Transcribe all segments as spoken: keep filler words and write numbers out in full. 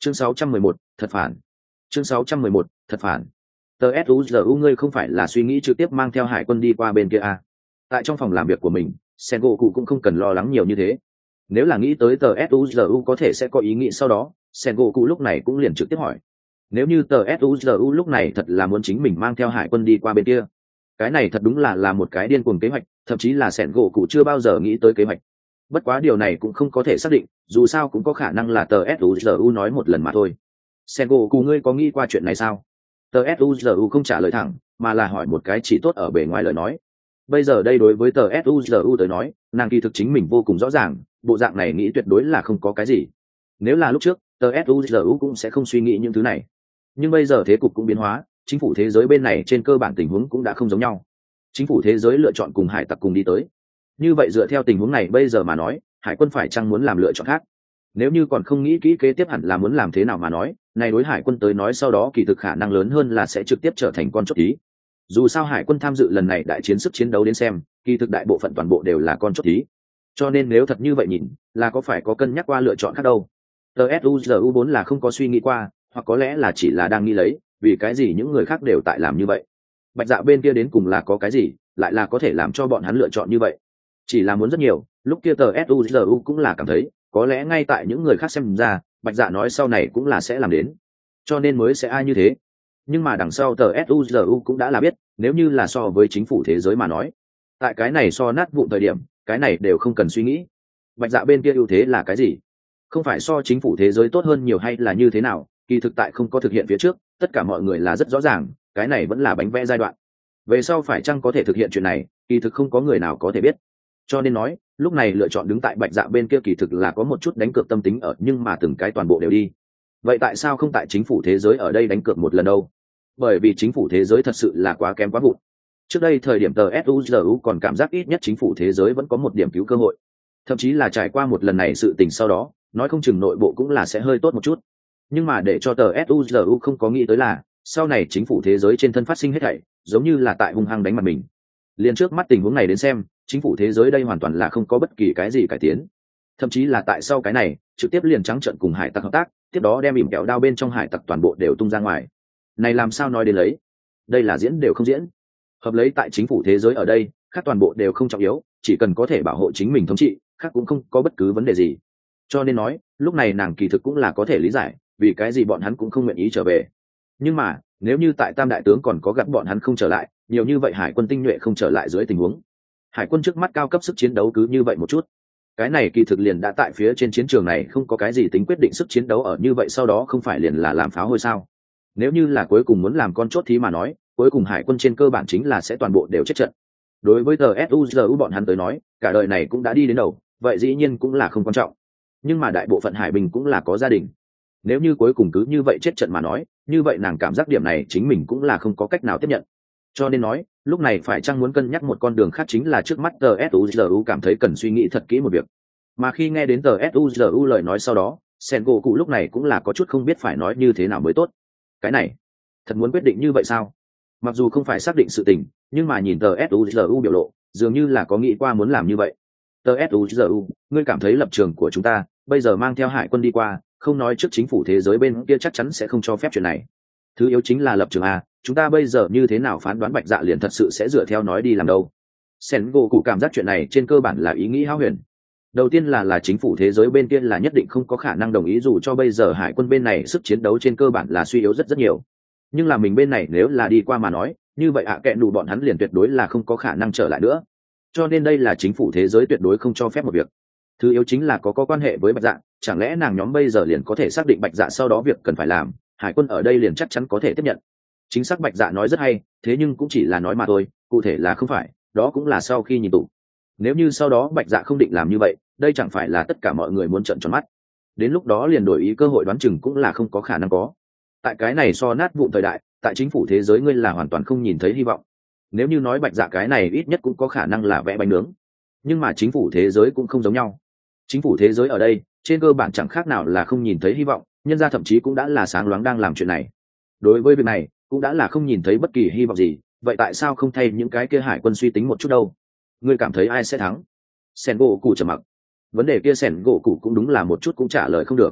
chương sáu trăm mười một, thật phản. chương sáu trăm mười một, thật phản. Tờ suzu ngươi không phải là suy nghĩ trực tiếp mang theo hải quân đi qua bên kia à? Tại trong phòng làm việc của mình, Sengoku cũng không cần lo lắng nhiều như thế. Nếu là nghĩ tới tờ suzu có thể sẽ có ý nghĩ sau đó, Sengoku lúc này cũng liền trực tiếp hỏi. Nếu như tờ suzu lúc này thật là muốn chính mình mang theo hải quân đi qua bên kia, cái này thật đúng là là một cái điên cuồng kế hoạch, thậm chí là Sengoku chưa bao giờ nghĩ tới kế hoạch. Bất quá điều này cũng không có thể xác định, dù sao cũng có khả năng là tờ suzu nói một lần mà thôi. Sengoku ngươi có nghĩ qua chuyện này sao? Tờ suzu không trả lời thẳng, mà là hỏi một cái chỉ tốt ở bề ngoài lời nói. Bây giờ đây đối với tờ suzu tới nói, nàng kỳ thực chính mình vô cùng rõ ràng, bộ dạng này nghĩ tuyệt đối là không có cái gì. Nếu là lúc trước, tờ suzu cũng sẽ không suy nghĩ những thứ này. Nhưng bây giờ thế cục cũng biến hóa, chính phủ thế giới bên này trên cơ bản tình huống cũng đã không giống nhau. Chính phủ thế giới lựa chọn cùng hải tặc cùng đi tới. Như vậy dựa theo tình huống này bây giờ mà nói, hải quân phải chăng muốn làm lựa chọn khác? Nếu như còn không nghĩ kỹ kế tiếp hẳn là muốn làm thế nào mà nói, này đối hải quân tới nói sau đó kỳ thực khả năng lớn hơn là sẽ trực tiếp trở thành con chốt thí. Dù sao hải quân tham dự lần này đại chiến sức chiến đấu đến xem, kỳ thực đại bộ phận toàn bộ đều là con chốt thí. Cho nên nếu thật như vậy nhìn, là có phải có cân nhắc qua lựa chọn khác đâu. tờ suzu vốn là không có suy nghĩ qua, hoặc có lẽ là chỉ là đang nghĩ lấy, vì cái gì những người khác đều tại làm như vậy. Bạch Dạ bên kia đến cùng là có cái gì, lại là có thể làm cho bọn hắn lựa chọn như vậy. Chỉ là muốn rất nhiều, lúc kia tờ suzu cũng là cảm thấy, có lẽ ngay tại những người khác xem ra, Bạch Dạ nói sau này cũng là sẽ làm đến. Cho nên mới sẽ ai như thế. Nhưng mà đằng sau tờ suzu cũng đã là biết, nếu như là so với chính phủ thế giới mà nói, tại cái này so nát vụn thời điểm, cái này đều không cần suy nghĩ. Bạch Dạ bên kia ưu thế là cái gì? Không phải so chính phủ thế giới tốt hơn nhiều hay là như thế nào, kỳ thực tại không có thực hiện phía trước, tất cả mọi người là rất rõ ràng, cái này vẫn là bánh vẽ giai đoạn. Về sau phải chăng có thể thực hiện chuyện này, kỳ thực không có người nào có thể biết. Cho nên nói, lúc này lựa chọn đứng tại Bạch Dạ bên kia kỳ thực là có một chút đánh cược tâm tính ở, nhưng mà từng cái toàn bộ đều đi. Vậy tại sao không tại chính phủ thế giới ở đây đánh cược một lần đâu? Bởi vì chính phủ thế giới thật sự là quá kém quá vụn. Trước đây thời điểm tờ suzu còn cảm giác ít nhất chính phủ thế giới vẫn có một điểm cứu cơ hội. Thậm chí là trải qua một lần này sự tình sau đó, nói không chừng nội bộ cũng là sẽ hơi tốt một chút. Nhưng mà để cho tờ suzu không có nghĩ tới là, sau này chính phủ thế giới trên thân phát sinh hết thảy, giống như là tại hung hăng đánh mặt mình. Liên trước mắt tình huống này đến xem, chính phủ thế giới đây hoàn toàn là không có bất kỳ cái gì cải tiến. Thậm chí là tại sau cái này, trực tiếp liền trắng trợn cùng hải tặc hợp tác, tiếp đó đem ỉm kẹo đao bên trong hải tặc toàn bộ đều tung ra ngoài. Này làm sao nói đến lấy? Đây là diễn đều không diễn. Hợp lấy tại chính phủ thế giới ở đây, khác toàn bộ đều không trọng yếu, chỉ cần có thể bảo hộ chính mình thống trị, khác cũng không có bất cứ vấn đề gì. Cho nên nói, lúc này nàng kỳ thực cũng là có thể lý giải, vì cái gì bọn hắn cũng không nguyện ý trở về. Nhưng mà, nếu như tại Tam đại tướng còn có gặp bọn hắn không trở lại, nhiều như vậy hải quân tinh nhuệ không trở lại dưới tình huống, hải quân trước mắt cao cấp sức chiến đấu cứ như vậy một chút, cái này kỳ thực liền đã tại phía trên chiến trường này không có cái gì tính quyết định sức chiến đấu ở, như vậy sau đó không phải liền là làm pháo hôi sao? Nếu như là cuối cùng muốn làm con chốt thí mà nói, cuối cùng hải quân trên cơ bản chính là sẽ toàn bộ đều chết trận. Đối với tờ suzu bọn hắn tới nói, cả đời này cũng đã đi đến đầu, vậy dĩ nhiên cũng là không quan trọng. Nhưng mà đại bộ phận hải binh cũng là có gia đình. Nếu như cuối cùng cứ như vậy chết trận mà nói, như vậy nàng cảm giác điểm này chính mình cũng là không có cách nào tiếp nhận. Cho nên nói, lúc này phải chăng muốn cân nhắc một con đường khác chính là trước mắt tờ suzu cảm thấy cần suy nghĩ thật kỹ một việc. Mà khi nghe đến tờ suzu lời nói sau đó, Sengoku lúc này cũng là có chút không biết phải nói như thế nào mới tốt. Cái này, thật muốn quyết định như vậy sao? Mặc dù không phải xác định sự tình, nhưng mà nhìn tờ suzu biểu lộ, dường như là có nghĩ qua muốn làm như vậy. Tờ suzu, ngươi cảm thấy lập trường của chúng ta, bây giờ mang theo hải quân đi qua, không nói trước chính phủ thế giới bên kia chắc chắn sẽ không cho phép chuyện này. Thứ yếu chính là lập trường A, chúng ta bây giờ như thế nào phán đoán Bạch Dạ liền thật sự sẽ dựa theo nói đi làm đâu. Sengoku cảm giác chuyện này trên cơ bản là ý nghĩ hão huyền. Đầu tiên là là chính phủ thế giới bên kia là nhất định không có khả năng đồng ý, dù cho bây giờ hải quân bên này sức chiến đấu trên cơ bản là suy yếu rất rất nhiều. Nhưng là mình bên này nếu là đi qua mà nói, như vậy ạ kệ nụ bọn hắn liền tuyệt đối là không có khả năng trở lại nữa. Cho nên đây là chính phủ thế giới tuyệt đối không cho phép một việc. Thứ yếu chính là có có quan hệ với Bạch Dạ, chẳng lẽ nàng nhóm bây giờ liền có thể xác định Bạch Dạ sau đó việc cần phải làm, hải quân ở đây liền chắc chắn có thể tiếp nhận. Chính xác Bạch Dạ nói rất hay, thế nhưng cũng chỉ là nói mà thôi, cụ thể là không phải, đó cũng là sau khi nhìn tủ. Nếu như sau đó Bạch Dạ không định làm như vậy, đây chẳng phải là tất cả mọi người muốn trợn tròn mắt. Đến lúc đó liền đổi ý cơ hội đoán chừng cũng là không có khả năng có. Tại cái này so nát vụn thời đại, tại chính phủ thế giới ngươi là hoàn toàn không nhìn thấy hy vọng. Nếu như nói Bạch Dạ cái này ít nhất cũng có khả năng là vẽ bánh nướng. Nhưng mà chính phủ thế giới cũng không giống nhau. Chính phủ thế giới ở đây, trên cơ bản chẳng khác nào là không nhìn thấy hy vọng, nhân ra thậm chí cũng đã là sáng loáng đang làm chuyện này. Đối với việc này, cũng đã là không nhìn thấy bất kỳ hy vọng gì, vậy tại sao không thay những cái kia hải quân suy tính một chút đâu? Ngươi cảm thấy ai sẽ thắng? Sengoku trầm mặc. Vấn đề kia Sengoku cũng đúng là một chút cũng trả lời không được.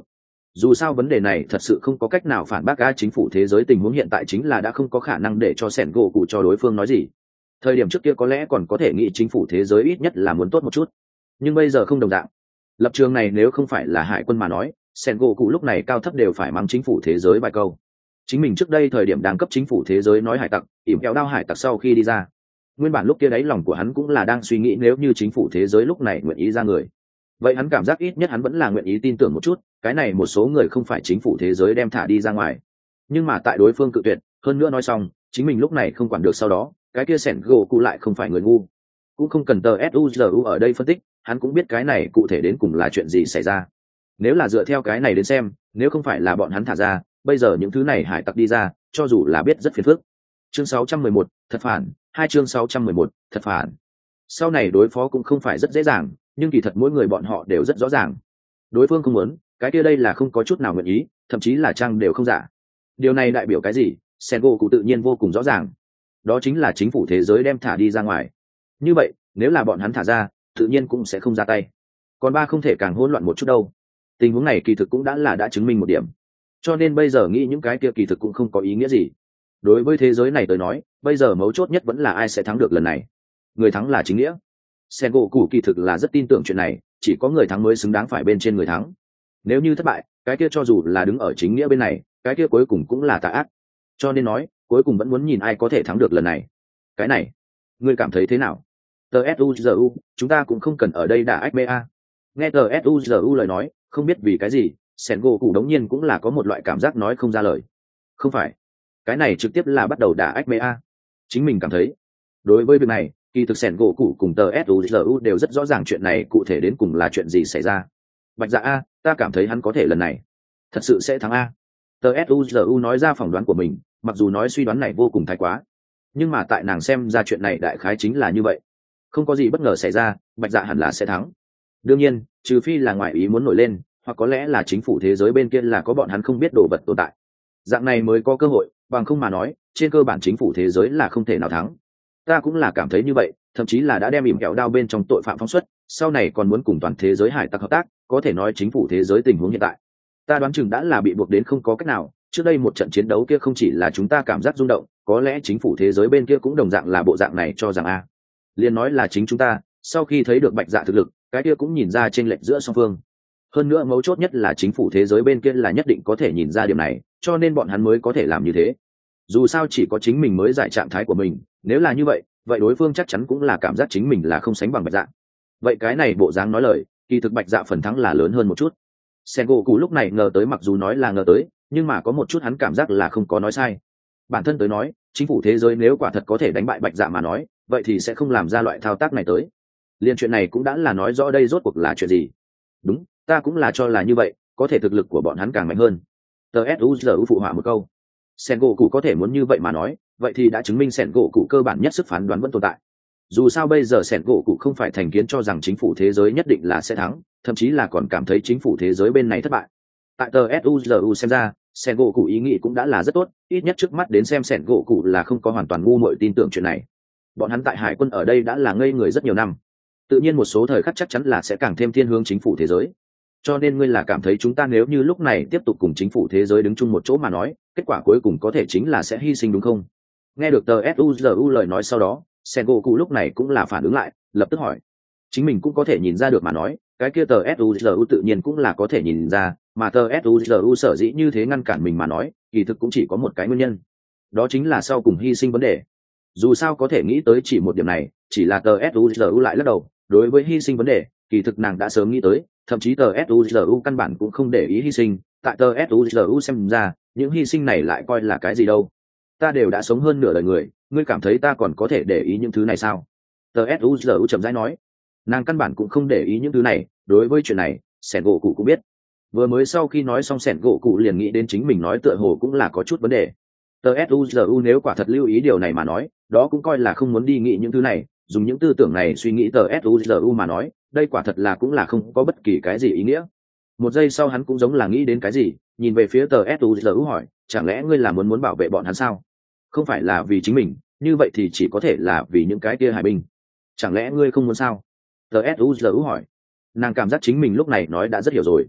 Dù sao vấn đề này thật sự không có cách nào phản bác a, chính phủ thế giới tình huống hiện tại chính là đã không có khả năng để cho sẻn gỗ cụ cho đối phương nói gì. Thời điểm trước kia có lẽ còn có thể nghĩ chính phủ thế giới ít nhất là muốn tốt một chút, nhưng bây giờ không đồng dạng. Lập trường này nếu không phải là hải quân mà nói, sẻn gỗ cụ lúc này cao thấp đều phải mắng chính phủ thế giới vài câu. Chính mình trước đây thời điểm đang cấp chính phủ thế giới nói hải tặc, ỉm kéo đao hải tặc sau khi đi ra, nguyên bản lúc kia đáy lòng của hắn cũng là đang suy nghĩ nếu như chính phủ thế giới lúc này nguyện ý ra người, vậy hắn cảm giác ít nhất hắn vẫn là nguyện ý tin tưởng một chút, cái này một số người không phải chính phủ thế giới đem thả đi ra ngoài. Nhưng mà tại đối phương cự tuyệt, hơn nữa nói xong chính mình lúc này không quản được, sau đó cái kia sẻn gỗ cụ lại không phải người ngu, cũng không cần tờ suzu ở đây phân tích, hắn cũng biết cái này cụ thể đến cùng là chuyện gì xảy ra. Nếu là dựa theo cái này đến xem, nếu không phải là bọn hắn thả ra, bây giờ những thứ này hải tặc đi ra, cho dù là biết rất phiền phức. Chương sáu trăm mười một, thật phản, hai chương sáu trăm mười một, thật phản. Sau này đối phó cũng không phải rất dễ dàng, nhưng kỳ thật mỗi người bọn họ đều rất rõ ràng. Đối phương không muốn, cái kia đây là không có chút nào nguyện ý, thậm chí là trang đều không giả. Điều này đại biểu cái gì? Sengo cũng tự nhiên vô cùng rõ ràng. Đó chính là chính phủ thế giới đem thả đi ra ngoài. Như vậy, nếu là bọn hắn thả ra, tự nhiên cũng sẽ không ra tay. Còn ba không thể càng hỗn loạn một chút đâu. Tình huống này kỳ thực cũng đã là đã chứng minh một điểm. Cho nên bây giờ nghĩ những cái kia kỳ thực cũng không có ý nghĩa gì. Đối với thế giới này tới nói, bây giờ mấu chốt nhất vẫn là ai sẽ thắng được lần này. Người thắng là chính nghĩa. Sengo cụ kỳ thực là rất tin tưởng chuyện này, chỉ có người thắng mới xứng đáng phải bên trên người thắng. Nếu như thất bại, cái kia cho dù là đứng ở chính nghĩa bên này, cái kia cuối cùng cũng là tà ác. Cho nên nói, cuối cùng vẫn muốn nhìn ai có thể thắng được lần này. Cái này, ngươi cảm thấy thế nào? Tờ suzu, chúng ta cũng không cần ở đây đả ách bê a. Nghe tờ suzu lời nói, không biết vì cái gì, Sengo cụ đống nhiên cũng là có một loại cảm giác nói không ra lời. Không phải, cái này trực tiếp là bắt đầu đả ách bê a. Chính mình cảm thấy, đối với việc này, kỳ thực Sengo cụ cùng tờ suzu đều rất rõ ràng chuyện này cụ thể đến cùng là chuyện gì xảy ra. Bạch Dạ a, ta cảm thấy hắn có thể lần này thật sự sẽ thắng a. Tờ suzu nói ra phỏng đoán của mình, mặc dù nói suy đoán này vô cùng thái quá, nhưng mà tại nàng xem ra chuyện này đại khái chính là như vậy, không có gì bất ngờ xảy ra, Bạch Dạ hẳn là sẽ thắng. Đương nhiên, trừ phi là ngoại ý muốn nổi lên, hoặc có lẽ là chính phủ thế giới bên kia là có bọn hắn không biết đồ vật tồn tại, dạng này mới có cơ hội, bằng không mà nói trên cơ bản chính phủ thế giới là không thể nào thắng. Ta cũng là cảm thấy như vậy, thậm chí là đã đem ỉm kẹo đao bên trong tội phạm phóng xuất, sau này còn muốn cùng toàn thế giới hải tặc hợp tác, có thể nói chính phủ thế giới tình huống hiện tại, ta đoán chừng đã là bị buộc đến không có cách nào. Trước đây một trận chiến đấu kia không chỉ là chúng ta cảm giác rung động, có lẽ chính phủ thế giới bên kia cũng đồng dạng là bộ dạng này cho rằng a. Liên nói là chính chúng ta, sau khi thấy được Bạch Dạ thực lực, cái kia cũng nhìn ra chênh lệch giữa song phương. Hơn nữa mấu chốt nhất là chính phủ thế giới bên kia là nhất định có thể nhìn ra điểm này, cho nên bọn hắn mới có thể làm như thế. Dù sao chỉ có chính mình mới giải trạng thái của mình, nếu là như vậy, vậy đối phương chắc chắn cũng là cảm giác chính mình là không sánh bằng Bạch Dạ. Vậy cái này bộ dáng nói lời, kỳ thực Bạch Dạ phần thắng là lớn hơn một chút. Sengo cụ lúc này ngờ tới, mặc dù nói là ngờ tới, nhưng mà có một chút hắn cảm giác là không có nói sai. Bản thân tới nói, chính phủ thế giới nếu quả thật có thể đánh bại Bạch Dạ mà nói, vậy thì sẽ không làm ra loại thao tác này tới. Liên chuyện này cũng đã là nói rõ đây rốt cuộc là chuyện gì. Đúng, ta cũng là cho là như vậy, có thể thực lực của bọn hắn càng mạnh hơn. Tờ suzu phụ họa một câu. Sengo cụ có thể muốn như vậy mà nói, vậy thì đã chứng minh Sengo cụ cơ bản nhất sức phán đoán vẫn tồn tại. Dù sao bây giờ Sengo cụ không phải thành kiến cho rằng chính phủ thế giới nhất định là sẽ thắng, thậm chí là còn cảm thấy chính phủ thế giới bên này thất bại. Tại tờ suzu xem ra, Sengo cụ ý nghĩ cũng đã là rất tốt, ít nhất trước mắt đến xem Sengo cụ là không có hoàn toàn ngu muội tin tưởng chuyện này. Bọn hắn tại hải quân ở đây đã là ngây người rất nhiều năm, tự nhiên một số thời khắc chắc chắn là sẽ càng thêm thiên hướng chính phủ thế giới. Cho nên ngươi là cảm thấy chúng ta nếu như lúc này tiếp tục cùng chính phủ thế giới đứng chung một chỗ mà nói, kết quả cuối cùng có thể chính là sẽ hy sinh đúng không? Nghe được tờ suzu lời nói sau đó, Sengo cụ lúc này cũng là phản ứng lại, lập tức hỏi. Chính mình cũng có thể nhìn ra được mà nói, cái kia tờ suzu tự nhiên cũng là có thể nhìn ra, mà tờ suzu sở dĩ như thế ngăn cản mình mà nói, kỳ thực cũng chỉ có một cái nguyên nhân, đó chính là sau cùng hy sinh vấn đề. Dù sao có thể nghĩ tới chỉ một điểm này, chỉ là tờ suzu lại lắc đầu, đối với hy sinh vấn đề, kỳ thực nàng đã sớm nghĩ tới, thậm chí tờ suzu căn bản cũng không để ý hy sinh. Tại tờ suzu xem ra, những hy sinh này lại coi là cái gì đâu. Ta đều đã sống hơn nửa đời người, ngươi cảm thấy ta còn có thể để ý những thứ này sao? Tờ suzu chậm rãi nói. Nàng căn bản cũng không để ý những thứ này, đối với chuyện này, Sengo cụ cũng biết. Vừa mới sau khi nói xong, Sengo cụ liền nghĩ đến chính mình nói tựa hồ cũng là có chút vấn đề. Tờ suzu nếu quả thật lưu ý điều này mà nói, đó cũng coi là không muốn đi nghĩ những thứ này, dùng những tư tưởng này suy nghĩ tờ suzu mà nói, đây quả thật là cũng là không có bất kỳ cái gì ý nghĩa. Một giây sau hắn cũng giống là nghĩ đến cái gì, nhìn về phía tờ suzu hỏi, chẳng lẽ ngươi là muốn muốn bảo vệ bọn hắn sao? Không phải là vì chính mình, như vậy thì chỉ có thể là vì những cái kia hải binh. Chẳng lẽ ngươi không muốn sao? tờ suzu hỏi. Nàng cảm giác chính mình lúc này nói đã rất hiểu rồi.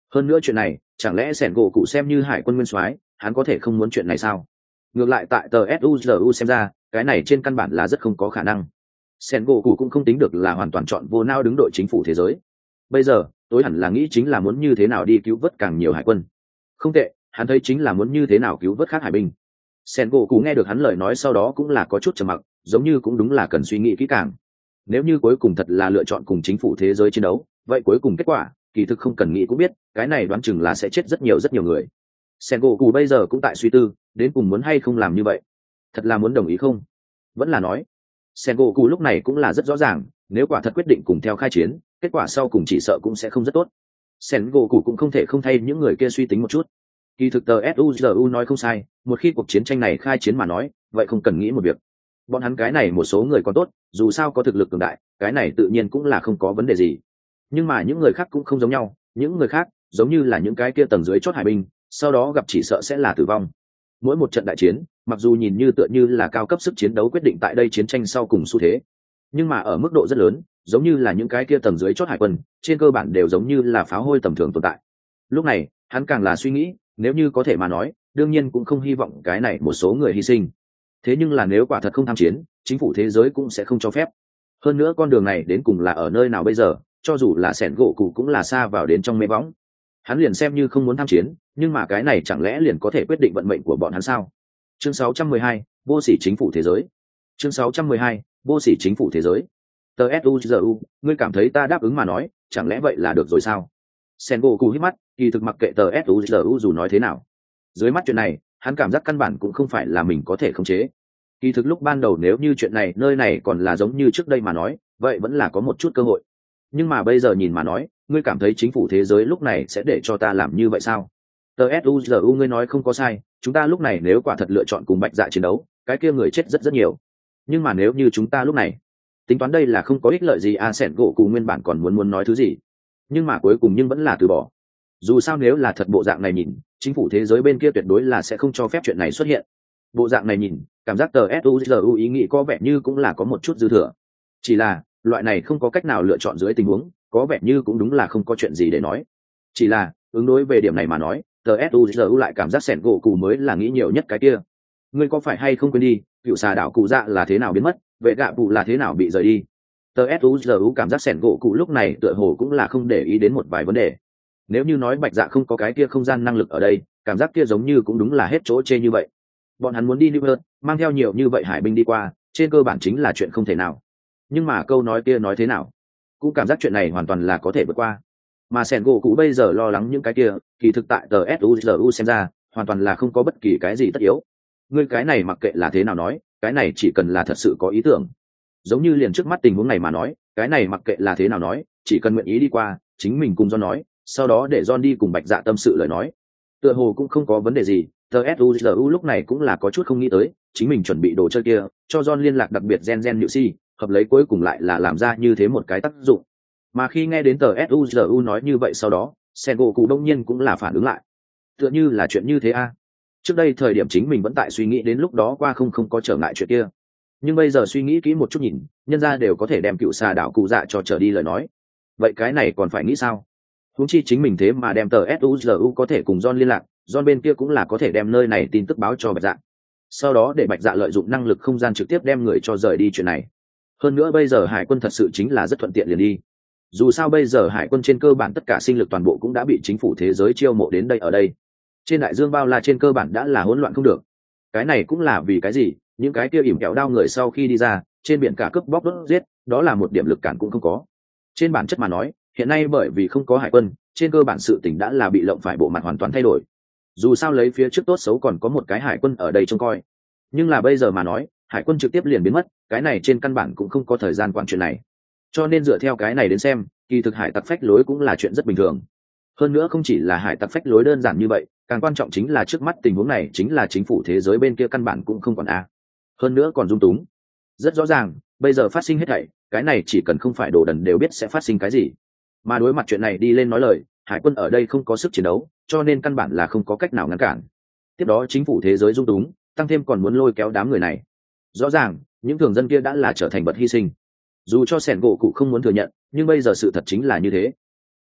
Hơn nữa chuyện này chẳng lẽ sẻn gỗ cụ xem như hải quân nguyên soái, hắn có thể không muốn chuyện này sao? Ngược lại tại tờ suzu xem ra cái này trên căn bản là rất không có khả năng. Sẻn gỗ cụ cũng không tính được là hoàn toàn chọn vô não đứng đội chính phủ thế giới. Bây giờ tối hẳn là nghĩ chính là muốn như thế nào đi cứu vớt càng nhiều hải quân. Không tệ, hắn thấy chính là muốn như thế nào cứu vớt khác hải binh. Sen gỗ cụ nghe được hắn lời nói sau đó cũng là có chút trầm mặc, giống như cũng đúng là cần suy nghĩ kỹ càng. Nếu như cuối cùng thật là lựa chọn cùng chính phủ thế giới chiến đấu, vậy cuối cùng kết quả kỳ thực không cần nghĩ cũng biết, cái này đoán chừng là sẽ chết rất nhiều rất nhiều người. Sen gỗ cụ bây giờ cũng tại suy tư, đến cùng muốn hay không làm như vậy, thật là muốn đồng ý không, vẫn là nói. Sen gỗ cụ lúc này cũng là rất rõ ràng, nếu quả thật quyết định cùng theo khai chiến, kết quả sau cùng chỉ sợ cũng sẽ không rất tốt. Sen gỗ cụ cũng không thể không thay những người kia suy tính một chút. Kỳ thực tờ suzu nói không sai, một khi cuộc chiến tranh này khai chiến mà nói, vậy không cần nghĩ một việc. Bọn hắn cái này một số người còn tốt, dù sao có thực lực cường đại, cái này tự nhiên cũng là không có vấn đề gì. Nhưng mà những người khác cũng không giống nhau, những người khác giống như là những cái kia tầng dưới chót hải binh, sau đó gặp chỉ sợ sẽ là tử vong. Mỗi một trận đại chiến, mặc dù nhìn như tựa như là cao cấp sức chiến đấu quyết định tại đây chiến tranh sau cùng xu thế, nhưng mà ở mức độ rất lớn, giống như là những cái kia tầng dưới chót hải quân, trên cơ bản đều giống như là pháo hôi tầm thường tồn tại. Lúc này, hắn càng là suy nghĩ, nếu như có thể mà nói, đương nhiên cũng không hy vọng cái này một số người hy sinh. Thế nhưng là nếu quả thật không tham chiến, chính phủ thế giới cũng sẽ không cho phép. Hơn nữa con đường này đến cùng là ở nơi nào bây giờ, cho dù là sẻn gỗ cụ cũng là xa vào đến trong mê võng. Hắn liền xem như không muốn tham chiến, nhưng mà cái này chẳng lẽ liền có thể quyết định vận mệnh của bọn hắn sao? Chương sáu trăm mười hai, vô sỉ chính phủ thế giới. Chương sáu trăm mười hai, vô sỉ chính phủ thế giới. Tờ suzu, ngươi cảm thấy ta đáp ứng mà nói, chẳng lẽ vậy là được rồi sao? Sen gỗ hít mắt, kỳ thực mặc kệ tờ suzu dù nói thế nào, dưới mắt chuyện này hắn cảm giác căn bản cũng không phải là mình có thể khống chế. Kỳ thực lúc ban đầu nếu như chuyện này nơi này còn là giống như trước đây mà nói, vậy vẫn là có một chút cơ hội. Nhưng mà bây giờ nhìn mà nói, ngươi cảm thấy chính phủ thế giới lúc này sẽ để cho ta làm như vậy sao? Tờ suzu, ngươi nói không có sai, chúng ta lúc này nếu quả thật lựa chọn cùng Bạch Dạ chiến đấu, cái kia người chết rất rất nhiều. Nhưng mà nếu như chúng ta lúc này tính toán đây là không có ích lợi gì, a sẹn gỗ cụ nguyên bản còn muốn muốn nói thứ gì, nhưng mà cuối cùng nhưng vẫn là từ bỏ. Dù sao nếu là thật bộ dạng này nhìn, chính phủ thế giới bên kia tuyệt đối là sẽ không cho phép chuyện này xuất hiện. Bộ dạng này nhìn, cảm giác tờ suzu ý nghĩ có vẻ như cũng là có một chút dư thừa. Chỉ là loại này không có cách nào lựa chọn dưới tình huống, có vẻ như cũng đúng là không có chuyện gì để nói. Chỉ là ứng đối về điểm này mà nói, tờ suzu lại cảm giác sẹn gỗ cụ mới là nghĩ nhiều nhất cái kia. Ngươi có phải hay không quên đi, cựu xà đảo cụ dạ là thế nào biến mất, vệ gạ cụ là thế nào bị rời đi? Tờ suzu cảm giác sẹn gỗ cụ lúc này tựa hồ cũng là không để ý đến một vài vấn đề. Nếu như nói Bạch Dạ không có cái kia không gian năng lực ở đây, cảm giác kia giống như cũng đúng là hết chỗ chê như vậy. Bọn hắn muốn đi New York, mang theo nhiều như vậy hải binh đi qua, trên cơ bản chính là chuyện không thể nào. Nhưng mà câu nói kia nói thế nào, cũng cảm giác chuyện này hoàn toàn là có thể vượt qua. Mà sẻn gỗ cụ bây giờ lo lắng những cái kia, kỳ thực tại tờ suzu xem ra hoàn toàn là không có bất kỳ cái gì tất yếu. Ngươi cái này mặc kệ là thế nào nói, cái này chỉ cần là thật sự có ý tưởng. Giống như liền trước mắt tình huống này mà nói, cái này mặc kệ là thế nào nói, chỉ cần nguyện ý đi qua, chính mình cùng John nói, sau đó để John đi cùng Bạch Dạ tâm sự lời nói, tựa hồ cũng không có vấn đề gì. tờ suzu lúc này cũng là có chút không nghĩ tới, chính mình chuẩn bị đồ chơi kia, cho John liên lạc đặc biệt gen gen nhự si, hợp lấy cuối cùng lại là làm ra như thế một cái tác dụng. Mà khi nghe đến tờ suzu nói như vậy sau đó, Sen gỗ cụ đông nhiên cũng là phản ứng lại, tựa như là chuyện như thế a. Trước đây thời điểm chính mình vẫn tại suy nghĩ đến lúc đó qua không không có trở ngại chuyện kia, nhưng bây giờ suy nghĩ kỹ một chút nhìn, nhân ra đều có thể đem cựu xà đảo cụ dạ cho trở đi lời nói, vậy cái này còn phải nghĩ sao? Huống chi chính mình thế mà đem tờ suzu có thể cùng John liên lạc, John bên kia cũng là có thể đem nơi này tin tức báo cho Bạch Dạ, sau đó để Bạch Dạ lợi dụng năng lực không gian trực tiếp đem người cho rời đi chuyện này. Hơn nữa bây giờ hải quân thật sự chính là rất thuận tiện liền đi. Dù sao bây giờ hải quân trên cơ bản tất cả sinh lực toàn bộ cũng đã bị chính phủ thế giới chiêu mộ đến đây ở đây. Trên đại dương bao la trên cơ bản đã là hỗn loạn không được. Cái này cũng là vì cái gì? Những cái kia ỉm kẹo đao người sau khi đi ra, trên biển cả cướp bóc đốt giết, đó là một điểm lực cản cũng không có. Trên bản chất mà nói, hiện nay bởi vì không có hải quân, trên cơ bản sự tình đã là bị lộng phải bộ mặt hoàn toàn thay đổi. Dù sao lấy phía trước tốt xấu còn có một cái hải quân ở đây trông coi, nhưng là bây giờ mà nói, hải quân trực tiếp liền biến mất, cái này trên căn bản cũng không có thời gian quản chuyện này. Cho nên dựa theo cái này đến xem, kỳ thực hải tặc phách lối cũng là chuyện rất bình thường. Hơn nữa không chỉ là hải tặc phách lối đơn giản như vậy, càng quan trọng chính là trước mắt tình huống này chính là chính phủ thế giới bên kia căn bản cũng không còn a. Hơn nữa còn dung túng. Rất rõ ràng, bây giờ phát sinh hết thảy, cái này chỉ cần không phải đồ đần đều biết sẽ phát sinh cái gì. Mà đối mặt chuyện này đi lên nói lời, hải quân ở đây không có sức chiến đấu, cho nên căn bản là không có cách nào ngăn cản. Tiếp đó chính phủ thế giới dung túng, tăng thêm còn muốn lôi kéo đám người này. Rõ ràng, những thường dân kia đã là trở thành vật hy sinh. Dù cho sẻn gỗ cụ không muốn thừa nhận, nhưng bây giờ sự thật chính là như thế.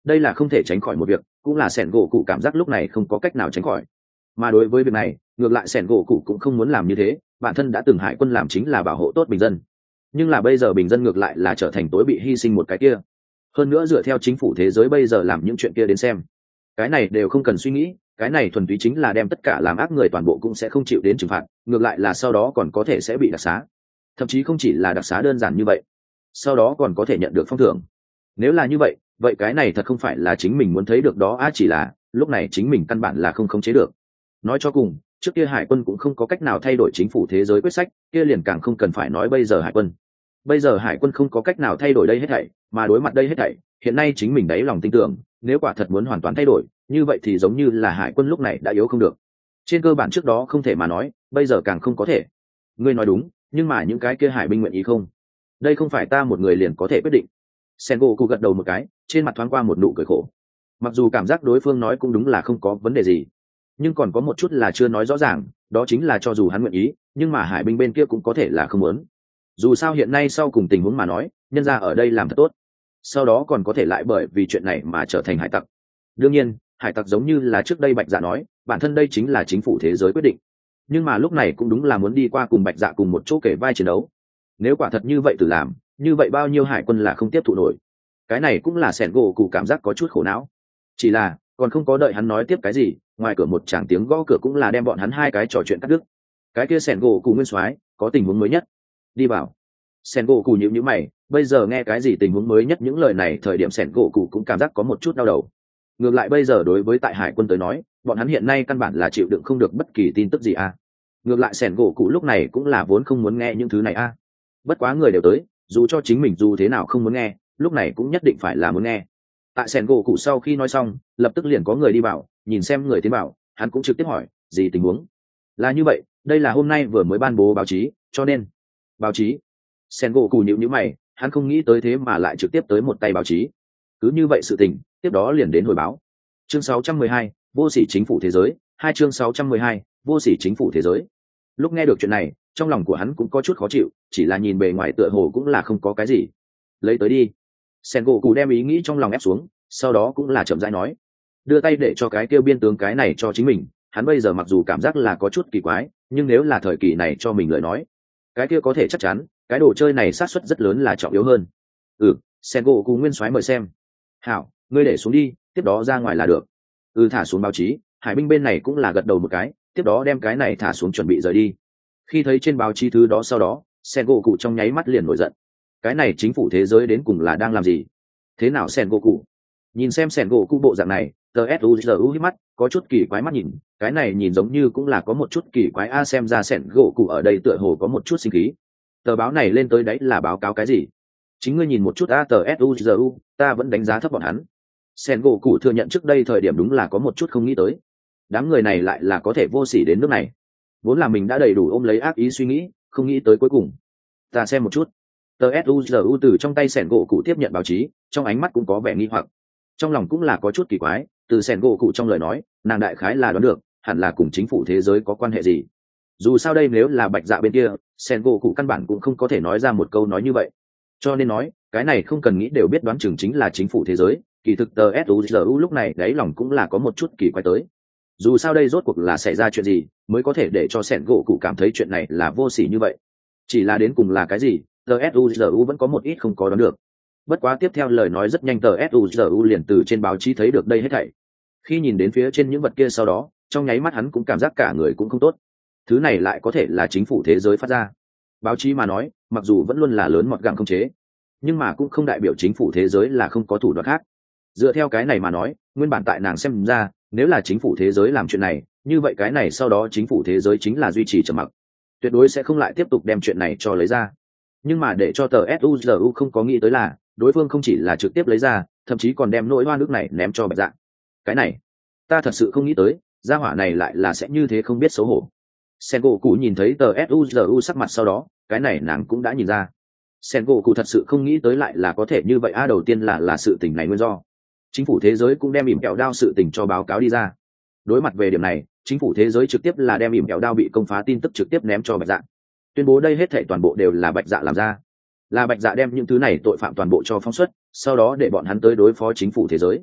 đây là không thể tránh khỏi một việc, cũng là sẻn gỗ cụ cảm giác lúc này không có cách nào tránh khỏi. Mà đối với việc này, ngược lại sẻn gỗ cụ cũng không muốn làm như thế, bản thân đã từng hải quân làm chính là bảo hộ tốt bình dân, nhưng là bây giờ bình dân ngược lại là trở thành tối bị hy sinh một cái kia. Hơn nữa dựa theo chính phủ thế giới bây giờ làm những chuyện kia đến xem, cái này đều không cần suy nghĩ, cái này thuần túy chính là đem tất cả làm ác người toàn bộ cũng sẽ không chịu đến trừng phạt, ngược lại là sau đó còn có thể sẽ bị đặc xá, thậm chí không chỉ là đặc xá đơn giản như vậy, sau đó còn có thể nhận được phong thưởng. Nếu là như vậy, vậy cái này thật không phải là chính mình muốn thấy được đó á, chỉ là lúc này chính mình căn bản là không khống chế được. Nói cho cùng, trước kia hải quân cũng không có cách nào thay đổi chính phủ thế giới quyết sách, kia liền càng không cần phải nói bây giờ hải quân. Bây giờ hải quân không có cách nào thay đổi đây hết thảy, mà đối mặt đây hết thảy, hiện nay chính mình đáy lòng tin tưởng, nếu quả thật muốn hoàn toàn thay đổi, như vậy thì giống như là hải quân lúc này đã yếu không được. Trên cơ bản trước đó không thể mà nói, bây giờ càng không có thể. Ngươi nói đúng, nhưng mà những cái kia hải binh nguyện ý không? Đây không phải ta một người liền có thể quyết định. Sengoku gật đầu một cái, trên mặt thoáng qua một nụ cười khổ. Mặc dù cảm giác đối phương nói cũng đúng là không có vấn đề gì, nhưng còn có một chút là chưa nói rõ ràng, đó chính là cho dù hắn nguyện ý, nhưng mà hải binh bên kia cũng có thể là không muốn. Dù sao hiện nay sau cùng tình huống mà nói, nhân ra ở đây làm thật tốt, sau đó còn có thể lại bởi vì chuyện này mà trở thành hải tặc. Đương nhiên, hải tặc giống như là trước đây Bạch Dạ nói, bản thân đây chính là chính phủ thế giới quyết định, nhưng mà lúc này cũng đúng là muốn đi qua cùng Bạch Dạ cùng một chỗ kể vai chiến đấu. Nếu quả thật như vậy tự làm, như vậy bao nhiêu hải quân là không tiếp thụ nổi. Cái này cũng là sẻn gỗ cụ cảm giác có chút khổ não. Chỉ là còn không có đợi hắn nói tiếp cái gì, ngoài cửa một tràng tiếng gõ cửa cũng là đem bọn hắn hai cái trò chuyện cắt đứt. Cái kia sẻn gỗ cụ nguyên soái có tình huống mới nhất, đi vào. Sẻn gỗ cụ nhíu nhíu mày, bây giờ nghe cái gì tình huống mới nhất những lời này thời điểm sẻn gỗ cụ cũng cảm giác có một chút đau đầu. Ngược lại bây giờ đối với tại hải quân tới nói, bọn hắn hiện nay căn bản là chịu đựng không được bất kỳ tin tức gì a. Ngược lại sẻn gỗ cụ lúc này cũng là vốn không muốn nghe những thứ này a. Bất quá người đều tới, dù cho chính mình dù thế nào không muốn nghe, lúc này cũng nhất định phải là muốn nghe. Tại sẻn gỗ cụ sau khi nói xong, lập tức liền có người đi vào, nhìn xem người tiến vào, hắn cũng trực tiếp hỏi, gì tình huống? Là như vậy, đây là hôm nay vừa mới ban bố báo chí, cho nên báo chí. Sẻn gỗ cụ nhíu nhíu mày, hắn không nghĩ tới thế mà lại trực tiếp tới một tay báo chí. Cứ như vậy sự tình, tiếp đó liền đến hồi báo. Chương sáu trăm mười hai, vô sỉ chính phủ thế giới, hai chương sáu trăm mười hai, vô sỉ chính phủ thế giới. Lúc nghe được chuyện này, trong lòng của hắn cũng có chút khó chịu, chỉ là nhìn bề ngoài tựa hồ cũng là không có cái gì. Lấy tới đi. Sengoku đem ý nghĩ trong lòng ép xuống, sau đó cũng là chậm rãi nói, đưa tay để cho cái kêu biên tướng cái này cho chính mình. Hắn bây giờ mặc dù cảm giác là có chút kỳ quái, nhưng nếu là thời kỳ này cho mình lời nói, cái kia có thể chắc chắn, cái đồ chơi này xác suất rất lớn là trọng yếu hơn. Ừ, Sengoku nguyên soái mời xem. Hảo, ngươi để xuống đi, tiếp đó ra ngoài là được. Ừ, thả xuống báo chí. Hải binh bên này cũng là gật đầu một cái, tiếp đó đem cái này thả xuống chuẩn bị rời đi. Khi thấy trên báo chí thứ đó sau đó, Sengoku trong nháy mắt liền nổi giận. Cái này chính phủ thế giới đến cùng là đang làm gì? Thế nào Sengoku? Nhìn xem Sengoku bộ dạng này, tê ét u giê u hít mắt, có chút kỳ quái mắt nhìn, cái này nhìn giống như cũng là có một chút kỳ quái a, xem ra Sengoku ở đây tựa hồ có một chút sinh khí. Tờ báo này lên tới đấy là báo cáo cái gì? Chính ngươi nhìn một chút a, tê ét u giê u, ta vẫn đánh giá thấp bọn hắn. Sengoku thừa nhận trước đây thời điểm đúng là có một chút không nghĩ tới. Đám người này lại là có thể vô sỉ đến nước này. Vốn là mình đã đầy đủ ôm lấy ác ý suy nghĩ, không nghĩ tới cuối cùng. Ta xem một chút. tê ét u giê u từ trong tay Sengoku tiếp nhận báo chí, trong ánh mắt cũng có vẻ nghi hoặc. Trong lòng cũng là có chút kỳ quái, từ Sengoku trong lời nói, nàng đại khái là đoán được, hẳn là cùng chính phủ thế giới có quan hệ gì. Dù sao đây nếu là Bạch Dạ bên kia, Sengoku căn bản cũng không có thể nói ra một câu nói như vậy. Cho nên nói, cái này không cần nghĩ đều biết đoán chừng chính là chính phủ thế giới, kỳ thực tê ét u giê u lúc này đáy lòng cũng là có một chút kỳ quái tới. Dù sao đây rốt cuộc là xảy ra chuyện gì, mới có thể để cho Sengoku cảm thấy chuyện này là vô sỉ như vậy. Chỉ là đến cùng là cái gì, tê ét u giê u vẫn có một ít không có đoán được. Bất quá tiếp theo lời nói rất nhanh tê ét u giê u liền từ trên báo chí thấy được đây hết thảy. Khi nhìn đến phía trên những vật kia sau đó, trong nháy mắt hắn cũng cảm giác cả người cũng không tốt. Thứ này lại có thể là chính phủ thế giới phát ra. Báo chí mà nói, mặc dù vẫn luôn là lớn mọt gặng không chế, nhưng mà cũng không đại biểu chính phủ thế giới là không có thủ đoạn khác. Dựa theo cái này mà nói, nguyên bản tại nàng xem ra, nếu là chính phủ thế giới làm chuyện này, như vậy cái này sau đó chính phủ thế giới chính là duy trì trầm mặc, tuyệt đối sẽ không lại tiếp tục đem chuyện này cho lấy ra. Nhưng mà để cho tờ ét u giê u không có nghĩ tới là, đối phương không chỉ là trực tiếp lấy ra, thậm chí còn đem nỗi hoa nước này ném cho Bạch Dạ. Cái này, ta thật sự không nghĩ tới, gia hỏa này lại là sẽ như thế không biết xấu hổ. Sengoku nhìn thấy tờ ét u giê u sắc mặt sau đó, cái này nàng cũng đã nhìn ra. Sengoku thật sự không nghĩ tới lại là có thể như vậy a, đầu tiên là là sự tình này nguyên do. Chính phủ thế giới cũng đem ỉm kẹo đao sự tình cho báo cáo đi ra. Đối mặt về điểm này, chính phủ thế giới trực tiếp là đem ỉm kẹo đao bị công phá tin tức trực tiếp ném cho Bạch Dạ, tuyên bố đây hết thảy toàn bộ đều là Bạch Dạ làm ra, là Bạch Dạ đem những thứ này tội phạm toàn bộ cho phóng xuất, sau đó để bọn hắn tới đối phó chính phủ thế giới.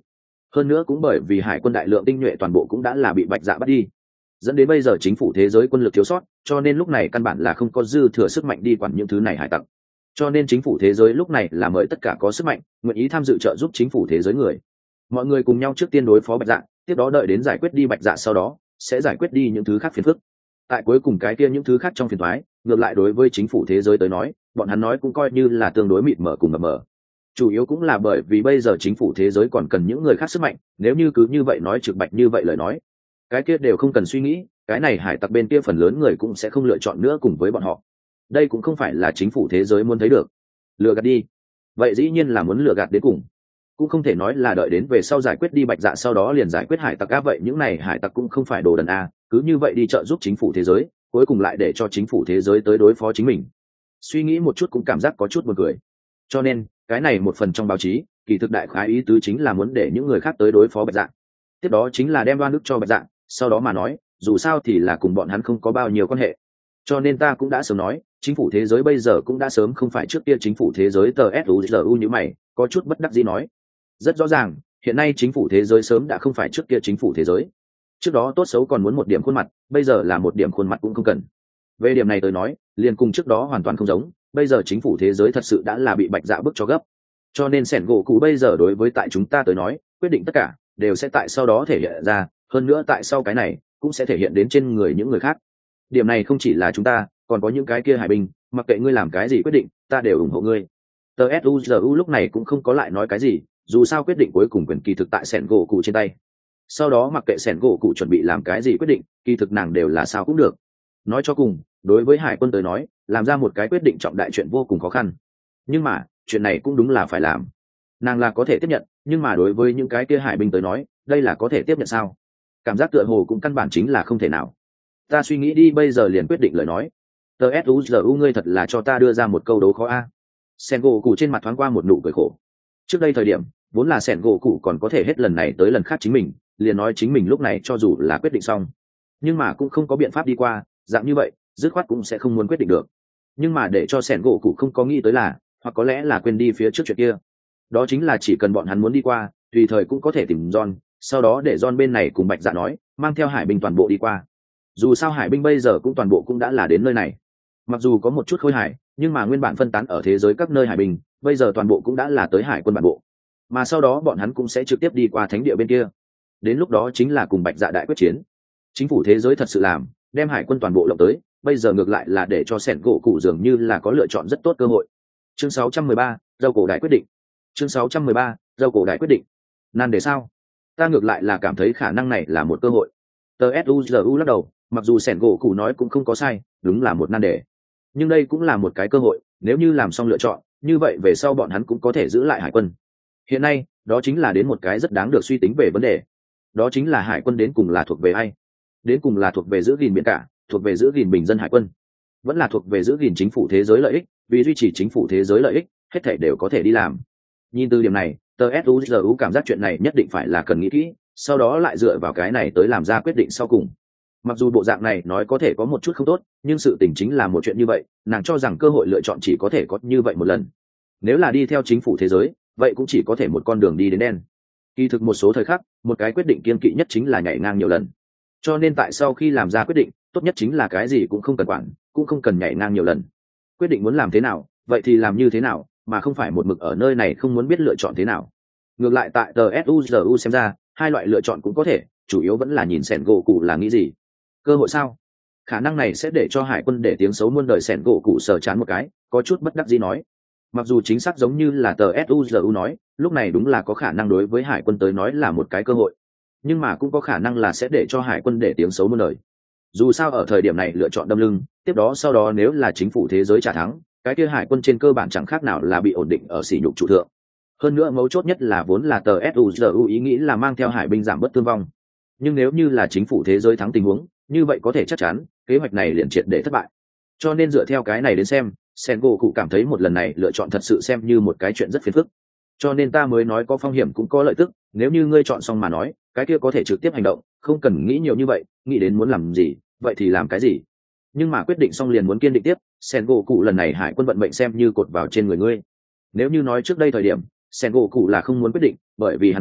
hơn nữa cũng bởi vì hải quân đại lượng tinh nhuệ toàn bộ cũng đã là bị bạch dạ bắt đi, dẫn đến bây giờ chính phủ thế giới quân lực thiếu sót, cho nên lúc này căn bản là không có dư thừa sức mạnh đi quản những thứ này hải tặc. Cho nên chính phủ thế giới lúc này là mời tất cả có sức mạnh nguyện ý tham dự trợ giúp chính phủ thế giới người, mọi người cùng nhau trước tiên đối phó bạch dạ, tiếp đó đợi đến giải quyết đi bạch dạ sau đó sẽ giải quyết đi những thứ khác phiền phức. Tại cuối cùng cái kia những thứ khác trong phiền toái, ngược lại đối với chính phủ thế giới tới nói, bọn hắn nói cũng coi như là tương đối mịt mờ cùng mờ mờ. Chủ yếu cũng là bởi vì bây giờ chính phủ thế giới còn cần những người khác sức mạnh, nếu như cứ như vậy nói trực bạch như vậy lời nói, cái kia đều không cần suy nghĩ, cái này hải tặc bên kia phần lớn người cũng sẽ không lựa chọn nữa cùng với bọn họ. Đây cũng không phải là chính phủ thế giới muốn thấy được. Lừa gạt đi, vậy dĩ nhiên là muốn lừa gạt đến cùng, cũng không thể nói là đợi đến về sau giải quyết đi bạch dạ sau đó liền giải quyết hải tặc á, vậy những này hải tặc cũng không phải đồ đần a, cứ như vậy đi trợ giúp chính phủ thế giới, cuối cùng lại để cho chính phủ thế giới tới đối phó chính mình. Suy nghĩ một chút cũng cảm giác có chút buồn cười. Cho nên cái này một phần trong báo chí kỳ thực đại khái ý tứ chính là muốn để những người khác tới đối phó bạch dạ, tiếp đó chính là đem đoan đức cho bạch dạ, sau đó mà nói dù sao thì là cùng bọn hắn không có bao nhiêu quan hệ. Cho nên ta cũng đã sớm nói chính phủ thế giới bây giờ cũng đã sớm không phải trước kia chính phủ thế giới tờ suzu như mày có chút bất đắc dĩ nói. Rất rõ ràng hiện nay chính phủ thế giới sớm đã không phải trước kia chính phủ thế giới, trước đó tốt xấu còn muốn một điểm khuôn mặt, bây giờ là một điểm khuôn mặt cũng không cần. Về điểm này tôi nói liền cùng trước đó hoàn toàn không giống, bây giờ chính phủ thế giới thật sự đã là bị bạch dạ bức cho gấp, cho nên sẻn gỗ cụ bây giờ đối với tại chúng ta tới nói quyết định tất cả đều sẽ tại sau đó thể hiện ra, hơn nữa tại sau cái này cũng sẽ thể hiện đến trên người những người khác. Điểm này không chỉ là chúng ta, còn có những cái kia hải binh, mặc kệ ngươi làm cái gì quyết định ta đều ủng hộ ngươi. Tờ suzu lúc này cũng không có lại nói cái gì, dù sao quyết định cuối cùng quyền kỳ thực tại sẻn gỗ cụ trên tay, sau đó mặc kệ sẻn gỗ cụ chuẩn bị làm cái gì quyết định kỳ thực nàng đều là sao cũng được. Nói cho cùng đối với hải quân tới nói làm ra một cái quyết định trọng đại chuyện vô cùng khó khăn, nhưng mà chuyện này cũng đúng là phải làm, nàng là có thể tiếp nhận, nhưng mà đối với những cái kia hải binh tới nói đây là có thể tiếp nhận sao? Cảm giác tựa hồ cũng căn bản chính là không thể nào. Ta suy nghĩ đi bây giờ liền quyết định lời nói. Tờ suzu ngươi thật là cho ta đưa ra một câu đố khó a. Sen gỗ cụ trên mặt thoáng qua một nụ cười khổ. Trước đây thời điểm vốn là Sen gỗ cụ còn có thể hết lần này tới lần khác chính mình liền nói chính mình lúc này cho dù là quyết định xong nhưng mà cũng không có biện pháp đi qua, dạng như vậy dứt khoát cũng sẽ không muốn quyết định được. Nhưng mà để cho Sen gỗ cụ không có nghĩ tới là, hoặc có lẽ là quên đi phía trước chuyện kia, đó chính là chỉ cần bọn hắn muốn đi qua tùy thời cũng có thể tìm John, sau đó để John bên này cùng bạch dạ nói mang theo hải binh toàn bộ đi qua. Dù sao hải binh bây giờ cũng toàn bộ cũng đã là đến nơi này, mặc dù có một chút khôi hải nhưng mà nguyên bản phân tán ở thế giới các nơi hải binh bây giờ toàn bộ cũng đã là tới hải quân bản bộ, mà sau đó bọn hắn cũng sẽ trực tiếp đi qua thánh địa bên kia, đến lúc đó chính là cùng bạch dạ đại quyết chiến. Chính phủ thế giới thật sự làm đem hải quân toàn bộ lộng tới, bây giờ ngược lại là để cho sẻn gỗ cụ dường như là có lựa chọn rất tốt cơ hội. Chương sáu trăm mười ba, râu cổ đại quyết định. Chương sáu trăm mười ba, râu cổ đại quyết định. Nan để sao? Ta ngược lại là cảm thấy khả năng này là một cơ hội. Tờ suzu lắc đầu, mặc dù sẻn gỗ cụ nói cũng không có sai, đúng là một nan đề, nhưng đây cũng là một cái cơ hội, nếu như làm xong lựa chọn như vậy về sau bọn hắn cũng có thể giữ lại hải quân. Hiện nay đó chính là đến một cái rất đáng được suy tính về vấn đề, đó chính là hải quân đến cùng là thuộc về ai, đến cùng là thuộc về giữ gìn biển cả, thuộc về giữ gìn bình dân hải quân, vẫn là thuộc về giữ gìn chính phủ thế giới lợi ích, vì duy trì chính phủ thế giới lợi ích hết thể đều có thể đi làm. Nhìn từ điểm này tờ suzu cảm giác chuyện này nhất định phải là cần nghĩ kỹ, sau đó lại dựa vào cái này tới làm ra quyết định sau cùng. Mặc dù bộ dạng này nói có thể có một chút không tốt, nhưng sự tình chính là một chuyện như vậy, nàng cho rằng cơ hội lựa chọn chỉ có thể có như vậy một lần. Nếu là đi theo chính phủ thế giới vậy cũng chỉ có thể một con đường đi đến đen. Kỳ thực một số thời khắc một cái quyết định kiên kỵ nhất chính là nhảy ngang nhiều lần, cho nên tại sau khi làm ra quyết định tốt nhất chính là cái gì cũng không cần quản, cũng không cần nhảy ngang nhiều lần. Quyết định muốn làm thế nào vậy thì làm như thế nào, mà không phải một mực ở nơi này không muốn biết lựa chọn thế nào. Ngược lại tại tờ suzu xem ra hai loại lựa chọn cũng có thể, chủ yếu vẫn là nhìn sẻn gỗ cụ là nghĩ gì. Cơ hội sao? Khả năng này sẽ để cho hải quân để tiếng xấu muôn đời sẻn gỗ cụ sờ chán một cái, có chút bất đắc dĩ nói. Mặc dù chính xác giống như là tờ suzu nói, lúc này đúng là có khả năng đối với hải quân tới nói là một cái cơ hội, nhưng mà cũng có khả năng là sẽ để cho hải quân để tiếng xấu muôn đời. Dù sao ở thời điểm này lựa chọn đâm lưng, tiếp đó sau đó nếu là chính phủ thế giới trả thắng, cái kia hải quân trên cơ bản chẳng khác nào là bị ổn định ở sỉ nhục trụ thượng. Hơn nữa mấu chốt nhất là vốn là tờ suzu ý nghĩ là mang theo hải binh giảm bớt thương vong, nhưng nếu như là chính phủ thế giới thắng tình huống như vậy có thể chắc chắn kế hoạch này liền triệt để thất bại. Cho nên dựa theo cái này đến xem, Sengo cụ cảm thấy một lần này lựa chọn thật sự xem như một cái chuyện rất phiền phức, cho nên ta mới nói có phong hiểm cũng có lợi tức. Nếu như ngươi chọn xong mà nói cái kia có thể trực tiếp hành động, không cần nghĩ nhiều như vậy, nghĩ đến muốn làm gì vậy thì làm cái gì, nhưng mà quyết định xong liền muốn kiên định tiếp. Sengo cụ lần này hải quân vận mệnh xem như cột vào trên người ngươi. Nếu như nói trước đây thời điểm Sengo cụ là không muốn quyết định, bởi vì hắn thấy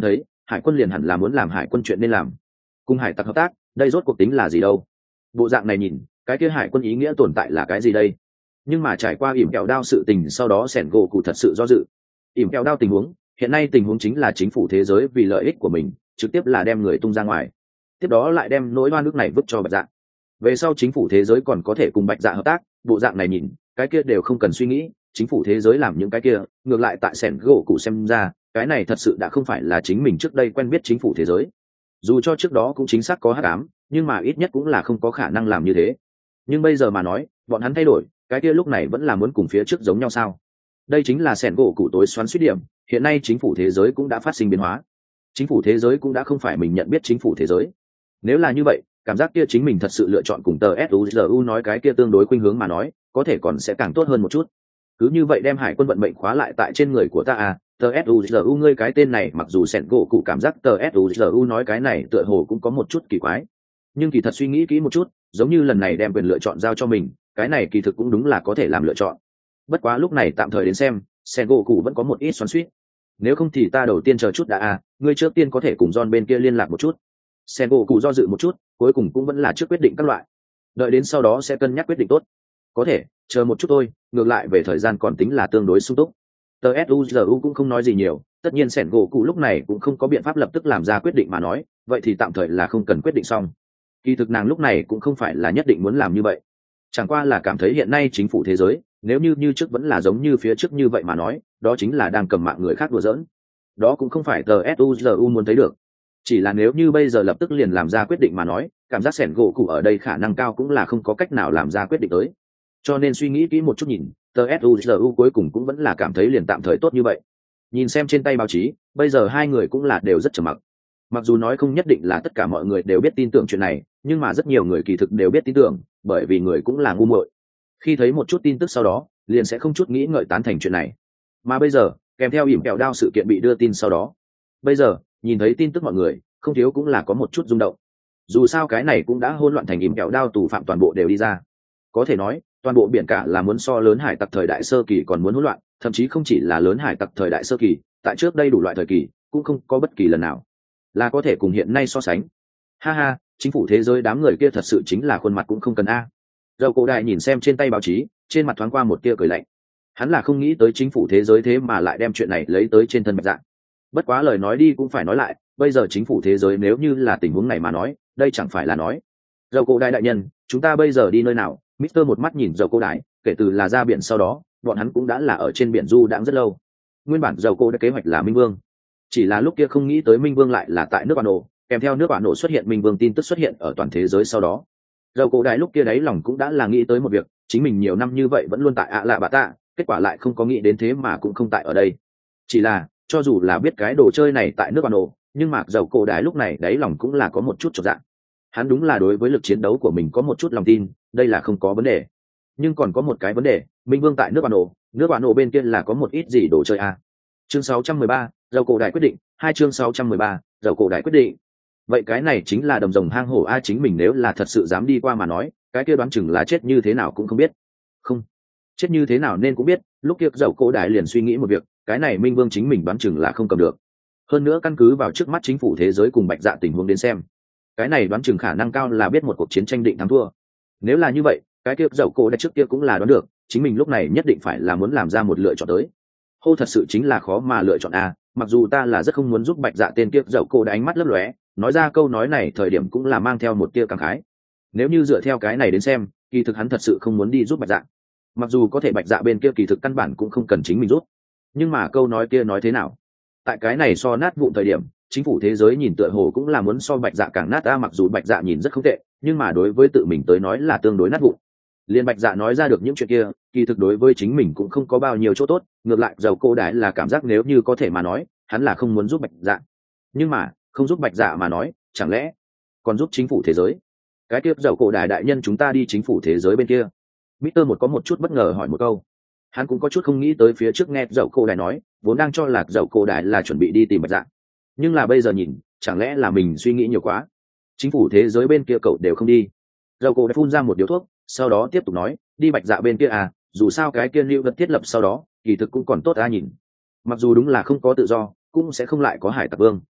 hải quân liền hẳn là muốn làm hải quân chuyện nên làm. Cùng hải tặc hợp tác, đây rốt cuộc tính là gì đâu? Bộ dạng này nhìn, cái kia hải quân ý nghĩa tồn tại là cái gì đây? Nhưng mà trải qua ỉm kẹo đao sự tình sau đó sẻn gỗ cụ thật sự do dự. Ỉm kẹo đao tình huống, hiện nay tình huống chính là chính phủ thế giới vì lợi ích của mình trực tiếp là đem người tung ra ngoài, tiếp đó lại đem nỗi oan nước này vứt cho bạch dạ. Về sau chính phủ thế giới còn có thể cùng bạch dạ hợp tác, bộ dạng này nhìn cái kia đều không cần suy nghĩ, chính phủ thế giới làm những cái kia, ngược lại tại sẻn gỗ cụ xem ra cái này thật sự đã không phải là chính mình trước đây quen biết chính phủ thế giới. Dù cho trước đó cũng chính xác có hắc ám, nhưng mà ít nhất cũng là không có khả năng làm như thế. Nhưng bây giờ mà nói bọn hắn thay đổi, cái kia lúc này vẫn là muốn cùng phía trước giống nhau sao? Đây chính là sẻn gỗ cụ tối xoắn suýt điểm. Hiện nay chính phủ thế giới cũng đã phát sinh biến hóa, chính phủ thế giới cũng đã không phải mình nhận biết chính phủ thế giới. Nếu là như vậy, cảm giác kia chính mình thật sự lựa chọn cùng tờ suzu nói cái kia tương đối khuynh hướng mà nói, có thể còn sẽ càng tốt hơn một chút. Cứ như vậy đem hải quân vận mệnh khóa lại tại trên người của ta à? Tờ suzu ngươi cái tên này, mặc dù sẻn gỗ cụ cảm giác tờ suzu nói cái này tựa hồ cũng có một chút kỳ quái, nhưng kỳ thật suy nghĩ kỹ một chút, giống như lần này đem quyền lựa chọn giao cho mình, cái này kỳ thực cũng đúng là có thể làm lựa chọn. Bất quá lúc này tạm thời đến xem, sẻn gỗ cụ vẫn có một ít xoắn xuýt. Nếu không thì ta đầu tiên chờ chút đã à, ngươi trước tiên có thể cùng John bên kia liên lạc một chút. Sẻn gỗ cụ do dự một chút, cuối cùng cũng vẫn là trước quyết định các loại, đợi đến sau đó sẽ cân nhắc quyết định tốt. Có thể chờ một chút thôi, ngược lại về thời gian còn tính là tương đối sung túc. Tờ suzu cũng không nói gì nhiều, tất nhiên sẻn gỗ cụ lúc này cũng không có biện pháp lập tức làm ra quyết định mà nói, vậy thì tạm thời là không cần quyết định xong. Kỳ thực nàng lúc này cũng không phải là nhất định muốn làm như vậy, chẳng qua là cảm thấy hiện nay chính phủ thế giới nếu như như trước vẫn là giống như phía trước như vậy mà nói, đó chính là đang cầm mạng người khác đùa giỡn. Đó cũng không phải tờ suzu muốn thấy được. Chỉ là nếu như bây giờ lập tức liền làm ra quyết định mà nói, cảm giác sẻn gỗ cụ ở đây khả năng cao cũng là không có cách nào làm ra quyết định tới. Cho nên suy nghĩ kỹ một chút nhìn, tờ suzu cuối cùng cũng vẫn là cảm thấy liền tạm thời tốt như vậy. Nhìn xem trên tay báo chí, bây giờ hai người cũng là đều rất trầm mặc. Mặc dù nói không nhất định là tất cả mọi người đều biết tin tưởng chuyện này, nhưng mà rất nhiều người kỳ thực đều biết tin tưởng, bởi vì người cũng là ngu muội. Khi thấy một chút tin tức sau đó, liền sẽ không chút nghĩ ngợi tán thành chuyện này. Mà bây giờ, kèm theo ỉm kẹo đao sự kiện bị đưa tin sau đó, bây giờ nhìn thấy tin tức mọi người không thiếu cũng là có một chút rung động. Dù sao cái này cũng đã hỗn loạn thành ỉm kẹo đao tù phạm toàn bộ đều đi ra. Có thể nói toàn bộ biển cả là muốn so lớn hải tặc thời đại sơ kỳ còn muốn hỗn loạn, thậm chí không chỉ là lớn hải tặc thời đại sơ kỳ, tại trước đây đủ loại thời kỳ cũng không có bất kỳ lần nào là có thể cùng hiện nay so sánh. Ha ha, chính phủ thế giới đám người kia thật sự chính là khuôn mặt cũng không cần a. Dầu cổ đại nhìn xem trên tay báo chí, trên mặt thoáng qua một tia cười lạnh. Hắn là không nghĩ tới chính phủ thế giới thế mà lại đem chuyện này lấy tới trên thân Bạch Dạ. Bất quá lời nói đi cũng phải nói lại, bây giờ chính phủ thế giới nếu như là tình huống này mà nói, đây chẳng phải là nói. Dầu cổ đại đại nhân, chúng ta bây giờ đi nơi nào? mít tơ một mắt nhìn dầu cổ đại, kể từ là ra biển sau đó, bọn hắn cũng đã là ở trên biển du đãng rất lâu. Nguyên bản dầu cổ đã kế hoạch là Minh Vương, chỉ là lúc kia không nghĩ tới Minh Vương lại là tại nước Bản Nổ, kèm theo nước Bản Nổ xuất hiện Minh Vương tin tức xuất hiện ở toàn thế giới sau đó. Dầu cổ đại lúc kia đấy lòng cũng đã là nghĩ tới một việc, chính mình nhiều năm như vậy vẫn luôn tại ạ lạ bà tạ, kết quả lại không có nghĩ đến thế mà cũng không tại ở đây. Chỉ là cho dù là biết cái đồ chơi này tại nước Bản Nổ, nhưng mà dầu cổ đại lúc này đấy lòng cũng là có một chút chột dạ. Hắn đúng là đối với lực chiến đấu của mình có một chút lòng tin, đây là không có vấn đề. Nhưng còn có một cái vấn đề, Minh Vương tại nước Bản Nổ, nước Bản Nổ bên kia là có một ít gì đồ chơi à? Chương sáu trăm mười ba, dầu cổ đại quyết định, hai chương sáu trăm mười ba, dầu cổ đại quyết định. Vậy cái này chính là đầm rồng hang hổ a, chính mình nếu là thật sự dám đi qua mà nói, cái kia đoán chừng là chết như thế nào cũng không biết. Không, chết như thế nào nên cũng biết, lúc kia dầu cổ đại liền suy nghĩ một việc, cái này Minh Vương chính mình đoán chừng là không cầm được. Hơn nữa căn cứ vào trước mắt chính phủ thế giới cùng Bạch Dạ tình huống đến xem, cái này đoán chừng khả năng cao là biết một cuộc chiến tranh định thắng thua. Nếu là như vậy, cái kia dầu cổ đại trước kia cũng là đoán được, chính mình lúc này nhất định phải là muốn làm ra một lựa chọn tới. Hô, thật sự chính là khó mà lựa chọn a, mặc dù ta là rất không muốn giúp Bạch Dạ tên kia, dầu cổ đại ánh mắt lấp lóe, nói ra câu nói này thời điểm cũng là mang theo một tia cảm khái. Nếu như dựa theo cái này đến xem, kỳ thực hắn thật sự không muốn đi giúp Bạch Dạ. Mặc dù có thể Bạch Dạ bên kia kỳ thực căn bản cũng không cần chính mình giúp, nhưng mà câu nói kia nói thế nào? Tại cái này so nát vụn thời điểm, chính phủ thế giới nhìn tựa hồ cũng là muốn so Bạch Dạ càng nát a, mặc dù Bạch Dạ nhìn rất không tệ, nhưng mà đối với tự mình tới nói là tương đối nát vụn. Liên Bạch Dạ nói ra được những chuyện kia, kỳ thực đối với chính mình cũng không có bao nhiêu chỗ tốt, ngược lại dầu cổ đại là cảm giác nếu như có thể mà nói, hắn là không muốn giúp Bạch Dạ. Nhưng mà không giúp Bạch Dạ mà nói, chẳng lẽ còn giúp chính phủ thế giới? Cái tiếp dầu cổ đại đại nhân, chúng ta đi chính phủ thế giới bên kia. mít tơ một có một chút bất ngờ hỏi một câu. Hắn cũng có chút không nghĩ tới phía trước nghe dầu cổ đại nói, vốn đang cho là dầu cổ đại là chuẩn bị đi tìm Bạch Dạ, nhưng là bây giờ nhìn, chẳng lẽ là mình suy nghĩ nhiều quá? Chính phủ thế giới bên kia cậu đều không đi. Dầu cổ đại phun ra một điếu thuốc, sau đó tiếp tục nói, đi Bạch Dạ bên kia à, dù sao cái kia lưu vật thiết lập sau đó, kỳ thực cũng còn tốt a nhìn. Mặc dù đúng là không có tự do, cũng sẽ không lại có hải tặc vương.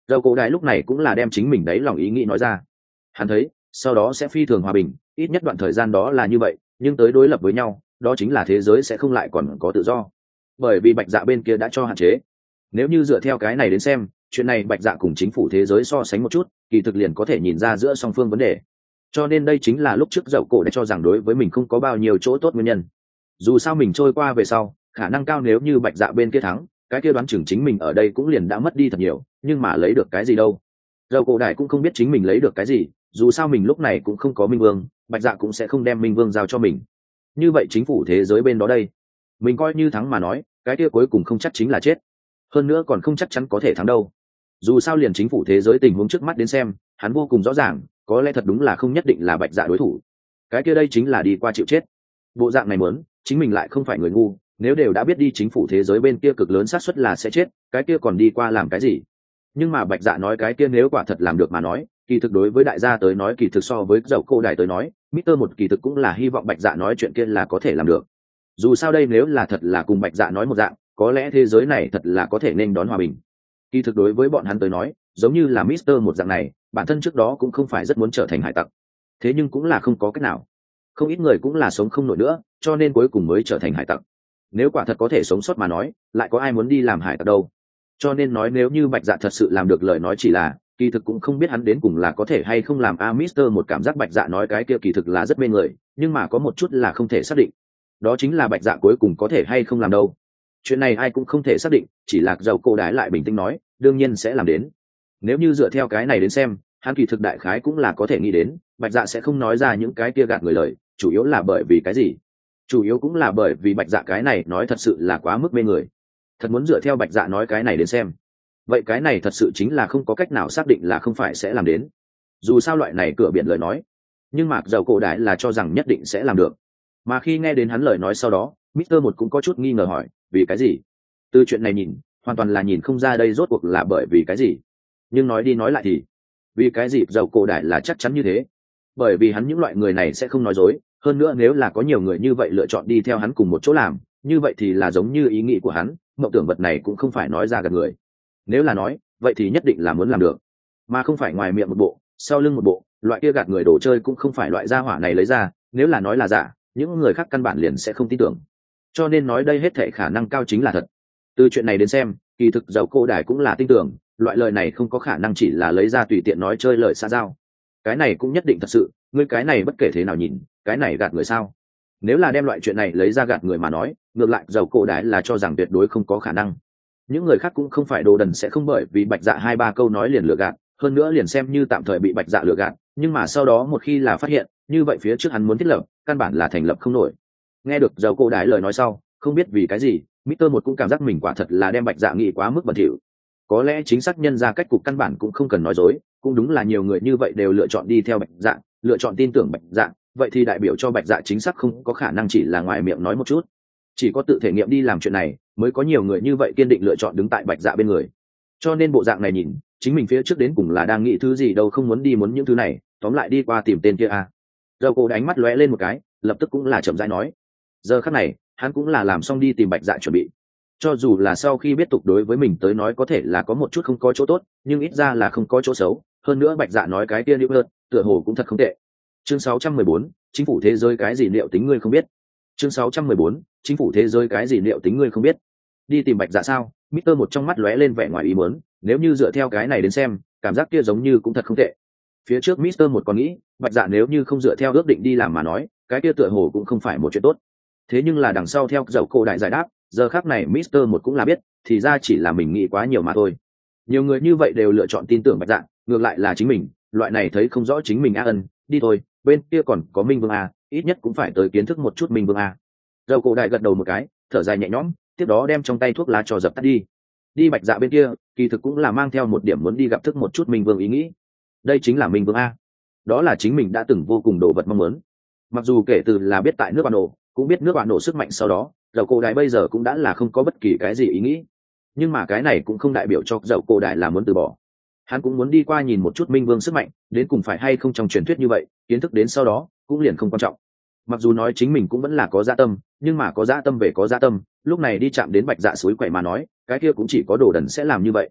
Dầu cổ đại lúc này cũng là đem chính mình đấy lòng ý nghĩ nói ra. Hắn thấy sau đó sẽ phi thường hòa bình, ít nhất đoạn thời gian đó là như vậy, nhưng tới đối lập với nhau, đó chính là thế giới sẽ không lại còn có tự do, bởi vì bạch dạ bên kia đã cho hạn chế. Nếu như dựa theo cái này đến xem, chuyện này bạch dạ cùng chính phủ thế giới so sánh một chút, kỳ thực liền có thể nhìn ra giữa song phương vấn đề. Cho nên đây chính là lúc trước dậu cổ đã cho rằng đối với mình không có bao nhiêu chỗ tốt nguyên nhân. Dù sao mình trôi qua về sau, khả năng cao nếu như bạch dạ bên kia thắng, cái kia đoán chừng chính mình ở đây cũng liền đã mất đi thật nhiều, nhưng mà lấy được cái gì đâu. Dậu cổ đại cũng không biết chính mình lấy được cái gì, dù sao mình lúc này cũng không có minh vương, bạch dạ cũng sẽ không đem minh vương giao cho mình. Như vậy chính phủ thế giới bên đó đây, mình coi như thắng mà nói, cái kia cuối cùng không chắc chính là chết, hơn nữa còn không chắc chắn có thể thắng đâu. Dù sao liền chính phủ thế giới tình huống trước mắt đến xem, hắn vô cùng rõ ràng, có lẽ thật đúng là không nhất định là bạch dạ đối thủ. Cái kia đây chính là đi qua chịu chết. Bộ dạng này muốn chính mình lại không phải người ngu, nếu đều đã biết đi chính phủ thế giới bên kia cực lớn xác suất là sẽ chết, cái kia còn đi qua làm cái gì. Nhưng mà bạch dạ nói cái kia nếu quả thật làm được mà nói, kỳ thực đối với đại gia tới nói, kỳ thực so với dậu cô đại tới nói, Mister một kỳ thực cũng là hy vọng bạch dạ nói chuyện kia là có thể làm được. Dù sao đây nếu là thật là cùng bạch dạ nói một dạng, có lẽ thế giới này thật là có thể nên đón hòa bình. Kỳ thực đối với bọn hắn tới nói, giống như là Mister một dạng này, bản thân trước đó cũng không phải rất muốn trở thành hải tặc, thế nhưng cũng là không có cách nào. Không ít người cũng là sống không nổi nữa, cho nên cuối cùng mới trở thành hải tặc. Nếu quả thật có thể sống sót mà nói, lại có ai muốn đi làm hải tặc đâu. Cho nên nói nếu như bạch dạ thật sự làm được lời nói chỉ là, kỳ thực cũng không biết hắn đến cùng là có thể hay không làm. A Mister một cảm giác bạch dạ nói cái kia kỳ thực là rất mê người, nhưng mà có một chút là không thể xác định, đó chính là bạch dạ cuối cùng có thể hay không làm đâu. Chuyện này ai cũng không thể xác định, chỉ là dầu cô đái lại bình tĩnh nói, đương nhiên sẽ làm đến. Nếu như dựa theo cái này đến xem, hắn kỳ thực đại khái cũng là có thể nghĩ đến, bạch dạ sẽ không nói ra những cái kia gạt người lời, chủ yếu là bởi vì cái gì? Chủ yếu cũng là bởi vì bạch dạ cái này nói thật sự là quá mức mê người. Thật muốn dựa theo bạch dạ nói cái này đến xem, vậy cái này thật sự chính là không có cách nào xác định là không phải sẽ làm đến. Dù sao loại này cửa biển lời nói, nhưng mà dầu cổ đại là cho rằng nhất định sẽ làm được. Mà khi nghe đến hắn lời nói sau đó, Mister một cũng có chút nghi ngờ hỏi, vì cái gì? Từ chuyện này nhìn, hoàn toàn là nhìn không ra đây rốt cuộc là bởi vì cái gì. Nhưng nói đi nói lại thì, vì cái gì dầu cổ đại là chắc chắn như thế? Bởi vì hắn những loại người này sẽ không nói dối, hơn nữa nếu là có nhiều người như vậy lựa chọn đi theo hắn cùng một chỗ làm, như vậy thì là giống như ý nghĩ của hắn, mộng tưởng vật này cũng không phải nói ra gạt người. Nếu là nói, vậy thì nhất định là muốn làm được, mà không phải ngoài miệng một bộ, sau lưng một bộ, loại kia gạt người đồ chơi cũng không phải loại gia hỏa này lấy ra, nếu là nói là giả, những người khác căn bản liền sẽ không tin tưởng. Cho nên nói đây hết thảy khả năng cao chính là thật. Từ chuyện này đến xem, kỳ thực dầu cô đài cũng là tin tưởng, loại lời này không có khả năng chỉ là lấy ra tùy tiện nói chơi lời xã giao. Cái này cũng nhất định thật sự, ngươi cái này bất kể thế nào nhìn, cái này gạt người sao? Nếu là đem loại chuyện này lấy ra gạt người mà nói, ngược lại dầu cô đài là cho rằng tuyệt đối không có khả năng. Những người khác cũng không phải đồ đần, sẽ không bởi vì bạch dạ hai ba câu nói liền lừa gạt, hơn nữa liền xem như tạm thời bị bạch dạ lừa gạt, nhưng mà sau đó một khi là phát hiện, như vậy phía trước hắn muốn thiết lập, căn bản là thành lập không nổi. Nghe được dầu cô đái lời nói sau, không biết vì cái gì, Mister một cũng cảm giác mình quả thật là đem bạch dạ nghĩ quá mức bẩn thỉu. Có lẽ chính xác nhân ra cách cục căn bản cũng không cần nói dối, cũng đúng là nhiều người như vậy đều lựa chọn đi theo bạch dạ, lựa chọn tin tưởng bạch dạ, vậy thì đại biểu cho bạch dạ chính xác không có khả năng chỉ là ngoài miệng nói một chút. Chỉ có tự thể nghiệm đi làm chuyện này, mới có nhiều người như vậy kiên định lựa chọn đứng tại bạch dạ bên người. Cho nên bộ dạng này nhìn, chính mình phía trước đến cùng là đang nghĩ thứ gì đâu, không muốn đi muốn những thứ này, tóm lại đi qua tìm tên kia à. Dầu cổ đánh mắt lóe lên một cái, lập tức cũng là chậm rãi nói, giờ khắc này hắn cũng là làm xong đi tìm bạch dạ chuẩn bị. Cho dù là sau khi biết tục đối với mình tới nói có thể là có một chút không có chỗ tốt, nhưng ít ra là không có chỗ xấu, hơn nữa bạch dạ nói cái kia liệu hơn, tựa hồ cũng thật không tệ. Chương sáu trăm mười bốn, chính phủ thế giới cái gì liệu tính ngươi không biết. Chương sáu trăm mười bốn, chính phủ thế giới cái gì liệu tính ngươi không biết. Đi tìm bạch dạ sao? Mister một trong mắt lóe lên vẻ ngoài ý muốn, nếu như dựa theo cái này đến xem, cảm giác kia giống như cũng thật không tệ. Phía trước Mister một còn nghĩ, bạch dạ nếu như không dựa theo ước định đi làm mà nói, cái kia tựa hồ cũng không phải một chuyện tốt. Thế nhưng là đằng sau theo dầu cổ đại giải đáp, giờ khác này Mister một cũng là biết, thì ra chỉ là mình nghĩ quá nhiều mà thôi. Nhiều người như vậy đều lựa chọn tin tưởng bạch dạ, ngược lại là chính mình, loại này thấy không rõ chính mình a ân, đi thôi, bên kia còn có Minh Vương a, ít nhất cũng phải tới kiến thức một chút Minh Vương a. Dầu cổ đại gật đầu một cái, thở dài nhẹ nhõm, tiếp đó đem trong tay thuốc lá cho dập tắt đi. Đi bạch dạ bên kia, kỳ thực cũng là mang theo một điểm muốn đi gặp thức một chút Minh Vương ý nghĩ. Đây chính là Minh Vương a, đó là chính mình đã từng vô cùng đồ vật mong muốn. Mặc dù kể từ là biết tại nước bạn nổ, cũng biết nước bạn nổ sức mạnh sau đó, dầu cổ đại bây giờ cũng đã là không có bất kỳ cái gì ý nghĩ. Nhưng mà cái này cũng không đại biểu cho dầu cổ đại là muốn từ bỏ. Hắn cũng muốn đi qua nhìn một chút Minh Vương sức mạnh, đến cùng phải hay không trong truyền thuyết như vậy, kiến thức đến sau đó cũng liền không quan trọng. Mặc dù nói chính mình cũng vẫn là có dạ tâm, nhưng mà có dạ tâm về có dạ tâm, lúc này đi chạm đến bạch dạ suối quậy mà nói, cái kia cũng chỉ có đồ đần sẽ làm như vậy.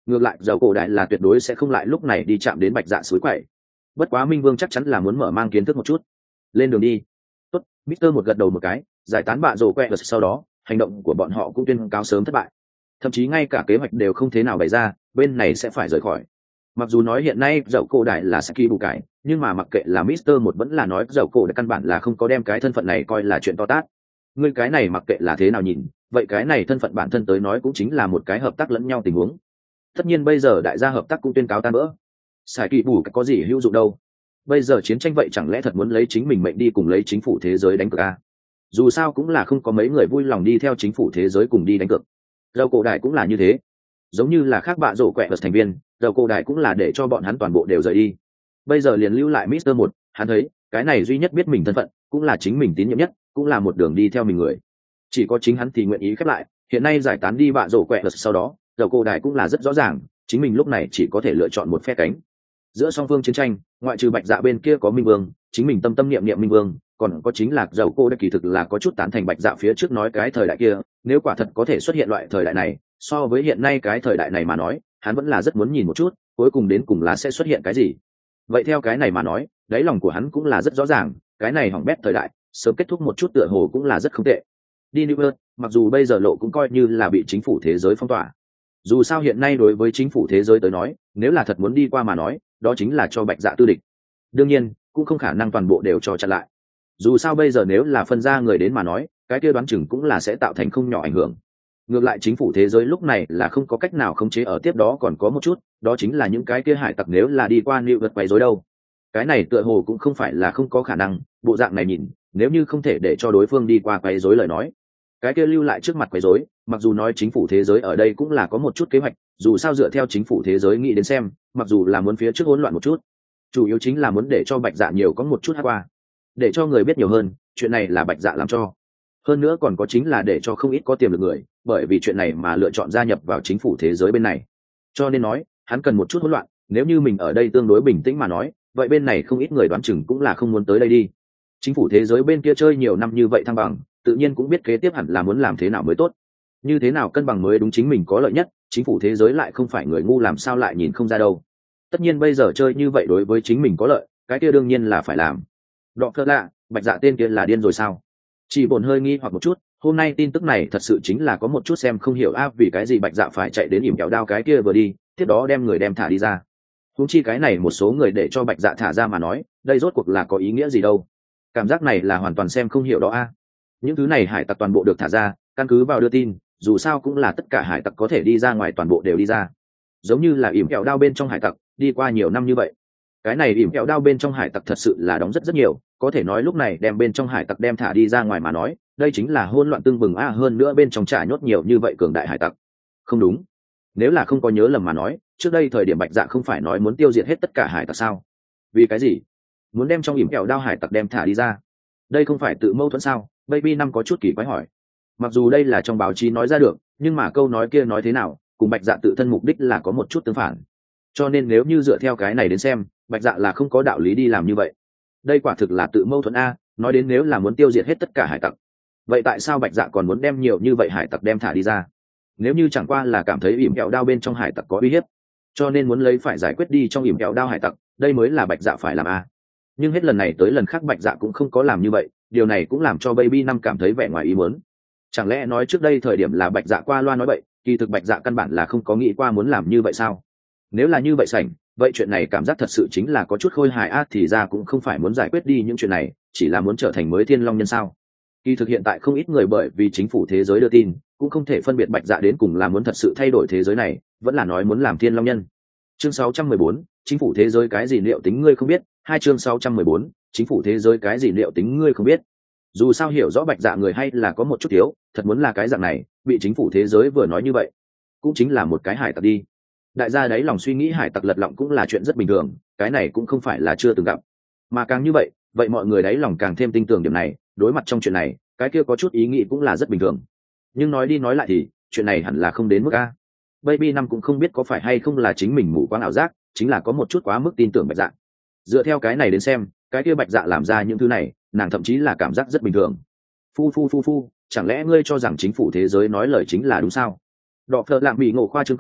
ngược lại dầu cổ đại là tuyệt đối sẽ không lại lúc này đi chạm đến bạch dạ suối quậy. Bất quá minh vương chắc chắn là muốn mở mang kiến thức một chút. Lên đường đi. Tốt, Mister một gật đầu một cái, giải tán bạ rổ quẹ, sau đó hành động của bọn họ cũng tuyên cáo sớm thất bại, thậm chí ngay cả kế hoạch đều không thế nào bày ra, bên này sẽ phải rời khỏi. Mặc dù nói hiện nay dầu cổ đại là Saki bù cải, nhưng mà mặc kệ là Mister một vẫn là nói dầu cổ đại căn bản là không có đem cái thân phận này coi là chuyện to tát. Ngươi cái này mặc kệ là thế nào nhìn, vậy cái này thân phận bản thân tới nói cũng chính là một cái hợp tác lẫn nhau tình huống. Tất nhiên bây giờ đại gia hợp tác cũng tuyên cáo tan vỡ, xài kỳ bù có gì hữu dụng đâu. Bây giờ chiến tranh vậy chẳng lẽ thật muốn lấy chính mình mệnh đi cùng lấy chính phủ thế giới đánh cược à? Dù sao cũng là không có mấy người vui lòng đi theo chính phủ thế giới cùng đi đánh cược. Dầu cổ đại cũng là như thế, giống như là khác bạ rổ quẹ vật thành viên, dầu cổ đại cũng là để cho bọn hắn toàn bộ đều rời đi. Bây giờ liền lưu lại Mister một, hắn thấy cái này duy nhất biết mình thân phận, cũng là chính mình tín nhiệm nhất, cũng là một đường đi theo mình người. Chỉ có chính hắn thì nguyện ý khép lại. Hiện nay giải tán đi bạ rổ quẹ vật sau đó, dầu cổ đại cũng là rất rõ ràng, chính mình lúc này chỉ có thể lựa chọn một phe cánh. Giữa song phương chiến tranh, ngoại trừ bạch dạ bên kia có minh vương, chính mình tâm tâm niệm niệm minh vương, còn có chính là dầu cô đã kỳ thực là có chút tán thành bạch dạ phía trước nói cái thời đại kia. Nếu quả thật có thể xuất hiện loại thời đại này, so với hiện nay cái thời đại này mà nói, hắn vẫn là rất muốn nhìn một chút cuối cùng đến cùng là sẽ xuất hiện cái gì. Vậy theo cái này mà nói, đáy lòng của hắn cũng là rất rõ ràng, cái này hỏng bét thời đại sớm kết thúc một chút tựa hồ cũng là rất không tệ. Đi New Earth, mặc dù bây giờ lộ cũng coi như là bị chính phủ thế giới phong tỏa, dù sao hiện nay đối với chính phủ thế giới tới nói, nếu là thật muốn đi qua mà nói, đó chính là cho bạch dạ tư địch. Đương nhiên cũng không khả năng toàn bộ đều cho chặn lại, dù sao bây giờ nếu là phân ra người đến mà nói, cái kia đoán chừng cũng là sẽ tạo thành không nhỏ ảnh hưởng. Ngược lại chính phủ thế giới lúc này là không có cách nào khống chế. Ở tiếp đó còn có một chút, đó chính là những cái kia hải tặc nếu là đi qua New Earth quấy rối đâu, cái này tựa hồ cũng không phải là không có khả năng. Bộ dạng này nhìn, nếu như không thể để cho đối phương đi qua quấy rối lời nói, cái kia lưu lại trước mặt quấy rối, mặc dù nói chính phủ thế giới ở đây cũng là có một chút kế hoạch, dù sao dựa theo chính phủ thế giới nghĩ đến xem, mặc dù là muốn phía trước hỗn loạn một chút, chủ yếu chính là muốn để cho bạch dạ nhiều có một chút hát qua, để cho người biết nhiều hơn, chuyện này là bạch dạ làm cho. Hơn nữa còn có chính là để cho không ít có tiềm lực người, bởi vì chuyện này mà lựa chọn gia nhập vào chính phủ thế giới bên này. Cho nên nói, hắn cần một chút hỗn loạn, nếu như mình ở đây tương đối bình tĩnh mà nói, vậy bên này không ít người đoán chừng cũng là không muốn tới đây đi. Chính phủ thế giới bên kia chơi nhiều năm như vậy thăng bằng, tự nhiên cũng biết kế tiếp hẳn là muốn làm thế nào mới tốt, như thế nào cân bằng mới đúng chính mình có lợi nhất. Chính phủ thế giới lại không phải người ngu, làm sao lại nhìn không ra đâu. Tất nhiên bây giờ chơi như vậy đối với chính mình có lợi, cái kia đương nhiên là phải làm. Đọ cơ lạ, bạch dạ tên kia là điên rồi sao? Chỉ bổn hơi nghi hoặc một chút, hôm nay tin tức này thật sự chính là có một chút xem không hiểu a, vì cái gì bạch dạ phải chạy đến ỉm kẹo đao cái kia vừa đi, tiếp đó đem người đem thả đi ra. Huống chi cái này một số người để cho bạch dạ thả ra mà nói, đây rốt cuộc là có ý nghĩa gì đâu. Cảm giác này là hoàn toàn xem không hiểu đó a. Những thứ này hải tặc toàn bộ được thả ra, căn cứ vào đưa tin, dù sao cũng là tất cả hải tặc có thể đi ra ngoài toàn bộ đều đi ra. Giống như là ỉm kẹo đao bên trong hải tặc, đi qua nhiều năm như vậy, cái này ỉm kẹo đao bên trong hải tặc thật sự là đóng rất rất nhiều, có thể nói lúc này đem bên trong hải tặc đem thả đi ra ngoài mà nói, đây chính là hỗn loạn tương bừng a. Hơn nữa bên trong trả nhốt nhiều như vậy cường đại hải tặc. Không đúng, nếu là không có nhớ lầm mà nói, trước đây thời điểm bạch dạ không phải nói muốn tiêu diệt hết tất cả hải tặc sao? Vì cái gì muốn đem trong ỉm kẹo đao hải tặc đem thả đi ra? Đây không phải tự mâu thuẫn sao? Baby năm có chút kỳ quái hỏi. Mặc dù đây là trong báo chí nói ra được, nhưng mà câu nói kia nói thế nào cùng bạch dạ tự thân mục đích là có một chút tương phản, cho nên nếu như dựa theo cái này đến xem, bạch dạ là không có đạo lý đi làm như vậy. Đây quả thực là tự mâu thuẫn a. Nói đến nếu là muốn tiêu diệt hết tất cả hải tặc, vậy tại sao bạch dạ còn muốn đem nhiều như vậy hải tặc đem thả đi ra? Nếu như chẳng qua là cảm thấy ỉm kẹo đao bên trong hải tặc có uy hiếp, cho nên muốn lấy phải giải quyết đi trong ỉm kẹo đao hải tặc, đây mới là bạch dạ phải làm a. Nhưng hết lần này tới lần khác bạch dạ cũng không có làm như vậy, điều này cũng làm cho Baby năm cảm thấy vẻ ngoài ý muốn. Chẳng lẽ nói trước đây thời điểm là bạch dạ qua loa nói bậy, kỳ thực bạch dạ căn bản là không có nghĩ qua muốn làm như vậy sao? Nếu là như vậy sảnh, vậy chuyện này cảm giác thật sự chính là có chút khôi hài a. Thì ra cũng không phải muốn giải quyết đi những chuyện này, chỉ là muốn trở thành mới thiên long nhân sao? Kỳ thực hiện tại không ít người bởi vì chính phủ thế giới đưa tin, cũng không thể phân biệt bạch dạ đến cùng là muốn thật sự thay đổi thế giới này, vẫn là nói muốn làm thiên long nhân. Chương sáu trăm mười bốn, chính phủ thế giới cái gì liệu tính ngươi không biết. Hai chương sáu trăm mười bốn, chính phủ thế giới cái gì liệu tính ngươi không biết. Dù sao hiểu rõ bạch dạ người hay là có một chút thiếu, thật muốn là cái dạng này, bị chính phủ thế giới vừa nói như vậy, cũng chính là một cái hải tặc đi. Đại gia đấy lòng suy nghĩ hải tặc lật lọng cũng là chuyện rất bình thường, cái này cũng không phải là chưa từng gặp, mà càng như vậy, vậy mọi người đấy lòng càng thêm tin tưởng điểm này. Đối mặt trong chuyện này, cái kia có chút ý nghĩ cũng là rất bình thường. Nhưng nói đi nói lại thì chuyện này hẳn là không đến mức a. Baby năm cũng không biết có phải hay không là chính mình mù quáng ảo giác, chính là có một chút quá mức tin tưởng bạch dạ. Dựa theo cái này đến xem, cái kia bạch dạ làm ra những thứ này, nàng thậm chí là cảm giác rất bình thường. Phu phu phu phu, chẳng lẽ ngươi cho rằng chính phủ thế giới nói lời chính là đúng sao? Đọ phợ lạm bị ngộ khoa trương cười,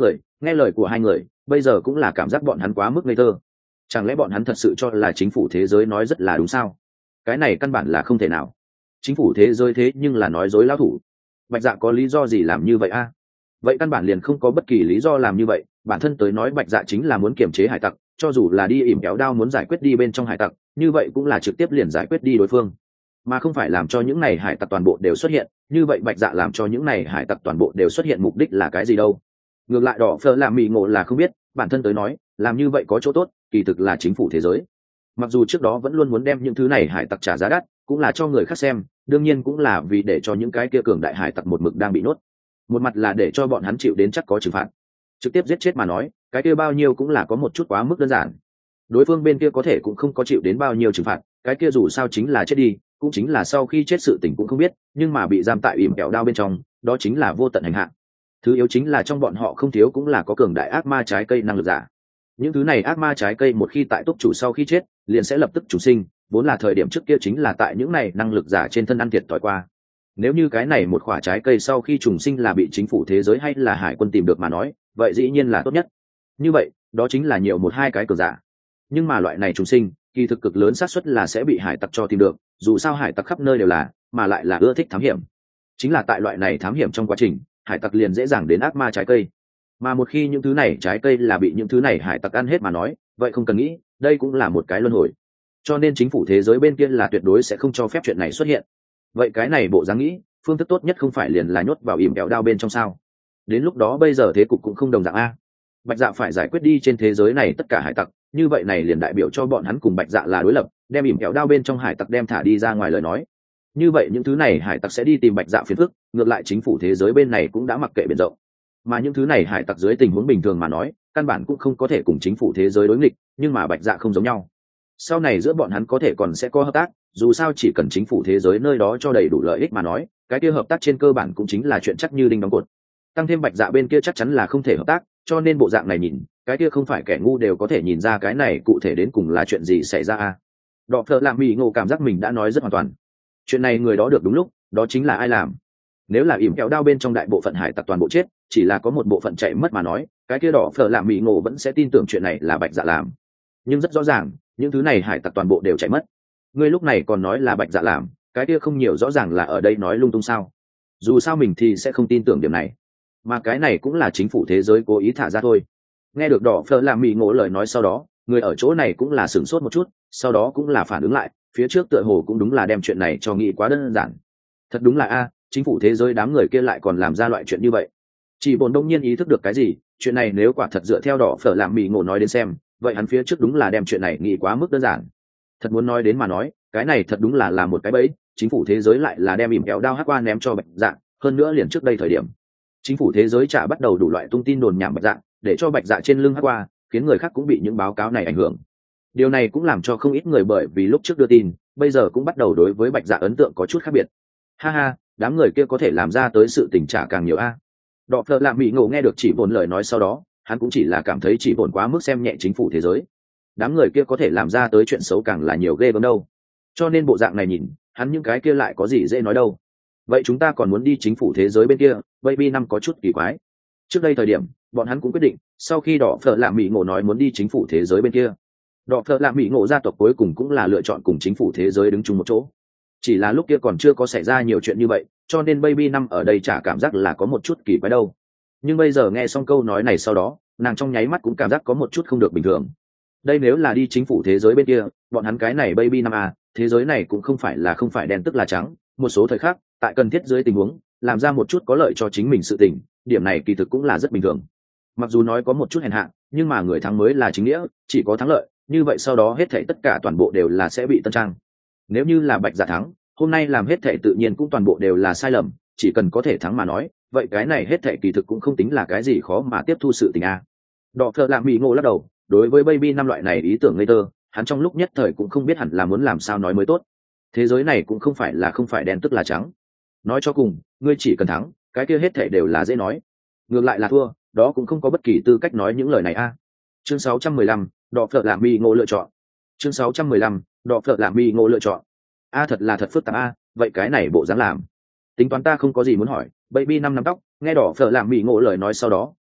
Nghe lời của hai người bây giờ cũng là cảm giác bọn hắn quá mức ngây thơ. Chẳng lẽ bọn hắn thật sự cho là chính phủ thế giới nói rất là đúng sao? Cái này căn bản là không thể nào. Chính phủ thế giới thế nhưng là nói dối lão thủ. Bạch Dạ có lý do gì làm như vậy a? Vậy căn bản liền không có bất kỳ lý do làm như vậy. Bản thân tới nói Bạch Dạ chính là muốn kiềm chế hải tặc, cho dù là đi ỉm kéo đao muốn giải quyết đi bên trong hải tặc, như vậy cũng là trực tiếp liền giải quyết đi đối phương, mà không phải làm cho những này hải tặc toàn bộ đều xuất hiện. Như vậy Bạch Dạ làm cho những này hải tặc toàn bộ đều xuất hiện mục đích là cái gì đâu? Ngược lại đỏ phơ làm mì ngộ là không biết. Bản thân tới nói làm như vậy có chỗ tốt, kỳ thực là chính phủ thế giới mặc dù trước đó vẫn luôn muốn đem những thứ này hải tặc trả giá đắt, cũng là cho người khác xem, đương nhiên cũng là vì để cho những cái kia cường đại hải tặc một mực đang bị nuốt. Một mặt là để cho bọn hắn chịu đến chắc có trừng phạt, trực tiếp giết chết mà nói cái kia bao nhiêu cũng là có một chút quá mức đơn giản. Đối phương bên kia có thể cũng không có chịu đến bao nhiêu trừng phạt, cái kia dù sao chính là chết đi, cũng chính là sau khi chết sự tình cũng không biết, nhưng mà bị giam tại ỉm kẹo đao bên trong, đó chính là vô tận hành hạ. Thứ yếu chính là trong bọn họ không thiếu cũng là có cường đại ác ma trái cây năng lực giả. Những thứ này ác ma trái cây một khi tại túc chủ sau khi chết liền sẽ lập tức chủ sinh, vốn là thời điểm trước kia chính là tại những này năng lực giả trên thân ăn thiệt thòi qua. Nếu như cái này một quả trái cây sau khi trùng sinh là bị chính phủ thế giới hay là hải quân tìm được mà nói, vậy dĩ nhiên là tốt nhất. Như vậy đó chính là nhiều một hai cái cường giả, nhưng mà loại này trùng sinh kỳ thực cực lớn xác suất là sẽ bị hải tặc cho tìm được, dù sao hải tặc khắp nơi đều là, mà lại là ưa thích thám hiểm. Chính là tại loại này thám hiểm trong quá trình hải tặc liền dễ dàng đến ác ma trái cây, mà một khi những thứ này trái cây là bị những thứ này hải tặc ăn hết mà nói, vậy không cần nghĩ, đây cũng là một cái luân hồi. Cho nên chính phủ thế giới bên kia là tuyệt đối sẽ không cho phép chuyện này xuất hiện. Vậy cái này bộ dáng nghĩ phương thức tốt nhất không phải liền là nhốt vào ỉm kẹo đao bên trong sao? Đến lúc đó bây giờ thế cục cũng không đồng dạng a. Bạch Dạ phải giải quyết đi trên thế giới này tất cả hải tặc, như vậy này liền đại biểu cho bọn hắn cùng Bạch Dạ là đối lập, đem ỉm kẹo đao bên trong hải tặc đem thả đi ra ngoài lời nói, như vậy những thứ này hải tặc sẽ đi tìm Bạch Dạ phiền phức, ngược lại chính phủ thế giới bên này cũng đã mặc kệ biển rộng. Mà những thứ này hải tặc dưới tình huống bình thường mà nói căn bản cũng không có thể cùng chính phủ thế giới đối nghịch, nhưng mà Bạch Dạ không giống nhau. Sau này giữa bọn hắn có thể còn sẽ có hợp tác, dù sao chỉ cần chính phủ thế giới nơi đó cho đầy đủ lợi ích mà nói, cái kia hợp tác trên cơ bản cũng chính là chuyện chắc như đinh đóng cột. Tăng thêm Bạch Dạ bên kia chắc chắn là không thể hợp tác, cho nên bộ dạng này nhìn cái kia không phải kẻ ngu đều có thể nhìn ra cái này cụ thể đến cùng là chuyện gì xảy ra a. Đọ Phở làm mì ngộ cảm giác mình đã nói rất hoàn toàn. Chuyện này người đó được đúng lúc, đó chính là ai làm? Nếu là ỉm kẹo đao bên trong đại bộ phận hải tặc toàn bộ chết, chỉ là có một bộ phận chạy mất mà nói, cái kia Đỏ Phở làm mì ngộ vẫn sẽ tin tưởng chuyện này là Bạch Dạ làm. Nhưng rất rõ ràng những thứ này hải tặc toàn bộ đều chạy mất, ngươi lúc này còn nói là Bạch Dạ làm, cái kia không nhiều rõ ràng là ở đây nói lung tung sao? Dù sao mình thì sẽ không tin tưởng điểm này, mà cái này cũng là chính phủ thế giới cố ý thả ra thôi. Nghe được Đỏ Phở làm mì ngộ lời nói sau đó, người ở chỗ này cũng là sửng sốt một chút, sau đó cũng là phản ứng lại, phía trước tựa hồ cũng đúng là đem chuyện này cho nghĩ quá đơn giản. Thật đúng là a, chính phủ thế giới đám người kia lại còn làm ra loại chuyện như vậy. Chỉ Bồn đông nhiên ý thức được cái gì, chuyện này nếu quả thật dựa theo Đỏ Phở làm mì ngộ nói đến xem, vậy hắn phía trước đúng là đem chuyện này nghĩ quá mức đơn giản. Thật muốn nói đến mà nói, cái này thật đúng là là một cái bẫy, chính phủ thế giới lại là đem ỉm kẹo đao hắc qua ném cho Bạch Dạ, hơn nữa liền trước đây thời điểm chính phủ thế giới trả bắt đầu đủ loại tung tin đồn nhảm Bạch Dạ, để cho Bạch Dạ trên lưng hắc qua, khiến người khác cũng bị những báo cáo này ảnh hưởng. Điều này cũng làm cho không ít người bởi vì lúc trước đưa tin, bây giờ cũng bắt đầu đối với Bạch Dạ ấn tượng có chút khác biệt. Ha ha, đám người kia có thể làm ra tới sự tình trả càng nhiều a. Đọ Phở làm mì ngộ nghe được Chỉ Bồn lời nói sau đó, hắn cũng chỉ là cảm thấy Chỉ Bồn quá mức xem nhẹ chính phủ thế giới. Đám người kia có thể làm ra tới chuyện xấu càng là nhiều ghê gớm đâu. Cho nên bộ dạng này nhìn, hắn những cái kia lại có gì dễ nói đâu. Vậy chúng ta còn muốn đi chính phủ thế giới bên kia, Baby năm có chút kỳ quái. Trước đây thời điểm, bọn hắn cũng quyết định, sau khi Đọ Phở làm mì ngộ nói muốn đi chính phủ thế giới bên kia, Đọ Phở làm mì ngộ gia tộc cuối cùng cũng là lựa chọn cùng chính phủ thế giới đứng chung một chỗ. Chỉ là lúc kia còn chưa có xảy ra nhiều chuyện như vậy, cho nên Baby năm ở đây chả cảm giác là có một chút kỳ quái đâu. Nhưng bây giờ nghe xong câu nói này sau đó, nàng trong nháy mắt cũng cảm giác có một chút không được bình thường. Đây nếu là đi chính phủ thế giới bên kia, bọn hắn cái này Baby năm à, thế giới này cũng không phải là không phải đen tức là trắng, một số thời khắc, tại cần thiết dưới tình huống, làm ra một chút có lợi cho chính mình sự tình, điểm này kỳ thực cũng là rất bình thường. Mặc dù nói có một chút hèn hạ, nhưng mà người thắng mới là chính nghĩa, chỉ có thắng lợi, như vậy sau đó hết thảy tất cả toàn bộ đều là sẽ bị tân trang. Nếu như là Bạch Dạ thắng, hôm nay làm hết thảy tự nhiên cũng toàn bộ đều là sai lầm, chỉ cần có thể thắng mà nói, vậy cái này hết thảy kỳ thực cũng không tính là cái gì khó mà tiếp thu sự tình a. Đọ Phở làm mì ngộ lắc đầu, đối với Baby năm loại này ý tưởng ngây thơ, hắn trong lúc nhất thời cũng không biết hẳn là muốn làm sao nói mới tốt. Thế giới này cũng không phải là không phải đen tức là trắng. Nói cho cùng, ngươi chỉ cần thắng, cái kia hết thảy đều là dễ nói. Ngược lại là thua, đó cũng không có bất kỳ tư cách nói những lời này a. Chương sáu trăm mười lăm, Đọ Phở làm mì ngộ lựa chọn. Chương sáu trăm mười lăm, Đọ Phở làm mì ngộ lựa chọn. A thật là thật phức tạp a, vậy cái này bộ dáng làm. Tính toán ta không có gì muốn hỏi, Baby năm năm tóc, nghe Đọ Phở làm mì ngộ lời nói sau đó,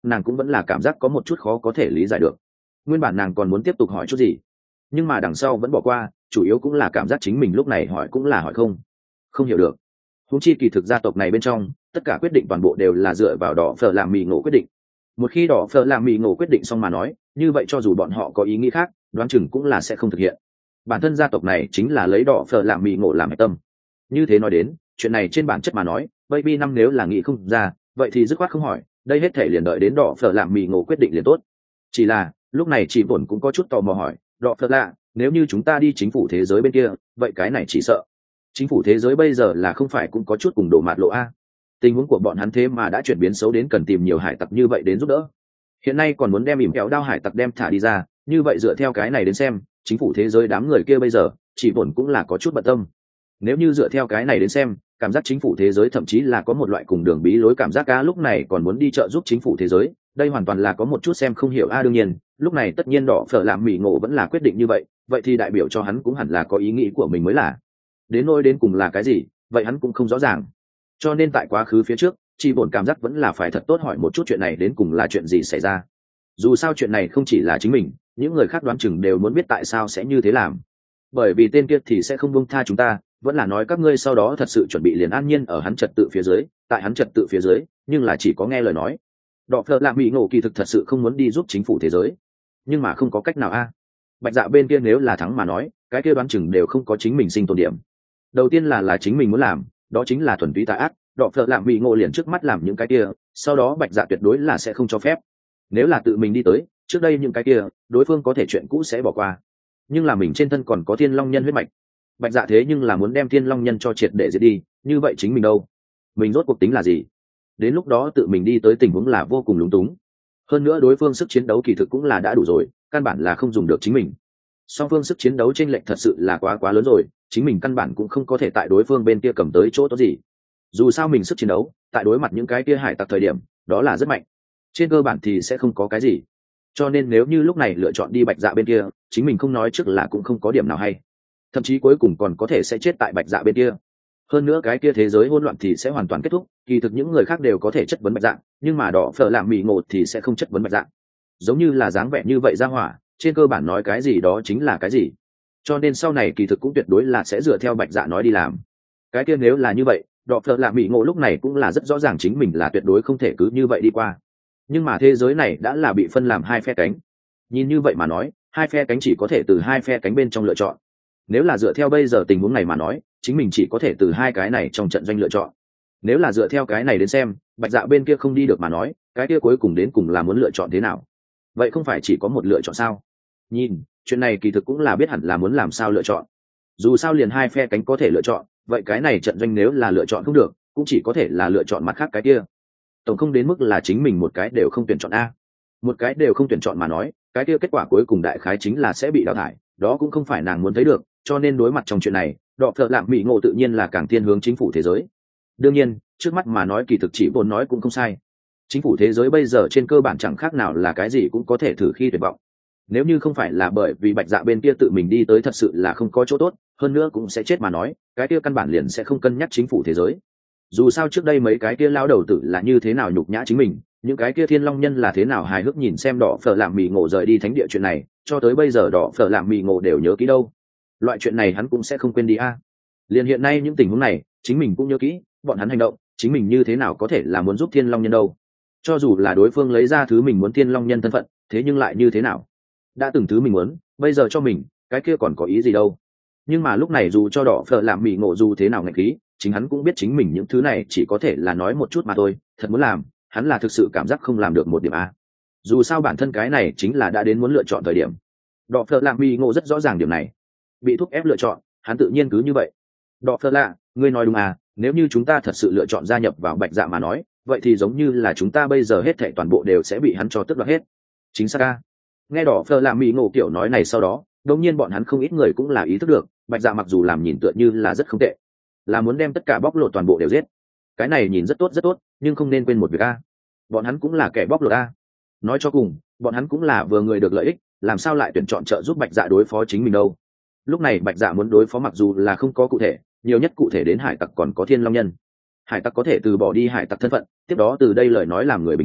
nàng cũng vẫn là cảm giác có một chút khó có thể lý giải được. Nguyên bản nàng còn muốn tiếp tục hỏi chút gì, nhưng mà đằng sau vẫn bỏ qua, chủ yếu cũng là cảm giác chính mình lúc này hỏi cũng là hỏi không không hiểu được. Huống chi kỳ thực gia tộc này bên trong tất cả quyết định toàn bộ đều là dựa vào đỏ phở làm mì ngộ quyết định. Một khi đỏ phở làm mì ngộ quyết định xong mà nói, như vậy cho dù bọn họ có ý nghĩ khác, đoán chừng cũng là sẽ không thực hiện. Bản thân gia tộc này chính là lấy đỏ phở làm mì ngộ làm hệ tâm. Như thế nói đến, chuyện này trên bản chất mà nói, baby năm nếu là nghĩ không ra, vậy thì dứt khoát không hỏi, đây hết thể liền đợi đến đỏ phở làm mì ngộ quyết định liền tốt. Chỉ là lúc này chị Bổn cũng có chút tò mò hỏi, đỏ phở lạ, nếu như chúng ta đi chính phủ thế giới bên kia, vậy cái này chỉ sợ chính phủ thế giới bây giờ là không phải cũng có chút cùng đổ mạt lộ a? Tình huống của bọn hắn thế mà đã chuyển biến xấu đến cần tìm nhiều hải tặc như vậy đến giúp đỡ, hiện nay còn muốn đem ỉm kéo đao hải tặc đem thả đi ra, như vậy dựa theo cái này đến xem, chính phủ thế giới đám người kia bây giờ chỉ Bổn cũng là có chút bận tâm. Nếu như dựa theo cái này đến xem, cảm giác chính phủ thế giới thậm chí là có một loại cùng đường bí lối cảm giác cá lúc này còn muốn đi trợ giúp chính phủ thế giới, đây hoàn toàn là có một chút xem không hiểu a. Đương nhiên lúc này tất nhiên đỏ phở làm mì ngộ vẫn là quyết định như vậy, vậy thì đại biểu cho hắn cũng hẳn là có ý nghĩ của mình mới là. Đến nỗi đến cùng là cái gì, vậy hắn cũng không rõ ràng. Cho nên tại quá khứ phía trước, Chi Bổn cảm giác vẫn là phải thật tốt hỏi một chút chuyện này đến cùng là chuyện gì xảy ra. Dù sao chuyện này không chỉ là chính mình, những người khác đoán chừng đều muốn biết tại sao sẽ như thế làm. Bởi vì tên kia thì sẽ không buông tha chúng ta, vẫn là nói các ngươi sau đó thật sự chuẩn bị liền an nhiên ở hắn trật tự phía dưới, tại hắn trật tự phía dưới, nhưng là chỉ có nghe lời nói. Đỏ phở làm mì ngộ kỳ thực thật sự không muốn đi giúp chính phủ thế giới, nhưng mà không có cách nào a. Bạch Dạ bên kia nếu là thắng mà nói, cái kia đoán chừng đều không có chính mình sinh tồn điểm. Đầu tiên là là chính mình muốn làm, đó chính là thuần túy tà ác, đỏ phở làm mì ngộ liền trước mắt làm những cái kia, sau đó Bạch Dạ tuyệt đối là sẽ không cho phép. Nếu là tự mình đi tới, trước đây những cái kia, đối phương có thể chuyện cũ sẽ bỏ qua, nhưng là mình trên thân còn có Thiên Long Nhân huyết mạch. Bạch Dạ thế nhưng là muốn đem Thiên Long Nhân cho triệt để giết đi, như vậy chính mình đâu? Mình rốt cuộc tính là gì? Đến lúc đó tự mình đi tới tình huống là vô cùng lúng túng. Hơn nữa đối phương sức chiến đấu kỳ thực cũng là đã đủ rồi, căn bản là không dùng được chính mình. Song phương sức chiến đấu chênh lệch thật sự là quá quá lớn rồi, chính mình căn bản cũng không có thể tại đối phương bên kia cầm tới chỗ tốt gì. Dù sao mình sức chiến đấu, tại đối mặt những cái kia hải tặc thời điểm, đó là rất mạnh. Trên cơ bản thì sẽ không có cái gì. Cho nên nếu như lúc này lựa chọn đi Bạch Dạ bên kia, chính mình không nói trước là cũng không có điểm nào hay. Thậm chí cuối cùng còn có thể sẽ chết tại Bạch Dạ bên kia. Hơn nữa cái kia thế giới hỗn loạn thì sẽ hoàn toàn kết thúc, kỳ thực những người khác đều có thể chất vấn Bạch Dạ, nhưng mà đỏ phở làm mì ngộ thì sẽ không chất vấn Bạch Dạ. Giống như là dáng vẻ như vậy ra hỏa, trên cơ bản nói cái gì đó chính là cái gì. Cho nên sau này kỳ thực cũng tuyệt đối là sẽ dựa theo Bạch Dạ nói đi làm. Cái kia nếu là như vậy, đỏ phở làm mì ngộ lúc này cũng là rất rõ ràng chính mình là tuyệt đối không thể cứ như vậy đi qua. Nhưng mà thế giới này đã là bị phân làm hai phe cánh. Nhìn như vậy mà nói, hai phe cánh chỉ có thể từ hai phe cánh bên trong lựa chọn. Nếu là dựa theo bây giờ tình huống này mà nói, chính mình chỉ có thể từ hai cái này trong trận doanh lựa chọn. Nếu là dựa theo cái này đến xem, Bạch Dạ bên kia không đi được mà nói, cái kia cuối cùng đến cùng là muốn lựa chọn thế nào? Vậy không phải chỉ có một lựa chọn sao? Nhìn, chuyện này kỳ thực cũng là biết hẳn là muốn làm sao lựa chọn. Dù sao liền hai phe cánh có thể lựa chọn, vậy cái này trận doanh nếu là lựa chọn không được, cũng chỉ có thể là lựa chọn mặt khác cái kia. Tổng không đến mức là chính mình một cái đều không tuyển chọn a. Một cái đều không tuyển chọn mà nói, cái kia kết quả cuối cùng đại khái chính là sẽ bị đào thải, đó cũng không phải nàng muốn thấy được, cho nên đối mặt trong chuyện này, đỏ phở làm mì ngộ tự nhiên là càng thiên hướng chính phủ thế giới. Đương nhiên, trước mắt mà nói kỳ thực chỉ vốn nói cũng không sai. Chính phủ thế giới bây giờ trên cơ bản chẳng khác nào là cái gì cũng có thể thử khi tuyệt vọng. Nếu như không phải là bởi vì Bạch Dạ bên kia tự mình đi tới thật sự là không có chỗ tốt, hơn nữa cũng sẽ chết mà nói, cái kia căn bản liền sẽ không cân nhắc chính phủ thế giới. Dù sao trước đây mấy cái kia lao đầu tử là như thế nào nhục nhã chính mình, những cái kia Thiên Long Nhân là thế nào hài hước nhìn xem đỏ phở làm mì ngộ rời đi thánh địa chuyện này, cho tới bây giờ đỏ phở làm mì ngộ đều nhớ kỹ đâu. Loại chuyện này hắn cũng sẽ không quên đi a. Liền hiện nay những tình huống này, chính mình cũng nhớ kỹ, bọn hắn hành động, chính mình như thế nào có thể là muốn giúp Thiên Long Nhân đâu. Cho dù là đối phương lấy ra thứ mình muốn Thiên Long Nhân thân phận, thế nhưng lại như thế nào? Đã từng thứ mình muốn, bây giờ cho mình, cái kia còn có ý gì đâu. Nhưng mà lúc này dù cho đỏ phở làm mì ngộ dù thế nào ngạch khí, chính hắn cũng biết chính mình những thứ này chỉ có thể là nói một chút mà thôi, thật muốn làm, hắn là thực sự cảm giác không làm được một điểm a. Dù sao bản thân cái này chính là đã đến muốn lựa chọn thời điểm. Đỏ phở làm mì ngộ rất rõ ràng điểm này. Bị thúc ép lựa chọn, hắn tự nhiên cứ như vậy. Đỏ phở lạ, ngươi nói đúng à, nếu như chúng ta thật sự lựa chọn gia nhập vào Bạch Dạ mà nói, vậy thì giống như là chúng ta bây giờ hết thảy toàn bộ đều sẽ bị hắn cho tước đoạt hết. Chính xác a. Nghe đỏ phở làm mì ngộ kiểu nói này sau đó, đương nhiên bọn hắn không ít người cũng là ý thức được, Bạch Dạ mặc dù làm nhìn tựa như là rất không tệ, là muốn đem tất cả bóc lột toàn bộ đều giết. Cái này nhìn rất tốt rất tốt, nhưng không nên quên một việc a. Bọn hắn cũng là kẻ bóc lột a. Nói cho cùng, bọn hắn cũng là vừa người được lợi ích, làm sao lại tuyển chọn trợ giúp Bạch Dạ đối phó chính mình đâu. Lúc này Bạch Dạ muốn đối phó mặc dù là không có cụ thể, nhiều nhất cụ thể đến hải tặc còn có Thiên Long Nhân. Hải tặc có thể từ bỏ đi hải tặc thân phận, tiếp đó từ đây lời nói làm người bình thường,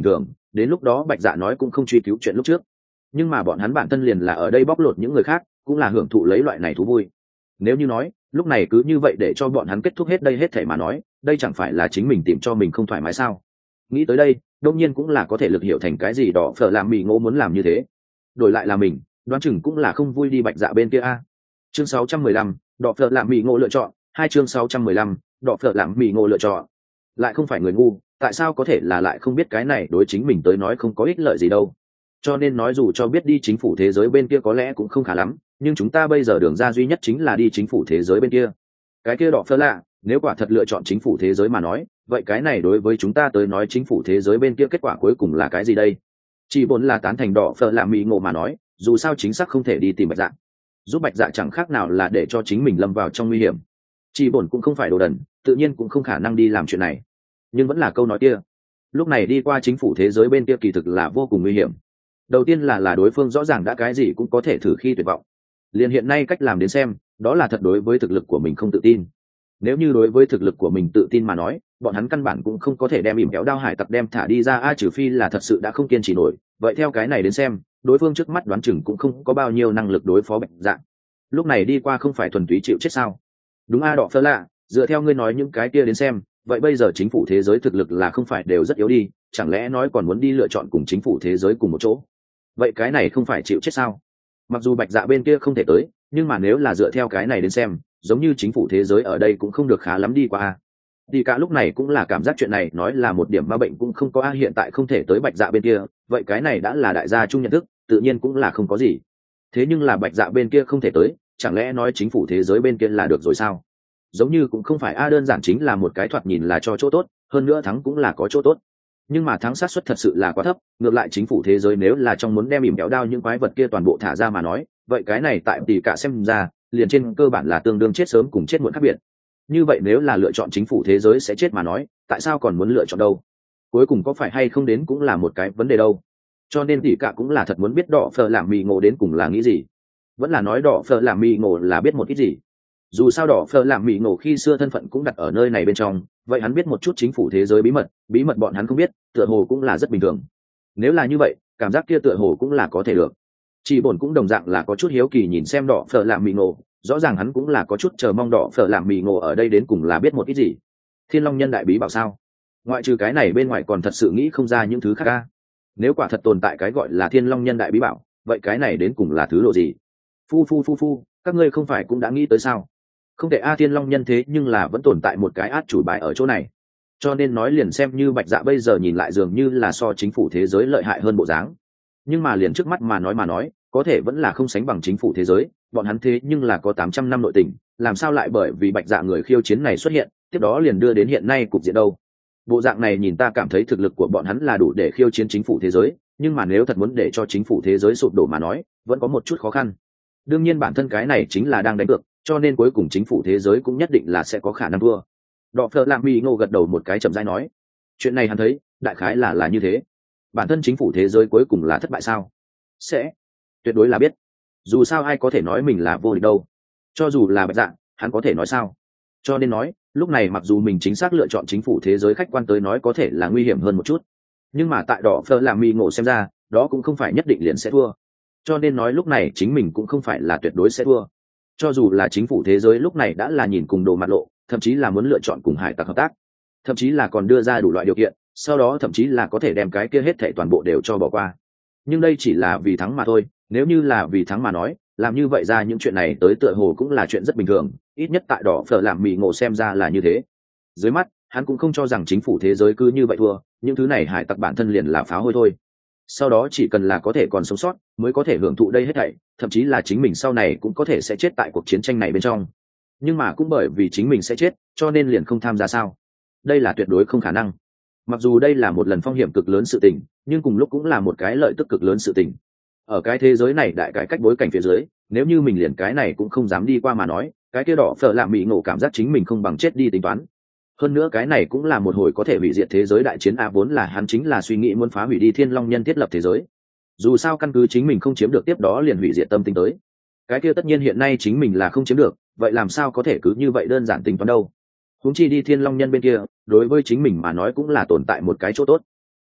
đến lúc đó bạch dạ nói cũng không truy cứu chuyện lúc trước, nhưng mà bọn hắn bản thân liền là ở đây bóc lột những người khác, cũng là hưởng thụ lấy loại này thú vui. Nếu như nói lúc này cứ như vậy để cho bọn hắn kết thúc hết đây hết thảy mà nói, đây chẳng phải là chính mình tìm cho mình không thoải mái sao? Nghĩ tới đây, đương nhiên cũng là có thể lực hiểu thành cái gì đỏ phở làm mì ngộ muốn làm như thế. Đổi lại là mình, đoán chừng cũng là không vui đi bạch dạ bên kia a. Chương sáu trăm mười lăm, đỏ phở làm mì ngộ lựa chọn, hai chương sáu trăm mười lăm, đỏ phở làm mì ngộ lựa chọn. Lại không phải người ngu, tại sao có thể là lại không biết cái này đối chính mình tới nói không có ích lợi gì đâu. Cho nên nói dù cho biết đi chính phủ thế giới bên kia có lẽ cũng không khá lắm, nhưng chúng ta bây giờ đường ra duy nhất chính là đi chính phủ thế giới bên kia. Cái kia đỏ phơ lạ, nếu quả thật lựa chọn chính phủ thế giới mà nói, vậy cái này đối với chúng ta tới nói chính phủ thế giới bên kia kết quả cuối cùng là cái gì đây? Chỉ muốn là tán thành đỏ phơ lạ mỹ ngộ mà nói, dù sao chính xác không thể đi tìm bạch dạ, giúp bạch dạ chẳng khác nào là để cho chính mình lâm vào trong nguy hiểm. Chỉ bổn cũng không phải đồ đần, tự nhiên cũng không khả năng đi làm chuyện này. Nhưng vẫn là câu nói kia, lúc này đi qua chính phủ thế giới bên kia kỳ thực là vô cùng nguy hiểm. Đầu tiên là là đối phương rõ ràng đã cái gì cũng có thể thử khi tuyệt vọng. Liền hiện nay cách làm đến xem, đó là thật đối với thực lực của mình không tự tin. Nếu như đối với thực lực của mình tự tin mà nói, bọn hắn căn bản cũng không có thể đem ỉm kéo đao hải tặc đem thả đi ra a, trừ phi là thật sự đã không kiên trì nổi. Vậy theo cái này đến xem, đối phương trước mắt đoán chừng cũng không có bao nhiêu năng lực đối phó bạch dạ. Lúc này đi qua không phải thuần túy chịu chết sao? Đúng a, đỏ phơ lạ, dựa theo ngươi nói những cái kia đến xem, vậy bây giờ chính phủ thế giới thực lực là không phải đều rất yếu đi, chẳng lẽ nói còn muốn đi lựa chọn cùng chính phủ thế giới cùng một chỗ? Vậy cái này không phải chịu chết sao? Mặc dù bạch dạ bên kia không thể tới, nhưng mà nếu là dựa theo cái này đến xem, giống như chính phủ thế giới ở đây cũng không được khá lắm đi qua a. Đi cả lúc này cũng là cảm giác chuyện này nói là một điểm ma bệnh cũng không có a, hiện tại không thể tới bạch dạ bên kia, vậy cái này đã là đại gia chung nhận thức, tự nhiên cũng là không có gì. Thế nhưng là bạch dạ bên kia không thể tới, chẳng lẽ nói chính phủ thế giới bên kia là được rồi sao? Giống như cũng không phải a, đơn giản chính là một cái thoạt nhìn là cho chỗ tốt, hơn nữa thắng cũng là có chỗ tốt. Nhưng mà thắng sát suất thật sự là quá thấp, ngược lại chính phủ thế giới nếu là trong muốn đem ỉm kéo đao những quái vật kia toàn bộ thả ra mà nói, vậy cái này tại tỷ cả xem ra, liền trên cơ bản là tương đương chết sớm cùng chết muộn khác biệt. Như vậy nếu là lựa chọn chính phủ thế giới sẽ chết mà nói, tại sao còn muốn lựa chọn đâu? Cuối cùng có phải hay không đến cũng là một cái vấn đề đâu. Cho nên tỷ cả cũng là thật muốn biết đỏ phở làm mì ngộ đến cùng là nghĩ gì, vẫn là nói đỏ phở làm mì ngộ là biết một ít gì. Dù sao đỏ phở làm mì ngộ khi xưa thân phận cũng đặt ở nơi này bên trong, vậy hắn biết một chút chính phủ thế giới bí mật, bí mật bọn hắn không biết, tựa hồ cũng là rất bình thường. Nếu là như vậy, cảm giác kia tựa hồ cũng là có thể được. Chỉ bổn cũng đồng dạng là có chút hiếu kỳ nhìn xem đỏ phở làm mì ngộ, rõ ràng hắn cũng là có chút chờ mong đỏ phở làm mì ngộ ở đây đến cùng là biết một ít gì. Thiên Long Nhân đại bí bảo sao? Ngoại trừ cái này bên ngoài còn thật sự nghĩ không ra những thứ khác ca. Nếu quả thật tồn tại cái gọi là Thiên Long Nhân đại bí bảo, vậy cái này đến cùng là thứ độ gì? Phu phu phu phu, các ngươi không phải cũng đã nghĩ tới sao? Không thể a, Thiên Long Nhân thế nhưng là vẫn tồn tại một cái át chủ bài ở chỗ này. Cho nên nói liền xem như bạch dạ bây giờ nhìn lại dường như là so chính phủ thế giới lợi hại hơn bộ dáng, nhưng mà liền trước mắt mà nói mà nói có thể vẫn là không sánh bằng chính phủ thế giới. Bọn hắn thế nhưng là có tám trăm năm nội tình, làm sao lại bởi vì bạch dạ người khiêu chiến này xuất hiện tiếp đó liền đưa đến hiện nay cục diện đâu. Bộ dạng này nhìn ta cảm thấy thực lực của bọn hắn là đủ để khiêu chiến chính phủ thế giới, nhưng mà nếu thật muốn để cho chính phủ thế giới sụp đổ mà nói vẫn có một chút khó khăn. Đương nhiên bản thân cái này chính là đang đánh cược, cho nên cuối cùng chính phủ thế giới cũng nhất định là sẽ có khả năng thua. Đọ phở làm mì ngộ gật đầu một cái chậm rãi nói, chuyện này hắn thấy đại khái là là như thế. Bản thân chính phủ thế giới cuối cùng là thất bại sao? Sẽ tuyệt đối là biết, dù sao ai có thể nói mình là vô địch đâu, cho dù là bạch dạ hắn có thể nói sao. Cho nên nói lúc này mặc dù mình chính xác lựa chọn chính phủ thế giới, khách quan tới nói có thể là nguy hiểm hơn một chút, nhưng mà tại đỏ phở làm mì ngộ xem ra đó cũng không phải nhất định liền sẽ thua. Cho nên nói lúc này chính mình cũng không phải là tuyệt đối sẽ thua. Cho dù là chính phủ thế giới lúc này đã là nhìn cùng đồ mặt lộ, thậm chí là muốn lựa chọn cùng hải tặc hợp tác, thậm chí là còn đưa ra đủ loại điều kiện, sau đó thậm chí là có thể đem cái kia hết thảy toàn bộ đều cho bỏ qua. Nhưng đây chỉ là vì thắng mà thôi, nếu như là vì thắng mà nói, làm như vậy ra những chuyện này tới tựa hồ cũng là chuyện rất bình thường, ít nhất tại đỏ phở làm mì ngộ xem ra là như thế. Dưới mắt hắn cũng không cho rằng chính phủ thế giới cứ như vậy thua, những thứ này hải tặc bản thân liền là pháo hôi thôi. Sau đó chỉ cần là có thể còn sống sót mới có thể hưởng thụ đây hết thảy, thậm chí là chính mình sau này cũng có thể sẽ chết tại cuộc chiến tranh này bên trong. Nhưng mà cũng bởi vì chính mình sẽ chết cho nên liền không tham gia sao? Đây là tuyệt đối không khả năng. Mặc dù đây là một lần phong hiểm cực lớn sự tình, nhưng cùng lúc cũng là một cái lợi tức cực lớn sự tình. Ở cái thế giới này đại cải cách bối cảnh phía dưới, nếu như mình liền cái này cũng không dám đi qua mà nói, cái kia đỏ phở làm mì ngộ cảm giác chính mình không bằng chết đi tính toán. Hơn nữa cái này cũng là một hồi có thể hủy diệt thế giới đại chiến a, vốn là hắn chính là suy nghĩ muốn phá hủy đi Thiên Long Nhân thiết lập thế giới. Dù sao căn cứ chính mình không chiếm được tiếp đó liền hủy diệt tâm tính tới. Cái kia tất nhiên hiện nay chính mình là không chiếm được, vậy làm sao có thể cứ như vậy đơn giản tính toán đâu. Huống chi đi Thiên Long Nhân bên kia, đối với chính mình mà nói cũng là tồn tại một cái chỗ tốt.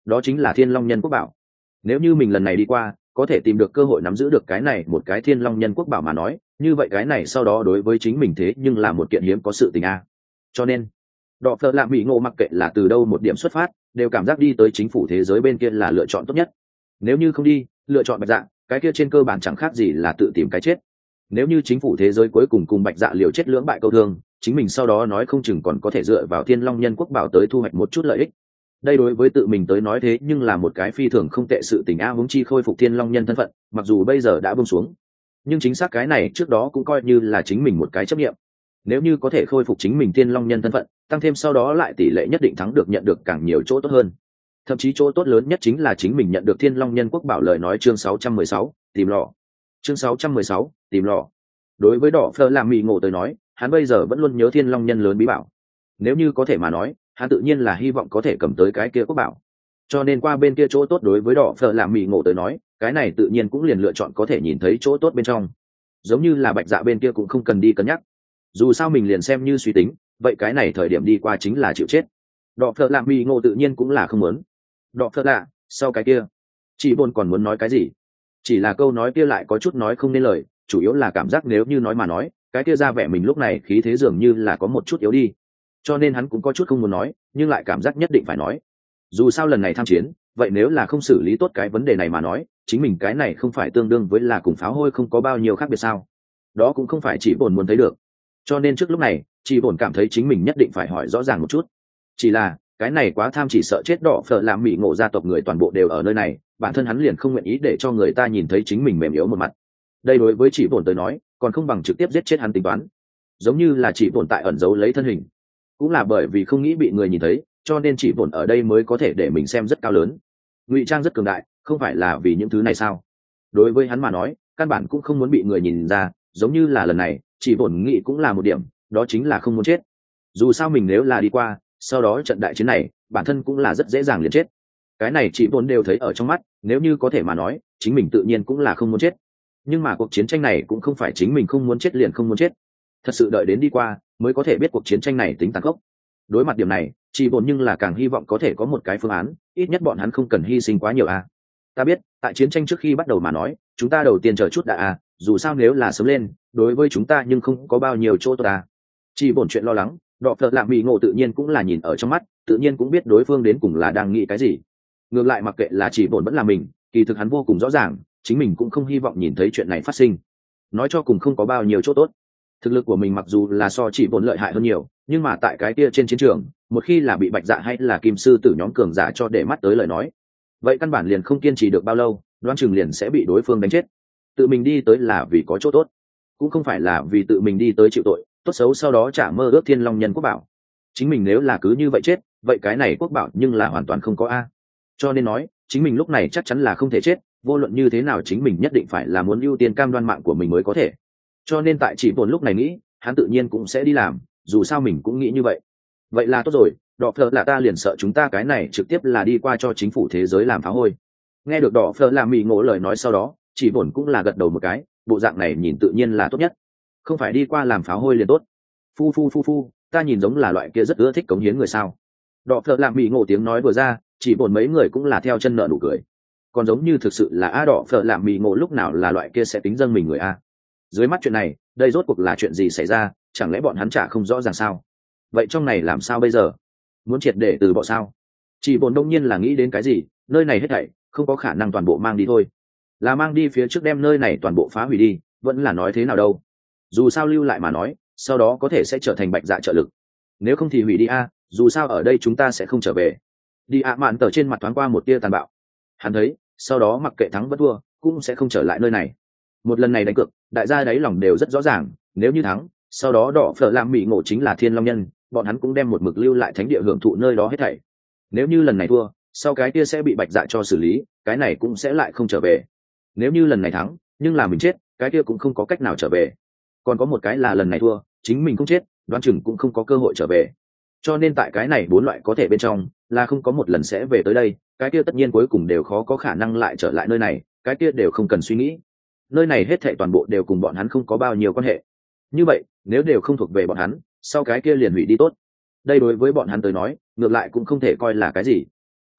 đó chính là Thiên Long Nhân Quốc Bảo. Nếu như mình lần này đi qua có thể tìm được cơ hội nắm giữ được cái này một cái Thiên Long Nhân Quốc Bảo mà nói, như vậy cái này sau đó đối với chính mình thế nhưng là một kiện hiếm có sự tình a. Cho nên đọ phợ lạ mỹ ngộ mặc kệ là từ đâu một điểm xuất phát, đều cảm giác đi tới chính phủ thế giới bên kia là lựa chọn tốt nhất. Nếu như không đi, lựa chọn Bạch Dạ, cái kia trên cơ bản chẳng khác gì là tự tìm cái chết. Nếu như chính phủ thế giới cuối cùng cùng Bạch Dạ liều chết lưỡng bại câu thương, chính mình sau đó nói không chừng còn có thể dựa vào Thiên Long Nhân Quốc Bảo tới thu hoạch một chút lợi ích. Đây đối với tự mình tới nói thế nhưng là một cái phi thường không tệ sự tình a. Huống chi khôi phục Thiên Long Nhân thân phận, mặc dù bây giờ đã buông xuống, nhưng chính xác cái này trước đó cũng coi như là chính mình một cái chấp nghiệm. Nếu như có thể khôi phục chính mình Thiên Long Nhân thân phận, tăng thêm sau đó lại tỷ lệ nhất định thắng được nhận được càng nhiều chỗ tốt hơn. Thậm chí chỗ tốt lớn nhất chính là chính mình nhận được Thiên Long Nhân Quốc Bảo. Lời nói chương sáu trăm mười sáu, tìm lọ. Chương sáu trăm mười sáu, tìm lọ. Đối với đỏ phơ làm mì ngộ tới nói, hắn bây giờ vẫn luôn nhớ Thiên Long Nhân lớn bí bảo. Nếu như có thể mà nói, hắn tự nhiên là hy vọng có thể cầm tới cái kia quốc bảo. Cho nên qua bên kia chỗ tốt đối với đỏ phơ làm mì ngộ tới nói, cái này tự nhiên cũng liền lựa chọn có thể nhìn thấy chỗ tốt bên trong. Giống như là Bạch Dạ bên kia cũng không cần đi cân nhắc. Dù sao mình liền xem như suy tính, vậy cái này thời điểm đi qua chính là chịu chết. Đỏ phơ làm mì ngộ tự nhiên cũng là không muốn. Đỏ phơ lạ, sau cái kia, chị Bồn còn muốn nói cái gì? Chỉ là câu nói kia lại có chút nói không nên lời, chủ yếu là cảm giác nếu như nói mà nói, cái kia ra vẻ mình lúc này khí thế dường như là có một chút yếu đi. Cho nên hắn cũng có chút không muốn nói, nhưng lại cảm giác nhất định phải nói. Dù sao lần này tham chiến, vậy nếu là không xử lý tốt cái vấn đề này mà nói, chính mình cái này không phải tương đương với là cùng pháo hôi không có bao nhiêu khác biệt sao? Đó cũng không phải chị Bồn muốn thấy được. Cho nên trước lúc này, chị Bồn cảm thấy chính mình nhất định phải hỏi rõ ràng một chút. Chỉ là cái này quá tham, chỉ sợ chết đỏ phở làm mỹ ngộ gia tộc người toàn bộ đều ở nơi này, bản thân hắn liền không nguyện ý để cho người ta nhìn thấy chính mình mềm yếu một mặt. Đây đối với chị Bồn tới nói, còn không bằng trực tiếp giết chết hắn tính toán. Giống như là chị Bồn tại ẩn giấu lấy thân hình, cũng là bởi vì không nghĩ bị người nhìn thấy, cho nên chị Bồn ở đây mới có thể để mình xem rất cao lớn, ngụy trang rất cường đại, không phải là vì những thứ này sao? Đối với hắn mà nói, căn bản cũng không muốn bị người nhìn ra, giống như là lần này, chị Bồn nghĩ cũng là một điểm, đó chính là không muốn chết. Dù sao mình nếu là đi qua, sau đó trận đại chiến này, bản thân cũng là rất dễ dàng liền chết. Cái này chị Bồn đều thấy ở trong mắt, nếu như có thể mà nói, chính mình tự nhiên cũng là không muốn chết. Nhưng mà cuộc chiến tranh này cũng không phải chính mình không muốn chết liền không muốn chết. Thật sự đợi đến đi qua, mới có thể biết cuộc chiến tranh này tính tàn khốc. Đối mặt điểm này, chị Bồn nhưng là càng hy vọng có thể có một cái phương án, ít nhất bọn hắn không cần hy sinh quá nhiều a. À. Ta biết, tại chiến tranh trước khi bắt đầu mà nói, chúng ta đầu tiên chờ chút đã à, dù sao nếu là sớm lên, đối với chúng ta nhưng không có bao nhiêu chỗ tốt à. Chị Bồn chuyện lo lắng, đọ phợ lạ mỹ ngộ tự nhiên cũng là nhìn ở trong mắt, tự nhiên cũng biết đối phương đến cùng là đang nghĩ cái gì. Ngược lại mặc kệ là chị Bồn vẫn là mình, kỳ thực hắn vô cùng rõ ràng, chính mình cũng không hy vọng nhìn thấy chuyện này phát sinh. Nói cho cùng không có bao nhiêu chỗ tốt. Thực lực của mình mặc dù là so chị Bồn lợi hại hơn nhiều, nhưng mà tại cái kia trên chiến trường, một khi là bị Bạch Dạ hay là Kim Sư Tử nhóm cường giả cho để mắt tới lời nói, vậy căn bản liền không kiên trì được bao lâu, đoán chừng liền sẽ bị đối phương đánh chết. Tự mình đi tới là vì có chỗ tốt, cũng không phải là vì tự mình đi tới chịu tội, tốt xấu sau đó trả mơ ước Thiên Long Nhân Quốc Bảo. Chính mình nếu là cứ như vậy chết, vậy cái này quốc bảo nhưng là hoàn toàn không có a. Cho nên nói, chính mình lúc này chắc chắn là không thể chết, vô luận như thế nào chính mình nhất định phải là muốn ưu tiên cam đoan mạng của mình mới có thể. Cho nên tại chỉ Bồn lúc này nghĩ, hắn tự nhiên cũng sẽ đi làm, dù sao mình cũng nghĩ như vậy. Vậy là tốt rồi, đỏ phở là ta liền sợ chúng ta cái này trực tiếp là đi qua cho chính phủ thế giới làm phá hôi. Nghe được đỏ phở làm mì ngộ lời nói sau đó, chỉ Bồn cũng là gật đầu một cái, bộ dạng này nhìn tự nhiên là tốt nhất, không phải đi qua làm phá hôi liền tốt. Phu phu phu phu, ta nhìn giống là loại kia rất ưa thích cống hiến người sao? Đỏ phở làm mì ngộ tiếng nói vừa ra, chỉ Bồn mấy người cũng là theo chân nợ nụ cười. Còn giống như thực sự là a đỏ phở làm mì ngộ lúc nào là loại kia sẽ tính dâng mình người a. Dưới mắt chuyện này, đây rốt cuộc là chuyện gì xảy ra, chẳng lẽ bọn hắn chả không rõ ràng sao? Vậy trong này làm sao bây giờ? Muốn triệt để từ bỏ sao? Chỉ Bồn đông nhiên là nghĩ đến cái gì, nơi này hết thảy không có khả năng toàn bộ mang đi thôi, là mang đi phía trước đem nơi này toàn bộ phá hủy đi, vẫn là nói thế nào đâu. Dù sao lưu lại mà nói, sau đó có thể sẽ trở thành Bạch Dạ trợ lực, nếu không thì hủy đi a, dù sao ở đây chúng ta sẽ không trở về. Đi ạ mạn tờ trên mặt thoáng qua một tia tàn bạo, hắn thấy sau đó mặc kệ thắng vẫn thua cũng sẽ không trở lại nơi này. Một lần này đánh cược, đại gia đáy lòng đều rất rõ ràng, nếu như thắng, sau đó đỏ phở làm mỹ ngộ chính là Thiên Long Nhân, bọn hắn cũng đem một mực lưu lại thánh địa hưởng thụ nơi đó hết thảy. Nếu như lần này thua, sau cái kia sẽ bị Bạch Dạ cho xử lý, cái này cũng sẽ lại không trở về. Nếu như lần này thắng, nhưng là mình chết, cái kia cũng không có cách nào trở về. Còn có một cái là lần này thua, chính mình không chết, đoán chừng cũng không có cơ hội trở về. Cho nên tại cái này bốn loại có thể bên trong, là không có một lần sẽ về tới đây, cái kia tất nhiên cuối cùng đều khó có khả năng lại trở lại nơi này, cái kia đều không cần suy nghĩ. Nơi này hết thảy toàn bộ đều cùng bọn hắn không có bao nhiêu quan hệ. Như vậy, nếu đều không thuộc về bọn hắn, sau cái kia liền hủy đi tốt. Đây đối với bọn hắn tới nói, ngược lại cũng không thể coi là cái gì.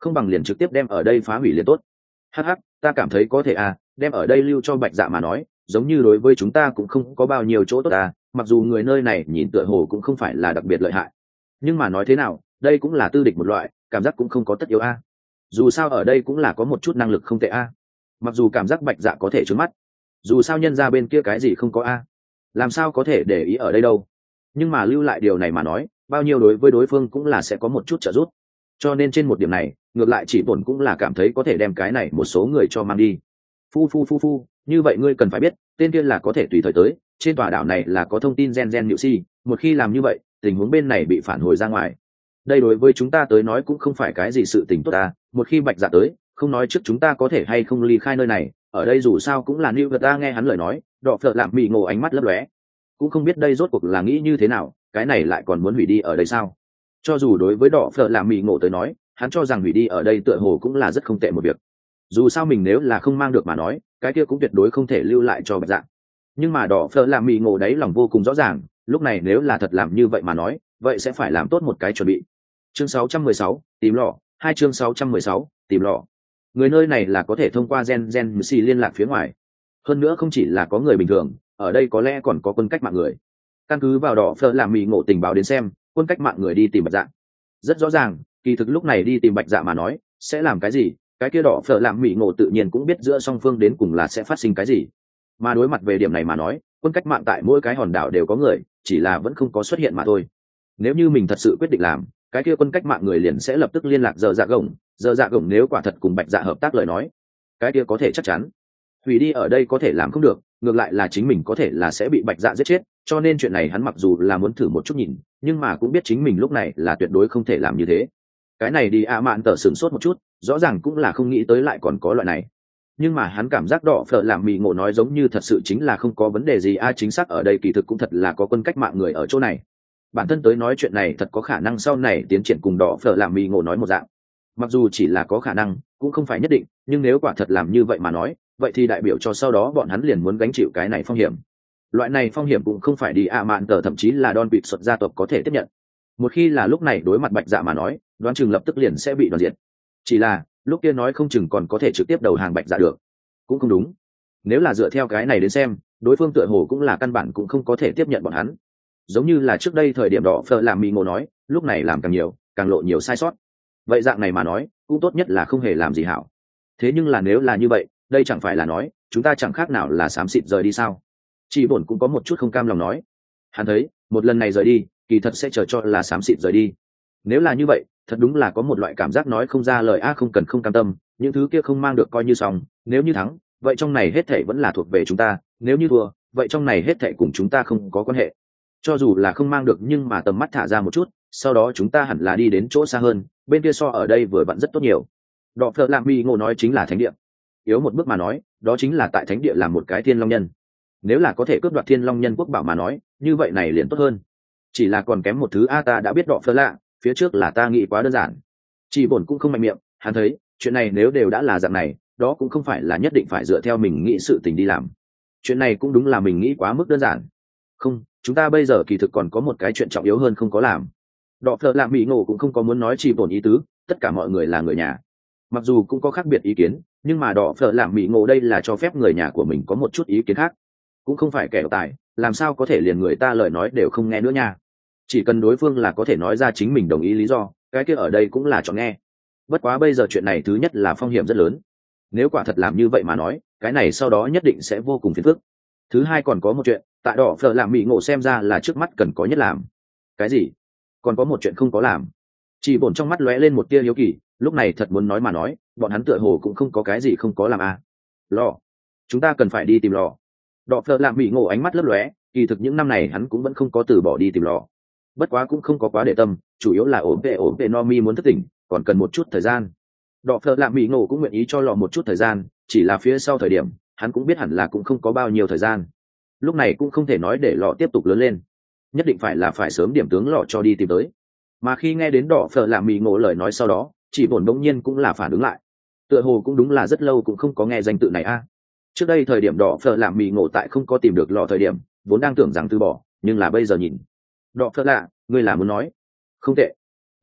không bằng liền trực tiếp đem ở đây phá hủy liền tốt. Hắc hắc, ta cảm thấy có thể à, đem ở đây lưu cho Bạch Dạ mà nói, giống như đối với chúng ta cũng không có bao nhiêu chỗ tốt à, mặc dù người nơi này nhìn tựa hồ cũng không phải là đặc biệt lợi hại, nhưng mà nói thế nào, đây cũng là tư địch một loại, cảm giác cũng không có tất yếu a. Dù sao ở đây cũng là có một chút năng lực không tệ a. Mặc dù cảm giác Bạch Dạ có thể trướng mắt, dù sao nhân ra bên kia cái gì không có a, làm sao có thể để ý ở đây đâu. Nhưng mà lưu lại điều này mà nói, bao nhiêu đối với đối phương cũng là sẽ có một chút trợ giúp. Cho nên trên một điểm này, ngược lại chỉ Bổn cũng là cảm thấy có thể đem cái này một số người cho mang đi. Phu phu phu phu, như vậy ngươi cần phải biết, tên kia là có thể tùy thời tới, trên tòa đảo này là có thông tin gen gen nhự si, một khi làm như vậy, tình huống bên này bị phản hồi ra ngoài. Đây đối với chúng ta tới nói cũng không phải cái gì sự tình tốt ta, một khi Bạch Dạ tới, không nói trước chúng ta có thể hay không ly khai nơi này, ở đây dù sao cũng là New Vật ta. Nghe hắn lời nói, Đọ Phợ Lạm Mị Ngộ ánh mắt lấp lóe, cũng không biết đây rốt cuộc là nghĩ như thế nào, cái này lại còn muốn hủy đi ở đây sao? Cho dù đối với Đọ Phợ Lạm Mị Ngộ tới nói, hắn cho rằng hủy đi ở đây tựa hồ cũng là rất không tệ một việc. Dù sao mình nếu là không mang được mà nói, cái kia cũng tuyệt đối không thể lưu lại cho Bạch Dạ. Nhưng mà Đọ Phợ Lạm Mị Ngộ đấy lòng vô cùng rõ ràng, lúc này nếu là thật làm như vậy mà nói, vậy sẽ phải làm tốt một cái chuẩn bị. Chương sáu trăm mười sáu, tìm lọ, hai chương sáu trăm mười sáu, tìm lọ. Người nơi này là có thể thông qua gen gen xì liên lạc phía ngoài. Hơn nữa không chỉ là có người bình thường, ở đây có lẽ còn có quân cách mạng người. Căn cứ vào Đọ Phợ Lạm Mị Ngộ tình báo đến xem, quân cách mạng người đi tìm Bạch Dạ. Rất rõ ràng, kỳ thực lúc này đi tìm Bạch Dạ mà nói, sẽ làm cái gì, cái kia Đọ Phợ Lạm Mị Ngộ tự nhiên cũng biết giữa song phương đến cùng là sẽ phát sinh cái gì. Mà đối mặt về điểm này mà nói, quân cách mạng tại mỗi cái hòn đảo đều có người, chỉ là vẫn không có xuất hiện mà thôi. Nếu như mình thật sự quyết định làm, cái kia quân cách mạng người liền sẽ lập tức liên lạc giờ dạ gồng giờ dạ gồng nếu quả thật cùng Bạch Dạ hợp tác lời nói, cái kia có thể chắc chắn hủy đi ở đây có thể làm không được, ngược lại là chính mình có thể là sẽ bị Bạch Dạ giết chết. Cho nên chuyện này hắn mặc dù là muốn thử một chút nhìn, nhưng mà cũng biết chính mình lúc này là tuyệt đối không thể làm như thế. Cái này đi ạ mạn tờ sửng sốt một chút, rõ ràng cũng là không nghĩ tới lại còn có loại này. Nhưng mà hắn cảm giác Đọ Phợ Lạm Mị Ngộ nói giống như thật sự chính là không có vấn đề gì a. Chính xác ở đây kỳ thực cũng thật là có quân cách mạng người ở chỗ này. Bản thân tới nói chuyện này thật có khả năng sau này tiến triển cùng Đọ Phợ Lạm Mị Ngộ nói một dạng. Mặc dù chỉ là có khả năng, cũng không phải nhất định, nhưng nếu quả thật làm như vậy mà nói, vậy thì đại biểu cho sau đó bọn hắn liền muốn gánh chịu cái này phong hiểm. Loại này phong hiểm cũng không phải đi ạ mạn tờ thậm chí là Don Vịt Xuất gia tộc có thể tiếp nhận. Một khi là lúc này đối mặt Bạch Dạ mà nói, đoán chừng lập tức liền sẽ bị đoàn diệt. Chỉ là lúc kia nói không chừng còn có thể trực tiếp đầu hàng Bạch Dạ được, cũng không đúng. Nếu là dựa theo cái này đến xem, đối phương tựa hồ cũng là căn bản cũng không có thể tiếp nhận bọn hắn. Giống như là trước đây thời điểm Đọ Phợ Lạm Mị Ngộ nói, lúc này làm càng nhiều, càng lộ nhiều sai sót. Vậy dạng này mà nói, cũng tốt nhất là không hề làm gì hảo. Thế nhưng là nếu là như vậy, đây chẳng phải là nói, chúng ta chẳng khác nào là xám xịt rời đi sao? Chỉ Bổn cũng có một chút không cam lòng nói. Hắn thấy, một lần này rời đi, kỳ thật sẽ chờ cho là xám xịt rời đi. Nếu là như vậy, thật đúng là có một loại cảm giác nói không ra lời a, không cần không cam tâm, những thứ kia không mang được coi như xong, nếu như thắng, vậy trong này hết thảy vẫn là thuộc về chúng ta, nếu như thua, vậy trong này hết thảy cùng chúng ta không có quan hệ. Cho dù là không mang được nhưng mà tầm mắt thả ra một chút, sau đó chúng ta hẳn là đi đến chỗ xa hơn, bên kia so ở đây vừa vặn rất tốt nhiều. Đọ Phợ Lạm Mị Ngộ nói chính là thánh địa. Yếu một bước mà nói, đó chính là tại thánh địa làm một cái thiên long nhân. Nếu là có thể cướp đoạt thiên long nhân quốc bảo mà nói, như vậy này liền tốt hơn. Chỉ là còn kém một thứ a, ta đã biết Đọ Phợ Lạ, phía trước là ta nghĩ quá đơn giản. Chỉ Bổn cũng không mạnh miệng, hắn thấy, chuyện này nếu đều đã là dạng này, đó cũng không phải là nhất định phải dựa theo mình nghĩ sự tình đi làm. Chuyện này cũng đúng là mình nghĩ quá mức đơn giản. Không, chúng ta bây giờ kỳ thực còn có một cái chuyện trọng yếu hơn không có làm. Đọ Phợ Lạm Mị Ngộ cũng không có muốn nói Chỉ Bổn ý tứ, tất cả mọi người là người nhà. Mặc dù cũng có khác biệt ý kiến, nhưng mà Đọ Phợ Lạm Mị Ngộ đây là cho phép người nhà của mình có một chút ý kiến khác, cũng không phải kẻ độc tài, làm sao có thể liền người ta lời nói đều không nghe nữa nha. Chỉ cần đối phương là có thể nói ra chính mình đồng ý lý do, cái kia ở đây cũng là chọn nghe. Bất quá bây giờ chuyện này thứ nhất là phong hiểm rất lớn, nếu quả thật làm như vậy mà nói, cái này sau đó nhất định sẽ vô cùng phiền phức. Thứ hai còn có một chuyện, tại Đọ Phợ Lạm Mị Ngộ xem ra là trước mắt cần có nhất làm. Cái gì? Còn có một chuyện không có làm? Chỉ Bổn trong mắt lóe lên một tia hiếu kỳ, lúc này thật muốn nói mà nói, bọn hắn tựa hồ cũng không có cái gì không có làm à. Lò, chúng ta cần phải đi tìm lò. Đọ Phợ Lạm Mị Ngộ ánh mắt lấp lóe, kỳ thực những năm này hắn cũng vẫn không có từ bỏ đi tìm lò. Bất quá cũng không có quá để tâm, chủ yếu là ổn về ổn về Nomi muốn thức tỉnh, còn cần một chút thời gian. Đọ Phợ Lạm Mị Ngộ cũng nguyện ý cho lò một chút thời gian, chỉ là phía sau thời điểm, hắn cũng biết hẳn là cũng không có bao nhiêu thời gian. Lúc này cũng không thể nói để lò tiếp tục lớn lên, nhất định phải là phải sớm điểm tướng lò cho đi tìm tới. Mà khi nghe đến Đọ Phợ Lạm Mị Ngộ lời nói sau đó, Chỉ Bổn đống nhiên cũng là phản ứng lại. Tựa hồ cũng đúng là rất lâu cũng không có nghe danh tự này a. À. Trước đây thời điểm Đọ Phợ Lạm Mị Ngộ tại không có tìm được lò thời điểm, vốn đang tưởng rằng từ bỏ, nhưng là bây giờ nhìn. Đọ Phợ Lạ, ngươi là muốn nói? Không tệ.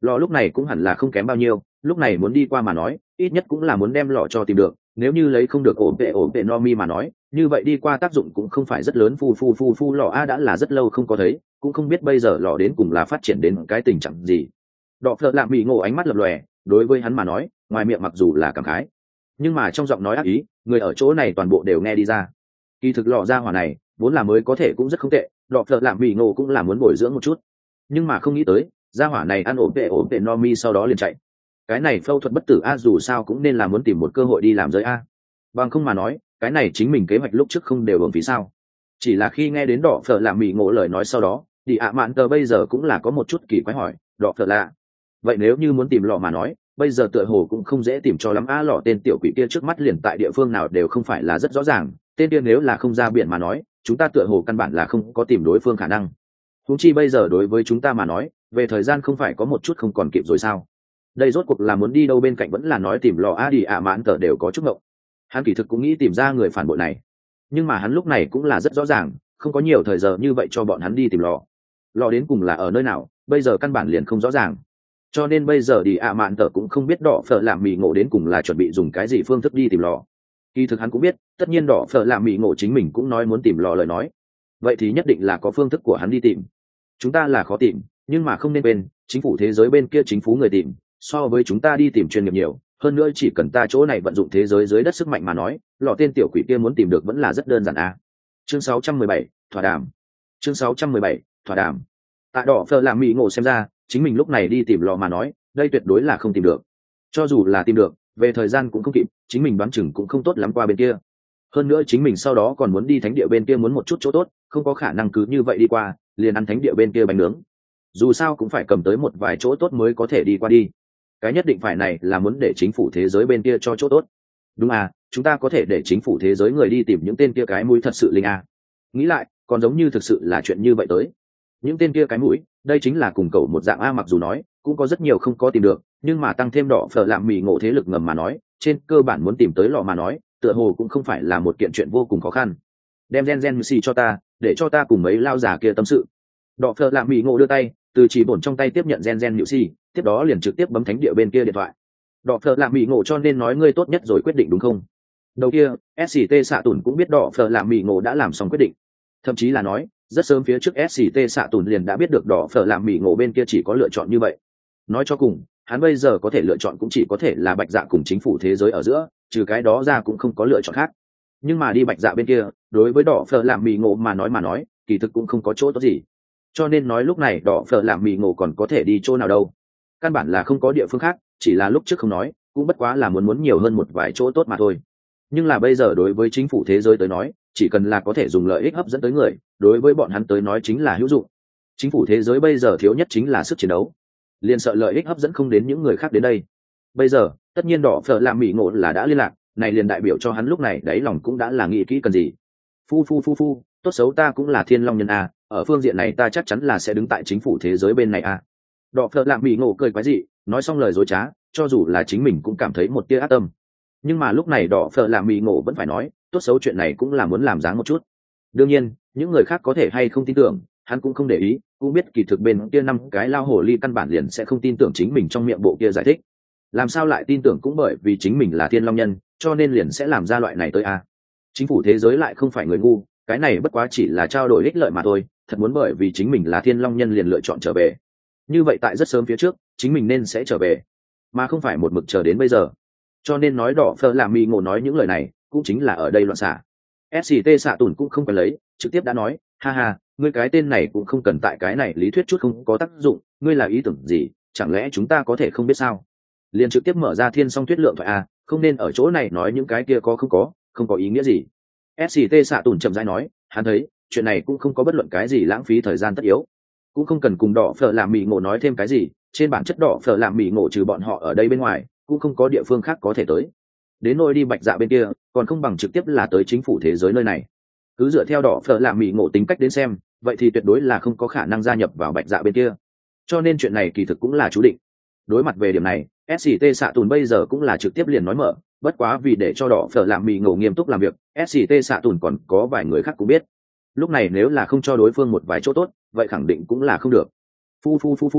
Lọ lúc này cũng hẳn là không kém bao nhiêu, lúc này muốn đi qua mà nói ít nhất cũng là muốn đem lọ cho tìm được, nếu như lấy không được ổn vệ ổn vệ no mi mà nói như vậy đi qua tác dụng cũng không phải rất lớn. Phu phu phu phu lọ a đã là rất lâu không có thấy, cũng không biết bây giờ lọ đến cùng là phát triển đến cái tình trạng gì. Đọ phợ lạ mỹ ngộ ánh mắt lập lòe, đối với hắn mà nói ngoài miệng mặc dù là cảm khái nhưng mà trong giọng nói ác ý người ở chỗ này toàn bộ đều nghe đi ra. Kỳ thực lọ ra hỏa này vốn là mới có thể cũng rất không tệ, đọ phợ lạ mỹ ngộ cũng là muốn bồi dưỡng một chút, nhưng mà không nghĩ tới gia hỏa này ăn ổn vệ ổn vệ no mi sau đó liền chạy. Cái này phẫu thuật bất tử a dù sao cũng nên là muốn tìm một cơ hội đi làm giới a, bằng không mà nói cái này chính mình kế hoạch lúc trước không đều hưởng phí sao. Chỉ là khi nghe đến đỏ phở lạ mỹ ngộ lời nói sau đó thì ạ mạn tờ bây giờ cũng là có một chút kỳ quái hỏi đỏ phở lạ, vậy nếu như muốn tìm lọ mà nói bây giờ tựa hồ cũng không dễ tìm cho lắm a. Lọ tên tiểu quỷ kia trước mắt liền tại địa phương nào đều không phải là rất rõ ràng, tên kia nếu là không ra biển mà nói chúng ta tựa hồ căn bản là không có tìm đối phương khả năng. Huống chi bây giờ đối với chúng ta mà nói về thời gian không phải có một chút không còn kịp rồi sao. Đây rốt cuộc là muốn đi đâu, bên cạnh vẫn là nói tìm lọ a. Đi ạ mạn tờ đều có chút ngộng. Hắn kỳ thực cũng nghĩ tìm ra người phản bội này, nhưng mà hắn lúc này cũng là rất rõ ràng không có nhiều thời giờ như vậy cho bọn hắn đi tìm lọ. Lọ đến cùng là ở nơi nào bây giờ căn bản liền không rõ ràng, cho nên bây giờ đi ạ mạn tờ cũng không biết đỏ phở làm mì ngộ đến cùng là chuẩn bị dùng cái gì phương thức đi tìm lọ. Kỳ thực hắn cũng biết tất nhiên đỏ phở làm mì ngộ chính mình cũng nói muốn tìm lọ lời nói vậy thì nhất định là có phương thức của hắn đi tìm. Chúng ta là khó tìm nhưng mà không nên quên chính phủ thế giới bên kia chính phủ người tìm so với chúng ta đi tìm chuyên nghiệp nhiều hơn nữa, chỉ cần ta chỗ này vận dụng thế giới dưới đất sức mạnh mà nói lọ tên tiểu quỷ kia muốn tìm được vẫn là rất đơn giản a. Chương sáu trăm mười bảy, thỏa đàm. Chương sáu trăm mười bảy, thỏa đàm. Tại đỏ phở làm mỹ ngộ xem ra chính mình lúc này đi tìm lọ mà nói đây tuyệt đối là không tìm được, cho dù là tìm được về thời gian cũng không kịp, chính mình đoán chừng cũng không tốt lắm qua bên kia. Hơn nữa chính mình sau đó còn muốn đi thánh địa bên kia muốn một chút chỗ tốt, không có khả năng cứ như vậy đi qua liền ăn thánh địa bên kia bánh nướng, dù sao cũng phải cầm tới một vài chỗ tốt mới có thể đi qua đi. Cái nhất định phải này là muốn để chính phủ thế giới bên kia cho chỗ tốt. Đúng à, chúng ta có thể để chính phủ thế giới người đi tìm những tên kia cái mũi thật sự linh à. Nghĩ lại còn giống như thực sự là chuyện như vậy tới. Những tên kia cái mũi đây chính là cùng cậu một dạng a, mặc dù nói cũng có rất nhiều không có tìm được, nhưng mà tăng thêm đỏ phở làm mì ngộ thế lực ngầm mà nói trên cơ bản muốn tìm tới lọ mà nói tựa hồ cũng không phải là một kiện chuyện vô cùng khó khăn. Đem gen gen xì cho ta để cho ta cùng mấy lao già kia tâm sự. Đỏ phở làm mì ngộ đưa tay từ chỉ bổn trong tay tiếp nhận gen gen nhự xì, tiếp đó liền trực tiếp bấm thánh địa bên kia điện thoại. Đỏ phở làm mì ngộ cho nên nói ngươi tốt nhất rồi quyết định đúng không? Đầu kia ét xê tê xạ tùn cũng biết đỏ phở làm mì ngộ đã làm xong quyết định, thậm chí là nói rất sớm phía trước ét xê tê xạ tùn liền đã biết được đỏ phở làm mì ngộ bên kia chỉ có lựa chọn như vậy. Nói cho cùng hắn bây giờ có thể lựa chọn cũng chỉ có thể là bạch dạ cùng chính phủ thế giới ở giữa, trừ cái đó ra cũng không có lựa chọn khác. Nhưng mà đi bạch dạ bên kia đối với đỏ phở làm mì ngộ mà nói mà nói kỳ thực cũng không có chỗ tốt gì, cho nên nói lúc này đỏ phở làm mì ngộ còn có thể đi chỗ nào đâu, căn bản là không có địa phương khác, chỉ là lúc trước không nói cũng bất quá là muốn muốn nhiều hơn một vài chỗ tốt mà thôi. Nhưng là bây giờ đối với chính phủ thế giới tới nói chỉ cần là có thể dùng lợi ích hấp dẫn tới người đối với bọn hắn tới nói chính là hữu dụng. Chính phủ thế giới bây giờ thiếu nhất chính là sức chiến đấu, liền sợ lợi ích hấp dẫn không đến những người khác đến đây. Bây giờ tất nhiên đỏ phở làm mì ngộ là đã liên lạc này, liền đại biểu cho hắn lúc này đáy lòng cũng đã là nghĩ kỹ cần gì. Phu phu phu phu tốt xấu ta cũng là thiên long nhân a, ở phương diện này ta chắc chắn là sẽ đứng tại chính phủ thế giới bên này a. Đỏ phở làm mì ngộ cười quái dị nói xong lời dối trá, cho dù là chính mình cũng cảm thấy một tia ác tâm. Nhưng mà lúc này đỏ phở làm mì ngộ vẫn phải nói tốt xấu chuyện này cũng là muốn làm dáng một chút. Đương nhiên những người khác có thể hay không tin tưởng hắn cũng không để ý, cũng biết kỳ thực bên kia năm cái lao hồ ly căn bản liền sẽ không tin tưởng chính mình trong miệng bộ kia giải thích. Làm sao lại tin tưởng, cũng bởi vì chính mình là thiên long nhân cho nên liền sẽ làm ra loại này tới a. Chính phủ thế giới lại không phải người ngu, cái này bất quá chỉ là trao đổi ích lợi mà thôi, thật muốn bởi vì chính mình là thiên long nhân liền lựa chọn trở về như vậy tại rất sớm phía trước chính mình nên sẽ trở về mà không phải một mực chờ đến bây giờ. Cho nên nói đỏ phở làm mì ngộ nói những lời này cũng chính là ở đây loạn xả. ét xê tê xạ tùn cũng không cần lấy trực tiếp đã nói ha ha ngươi cái tên này cũng không cần tại cái này lý thuyết chút không có tác dụng, ngươi là ý tưởng gì chẳng lẽ chúng ta có thể không biết sao? Liền trực tiếp mở ra thiên song thuyết lượng thoại a, không nên ở chỗ này nói những cái kia có không có không có ý nghĩa gì. ét xê tê xạ tùn chậm rãi nói hắn thấy chuyện này cũng không có bất luận cái gì lãng phí thời gian tất yếu, cũng không cần cùng đỏ phở làm mì ngộ nói thêm cái gì, trên bản chất đỏ phở làm mì ngộ trừ bọn họ ở đây bên ngoài cũng không có địa phương khác có thể tới. Đến nôi đi bạch dạ bên kia còn không bằng trực tiếp là tới chính phủ thế giới nơi này. Cứ dựa theo đỏ phở làm mì ngộ tính cách đến xem vậy thì tuyệt đối là không có khả năng gia nhập vào bạch dạ bên kia, cho nên chuyện này kỳ thực cũng là chú định. Đối mặt về điểm này ét xê tê xạ tùn bây giờ cũng là trực tiếp liền nói mở, bất quá vì để cho đỏ phở làm mì ngộ nghiêm túc làm việc ét xê tê xạ tùn còn có vài người khác cũng biết lúc này nếu là không cho đối phương một vài chỗ tốt vậy khẳng định cũng là không được. Phu phu phu phu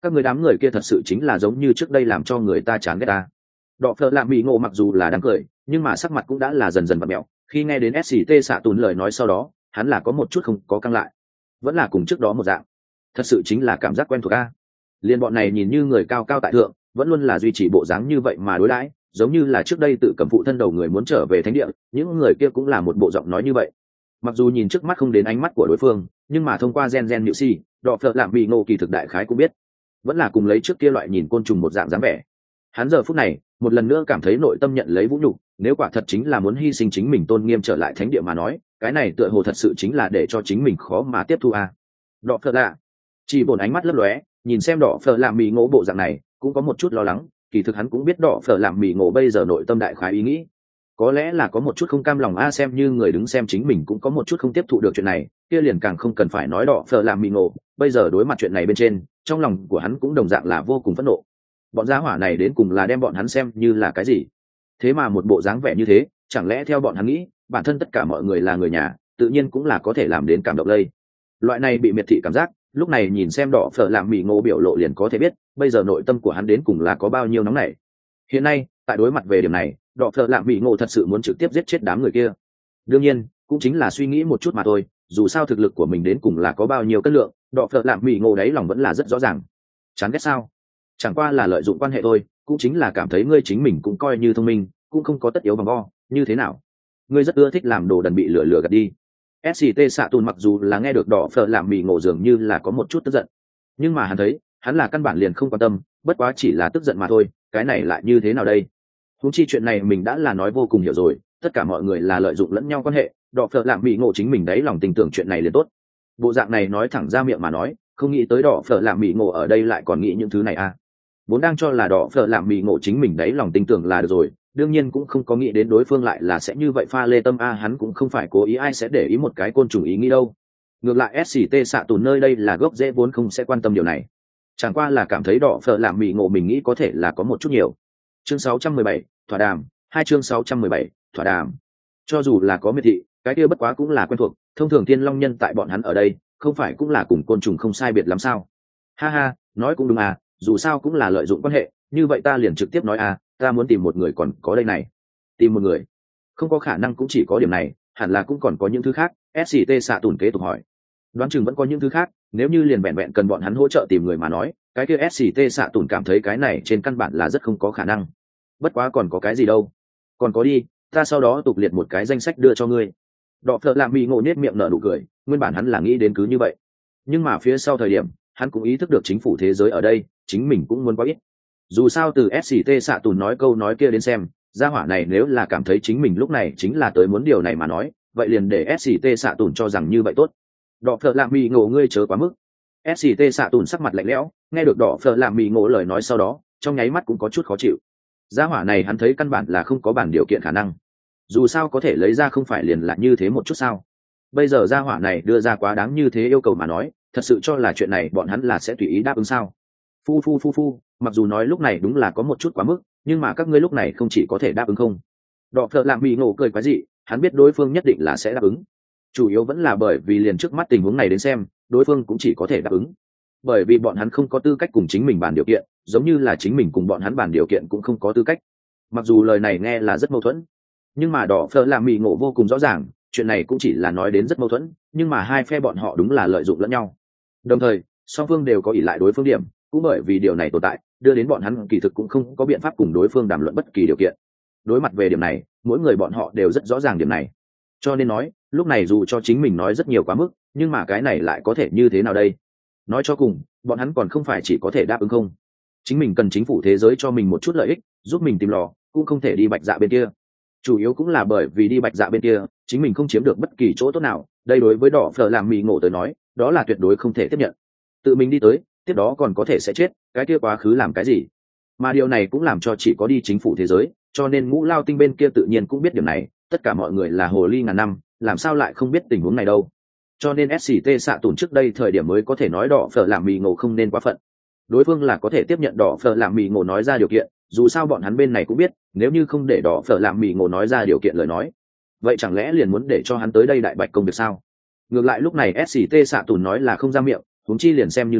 các người đám người kia thật sự chính là giống như trước đây làm cho người ta chán ghét ta. Đọ phợ lạ mỹ ngộ mặc dù là đang cười nhưng mà sắc mặt cũng đã là dần dần vặn mẹo. Khi nghe đến ét xê tê xạ tùn lời nói sau đó hắn là có một chút không có căng lại, vẫn là cùng trước đó một dạng, thật sự chính là cảm giác quen thuộc a. Liên bọn này nhìn như người cao cao tại thượng vẫn luôn là duy trì bộ dáng như vậy mà đối đãi, giống như là trước đây tự cầm phụ thân đầu người muốn trở về thánh địa, những người kia cũng là một bộ giọng nói như vậy. Mặc dù nhìn trước mắt không đến ánh mắt của đối phương, nhưng mà thông qua gen gen nhự si, đọ phợ lạm bị ngộ kỳ thực đại khái cũng biết, vẫn là cùng lấy trước kia loại nhìn côn trùng một dạng dáng vẻ. Hắn giờ phút này một lần nữa cảm thấy nội tâm nhận lấy vũ nhục, nếu quả thật chính là muốn hy sinh chính mình tôn nghiêm trở lại thánh địa mà nói, cái này tựa hồ thật sự chính là để cho chính mình khó mà tiếp thu a. À. Đọ phợ lạ chỉ bổn ánh mắt lấp lóe, nhìn xem đỏ phở làm mì ngộ bộ dạng này cũng có một chút lo lắng. Kỳ thực hắn cũng biết đỏ phở làm mì ngộ bây giờ nội tâm đại khái ý nghĩ, có lẽ là có một chút không cam lòng a. Xem như người đứng xem chính mình cũng có một chút không tiếp thụ được chuyện này, kia liền càng không cần phải nói đỏ phở làm mì ngộ bây giờ đối mặt chuyện này bên trên, trong lòng của hắn cũng đồng dạng là vô cùng phẫn nộ. Bọn gia hỏa này đến cùng là đem bọn hắn xem như là cái gì? Thế mà một bộ dáng vẻ như thế, chẳng lẽ theo bọn hắn nghĩ bản thân tất cả mọi người là người nhà, tự nhiên cũng là có thể làm đến cảm động lây. Loại này bị miệt thị cảm giác, lúc này nhìn xem đỏ phở làm mì ngộ biểu lộ liền có thể biết bây giờ nội tâm của hắn đến cùng là có bao nhiêu nóng nảy. Hiện nay tại đối mặt về điểm này, đỏ phở làm mì ngộ thật sự muốn trực tiếp giết chết đám người kia. Đương nhiên cũng chính là suy nghĩ một chút mà thôi, dù sao thực lực của mình đến cùng là có bao nhiêu cân lượng, đỏ phở làm mì ngộ đấy lòng vẫn là rất rõ ràng. Chán ghét sao? Chẳng qua là lợi dụng quan hệ thôi, cũng chính là cảm thấy ngươi chính mình cũng coi như thông minh, cũng không có tất yếu bằng vo như thế nào. Ngươi rất ưa thích làm đồ đần bị lừa lừa gạt đi. ét xê tê xạ tùn mặc dù là nghe được đỏ phở làm mì ngộ dường như là có một chút tức giận, nhưng mà hắn thấy hắn là căn bản liền không quan tâm, bất quá chỉ là tức giận mà thôi, cái này lại như thế nào đây? Huống chi chuyện này mình đã là nói vô cùng hiểu rồi, tất cả mọi người là lợi dụng lẫn nhau quan hệ, đỏ phở làm mì ngộ chính mình đấy lòng tin tưởng chuyện này liền tốt. Bộ dạng này nói thẳng ra miệng mà nói, không nghĩ tới đỏ phở làm mì ngộ ở đây lại còn nghĩ những thứ này à? Vốn đang cho là đỏ phở làm mì ngộ chính mình đấy lòng tin tưởng là được rồi, đương nhiên cũng không có nghĩ đến đối phương lại là sẽ như vậy. Pha lê tâm a, hắn cũng không phải cố ý ai sẽ để ý một cái côn trùng ý nghĩ đâu. Ngược lại ét xê tê xạ tùn nơi đây là gốc rễ vốn không sẽ quan tâm điều này, chẳng qua là cảm thấy đỏ phở làm mì ngộ mình nghĩ có thể là có một chút nhiều. Chương sáu trăm mười bảy, thỏa đàm. Hai chương sáu trăm mười bảy, thỏa đàm. Cho dù là có miệt thị, cái kia bất quá cũng là quen thuộc, thông thường thiên long nhân tại bọn hắn ở đây không phải cũng là cùng côn trùng không sai biệt lắm sao? Ha ha, nói cũng đúng à, dù sao cũng là lợi dụng quan hệ, như vậy ta liền trực tiếp nói à, ta muốn tìm một người còn có đây này. Tìm một người? Không có khả năng, cũng chỉ có điểm này, hẳn là cũng còn có những thứ khác. ét xê tê xạ tùn kế tục hỏi. Đoán chừng vẫn có những thứ khác, nếu như liền vẹn vẹn cần bọn hắn hỗ trợ tìm người mà nói, cái kia ét xê tê xạ tùn cảm thấy cái này trên căn bản là rất không có khả năng. Bất quá còn có cái gì đâu? Còn có đi, ta sau đó tục liệt một cái danh sách đưa cho ngươi. Đọ phợ lạ mì ngộ nết miệng nở nụ cười, nguyên bản hắn là nghĩ đến cứ như vậy, nhưng mà phía sau thời điểm hắn cũng ý thức được chính phủ thế giới ở đây chính mình cũng muốn quá ít. Dù sao từ ét xê tê xạ tùn nói câu nói kia đến xem, gia hỏa này nếu là cảm thấy chính mình lúc này chính là tới muốn điều này mà nói, vậy liền để ét xê tê xạ tùn cho rằng như vậy tốt. Đọ phợ lạ mì ngộ ngươi chớ quá mức. ét xê tê xạ tùn sắc mặt lạnh lẽo, nghe được đọ phợ lạ mì ngộ lời nói sau đó trong nháy mắt cũng có chút khó chịu. Gia hỏa này hắn thấy căn bản là không có bản điều kiện khả năng, dù sao có thể lấy ra không phải liền là như thế một chút sao? Bây giờ gia hỏa này đưa ra quá đáng như thế yêu cầu mà nói, thật sự cho là chuyện này bọn hắn là sẽ tùy ý đáp ứng sao? Phu phu phu phu, mặc dù nói lúc này đúng là có một chút quá mức, nhưng mà các ngươi lúc này không chỉ có thể đáp ứng không. Đọ phợ lạ mì ngộ cười quái dị, hắn biết đối phương nhất định là sẽ đáp ứng, chủ yếu vẫn là bởi vì liền trước mắt tình huống này đến xem, đối phương cũng chỉ có thể đáp ứng, bởi vì bọn hắn không có tư cách cùng chính mình bàn điều kiện, giống như là chính mình cùng bọn hắn bàn điều kiện cũng không có tư cách. Mặc dù lời này nghe là rất mâu thuẫn, nhưng mà đỏ phở làm mì ngộ vô cùng rõ ràng, chuyện này cũng chỉ là nói đến rất mâu thuẫn, nhưng mà hai phe bọn họ đúng là lợi dụng lẫn nhau, đồng thời song phương đều có ỷ lại đối phương điểm, cũng bởi vì điều này tồn tại đưa đến bọn hắn kỳ thực cũng không có biện pháp cùng đối phương đàm luận bất kỳ điều kiện. Đối mặt về điểm này, mỗi người bọn họ đều rất rõ ràng điểm này, cho nên nói lúc này dù cho chính mình nói rất nhiều quá mức, nhưng mà cái này lại có thể như thế nào đây? Nói cho cùng bọn hắn còn không phải chỉ có thể đáp ứng không. Chính mình cần chính phủ thế giới cho mình một chút lợi ích, giúp mình tìm lò, cũng không thể đi bạch dạ bên kia. Chủ yếu cũng là bởi vì đi bạch dạ bên kia chính mình không chiếm được bất kỳ chỗ tốt nào, đây đối với đỏ phở làm mì ngộ tới nói đó là tuyệt đối không thể tiếp nhận. Tự mình đi tới tiếp đó còn có thể sẽ chết, cái kia quá khứ làm cái gì? Mà điều này cũng làm cho chỉ có đi chính phủ thế giới, cho nên ngũ lao tinh bên kia tự nhiên cũng biết điểm này, tất cả mọi người là hồ ly ngàn năm, làm sao lại không biết tình huống này đâu. Cho nên ét xê tê xạ tùn trước đây thời điểm mới có thể nói đỏ phở làm mì ngộ không nên quá phận. Đối phương là có thể tiếp nhận đỏ phở làm mì ngộ nói ra điều kiện, dù sao bọn hắn bên này cũng biết nếu như không để đỏ phở làm mì ngộ nói ra điều kiện lời nói, vậy chẳng lẽ liền muốn để cho hắn tới đây đại bạch công việc sao? Ngược lại lúc này ét xê tê xạ tùn nói là không ra miệng, huống chi liền xem như nói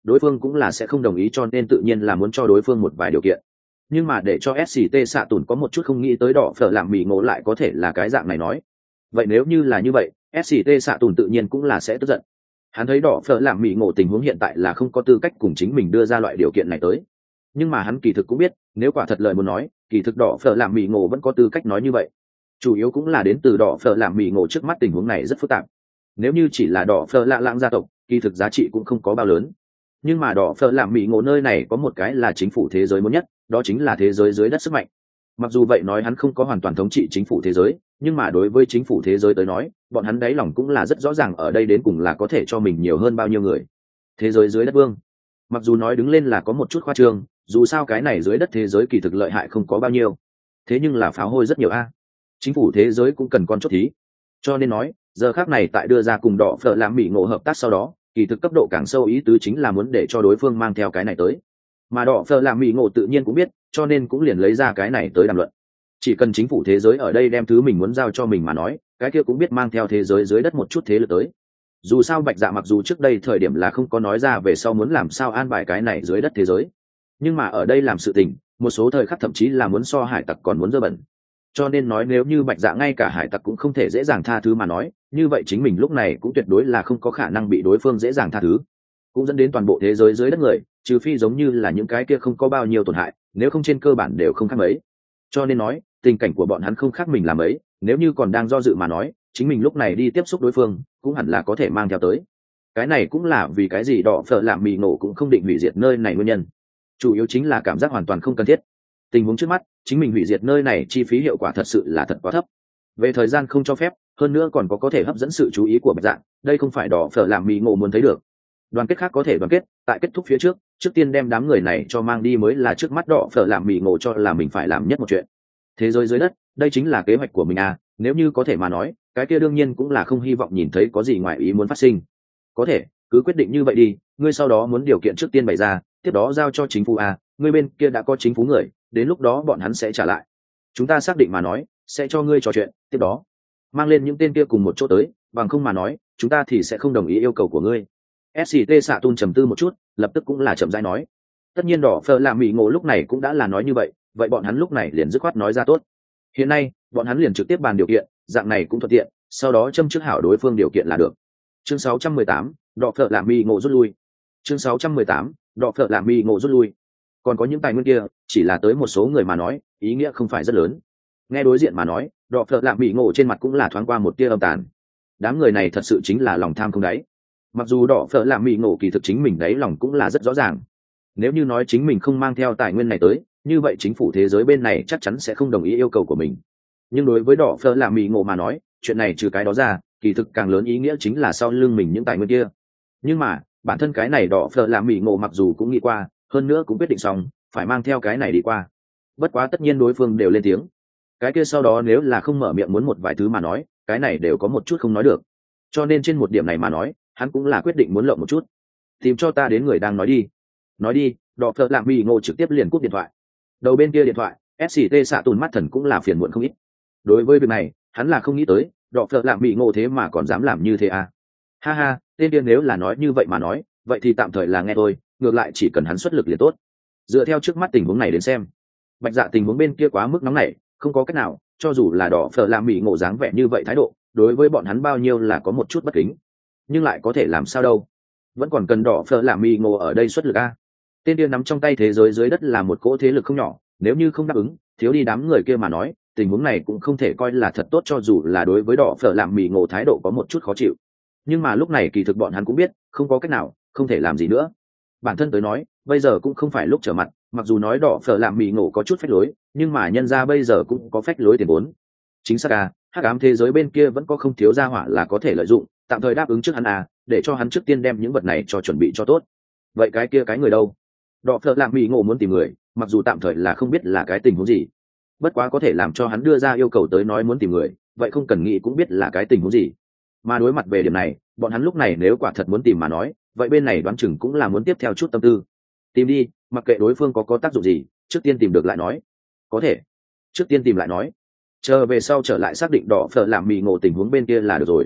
đối phương cũng là sẽ không đồng ý, cho nên tự nhiên là muốn cho đối phương một vài điều kiện. Nhưng mà để cho ét xê tê xạ tùn có một chút không nghĩ tới đỏ phở làm mì ngộ lại có thể là cái dạng này nói. Vậy nếu như là như vậy, ét xê tê xạ tùn tự nhiên cũng là sẽ tức giận. Hắn thấy đỏ phở làm mì ngộ tình huống hiện tại là không có tư cách cùng chính mình đưa ra loại điều kiện này tới. Nhưng mà hắn kỳ thực cũng biết, nếu quả thật lời muốn nói, kỳ thực đỏ phở làm mì ngộ vẫn có tư cách nói như vậy. Chủ yếu cũng là đến từ đỏ phở làm mì ngộ trước mắt tình huống này rất phức tạp. Nếu như chỉ là đỏ phở lạ lãng gia tộc, kỳ thực giá trị cũng không có bao lớn. Nhưng mà đỏ phở làm mì ngộ nơi này có một cái là chính phủ thế giới muốn nhất, đó chính là thế giới dưới đất sức mạnh. Mặc dù vậy nói hắn không có hoàn toàn thống trị chính phủ thế giới, nhưng mà đối với chính phủ thế giới tới nói, bọn hắn đáy lòng cũng là rất rõ ràng ở đây đến cùng là có thể cho mình nhiều hơn bao nhiêu người. Thế giới dưới đất vương, mặc dù nói đứng lên là có một chút khoa trương, dù sao cái này dưới đất thế giới kỳ thực lợi hại không có bao nhiêu, thế nhưng là pháo hôi rất nhiều a. Chính phủ thế giới cũng cần con chốt thí, cho nên nói giờ khác này tại đưa ra cùng đỏ phở làm mỹ ngộ hợp tác sau đó, kỳ thực cấp độ càng sâu ý tứ chính là muốn để cho đối phương mang theo cái này tới, mà đỏ phở làm mỹ ngộ tự nhiên cũng biết, cho nên cũng liền lấy ra cái này tới đàm luận. Chỉ cần chính phủ thế giới ở đây đem thứ mình muốn giao cho mình mà nói, cái kia cũng biết mang theo thế giới dưới đất một chút thế lực tới. Dù sao Bạch Dạ mặc dù trước đây thời điểm là không có nói ra về sau muốn làm sao an bài cái này dưới đất thế giới, nhưng mà ở đây làm sự tình, một số thời khắc thậm chí là muốn so hải tặc còn muốn dơ bẩn. Cho nên nói nếu như Bạch Dạ ngay cả hải tặc cũng không thể dễ dàng tha thứ mà nói, như vậy chính mình lúc này cũng tuyệt đối là không có khả năng bị đối phương dễ dàng tha thứ. Cũng dẫn đến toàn bộ thế giới dưới đất người, trừ phi giống như là những cái kia không có bao nhiêu tổn hại, nếu không trên cơ bản đều không khác mấy. Cho nên nói tình cảnh của bọn hắn không khác mình làm ấy, nếu như còn đang do dự mà nói, chính mình lúc này đi tiếp xúc đối phương cũng hẳn là có thể mang theo tới. Cái này cũng là vì cái gì đỏ phở làm mì nổ cũng không định hủy diệt nơi này nguyên nhân, chủ yếu chính là cảm giác hoàn toàn không cần thiết. Tình huống trước mắt, chính mình hủy diệt nơi này chi phí hiệu quả thật sự là thật quá thấp, về thời gian không cho phép, hơn nữa còn có có thể hấp dẫn sự chú ý của Bạch Dạ, đây không phải đỏ phở làm mì ngộ muốn thấy được. Đoàn kết khác có thể đoàn kết, tại kết thúc phía trước, trước tiên đem đám người này cho mang đi mới là trước mắt đỏ phở làm mì ngộ cho là mình phải làm nhất một chuyện. Thế giới dưới đất, đây chính là kế hoạch của mình à, nếu như có thể mà nói, cái kia đương nhiên cũng là không hy vọng nhìn thấy có gì ngoài ý muốn phát sinh. Có thể, cứ quyết định như vậy đi, ngươi sau đó muốn điều kiện trước tiên bày ra, tiếp đó giao cho chính phủ à, ngươi bên kia đã có chính phủ người, đến lúc đó bọn hắn sẽ trả lại. Chúng ta xác định mà nói, sẽ cho ngươi trò chuyện, tiếp đó mang lên những tên kia cùng một chỗ tới, bằng không mà nói, chúng ta thì sẽ không đồng ý yêu cầu của ngươi. ét xê tê xạ tun trầm tư một chút, lập tức cũng là chậm rãi nói. Tất nhiên đỏ phở làm mỹ ngộ lúc này cũng đã là nói như vậy, vậy bọn hắn lúc này liền dứt khoát nói ra tốt. Hiện nay, bọn hắn liền trực tiếp bàn điều kiện, dạng này cũng thuận tiện, sau đó châm trước hảo đối phương điều kiện là được. Chương sáu trăm mười tám, đỏ phở làm mỹ ngộ rút lui. Chương sáu trăm mười tám, đỏ phở làm mỹ ngộ rút lui. Còn có những tài nguyên kia, chỉ là tới một số người mà nói, ý nghĩa không phải rất lớn. Nghe đối diện mà nói, đỏ phở làm mỹ ngộ trên mặt cũng là thoáng qua một tia âm tàn. Đám người này thật sự chính là lòng tham không đáy. Mặc dù đỏ phở làm mỹ ngộ kỳ thực chính mình đáy lòng cũng là rất rõ ràng, nếu như nói chính mình không mang theo tài nguyên này tới, như vậy chính phủ thế giới bên này chắc chắn sẽ không đồng ý yêu cầu của mình. Nhưng đối với đỏ phở làm mỹ ngộ mà nói, chuyện này trừ cái đó ra, kỳ thực càng lớn ý nghĩa chính là sau lưng mình những tài nguyên kia. Nhưng mà bản thân cái này đỏ phở làm mỹ ngộ mặc dù cũng nghĩ qua, hơn nữa cũng quyết định xong phải mang theo cái này đi qua. Bất quá tất nhiên đối phương đều lên tiếng, cái kia sau đó nếu là không mở miệng muốn một vài thứ mà nói, cái này đều có một chút không nói được. Cho nên trên một điểm này mà nói, hắn cũng là quyết định muốn lộng một chút. Tìm cho ta đến người đang nói đi. Nói đi. Đỏ phở làm mỹ ngộ trực tiếp liền cúp điện thoại. Đầu bên kia điện thoại, ét xê tê xạ tùn mắt thần cũng là phiền muộn không ít. Đối với việc này, hắn là không nghĩ tới đỏ phở làm mỹ ngộ thế mà còn dám làm như thế à. Ha ha, tên kia nếu là nói như vậy mà nói, vậy thì tạm thời là nghe tôi, ngược lại chỉ cần hắn xuất lực liền tốt. Dựa theo trước mắt tình huống này đến xem, Bạch Dạ tình huống bên kia quá mức nóng nảy, không có cách nào, cho dù là đỏ phở làm mỹ ngộ dáng vẻ như vậy thái độ, đối với bọn hắn bao nhiêu là có một chút bất kính, nhưng lại có thể làm sao đâu, vẫn còn cần đỏ phở làm mỹ ngộ ở đây xuất lực a. Tên kia nắm trong tay thế giới dưới đất là một cỗ thế lực không nhỏ, nếu như không đáp ứng, thiếu đi đám người kia mà nói, tình huống này cũng không thể coi là thật tốt, cho dù là đối với đỏ phở làm mỹ ngộ thái độ có một chút khó chịu. Nhưng mà lúc này kỳ thực bọn hắn cũng biết, không có cách nào, không thể làm gì nữa. Bản thân tới nói, bây giờ cũng không phải lúc trở mặt, mặc dù nói đỏ phở làm mỹ ngộ có chút phách lối, nhưng mà nhân ra bây giờ cũng có phách lối tiền vốn. Chính xác à, hắc ám thế giới bên kia vẫn có không thiếu gia hỏa là có thể lợi dụng, tạm thời đáp ứng trước hắn à, để cho hắn trước tiên đem những vật này cho chuẩn bị cho tốt. Vậy cái kia cái người đâu? Đỏ phở làm mỹ ngộ muốn tìm người, mặc dù tạm thời là không biết là cái tình huống gì, bất quá có thể làm cho hắn đưa ra yêu cầu tới nói muốn tìm người, vậy không cần nghĩ cũng biết là cái tình huống gì. Mà đối mặt về điểm này, bọn hắn lúc này nếu quả thật muốn tìm mà nói, vậy bên này đoán chừng cũng là muốn tiếp theo chút tâm tư. Tìm đi, mặc kệ đối phương có có tác dụng gì, trước tiên tìm được lại nói. Có thể, trước tiên tìm lại nói, chờ về sau trở lại xác định đỏ phở làm mì ngộ tình huống bên kia là được rồi.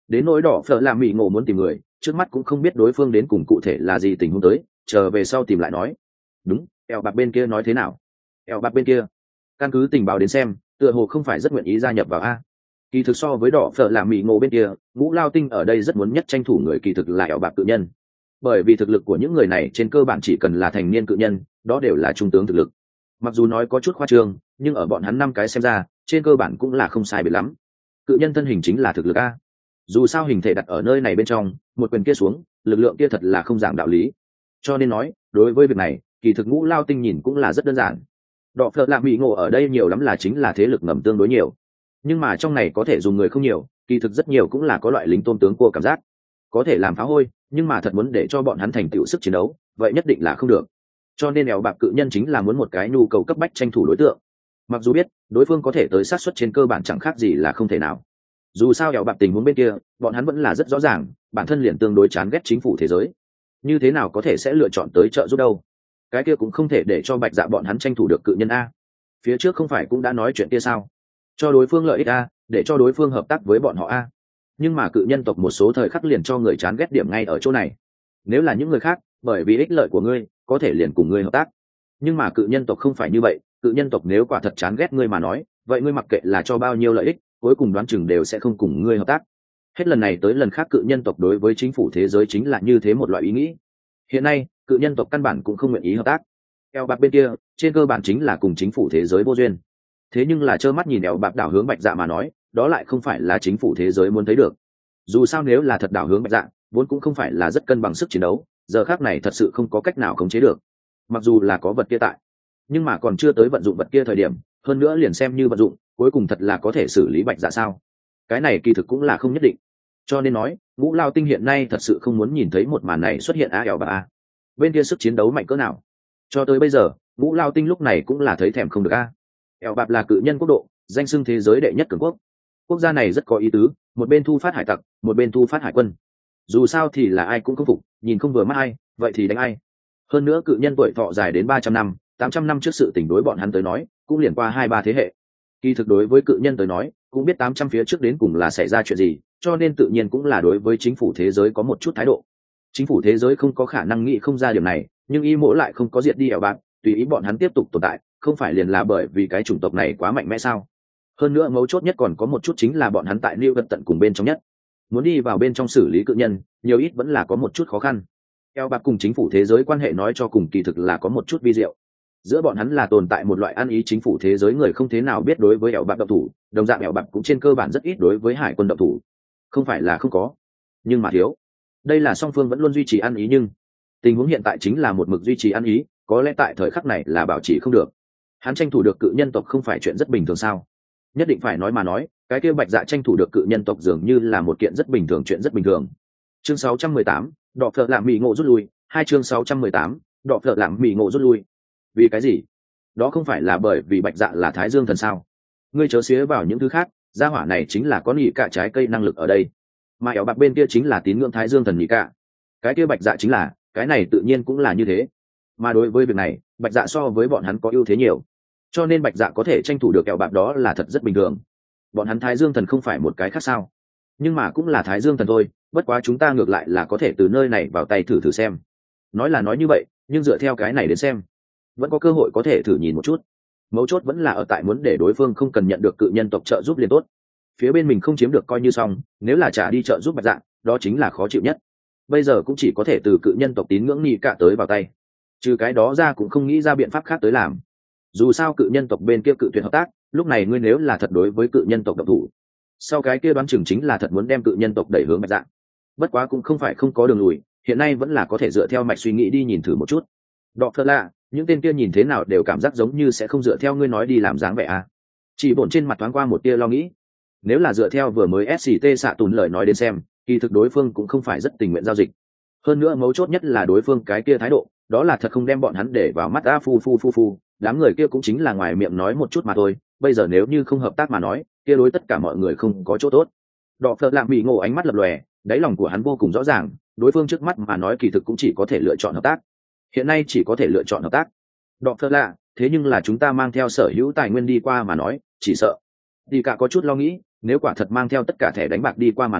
đến nỗi đỏ phở làm mỹ ngộ muốn tìm người trước mắt cũng không biết đối phương đến cùng cụ thể là gì tình huống tới, chờ về sau tìm lại nói. Đúng, eo bạc bên kia nói thế nào? Eo bạc bên kia căn cứ tình báo đến xem tựa hồ không phải rất nguyện ý gia nhập vào a. Kỳ thực so với đỏ phở làm mỹ ngộ bên kia, ngũ lao tinh ở đây rất muốn nhất tranh thủ người kỳ thực là eo bạc cự nhân, bởi vì thực lực của những người này trên cơ bản chỉ cần là thành niên cự nhân đó đều là trung tướng thực lực. Mặc dù nói có chút khoa trương nhưng ở bọn hắn năm cái xem ra trên cơ bản cũng là không sai biệt lắm. Cự nhân thân hình chính là thực lực a, dù sao hình thể đặt ở nơi này bên trong một quyền kia xuống lực lượng kia thật là không giảng đạo lý. Cho nên nói đối với việc này kỳ thực ngũ lao tinh nhìn cũng là rất đơn giản. Đọ phợ lạ mỹ ngộ ở đây nhiều lắm là chính là thế lực ngầm tương đối nhiều, nhưng mà trong này có thể dùng người không nhiều, kỳ thực rất nhiều cũng là có loại lính tôn tướng của cảm giác có thể làm phá hôi, nhưng mà thật muốn để cho bọn hắn thành tựu sức chiến đấu vậy nhất định là không được. Cho nên ẻo bạc cự nhân chính là muốn một cái nhu cầu cấp bách tranh thủ đối tượng, mặc dù biết đối phương có thể tới sát suất trên cơ bản chẳng khác gì là không thể nào. Dù sao ẻo bạc tình huống bên kia bọn hắn vẫn là rất rõ ràng, bản thân liền tương đối chán ghét chính phủ thế giới, như thế nào có thể sẽ lựa chọn tới trợ giúp đâu. Cái kia cũng không thể để cho bạch dạ bọn hắn tranh thủ được cự nhân a. Phía trước không phải cũng đã nói chuyện kia sao, cho đối phương lợi ích a, để cho đối phương hợp tác với bọn họ a. Nhưng mà cự nhân tộc một số thời khắc liền cho người chán ghét điểm ngay ở chỗ này. Nếu là những người khác bởi vì ích lợi của ngươi có thể liền cùng ngươi hợp tác, nhưng mà cự nhân tộc không phải như vậy. Cự nhân tộc nếu quả thật chán ghét ngươi mà nói vậy ngươi mặc kệ là cho bao nhiêu lợi ích cuối cùng đoán chừng đều sẽ không cùng ngươi hợp tác. Hết lần này tới lần khác cự nhân tộc đối với chính phủ thế giới chính là như thế một loại ý nghĩ. Hiện nay cự nhân tộc căn bản cũng không nguyện ý hợp tác. Eo bạc bên kia trên cơ bản chính là cùng chính phủ thế giới vô duyên, thế nhưng là trơ mắt nhìn eo bạc đảo hướng bạch dạ mà nói đó lại không phải là chính phủ thế giới muốn thấy được. Dù sao nếu là thật đảo hướng bạch dạ vốn cũng không phải là rất cân bằng sức chiến đấu, giờ khác này thật sự không có cách nào khống chế được. Mặc dù là có vật kia tại nhưng mà còn chưa tới vận dụng vật kia thời điểm, hơn nữa liền xem như vận dụng cuối cùng thật là có thể xử lý bạch dạ sao, cái này kỳ thực cũng là không nhất định. Cho nên nói ngũ lao tinh hiện nay thật sự không muốn nhìn thấy một màn này xuất hiện a eo bạc a. Bên kia sức chiến đấu mạnh cỡ nào cho tới bây giờ ngũ lao tinh lúc này cũng là thấy thèm không được a. Eo bạc là cự nhân quốc độ, danh xưng thế giới đệ nhất cường quốc. Quốc gia này rất có ý tứ, một bên thu phát hải tặc một bên thu phát hải quân. Dù sao thì là ai cũng không phục, nhìn không vừa mắt ai vậy thì đánh ai. Hơn nữa cự nhân tuổi thọ dài đến ba trăm năm, tám trăm năm trước sự tình đối bọn hắn tới nói cũng liền qua hai ba thế hệ. Kỳ thực đối với cự nhân tới nói cũng biết tám trăm phía trước đến cùng là xảy ra chuyện gì, cho nên tự nhiên cũng là đối với chính phủ thế giới có một chút thái độ. Chính phủ thế giới không có khả năng nghĩ không ra điều này, nhưng y mỗ lại không có diệt đi ẻo bạc, tùy ý bọn hắn tiếp tục tồn tại, không phải liền là bởi vì cái chủng tộc này quá mạnh mẽ sao? Hơn nữa mấu chốt nhất còn có một chút chính là bọn hắn tại New Gần tận cùng bên trong nhất, muốn đi vào bên trong xử lý cự nhân, nhiều ít vẫn là có một chút khó khăn. Eo bạc cùng chính phủ thế giới quan hệ nói cho cùng kỳ thực là có một chút vi diệu. Giữa bọn hắn là tồn tại một loại ăn ý, chính phủ thế giới người không thế nào biết đối với eo bạc động thủ, đồng dạng eo bạc cũng trên cơ bản rất ít đối với hải quân động thủ. Không phải là không có, nhưng mà thiếu. Đây là song phương vẫn luôn duy trì ăn ý, nhưng tình huống hiện tại chính là một mực duy trì ăn ý, có lẽ tại thời khắc này là bảo trì không được. Hắn tranh thủ được cự nhân tộc không phải chuyện rất bình thường sao? Nhất định phải nói mà nói, cái kia bạch dạ tranh thủ được cự nhân tộc dường như là một kiện rất bình thường, chuyện rất bình thường. Chương sáu trăm mười tám, đọ phợ lạm mỹ ngộ rút lui. Hai chương sáu trăm mười tám, đọ phợ lạm mỹ ngộ rút lui. Vì cái gì? Đó không phải là bởi vì bạch dạ là thái dương thần sao? Ngươi chớ xía vào những thứ khác, gia hỏa này chính là có nhị cả trái cây năng lực ở đây, mà ẻo bạc bên kia chính là tín ngưỡng thái dương thần nhị cả. Cái kia bạch dạ chính là, cái này tự nhiên cũng là như thế. Mà đối với việc này, bạch dạ so với bọn hắn có ưu thế nhiều, cho nên bạch dạ có thể tranh thủ được ẻo bạc đó là thật rất bình thường. Bọn hắn thái dương thần không phải một cái khác sao? Nhưng mà cũng là thái dương thần thôi, bất quá chúng ta ngược lại là có thể từ nơi này vào tay thử thử xem. Nói là nói như vậy, nhưng dựa theo cái này đến xem vẫn có cơ hội có thể thử nhìn một chút. Mấu chốt vẫn là ở tại muốn để đối phương không cần nhận được cự nhân tộc trợ giúp liền tốt. Phía bên mình không chiếm được coi như xong, nếu là trả đi trợ giúp bạch dạ đó chính là khó chịu nhất. Bây giờ cũng chỉ có thể từ cự nhân tộc tín ngưỡng nhị cả tới vào tay, trừ cái đó ra cũng không nghĩ ra biện pháp khác tới làm. Dù sao cự nhân tộc bên kia cự tuyệt hợp tác, lúc này ngươi nếu là thật đối với cự nhân tộc độc thủ, sau cái kia đoán chừng chính là thật muốn đem cự nhân tộc đẩy hướng bạch dạ. Bất quá cũng không phải không có đường lùi, hiện nay vẫn là có thể dựa theo mạch suy nghĩ đi nhìn thử một chút. Đọ thơ lạ, những tên kia nhìn thế nào đều cảm giác giống như sẽ không dựa theo ngươi nói đi làm dáng vẻ à. Chỉ bổn trên mặt thoáng qua một tia lo nghĩ. Nếu là dựa theo vừa mới ét xê tê xạ tùn lời nói đến xem, kỳ thực đối phương cũng không phải rất tình nguyện giao dịch. Hơn nữa mấu chốt nhất là đối phương cái kia thái độ, đó là thật không đem bọn hắn để vào mắt. A phu phu phu phu, đám người kia cũng chính là ngoài miệng nói một chút mà thôi, bây giờ nếu như không hợp tác mà nói, kia đối tất cả mọi người không có chỗ tốt. Đọ phợ lạm bị ngộ ánh mắt lập lòe, đáy lòng của hắn vô cùng rõ ràng, đối phương trước mắt mà nói kỳ thực cũng chỉ có thể lựa chọn hợp tác. Hiện nay chỉ có thể lựa chọn hợp tác. Đọ phợ lạ, thế nhưng là chúng ta mang theo sở hữu tài nguyên đi qua mà nói, chỉ sợ. Thì cả có chút lo nghĩ, nếu quả thật mang theo tất cả thẻ đánh bạc đi qua mà nói,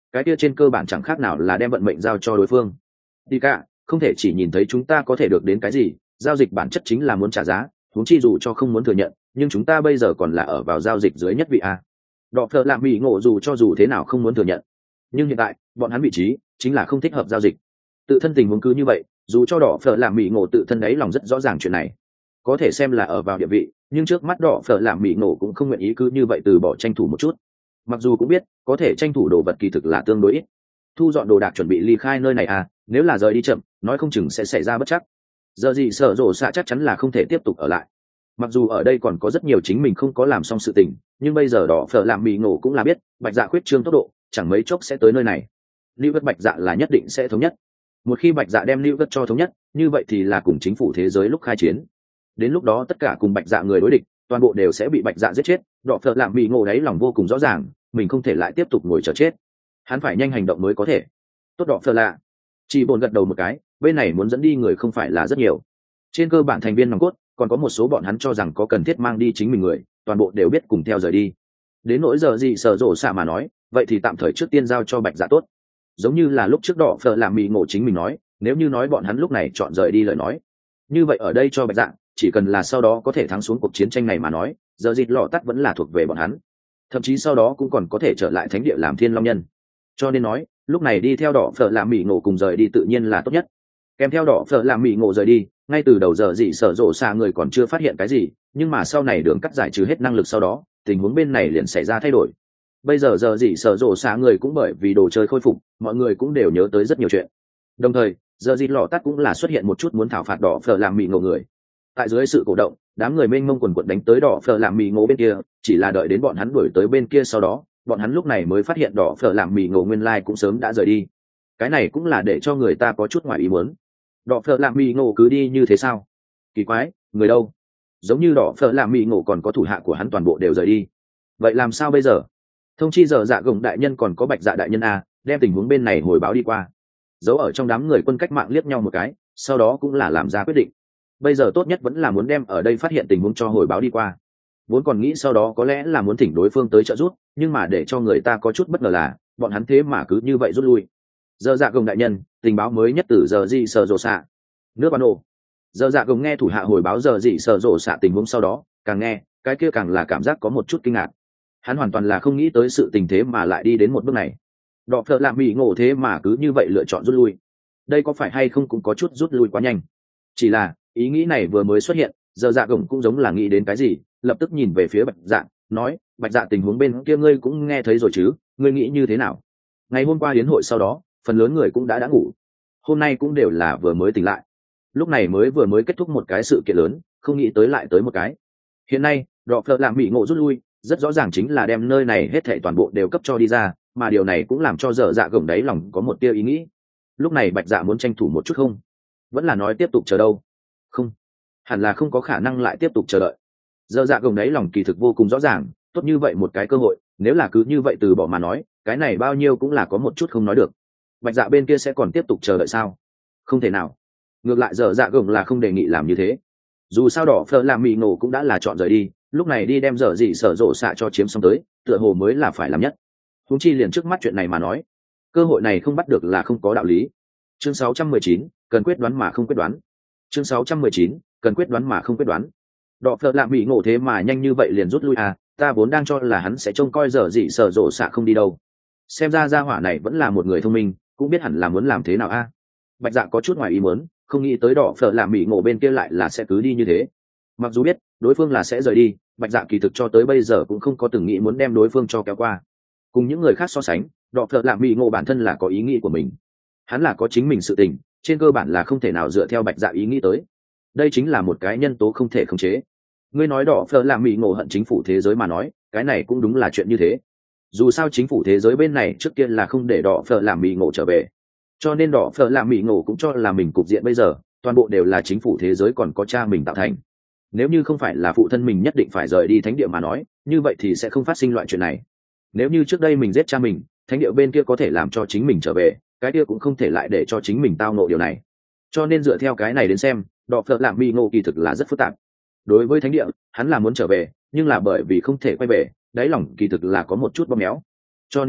cái kia trên cơ bản chẳng khác nào là đem vận mệnh giao cho đối phương. Đi cả không thể chỉ nhìn thấy chúng ta có thể được đến cái gì, giao dịch bản chất chính là muốn trả giá, huống chi dù cho không muốn thừa nhận, nhưng chúng ta bây giờ còn là ở vào giao dịch dưới nhất vị a. Đọ phợ lạ mỹ ngộ dù cho dù thế nào không muốn thừa nhận, nhưng hiện tại bọn hắn vị trí chính là không thích hợp giao dịch. Tự thân tình huống cứ như vậy, dù cho đỏ phở làm mỹ ngộ tự thân đấy lòng rất rõ ràng chuyện này, có thể xem là ở vào địa vị, nhưng trước mắt đỏ phở làm mỹ ngộ cũng không nguyện ý cứ như vậy từ bỏ tranh thủ một chút. Mặc dù cũng biết có thể tranh thủ đồ vật kỳ thực là tương đối ít, thu dọn đồ đạc chuẩn bị ly khai nơi này à, nếu là rời đi chậm nói không chừng sẽ xảy ra bất chắc. Giờ gì sở rộ xạ chắc chắn là không thể tiếp tục ở lại, mặc dù ở đây còn có rất nhiều chính mình không có làm xong sự tình, nhưng bây giờ đỏ phở làm mỹ ngộ cũng là biết bạch dạ khuyết trương tốc độ chẳng mấy chốc sẽ tới nơi này. Lưu Vất bạch dạ là nhất định sẽ thống nhất, một khi bạch dạ đem Lưu Vất cho thống nhất, như vậy thì là cùng chính phủ thế giới lúc khai chiến. Đến lúc đó tất cả cùng bạch dạ người đối địch toàn bộ đều sẽ bị bạch dạ giết chết. Đỏ phở làm mỹ ngộ đấy lòng vô cùng rõ ràng, mình không thể lại tiếp tục ngồi chờ chết, hắn phải nhanh hành động mới có thể. Tốt, đỏ phở lạ chỉ bồn gật đầu một cái, bên này muốn dẫn đi người không phải là rất nhiều, trên cơ bản thành viên nòng cốt còn có một số bọn hắn cho rằng có cần thiết mang đi chính mình người, toàn bộ đều biết cùng theo rời đi. Đến nỗi giờ gì sở rộ xạ mà nói, vậy thì tạm thời trước tiên giao cho bạch dạ tốt. Giống như là lúc trước đỏ phở làm mỹ ngộ chính mình nói, nếu như nói bọn hắn lúc này chọn rời đi lời nói, như vậy ở đây cho bạch dạ, chỉ cần là sau đó có thể thắng xuống cuộc chiến tranh này mà nói, giờ dịt lọ tắt vẫn là thuộc về bọn hắn, thậm chí sau đó cũng còn có thể trở lại thánh địa làm thiên long nhân. Cho nên nói lúc này đi theo đỏ phở làm mỹ ngộ cùng rời đi tự nhiên là tốt nhất. Kèm theo đỏ phở làm mỹ ngộ rời đi, ngay từ đầu giờ dị sở rộ xa người còn chưa phát hiện cái gì, nhưng mà sau này đường cắt giải trừ hết năng lực sau đó, tình huống bên này liền xảy ra thay đổi. Bây giờ giờ dị sở rộ xa người cũng bởi vì đồ chơi khôi phục, mọi người cũng đều nhớ tới rất nhiều chuyện. Đồng thời giờ dị lọ tắt cũng là xuất hiện một chút muốn thảo phạt đỏ phở làm mỹ ngộ người. Tại dưới sự cổ động, đám người mênh mông quần quần đánh tới đỏ phở làm mì ngộ bên kia, chỉ là đợi đến bọn hắn đuổi tới bên kia sau đó, bọn hắn lúc này mới phát hiện đỏ phở làm mì ngộ nguyên lai cũng sớm đã rời đi. Cái này cũng là để cho người ta có chút ngoài ý muốn. Đỏ phở làm mì ngộ cứ đi như thế sao? Kỳ quái, người đâu? Giống như đỏ phở làm mì ngộ còn có thủ hạ của hắn toàn bộ đều rời đi. Vậy làm sao bây giờ? Thông chi giờ dạ gồng đại nhân còn có bạch dạ đại nhân a, đem tình huống bên này hồi báo đi qua. Giấu ở trong đám người quân cách mạng liếc nhau một cái, sau đó cũng là làm ra quyết định. Bây giờ tốt nhất vẫn là muốn đem ở đây phát hiện tình huống cho hồi báo đi qua. Vốn còn nghĩ sau đó có lẽ là muốn thỉnh đối phương tới trợ giúp, nhưng mà để cho người ta có chút bất ngờ là bọn hắn thế mà cứ như vậy rút lui. Giờ dạ gồng đại nhân, tình báo mới nhất từ giờ gì sở rộ xạ nước ban ô. Giờ dạ gồng nghe thủ hạ hồi báo giờ gì sở rộ xạ tình huống sau đó, càng nghe cái kia càng là cảm giác có một chút kinh ngạc. Hắn hoàn toàn là không nghĩ tới sự tình thế mà lại đi đến một bước này. Đọ phợ làm mỹ ngộ thế mà cứ như vậy lựa chọn rút lui, đây có phải hay không cũng có chút rút lui quá nhanh. Chỉ là ý nghĩ này vừa mới xuất hiện, giờ dạ gồng cũng giống là nghĩ đến cái gì, lập tức nhìn về phía bạch dạ, nói: bạch dạ, tình huống bên kia ngươi cũng nghe thấy rồi chứ, ngươi nghĩ như thế nào? Ngày hôm qua hiến hội sau đó, phần lớn người cũng đã đã ngủ, hôm nay cũng đều là vừa mới tỉnh lại, lúc này mới vừa mới kết thúc một cái sự kiện lớn, không nghĩ tới lại tới một cái. Hiện nay đọ phợ làm mỹ ngộ rút lui, rất rõ ràng chính là đem nơi này hết thảy toàn bộ đều cấp cho đi ra, mà điều này cũng làm cho giờ dạ gồng đáy lòng có một tia ý nghĩ. Lúc này bạch dạ muốn tranh thủ một chút không, vẫn là nói tiếp tục chờ đâu? Không, hẳn là không có khả năng lại tiếp tục chờ đợi. Giờ dạ gồng đáy lòng kỳ thực vô cùng rõ ràng, tốt như vậy một cái cơ hội, nếu là cứ như vậy từ bỏ mà nói, cái này bao nhiêu cũng là có một chút không nói được. Bạch dạ bên kia sẽ còn tiếp tục chờ đợi sao? Không thể nào. Ngược lại giờ dạ gồng là không đề nghị làm như thế. Dù sao đỏ phở làm mì nổ cũng đã là chọn rời đi, lúc này đi đem dở gì sở rộ xạ cho chiếm xong tới, tựa hồ mới là phải làm nhất. Huống chi liền trước mắt chuyện này mà nói, cơ hội này không bắt được là không có đạo lý. Chương sáu trăm mười chín, cần quyết đoán mà không quyết đoán. Chương sáu trăm mười chín, cần quyết đoán mà không quyết đoán. Đọ phợ lạ mỹ ngộ thế mà nhanh như vậy liền rút lui à, ta vốn đang cho là hắn sẽ trông coi dở gì sở rộ xạ không đi đâu. Xem ra gia hỏa này vẫn là một người thông minh, cũng biết hẳn là muốn làm thế nào a. À. Bạch dạ có chút ngoài ý muốn, không nghĩ tới đỏ phở làm mỹ ngộ bên kia lại là sẽ cứ đi như thế. Mặc dù biết đối phương là sẽ rời đi, bạch dạ kỳ thực cho tới bây giờ cũng không có từng nghĩ muốn đem đối phương cho kéo qua. Cùng những người khác so sánh, đỏ phở làm mỹ ngộ bản thân là có ý nghĩ của mình, hắn là có chính mình sự tình, trên cơ bản là không thể nào dựa theo bạch dạ ý nghĩ tới. Đây chính là một cái nhân tố không thể khống chế. Ngươi nói đỏ phở làm mỹ ngộ hận chính phủ thế giới mà nói, cái này cũng đúng là chuyện như thế. Dù sao chính phủ thế giới bên này trước kia là không để đỏ phở làm mỹ ngộ trở về, cho nên đỏ phở làm mỹ ngộ cũng cho là mình cục diện bây giờ toàn bộ đều là chính phủ thế giới còn có cha mình tạo thành. Nếu như không phải là phụ thân mình nhất định phải rời đi thánh địa mà nói, như vậy thì sẽ không phát sinh loại chuyện này. Nếu như trước đây mình giết cha mình, thánh địa bên kia có thể làm cho chính mình trở về, cái kia cũng không thể lại để cho chính mình tao nộ điều này. Cho nên dựa theo cái này đến xem, đỏ phở làm mỹ ngộ kỳ thực là rất phức tạp. Đối với thánh địa, hắn là muốn trở về, nhưng là bởi vì không thể quay về, đáy lòng kỳ thực là có một chút bóp méo. Cho nên nói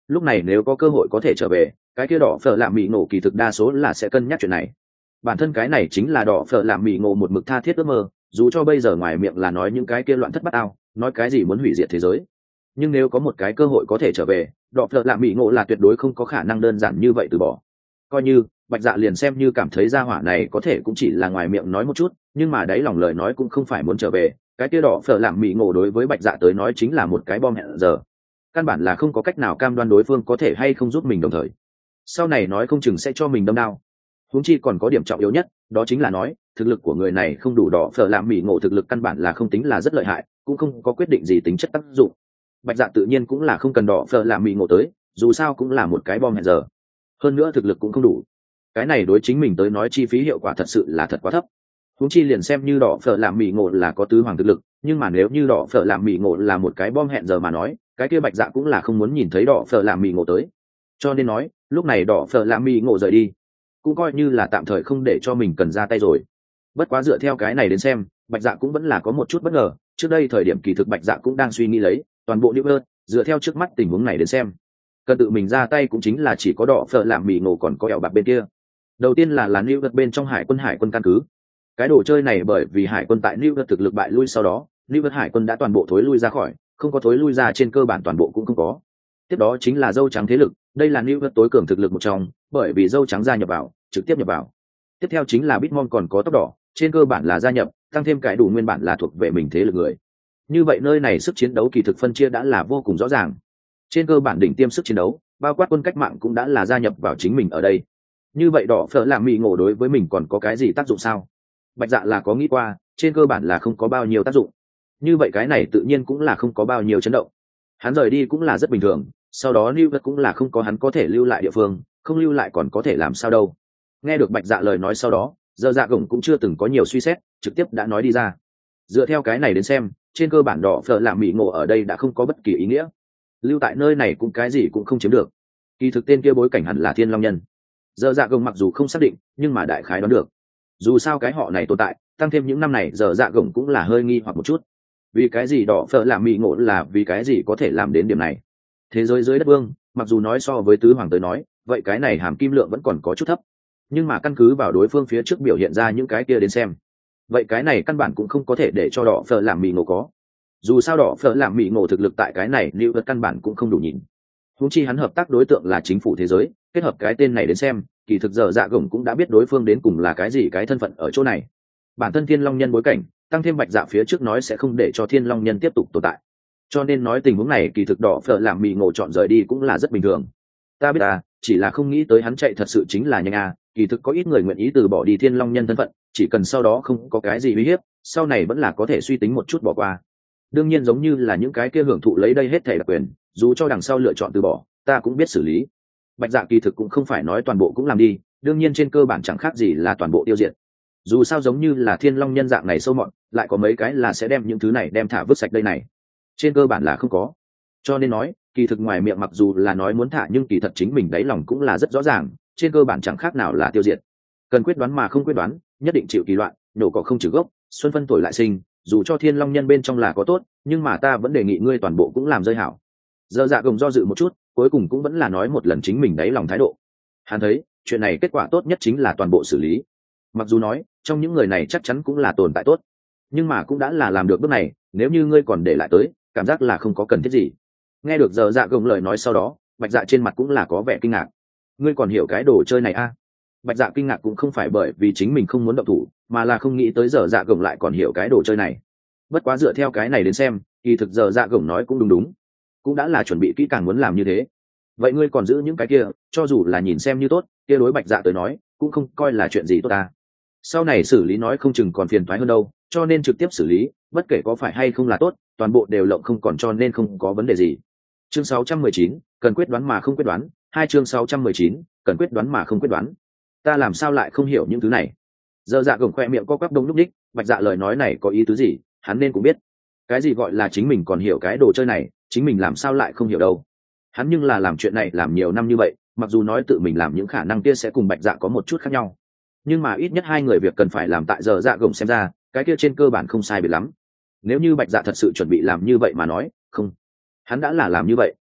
lúc này nếu có cơ hội có thể trở về, cái kia đỏ phở làm mì ngộ kỳ thực đa số là sẽ cân nhắc chuyện này. Bản thân cái này chính là đỏ phở làm mì ngộ một mực tha thiết ước mơ, dù cho bây giờ ngoài miệng là nói những cái kia loạn thất bát ao, nói cái gì muốn hủy diệt thế giới, nhưng nếu có một cái cơ hội có thể trở về, đỏ phở làm mì ngộ là tuyệt đối không có khả năng đơn giản như vậy từ bỏ. Coi như Bạch Dạ liền xem như cảm thấy gia hỏa này có thể cũng chỉ là ngoài miệng nói một chút, nhưng mà đáy lòng lời nói cũng không phải muốn trở về, cái kia đỏ phở làm mì ngộ đối với Bạch Dạ tới nói chính là một cái bom hẹn giờ, căn bản là không có cách nào cam đoan đối phương có thể hay không giúp mình đồng thời sau này nói không chừng sẽ cho mình đâm đao. Huống chi còn có điểm trọng yếu nhất, đó chính là nói thực lực của người này không đủ, đỏ phở làm mì ngộ thực lực căn bản là không tính là rất lợi hại, cũng không có quyết định gì tính chất tác dụng. Bạch Dạ tự nhiên cũng là không cần đỏ phở làm mì ngộ tới, dù sao cũng là một cái bom hẹn giờ, hơn nữa thực lực cũng không đủ, cái này đối chính mình tới nói chi phí hiệu quả thật sự là thật quá thấp. Huống chi liền xem như đỏ phở làm mì ngộ là có tứ hoàng thực lực, nhưng mà nếu như đỏ phở làm mì ngộ là một cái bom hẹn giờ mà nói, cái kia Bạch Dạ cũng là không muốn nhìn thấy đỏ phở làm mì ngộ tới. Cho nên nói lúc này đỏ phở làm mì ngộ rời đi cũng coi như là tạm thời không để cho mình cần ra tay rồi. Bất quá dựa theo cái này đến xem, Bạch Dạ cũng vẫn là có một chút bất ngờ, trước đây thời điểm kỳ thực Bạch Dạ cũng đang suy nghĩ lấy toàn bộ New Earth, dựa theo trước mắt tình huống này đến xem cần tự mình ra tay cũng chính là chỉ có đỏ phở làm mì ngộ còn có ẻo bạc bên kia. Đầu tiên là là New Earth bên trong hải quân hải quân căn cứ, cái đồ chơi này bởi vì hải quân tại New Earth thực lực bại lui, sau đó New Earth hải quân đã toàn bộ thối lui ra khỏi, không có thối lui ra trên cơ bản toàn bộ cũng không có. Tiếp đó chính là dâu trắng thế lực, đây là New Earth tối cường thực lực một trong, bởi vì dâu trắng gia nhập vào trực tiếp nhập vào. Tiếp theo chính là Bitmon còn có tóc đỏ, trên cơ bản là gia nhập tăng thêm cái đủ nguyên bản là thuộc về mình thế lực người. Như vậy nơi này sức chiến đấu kỳ thực phân chia đã là vô cùng rõ ràng, trên cơ bản đỉnh tiêm sức chiến đấu bao quát quân cách mạng cũng đã là gia nhập vào chính mình ở đây. Như vậy đỏ phở làm mì ngộ đối với mình còn có cái gì tác dụng sao? Bạch Dạ là có nghĩ qua, trên cơ bản là không có bao nhiêu tác dụng. Như vậy cái này tự nhiên cũng là không có bao nhiêu chấn động, hắn rời đi cũng là rất bình thường, sau đó lưu vật cũng là không có hắn có thể lưu lại địa phương, không lưu lại còn có thể làm sao đâu. Nghe được Bạch Dạ lời nói sau đó, Dở Dạ Gồng cũng chưa từng có nhiều suy xét, trực tiếp đã nói đi ra. Dựa theo cái này đến xem, trên cơ bản đỏ phở làm mì ngộ ở đây đã không có bất kỳ ý nghĩa, lưu tại nơi này cũng cái gì cũng không chiếm được. Kỳ thực tên kia bối cảnh hẳn là Thiên Long Nhân. Dở Dạ Gồng mặc dù không xác định, nhưng mà đại khái đoán được. Dù sao cái họ này tồn tại, tăng thêm những năm này Dở Dạ Gồng cũng là hơi nghi hoặc một chút. Vì cái gì đỏ phở làm mì ngộ là vì cái gì có thể làm đến điểm này? Thế giới dưới đất vương, mặc dù nói so với tứ hoàng tới nói, vậy cái này hàm kim lượng vẫn còn có chút thấp. Nhưng mà căn cứ vào đối phương phía trước biểu hiện ra những cái kia đến xem, vậy cái này căn bản cũng không có thể để cho đỏ phở làm mì ngộ có. Dù sao đỏ phở làm mì ngộ thực lực tại cái này lưu vật căn bản cũng không đủ nhìn. Huống chi hắn hợp tác đối tượng là chính phủ thế giới, kết hợp cái tên này đến xem, kỳ thực Dở Dạ Gồng cũng đã biết đối phương đến cùng là cái gì cái thân phận ở chỗ này. Bản thân Thiên Long Nhân bối cảnh, tăng thêm Bạch Dạ phía trước nói sẽ không để cho Thiên Long Nhân tiếp tục tồn tại, cho nên nói tình huống này kỳ thực đỏ phở làm mì ngộ chọn rời đi cũng là rất bình thường. Ta biết à, chỉ là không nghĩ tới hắn chạy thật sự chính là nhanh à, kỳ thực có ít người nguyện ý từ bỏ đi Thiên Long Nhân thân phận, chỉ cần sau đó không có cái gì uy hiếp, sau này vẫn là có thể suy tính một chút bỏ qua. Đương nhiên giống như là những cái kia hưởng thụ lấy đây hết thảy đặc quyền, dù cho đằng sau lựa chọn từ bỏ, ta cũng biết xử lý. Bạch Dạ kỳ thực cũng không phải nói toàn bộ cũng làm đi, đương nhiên trên cơ bản chẳng khác gì là toàn bộ tiêu diệt. Dù sao giống như là Thiên Long Nhân dạng này sâu mọt, lại có mấy cái là sẽ đem những thứ này đem thả vứt sạch đây này. Trên cơ bản là không có. Cho nên nói, kỳ thực ngoài miệng mặc dù là nói muốn thả, nhưng kỳ thật chính mình đáy lòng cũng là rất rõ ràng, trên cơ bản chẳng khác nào là tiêu diệt. Cần quyết đoán mà không quyết đoán, nhất định chịu kỳ loạn, nổ cỏ không trừ gốc, xuân phân tuổi lại sinh, dù cho Thiên Long Nhân bên trong là có tốt, nhưng mà ta vẫn đề nghị ngươi toàn bộ cũng làm rơi hảo. Dở Dạ Gồng do dự một chút, cuối cùng cũng vẫn là nói một lần chính mình đáy lòng thái độ. Hắn thấy, chuyện này kết quả tốt nhất chính là toàn bộ xử lý. Mặc dù nói, trong những người này chắc chắn cũng là tồn tại tốt, nhưng mà cũng đã là làm được bước này, nếu như ngươi còn để lại tới, cảm giác là không có cần thiết gì. Nghe được Dở Dạ Gồng lời nói sau đó, Bạch Dạ trên mặt cũng là có vẻ kinh ngạc. Ngươi còn hiểu cái đồ chơi này a? À? Bạch Dạ kinh ngạc cũng không phải bởi vì chính mình không muốn động thủ, mà là không nghĩ tới Dở Dạ Gồng lại còn hiểu cái đồ chơi này. Bất quá dựa theo cái này đến xem, kỳ thực Dở Dạ Gồng nói cũng đúng đúng, cũng đã là chuẩn bị kỹ càng muốn làm như thế. Vậy ngươi còn giữ những cái kia, cho dù là nhìn xem như tốt, kia đối Bạch Dạ tới nói, cũng không coi là chuyện gì tốt ta. Sau này xử lý nói không chừng còn phiền toái hơn đâu, cho nên trực tiếp xử lý, bất kể có phải hay không là tốt, toàn bộ đều lộng không còn, cho nên không có vấn đề gì. Chương sáu trăm mười chín, cần quyết đoán mà không quyết đoán, hai chương sáu trăm mười chín, cần quyết đoán mà không quyết đoán. Ta làm sao lại không hiểu những thứ này? Dở Dạ Gồng khoe miệng co quắp đông lúc đích, Bạch Dạ lời nói này có ý tứ gì, hắn nên cũng biết. Cái gì gọi là chính mình còn hiểu cái đồ chơi này, chính mình làm sao lại không hiểu đâu. Hắn nhưng là làm chuyện này làm nhiều năm như vậy, mặc dù nói tự mình làm những khả năng kia sẽ cùng Bạch Dạ có một chút khác nhau, nhưng mà ít nhất hai người việc cần phải làm tại Dở Dạ Gồng xem ra, cái kia trên cơ bản không sai biệt lắm. Nếu như Bạch Dạ thật sự chuẩn bị làm như vậy mà nói, không, hắn đã là làm như vậy.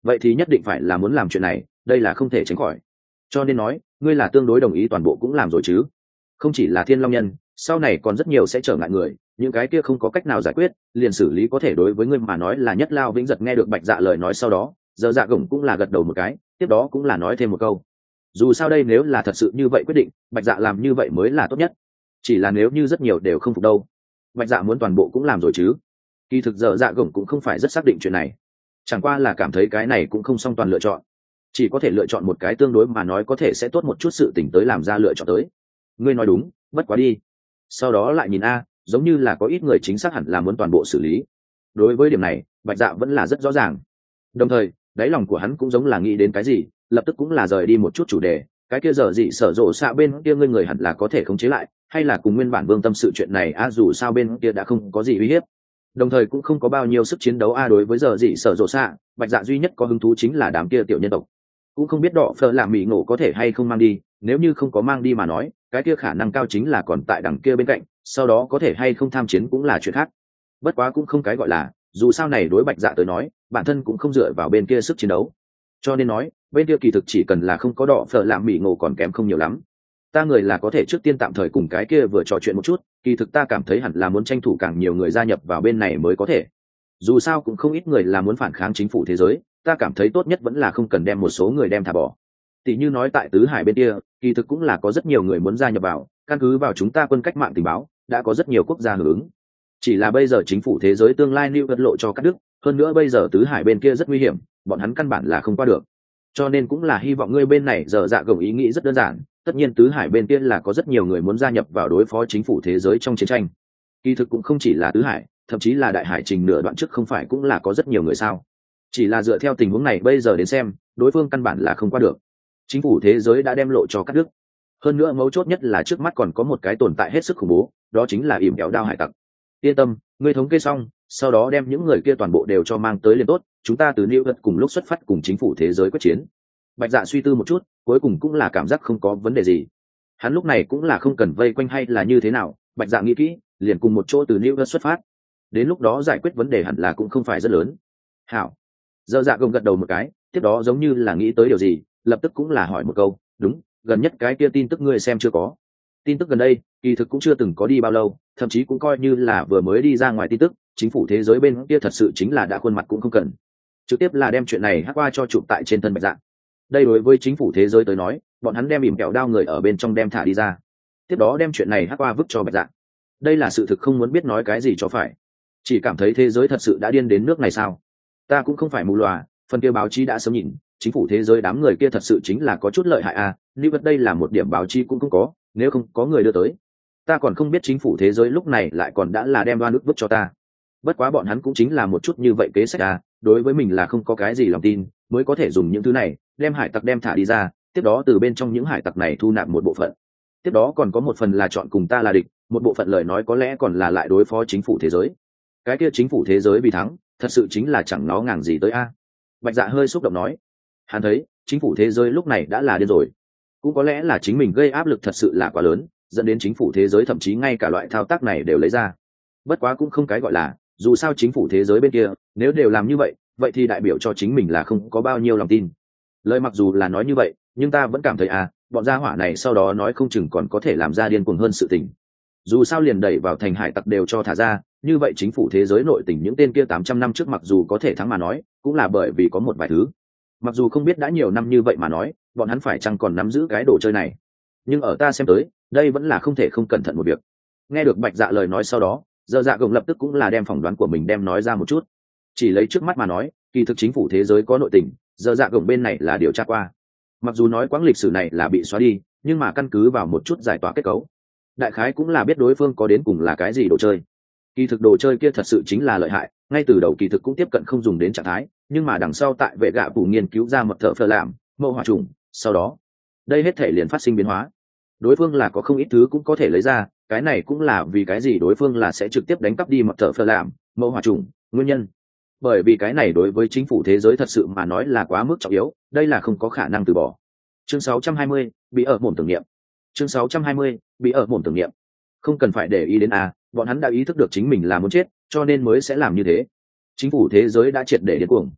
vậy thì nhất định phải là muốn làm chuyện này, đây là không thể tránh khỏi. Cho nên nói ngươi là tương đối đồng ý toàn bộ cũng làm rồi chứ. Không chỉ là Thiên Long Nhân, sau này còn rất nhiều sẽ trở ngại người, những cái kia không có cách nào giải quyết liền xử lý có thể đối với ngươi mà nói là nhất lao vĩnh giật. Nghe được Bạch Dạ lời nói sau đó, giờ dạ gồng cũng là gật đầu một cái, tiếp đó cũng là nói thêm một câu. Dù sao đây nếu là thật sự như vậy quyết định, Bạch Dạ làm như vậy mới là tốt nhất. Chỉ là nếu như rất nhiều đều không phục đâu, Bạch Dạ muốn toàn bộ cũng làm rồi chứ. Kỳ thực giờ dạ gồng cũng không phải rất xác định chuyện này, chẳng qua là cảm thấy cái này cũng không song toàn lựa chọn, chỉ có thể lựa chọn một cái tương đối mà nói có thể sẽ tốt một chút sự tỉnh tới làm ra lựa chọn tới. Ngươi nói đúng, bất quá đi. Sau đó lại nhìn a, giống như là có ít người chính xác hẳn là muốn toàn bộ xử lý. Đối với điểm này Bạch Dạ vẫn là rất rõ ràng, đồng thời đáy lòng của hắn cũng giống là nghĩ đến cái gì, lập tức cũng là rời đi một chút chủ đề. Cái kia giờ gì sở rộ xạ bên kia ngươi người hẳn là có thể khống chế lại, hay là cùng nguyên bản vương tâm sự chuyện này a, dù sao bên kia đã không có gì uy hiếp, đồng thời cũng không có bao nhiêu sức chiến đấu a. Đối với giờ gì sở rộ xạ, Bạch Dạ duy nhất có hứng thú chính là đám kia tiểu nhân tộc, cũng không biết đỏ phở làm mỹ ngộ có thể hay không mang đi. Nếu như không có mang đi mà nói, cái kia khả năng cao chính là còn tại đằng kia bên cạnh, sau đó có thể hay không tham chiến cũng là chuyện khác. Bất quá cũng không cái gọi là, dù sao này đối Bạch Dạ tới nói, bản thân cũng không dựa vào bên kia sức chiến đấu, cho nên nói bên kia kỳ thực chỉ cần là không có đỏ phở làm mỹ ngộ còn kém không nhiều lắm. Ta người là có thể trước tiên tạm thời cùng cái kia vừa trò chuyện một chút, kỳ thực ta cảm thấy hẳn là muốn tranh thủ càng nhiều người gia nhập vào bên này mới có thể. Dù sao cũng không ít người là muốn phản kháng chính phủ thế giới, ta cảm thấy tốt nhất vẫn là không cần đem một số người đem thả bỏ. Tỷ như nói tại tứ hải bên kia, kỳ thực cũng là có rất nhiều người muốn gia nhập vào, căn cứ vào chúng ta quân cách mạng tình báo, đã có rất nhiều quốc gia hưởng ứng. Chỉ là bây giờ chính phủ thế giới tương lai lưu vật lộ cho các nước, hơn nữa bây giờ tứ hải bên kia rất nguy hiểm, bọn hắn căn bản là không qua được. Cho nên cũng là hy vọng ngươi bên này giờ dạ gồng ý nghĩ rất đơn giản, tất nhiên tứ hải bên kia là có rất nhiều người muốn gia nhập vào đối phó chính phủ thế giới trong chiến tranh. Kỳ thực cũng không chỉ là tứ hải, thậm chí là đại hải trình nửa đoạn trước không phải cũng là có rất nhiều người sao. Chỉ là dựa theo tình huống này bây giờ đến xem, đối phương căn bản là không qua được. Chính phủ thế giới đã đem lộ cho các nước. Hơn nữa mấu chốt nhất là trước mắt còn có một cái tồn tại hết sức khủng bố, đó chính là ỉm kéo đao hải tặc. Yên tâm, ngươi thống kê xong, sau đó đem những người kia toàn bộ đều cho mang tới liền tốt, chúng ta từ New York cùng lúc xuất phát cùng chính phủ thế giới quyết chiến. Bạch Dạ suy tư một chút, cuối cùng cũng là cảm giác không có vấn đề gì. Hắn lúc này cũng là không cần vây quanh hay là như thế nào, Bạch Dạ nghĩ kỹ, liền cùng một chỗ từ New York xuất phát. Đến lúc đó giải quyết vấn đề hẳn là cũng không phải rất lớn. Hảo. Giờ Dạ gồng gật đầu một cái, tiếp đó giống như là nghĩ tới điều gì, lập tức cũng là hỏi một câu, đúng, gần nhất cái kia tin tức ngươi xem chưa có? Tin tức gần đây, kỳ thực cũng chưa từng có đi bao lâu, thậm chí cũng coi như là vừa mới đi ra ngoài tin tức, chính phủ thế giới bên kia thật sự chính là đã khuôn mặt cũng không cần, trực tiếp là đem chuyện này hắc qua cho chụp tại trên thân Bạch Dạ. Đây đối với chính phủ thế giới tới nói, bọn hắn đem ỉm kẹo đao người ở bên trong đem thả đi ra, tiếp đó đem chuyện này hắc qua vứt cho Bạch Dạ. Đây là sự thực không muốn biết nói cái gì cho phải, chỉ cảm thấy thế giới thật sự đã điên đến nước này sao? Ta cũng không phải mù lòa, phần kia báo chí đã sớm nhìn, chính phủ thế giới đám người kia thật sự chính là có chút lợi hại à, như vậy đây là một điểm báo chí cũng không có, nếu không có người đưa tới, ta còn không biết chính phủ thế giới lúc này lại còn đã là đem đoan ức vứt cho ta. Bất quá bọn hắn cũng chính là một chút như vậy kế sách à, đối với mình là không có cái gì lòng tin, mới có thể dùng những thứ này, đem hải tặc đem thả đi ra, tiếp đó từ bên trong những hải tặc này thu nạp một bộ phận. Tiếp đó còn có một phần là chọn cùng ta là địch, một bộ phận lời nói có lẽ còn là lại đối phó chính phủ thế giới. Cái kia chính phủ thế giới vì thắng, thật sự chính là chẳng nó ngàng gì tới a. Bạch Dạ hơi xúc động nói, hắn thấy chính phủ thế giới lúc này đã là điên rồi, cũng có lẽ là chính mình gây áp lực thật sự là quá lớn, dẫn đến chính phủ thế giới thậm chí ngay cả loại thao tác này đều lấy ra. Bất quá cũng không cái gọi là, dù sao chính phủ thế giới bên kia nếu đều làm như vậy, vậy thì đại biểu cho chính mình là không có bao nhiêu lòng tin. Lời mặc dù là nói như vậy, nhưng ta vẫn cảm thấy à, bọn gia hỏa này sau đó nói không chừng còn có thể làm ra điên cuồng hơn sự tình. Dù sao liền đẩy vào thành hải tặc đều cho thả ra, như vậy chính phủ thế giới nội tình những tên kia tám trăm năm trước mặc dù có thể thắng mà nói, cũng là bởi vì có một vài thứ. Mặc dù không biết đã nhiều năm như vậy mà nói, bọn hắn phải chăng còn nắm giữ cái đồ chơi này. Nhưng ở ta xem tới, đây vẫn là không thể không cẩn thận một việc. Nghe được Bạch Dạ lời nói sau đó, Giờ Dạ gồng lập tức cũng là đem phỏng đoán của mình đem nói ra một chút. Chỉ lấy trước mắt mà nói, kỳ thực chính phủ thế giới có nội tình, Giờ Dạ gồng bên này là điều tra qua. Mặc dù nói quãng lịch sử này là bị xóa đi, nhưng mà căn cứ vào một chút giải tỏa kết cấu, đại khái cũng là biết đối phương có đến cùng là cái gì đồ chơi. Kỳ thực đồ chơi kia thật sự chính là lợi hại, ngay từ đầu kỳ thực cũng tiếp cận không dùng đến trạng thái, nhưng mà đằng sau tại vệ gạ phủ nghiên cứu ra mật thợ phơ làm mẫu hỏa trùng, sau đó đây hết thể liền phát sinh biến hóa. Đối phương là có không ít thứ cũng có thể lấy ra, cái này cũng là vì cái gì đối phương là sẽ trực tiếp đánh cắp đi mật thợ phơ làm mẫu hỏa trùng nguyên nhân, bởi vì cái này đối với chính phủ thế giới thật sự mà nói là quá mức trọng yếu, đây là không có khả năng từ bỏ. Chương sáu trăm hai mươi, bị ở mồm tưởng niệm. Chương sáu trăm hai mươi, bị ở mồm tưởng niệm. Không cần phải để ý đến a, bọn hắn đã ý thức được chính mình là muốn chết, cho nên mới sẽ làm như thế. Chính phủ thế giới đã triệt để điên cuồng.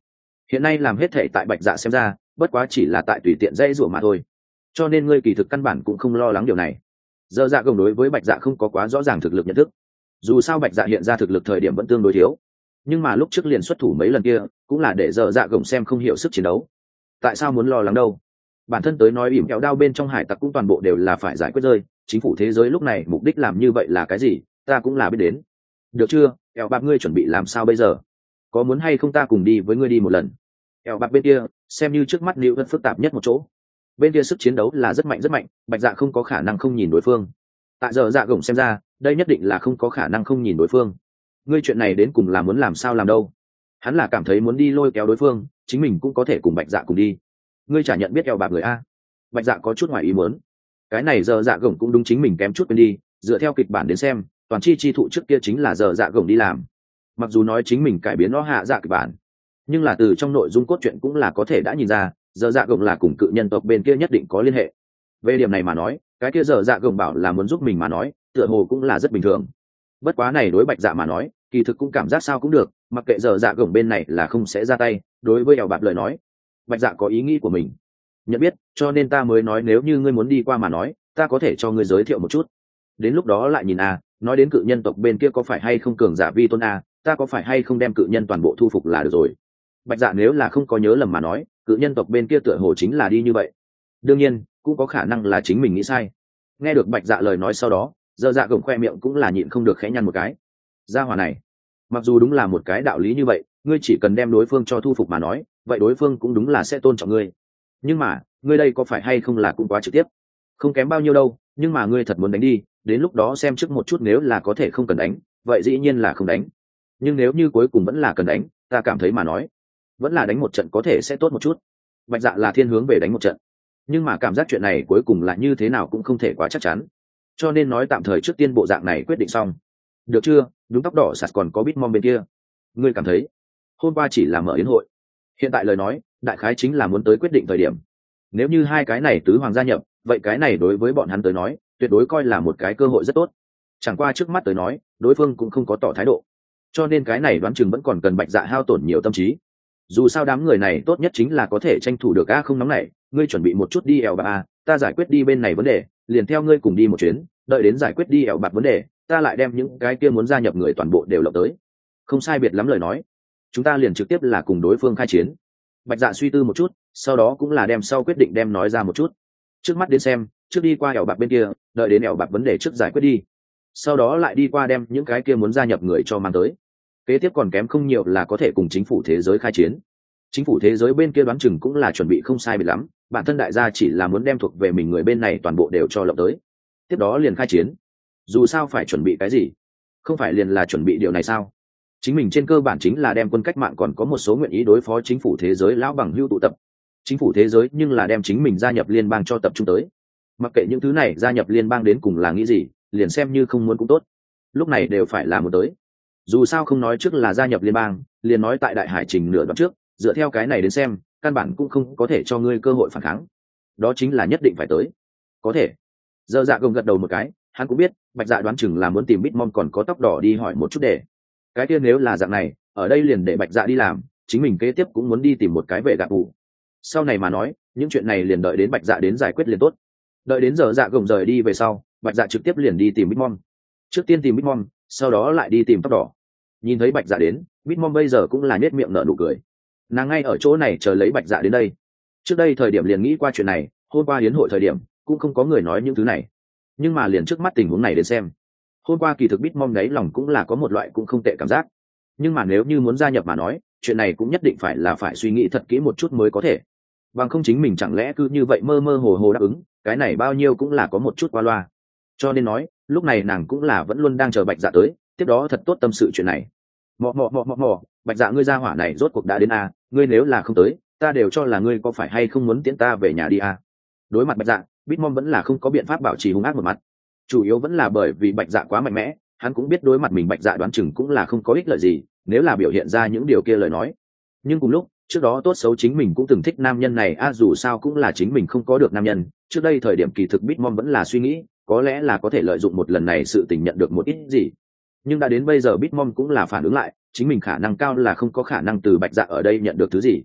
hiện nay làm hết thể tại bạch dạ xem ra bất quá chỉ là tại tùy tiện dây rủa mà thôi, cho nên ngươi kỳ thực căn bản cũng không lo lắng điều này. Dở dạ gồng đối với bạch dạ không có quá rõ ràng thực lực nhận thức, dù sao bạch dạ hiện ra thực lực thời điểm vẫn tương đối thiếu, nhưng mà lúc trước liền xuất thủ mấy lần kia cũng là để dở dạ gồng xem không hiểu sức chiến đấu. Tại sao muốn lo lắng đâu, bản thân tới nói ỉm kẹo đao bên trong hải tặc cũng toàn bộ đều là phải giải quyết rơi, chính phủ thế giới lúc này mục đích làm như vậy là cái gì ta cũng là biết đến. Được chưa, eo bạc ngươi chuẩn bị làm sao bây giờ, có muốn hay không ta cùng đi với ngươi đi một lần? Eo bạc bên kia xem như trước mắt Lưu vẫn phức tạp nhất một chỗ, bên kia sức chiến đấu là rất mạnh rất mạnh, bạch dạ không có khả năng không nhìn đối phương. Tại giờ dạ gồng xem ra đây nhất định là không có khả năng không nhìn đối phương. Ngươi chuyện này đến cùng là muốn làm sao làm đâu, hắn là cảm thấy muốn đi lôi kéo đối phương, chính mình cũng có thể cùng bạch dạ cùng đi. Ngươi chả nhận biết eo bạc người a? Bạch dạ có chút ngoài ý muốn, cái này giờ dạ gồng cũng đúng chính mình kém chút quên đi, dựa theo kịch bản đến xem toàn chi chi thụ trước kia chính là giờ dạ gồng đi làm. Mặc dù nói chính mình cải biến nó hạ dạ kịch bản, nhưng là từ trong nội dung cốt truyện cũng là có thể đã nhìn ra giờ dạ gồng là cùng cự nhân tộc bên kia nhất định có liên hệ. Về điểm này mà nói, cái kia giờ dạ gồng bảo là muốn giúp mình mà nói tựa hồ cũng là rất bình thường. Bất quá này đối bạch dạ mà nói kỳ thực cũng cảm giác sao cũng được, mặc kệ giờ dạ gồng bên này là không sẽ ra tay. Đối với eo bạc lời nói, bạch dạ có ý nghĩ của mình nhận biết, cho nên ta mới nói nếu như ngươi muốn đi qua mà nói ta có thể cho ngươi giới thiệu một chút, đến lúc đó lại nhìn a. Nói đến cự nhân tộc bên kia có phải hay không cường giả vi tôn a, ta có phải hay không đem cự nhân toàn bộ thu phục là được rồi. Bạch dạ nếu là không có nhớ lầm mà nói cự nhân tộc bên kia tựa hồ chính là đi như vậy, đương nhiên cũng có khả năng là chính mình nghĩ sai. Nghe được bạch dạ lời nói sau đó, giờ dạ gồng khoe miệng cũng là nhịn không được khẽ nhăn một cái. Gia hỏa này mặc dù đúng là một cái đạo lý như vậy, ngươi chỉ cần đem đối phương cho thu phục mà nói vậy đối phương cũng đúng là sẽ tôn trọng ngươi, nhưng mà ngươi đây có phải hay không là cũng quá trực tiếp. Không kém bao nhiêu đâu, nhưng mà ngươi thật muốn đánh đi, đến lúc đó xem trước một chút, nếu là có thể không cần đánh vậy dĩ nhiên là không đánh, nhưng nếu như cuối cùng vẫn là cần đánh, ta cảm thấy mà nói vẫn là đánh một trận có thể sẽ tốt một chút. Bạch dạ là thiên hướng về đánh một trận, nhưng mà cảm giác chuyện này cuối cùng là như thế nào cũng không thể quá chắc chắn, cho nên nói tạm thời trước tiên bộ dạng này quyết định xong. Được chưa, đúng tóc đỏ sạt còn có Bitmom bên kia, ngươi cảm thấy hôm qua chỉ là mở yến hội, hiện tại lời nói đại khái chính là muốn tới quyết định thời điểm. Nếu như hai cái này tứ hoàng gia nhập vậy cái này đối với bọn hắn tới nói tuyệt đối coi là một cái cơ hội rất tốt, chẳng qua trước mắt tới nói đối phương cũng không có tỏ thái độ, cho nên cái này đoán chừng vẫn còn cần bạch dạ hao tổn nhiều tâm trí. Dù sao đám người này tốt nhất chính là có thể tranh thủ được a, không nóng này ngươi chuẩn bị một chút đi ẻo bạc a, ta giải quyết đi bên này vấn đề liền theo ngươi cùng đi một chuyến, đợi đến giải quyết đi ẻo bạc vấn đề ta lại đem những cái kia muốn gia nhập người toàn bộ đều lộng tới. Không sai biệt lắm lời nói, chúng ta liền trực tiếp là cùng đối phương khai chiến. Bạch dạ suy tư một chút, sau đó cũng là đem sau quyết định đem nói ra một chút. Trước mắt đến xem, trước đi qua ẻo bạc bên kia, đợi đến ẻo bạc vấn đề trước giải quyết đi, sau đó lại đi qua đem những cái kia muốn gia nhập người cho mang tới. Kế tiếp còn kém không nhiều là có thể cùng chính phủ thế giới khai chiến. Chính phủ thế giới bên kia đoán chừng cũng là chuẩn bị không sai biệt lắm, bản thân đại gia chỉ là muốn đem thuộc về mình người bên này toàn bộ đều cho lộng tới, tiếp đó liền khai chiến. Dù sao phải chuẩn bị cái gì, không phải liền là chuẩn bị điều này sao? Chính mình trên cơ bản chính là đem quân cách mạng còn có một số nguyện ý đối phó chính phủ thế giới lão bằng hưu tụ tập. Chính phủ thế giới nhưng là đem chính mình gia nhập liên bang cho tập trung tới. Mặc kệ những thứ này gia nhập liên bang đến cùng là nghĩ gì, liền xem như không muốn cũng tốt, lúc này đều phải làm một tới. Dù sao không nói trước là gia nhập liên bang, liền nói tại đại hải trình nửa đoạn trước, dựa theo cái này đến xem căn bản cũng không có thể cho ngươi cơ hội phản kháng, đó chính là nhất định phải tới. Có thể. Giờ dạ gồng gật đầu một cái, hắn cũng biết bạch dạ đoán chừng là muốn tìm Bitmom còn có tóc đỏ đi hỏi một chút để cái kia nếu là dạng này ở đây liền để bạch dạ đi làm, chính mình kế tiếp cũng muốn đi tìm một cái về gạ bù. Sau này mà nói những chuyện này liền đợi đến bạch dạ đến giải quyết liền tốt. Đợi đến giờ dạ gồng rời đi về sau, bạch dạ trực tiếp liền đi tìm Bitmom. Trước tiên tìm Bitmom, sau đó lại đi tìm tóc đỏ. Nhìn thấy bạch dạ đến, Bitmom bây giờ cũng là nhếch miệng nở nụ cười, nàng ngay ở chỗ này chờ lấy bạch dạ đến đây. Trước đây thời điểm liền nghĩ qua chuyện này, hôm qua hiến hội thời điểm cũng không có người nói những thứ này, nhưng mà liền trước mắt tình huống này đến xem, hôm qua kỳ thực Bitmom đấy lòng cũng là có một loại cũng không tệ cảm giác. Nhưng mà nếu như muốn gia nhập mà nói, chuyện này cũng nhất định phải là phải suy nghĩ thật kỹ một chút mới có thể, bằng không chính mình chẳng lẽ cứ như vậy mơ mơ hồ hồ đáp ứng, cái này bao nhiêu cũng là có một chút qua loa. Cho nên nói lúc này nàng cũng là vẫn luôn đang chờ bạch dạ tới, tiếp đó thật tốt tâm sự chuyện này. Mọ mọ mọ mọ mọ, bạch dạ ngươi ra hỏa này rốt cuộc đã đến à, ngươi nếu là không tới ta đều cho là ngươi có phải hay không muốn tiễn ta về nhà đi à. Đối mặt bạch dạ, Bitmom vẫn là không có biện pháp bảo trì hung ác một mặt, chủ yếu vẫn là bởi vì bạch dạ quá mạnh mẽ, hắn cũng biết đối mặt mình bạch dạ đoán chừng cũng là không có ích lợi gì nếu là biểu hiện ra những điều kia lời nói. Nhưng cùng lúc trước đó tốt xấu chính mình cũng từng thích nam nhân này a, à, dù sao cũng là chính mình không có được nam nhân. Trước đây thời điểm kỳ thực Bitmom vẫn là suy nghĩ có lẽ là có thể lợi dụng một lần này sự tình nhận được một ít gì, nhưng đã đến bây giờ Bitmom cũng là phản ứng lại, chính mình khả năng cao là không có khả năng từ bạch dạ ở đây nhận được thứ gì,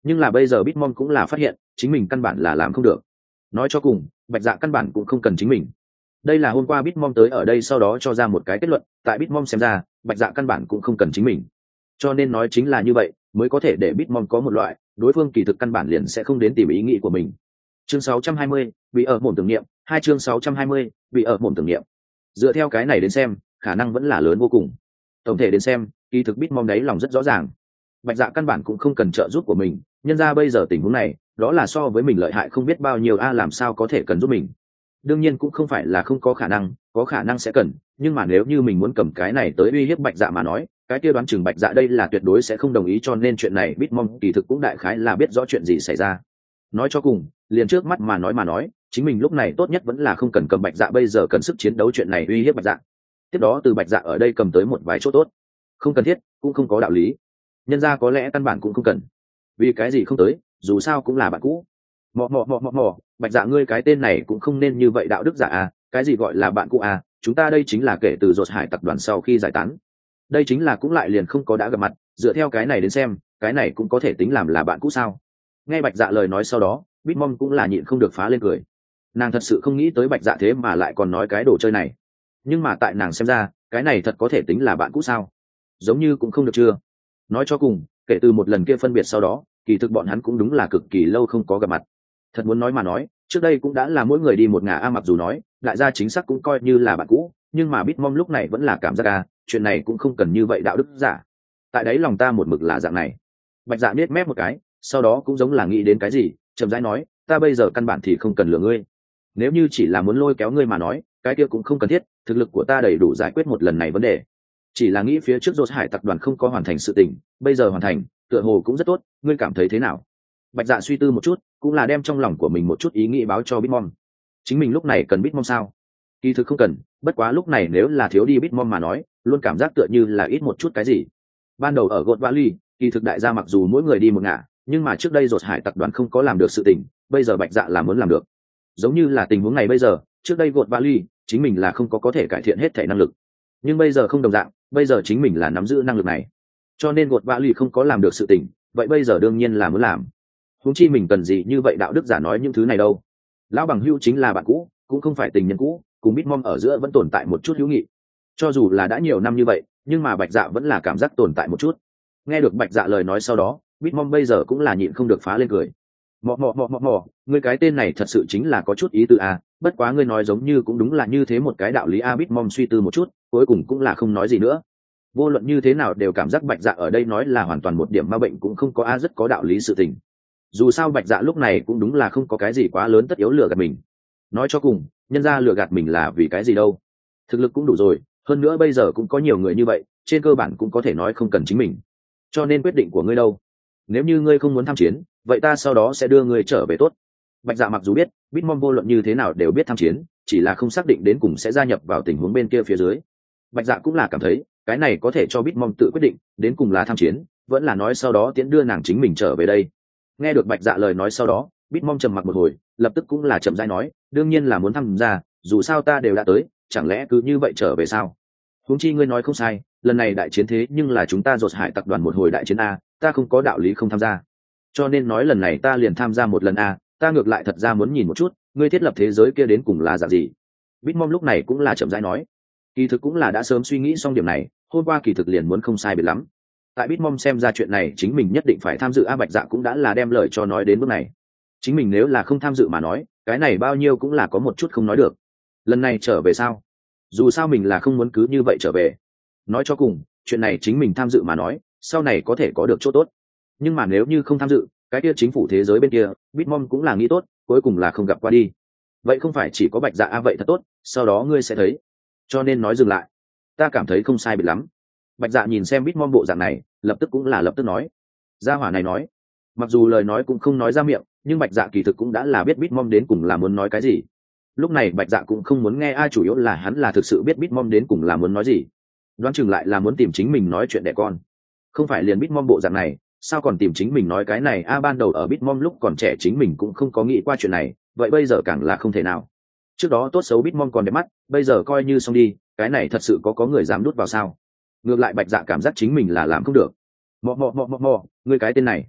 nhưng là bây giờ Bitmom cũng là phát hiện chính mình căn bản là làm không được. Nói cho cùng bạch dạ căn bản cũng không cần chính mình. Đây là hôm qua Bitmom tới ở đây sau đó cho ra một cái kết luận, tại Bitmom xem ra bạch dạ căn bản cũng không cần chính mình, cho nên nói chính là như vậy mới có thể để Bitmom có một loại đối phương kỳ thực căn bản liền sẽ không đến tìm ý nghĩ của mình. Chương sáu trăm hai mươi, bị ở mồm tưởng niệm. Hai chương sáu trăm hai mươi, bị ở mồm tưởng niệm. Dựa theo cái này đến xem khả năng vẫn là lớn vô cùng. Tổng thể đến xem kỳ thực Bitmom đấy lòng rất rõ ràng, bạch dạ căn bản cũng không cần trợ giúp của mình, nhân ra bây giờ tình huống này đó là so với mình lợi hại không biết bao nhiêu a, làm sao có thể cần giúp mình. Đương nhiên cũng không phải là không có khả năng, có khả năng sẽ cần, nhưng mà nếu như mình muốn cầm cái này tới uy hiếp bạch dạ mà nói, cái kia đoán chừng bạch dạ đây là tuyệt đối sẽ không đồng ý, cho nên chuyện này Bitmom kỳ thực cũng đại khái là biết rõ chuyện gì xảy ra. Nói cho cùng liền trước mắt mà nói mà nói chính mình lúc này tốt nhất vẫn là không cần cầm bạch dạ bây giờ cần sức chiến đấu chuyện này uy hiếp bạch dạ, tiếp đó từ bạch dạ ở đây cầm tới một vài chỗ tốt, không cần thiết cũng không có đạo lý, nhân ra có lẽ căn bản cũng không cần. Vì cái gì không tới, dù sao cũng là bạn cũ. Mò mò mò mò mò, bạch dạ ngươi cái tên này cũng không nên như vậy đạo đức giả à, cái gì gọi là bạn cũ à, chúng ta đây chính là kể từ dột hải tập đoàn sau khi giải tán, đây chính là cũng lại liền không có đã gặp mặt, dựa theo cái này đến xem cái này cũng có thể tính làm là bạn cũ sao. Nghe bạch dạ lời nói sau đó Bitmom cũng là nhịn không được phá lên cười, nàng thật sự không nghĩ tới bạch dạ thế mà lại còn nói cái đồ chơi này, nhưng mà tại nàng xem ra cái này thật có thể tính là bạn cũ sao, giống như cũng không được chưa. Nói cho cùng kể từ một lần kia phân biệt sau đó kỳ thực bọn hắn cũng đúng là cực kỳ lâu không có gặp mặt. Thật muốn nói mà nói trước đây cũng đã là mỗi người đi một ngả a, mặc dù nói đại gia chính xác cũng coi như là bạn cũ, nhưng mà Bitmom lúc này vẫn là cảm giác a, chuyện này cũng không cần như vậy đạo đức giả, tại đấy lòng ta một mực là dạng này. Bạch dạ biết mép một cái sau đó cũng giống là nghĩ đến cái gì chậm rãi nói, ta bây giờ căn bản thì không cần lừa ngươi, nếu như chỉ là muốn lôi kéo ngươi mà nói cái kia cũng không cần thiết, thực lực của ta đầy đủ giải quyết một lần này vấn đề, chỉ là nghĩ phía trước dột hải tập đoàn không có hoàn thành sự tình, bây giờ hoàn thành tựa hồ cũng rất tốt, ngươi cảm thấy thế nào. Bạch dạ suy tư một chút cũng là đem trong lòng của mình một chút ý nghĩ báo cho Bitmom. Chính mình lúc này cần Bitmom sao? Kỳ thực không cần, bất quá lúc này nếu là thiếu đi Bitmom mà nói luôn cảm giác tựa như là ít một chút cái gì. Ban đầu ở God Valley kỳ thực đại gia mặc dù mỗi người đi một ngả, nhưng mà trước đây dột hải tập đoàn không có làm được sự tình, bây giờ bạch dạ là muốn làm được. Giống như là tình huống này bây giờ, trước đây God Valley chính mình là không có có thể cải thiện hết thể năng lực, nhưng bây giờ không đồng dạng, bây giờ chính mình là nắm giữ năng lực này, cho nên God Valley không có làm được sự tình, vậy bây giờ đương nhiên là muốn làm. Huống chi mình cần gì như vậy đạo đức giả nói những thứ này đâu. Lão bằng hữu chính là bạn cũ, cũng không phải tình nhân cũ, cùng Bitmom ở giữa vẫn tồn tại một chút hữu nghị, cho dù là đã nhiều năm như vậy nhưng mà bạch dạ vẫn là cảm giác tồn tại một chút. Nghe được bạch dạ lời nói sau đó Bitmom bây giờ cũng là nhịn không được phá lên cười. Mọ mọ mọ mọ mọ, ngươi cái tên này thật sự chính là có chút ý tứ à, bất quá ngươi nói giống như cũng đúng là như thế một cái đạo lý a. Bitmom suy tư một chút cuối cùng cũng là không nói gì nữa. Vô luận như thế nào đều cảm giác bạch dạ ở đây nói là hoàn toàn một điểm ma bệnh cũng không có a, rất có đạo lý sự tình. Dù sao bạch dạ lúc này cũng đúng là không có cái gì quá lớn tất yếu lừa gạt mình. Nói cho cùng nhân ra lừa gạt mình là vì cái gì đâu, thực lực cũng đủ rồi, hơn nữa bây giờ cũng có nhiều người như vậy, trên cơ bản cũng có thể nói không cần chính mình. Cho nên quyết định của ngươi đâu, nếu như ngươi không muốn tham chiến vậy ta sau đó sẽ đưa ngươi trở về tốt. Bạch dạ mặc dù biết Bitmom vô luận như thế nào đều biết tham chiến, chỉ là không xác định đến cùng sẽ gia nhập vào tình huống bên kia phía dưới. Bạch dạ cũng là cảm thấy cái này có thể cho Bitmom tự quyết định đến cùng là tham chiến vẫn là nói sau đó tiễn đưa nàng chính mình trở về đây. Nghe được bạch dạ lời nói sau đó Bitmom trầm mặc một hồi lập tức cũng là chậm rãi nói, đương nhiên là muốn tham gia, dù sao ta đều đã tới, chẳng lẽ cứ như vậy trở về sao. Huống chi ngươi nói không sai, lần này đại chiến thế nhưng là chúng ta dột hải tập đoàn một hồi đại chiến a, ta không có đạo lý không tham gia, cho nên nói lần này ta liền tham gia một lần a, ta ngược lại thật ra muốn nhìn một chút ngươi thiết lập thế giới kia đến cùng là dạng gì. Bitmom lúc này cũng là chậm rãi nói, kỳ thực cũng là đã sớm suy nghĩ xong điểm này, hôm qua kỳ thực liền muốn không sai biệt lắm. Tại Bitmom xem ra chuyện này chính mình nhất định phải tham dự a, bạch dạ cũng đã là đem lời cho nói đến bước này, chính mình nếu là không tham dự mà nói cái này bao nhiêu cũng là có một chút không nói được. Lần này trở về sao, dù sao mình là không muốn cứ như vậy trở về. Nói cho cùng chuyện này chính mình tham dự mà nói sau này có thể có được chỗ tốt, nhưng mà nếu như không tham dự cái kia chính phủ thế giới bên kia Bitmom cũng là nghĩ tốt cuối cùng là không gặp qua đi, vậy không phải chỉ có bạch dạ a, vậy thật tốt, sau đó ngươi sẽ thấy. Cho nên nói dừng lại, ta cảm thấy không sai biệt lắm. Bạch dạ nhìn xem Bitmom bộ dạng này lập tức cũng là lập tức nói, gia hỏa này nói mặc dù lời nói cũng không nói ra miệng nhưng bạch dạ kỳ thực cũng đã là biết Bitmom đến cùng là muốn nói cái gì. Lúc này bạch dạ cũng không muốn nghe ai, chủ yếu là hắn là thực sự biết Bitmom đến cùng là muốn nói gì, đoán chừng lại là muốn tìm chính mình nói chuyện đẻ con, không phải liền Bitmom bộ dạng này sao còn tìm chính mình nói cái này a. Ban đầu ở Bitmom lúc còn trẻ chính mình cũng không có nghĩ qua chuyện này, vậy bây giờ càng là không thể nào. Trước đó tốt xấu Bitmom còn đẹp mắt, bây giờ coi như xong đi, cái này thật sự có có người dám đút vào sao. Ngược lại bạch dạ cảm giác chính mình là làm không được. Mọ mọ mọ mọ mọ, ngươi cái tên này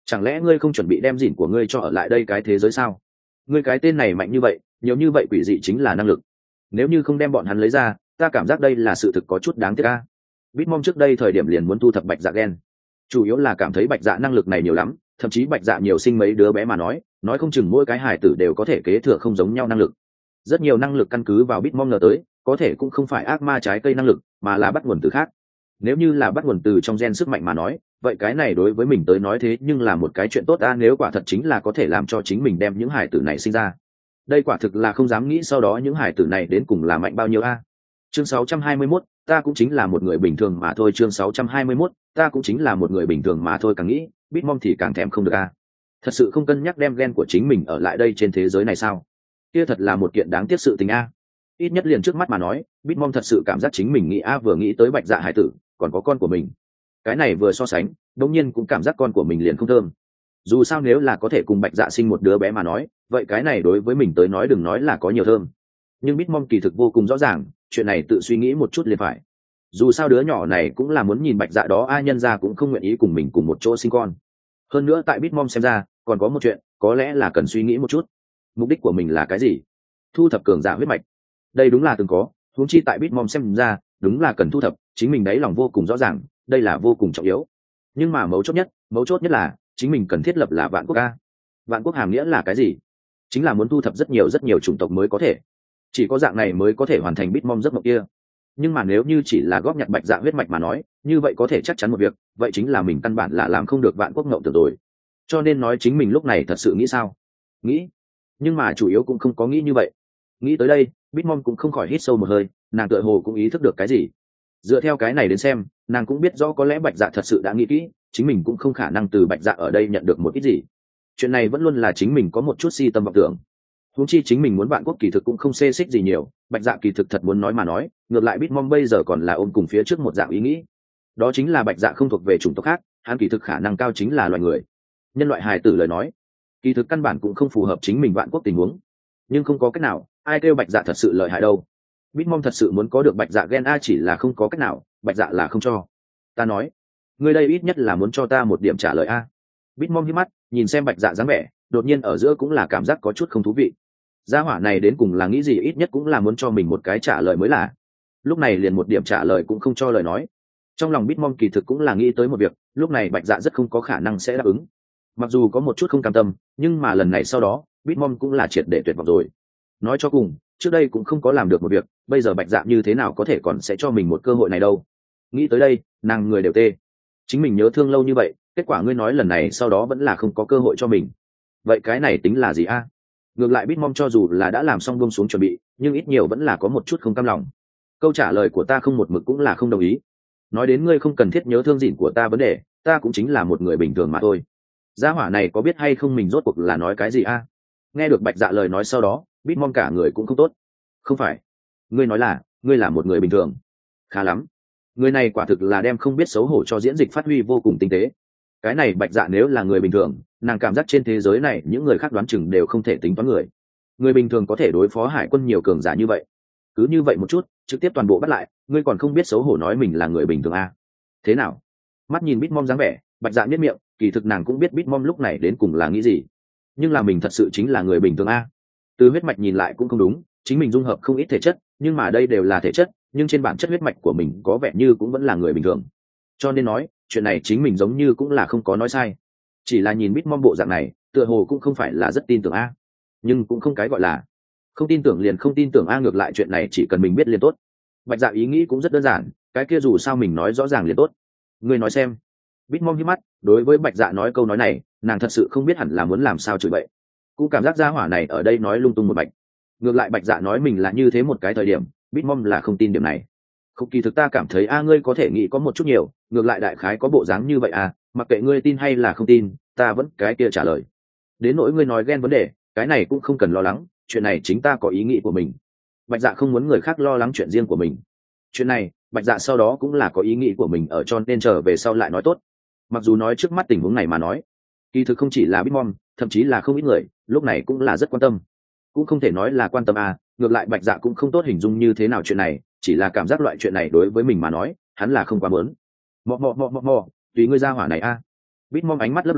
chẳng lẽ ngươi không chuẩn bị đem dìn của ngươi cho ở lại đây cái thế giới sao? Ngươi cái tên này mạnh như vậy, nhiều như vậy quỷ dị chính là năng lực, nếu như không đem bọn hắn lấy ra, ta cảm giác đây là sự thực có chút đáng tiếc a. Bitmom trước đây thời điểm liền muốn thu thập bạch dạ gen, chủ yếu là cảm thấy bạch dạ năng lực này nhiều lắm, thậm chí bạch dạ nhiều sinh mấy đứa bé mà nói nói không chừng mỗi cái hài tử đều có thể kế thừa không giống nhau năng lực. Rất nhiều năng lực căn cứ vào Bitmom ngờ tới, có thể cũng không phải ác ma trái cây năng lực, mà là bắt nguồn từ khác. Nếu như là bắt nguồn từ trong gen sức mạnh mà nói, vậy cái này đối với mình tới nói thế nhưng là một cái chuyện tốt a, nếu quả thật chính là có thể làm cho chính mình đem những hài tử này sinh ra. Đây quả thực là không dám nghĩ sau đó những hài tử này đến cùng là mạnh bao nhiêu a. Chương sáu trăm hai mươi mốt, ta cũng chính là một người bình thường mà thôi. Chương sáu trăm hai mươi mốt, ta cũng chính là một người bình thường mà thôi. Càng nghĩ, Bitmom thì càng thèm không được a. Thật sự không cân nhắc đem gen của chính mình ở lại đây trên thế giới này sao? Kia thật là một kiện đáng tiếc sự tình a. Ít nhất liền trước mắt mà nói, Bitmom thật sự cảm giác chính mình nghĩ a vừa nghĩ tới bạch dạ hải tử, còn có con của mình. Cái này vừa so sánh, đống nhiên cũng cảm giác con của mình liền không thơm. Dù sao nếu là có thể cùng bạch dạ sinh một đứa bé mà nói, vậy cái này đối với mình tới nói đừng nói là có nhiều thơm. Nhưng Bitmom kỳ thực vô cùng rõ ràng, chuyện này tự suy nghĩ một chút liền phải. Dù sao đứa nhỏ này cũng là muốn nhìn bạch dạ đó, ai nhân ra cũng không nguyện ý cùng mình cùng một chỗ sinh con. Hơn nữa tại Bitmom xem ra, còn có một chuyện, có lẽ là cần suy nghĩ một chút. Mục đích của mình là cái gì? Thu thập cường giả huyết mạch. Đây đúng là từng có, huống chi tại Bitmom xem ra, đúng là cần thu thập, chính mình đáy lòng vô cùng rõ ràng, đây là vô cùng trọng yếu. Nhưng mà mấu chốt nhất, mấu chốt nhất là chính mình cần thiết lập là vạn quốc a. Vạn quốc hàm nghĩa là cái gì? Chính là muốn thu thập rất nhiều rất nhiều chủng tộc mới có thể. Chỉ có dạng này mới có thể hoàn thành Bitmom giấc mộng kia. Nhưng mà nếu như chỉ là góp nhặt bạch dạ huyết mạch mà nói, như vậy có thể chắc chắn một việc, vậy chính là mình căn bản là làm không được vạn quốc ngộng tưởng rồi. Cho nên nói chính mình lúc này thật sự nghĩ sao? Nghĩ, nhưng mà chủ yếu cũng không có nghĩ như vậy. Nghĩ tới đây, Bitmom cũng không khỏi hít sâu một hơi, nàng tựa hồ cũng ý thức được cái gì. Dựa theo cái này đến xem, nàng cũng biết rõ có lẽ bạch dạ thật sự đã nghĩ kỹ, chính mình cũng không khả năng từ bạch dạ ở đây nhận được một ít gì. Chuyện này vẫn luôn là chính mình có một chút si tâm vọng tưởng. Huống chi chính mình muốn vạn quốc kỳ thực cũng không xê xích gì nhiều, bạch dạ kỳ thực thật muốn nói mà nói, ngược lại Bitmom bây giờ còn là ôm cùng phía trước một dạng ý nghĩ. Đó chính là bạch dạ không thuộc về chủng tộc khác, hắn kỳ thực khả năng cao chính là loài người. Nhân loại hài tử lời nói, kỳ thực căn bản cũng không phù hợp chính mình vạn quốc tình huống. Nhưng không có cách nào, ai kêu bạch dạ thật sự lợi hại đâu. Bitmom thật sự muốn có được bạch dạ gen a, chỉ là không có cách nào, bạch dạ là không cho. Ta nói, ngươi đây ít nhất là muốn cho ta một điểm trả lời a. Bitmom hí mắt, nhìn xem bạch dạ dáng vẻ, đột nhiên ở giữa cũng là cảm giác có chút không thú vị. Gia hỏa này đến cùng là nghĩ gì, ít nhất cũng là muốn cho mình một cái trả lời mới là. Lúc này liền một điểm trả lời cũng không cho lời nói. Trong lòng Bitmom kỳ thực cũng là nghĩ tới một việc, lúc này bạch dạ rất không có khả năng sẽ đáp ứng. Mặc dù có một chút không cam tâm, nhưng mà lần này sau đó, Bitmom cũng là triệt để tuyệt vọng rồi. Nói cho cùng, trước đây cũng không có làm được một việc, bây giờ bạch dạ như thế nào có thể còn sẽ cho mình một cơ hội này đâu. Nghĩ tới đây, nàng người đều tê. Chính mình nhớ thương lâu như vậy, kết quả ngươi nói lần này sau đó vẫn là không có cơ hội cho mình. Vậy cái này tính là gì a? Ngược lại Bitmom cho dù là đã làm xong buông xuống chuẩn bị, nhưng ít nhiều vẫn là có một chút không cam lòng. Câu trả lời của ta không một mực cũng là không đồng ý. Nói đến ngươi không cần thiết nhớ thương dịn của ta vấn đề, ta cũng chính là một người bình thường mà thôi. Gia hỏa này có biết hay không mình rốt cuộc là nói cái gì a? Nghe được bạch dạ lời nói sau đó, Bitmom cả người cũng không tốt. Không phải, ngươi nói là ngươi là một người bình thường. Khá lắm, người này quả thực là đem không biết xấu hổ cho diễn dịch phát huy vô cùng tinh tế. Cái này bạch dạ nếu là người bình thường, nàng cảm giác trên thế giới này những người khác đoán chừng đều không thể tính toán người. Người bình thường có thể đối phó hải quân nhiều cường giả như vậy, cứ như vậy một chút trực tiếp toàn bộ bắt lại, ngươi còn không biết xấu hổ nói mình là người bình thường à? Thế nào? Mắt nhìn Bitmom dáng vẻ, bạch dạ nhếch miệng, kỳ thực nàng cũng biết Bitmom lúc này đến cùng là nghĩ gì, nhưng là mình thật sự chính là người bình thường à? Từ huyết mạch nhìn lại cũng không đúng, chính mình dung hợp không ít thể chất, nhưng mà đây đều là thể chất, nhưng trên bản chất huyết mạch của mình có vẻ như cũng vẫn là người bình thường. Cho nên nói chuyện này chính mình giống như cũng là không có nói sai, chỉ là nhìn Bitmom bộ dạng này tựa hồ cũng không phải là rất tin tưởng a. Nhưng cũng không cái gọi là không tin tưởng liền không tin tưởng a, ngược lại chuyện này chỉ cần mình biết liền tốt. Bạch dạ ý nghĩ cũng rất đơn giản, cái kia dù sao mình nói rõ ràng liền tốt. Ngươi nói xem. Bitmom hí mắt, đối với bạch dạ nói câu nói này, nàng thật sự không biết hẳn là muốn làm sao chửi bậy, cũng cảm giác gia hỏa này ở đây nói lung tung một bạch. Ngược lại bạch dạ nói mình là như thế một cái thời điểm, Bitmom là không tin điểm này. Không, kỳ thực ta cảm thấy a ngươi có thể nghĩ có một chút nhiều, ngược lại đại khái có bộ dáng như vậy à, mặc kệ ngươi tin hay là không tin, ta vẫn cái kia trả lời. Đến nỗi ngươi nói ghen vấn đề, cái này cũng không cần lo lắng, chuyện này chính ta có ý nghĩ của mình. Bạch dạ không muốn người khác lo lắng chuyện riêng của mình. Chuyện này bạch dạ sau đó cũng là có ý nghĩ của mình ở, cho nên trở về sau lại nói tốt. Mặc dù nói trước mắt tình huống này mà nói, kỳ thực không chỉ là Bitmom, thậm chí là không ít người lúc này cũng là rất quan tâm. Cũng không thể nói là quan tâm à, ngược lại bạch dạ cũng không tốt hình dung như thế nào chuyện này, chỉ là cảm giác loại chuyện này đối với mình mà nói hắn là không quá muốn. Mò mò mò mò mò, tùy ngươi ra hỏa này a. Bitmom ánh mắt lấp lóe,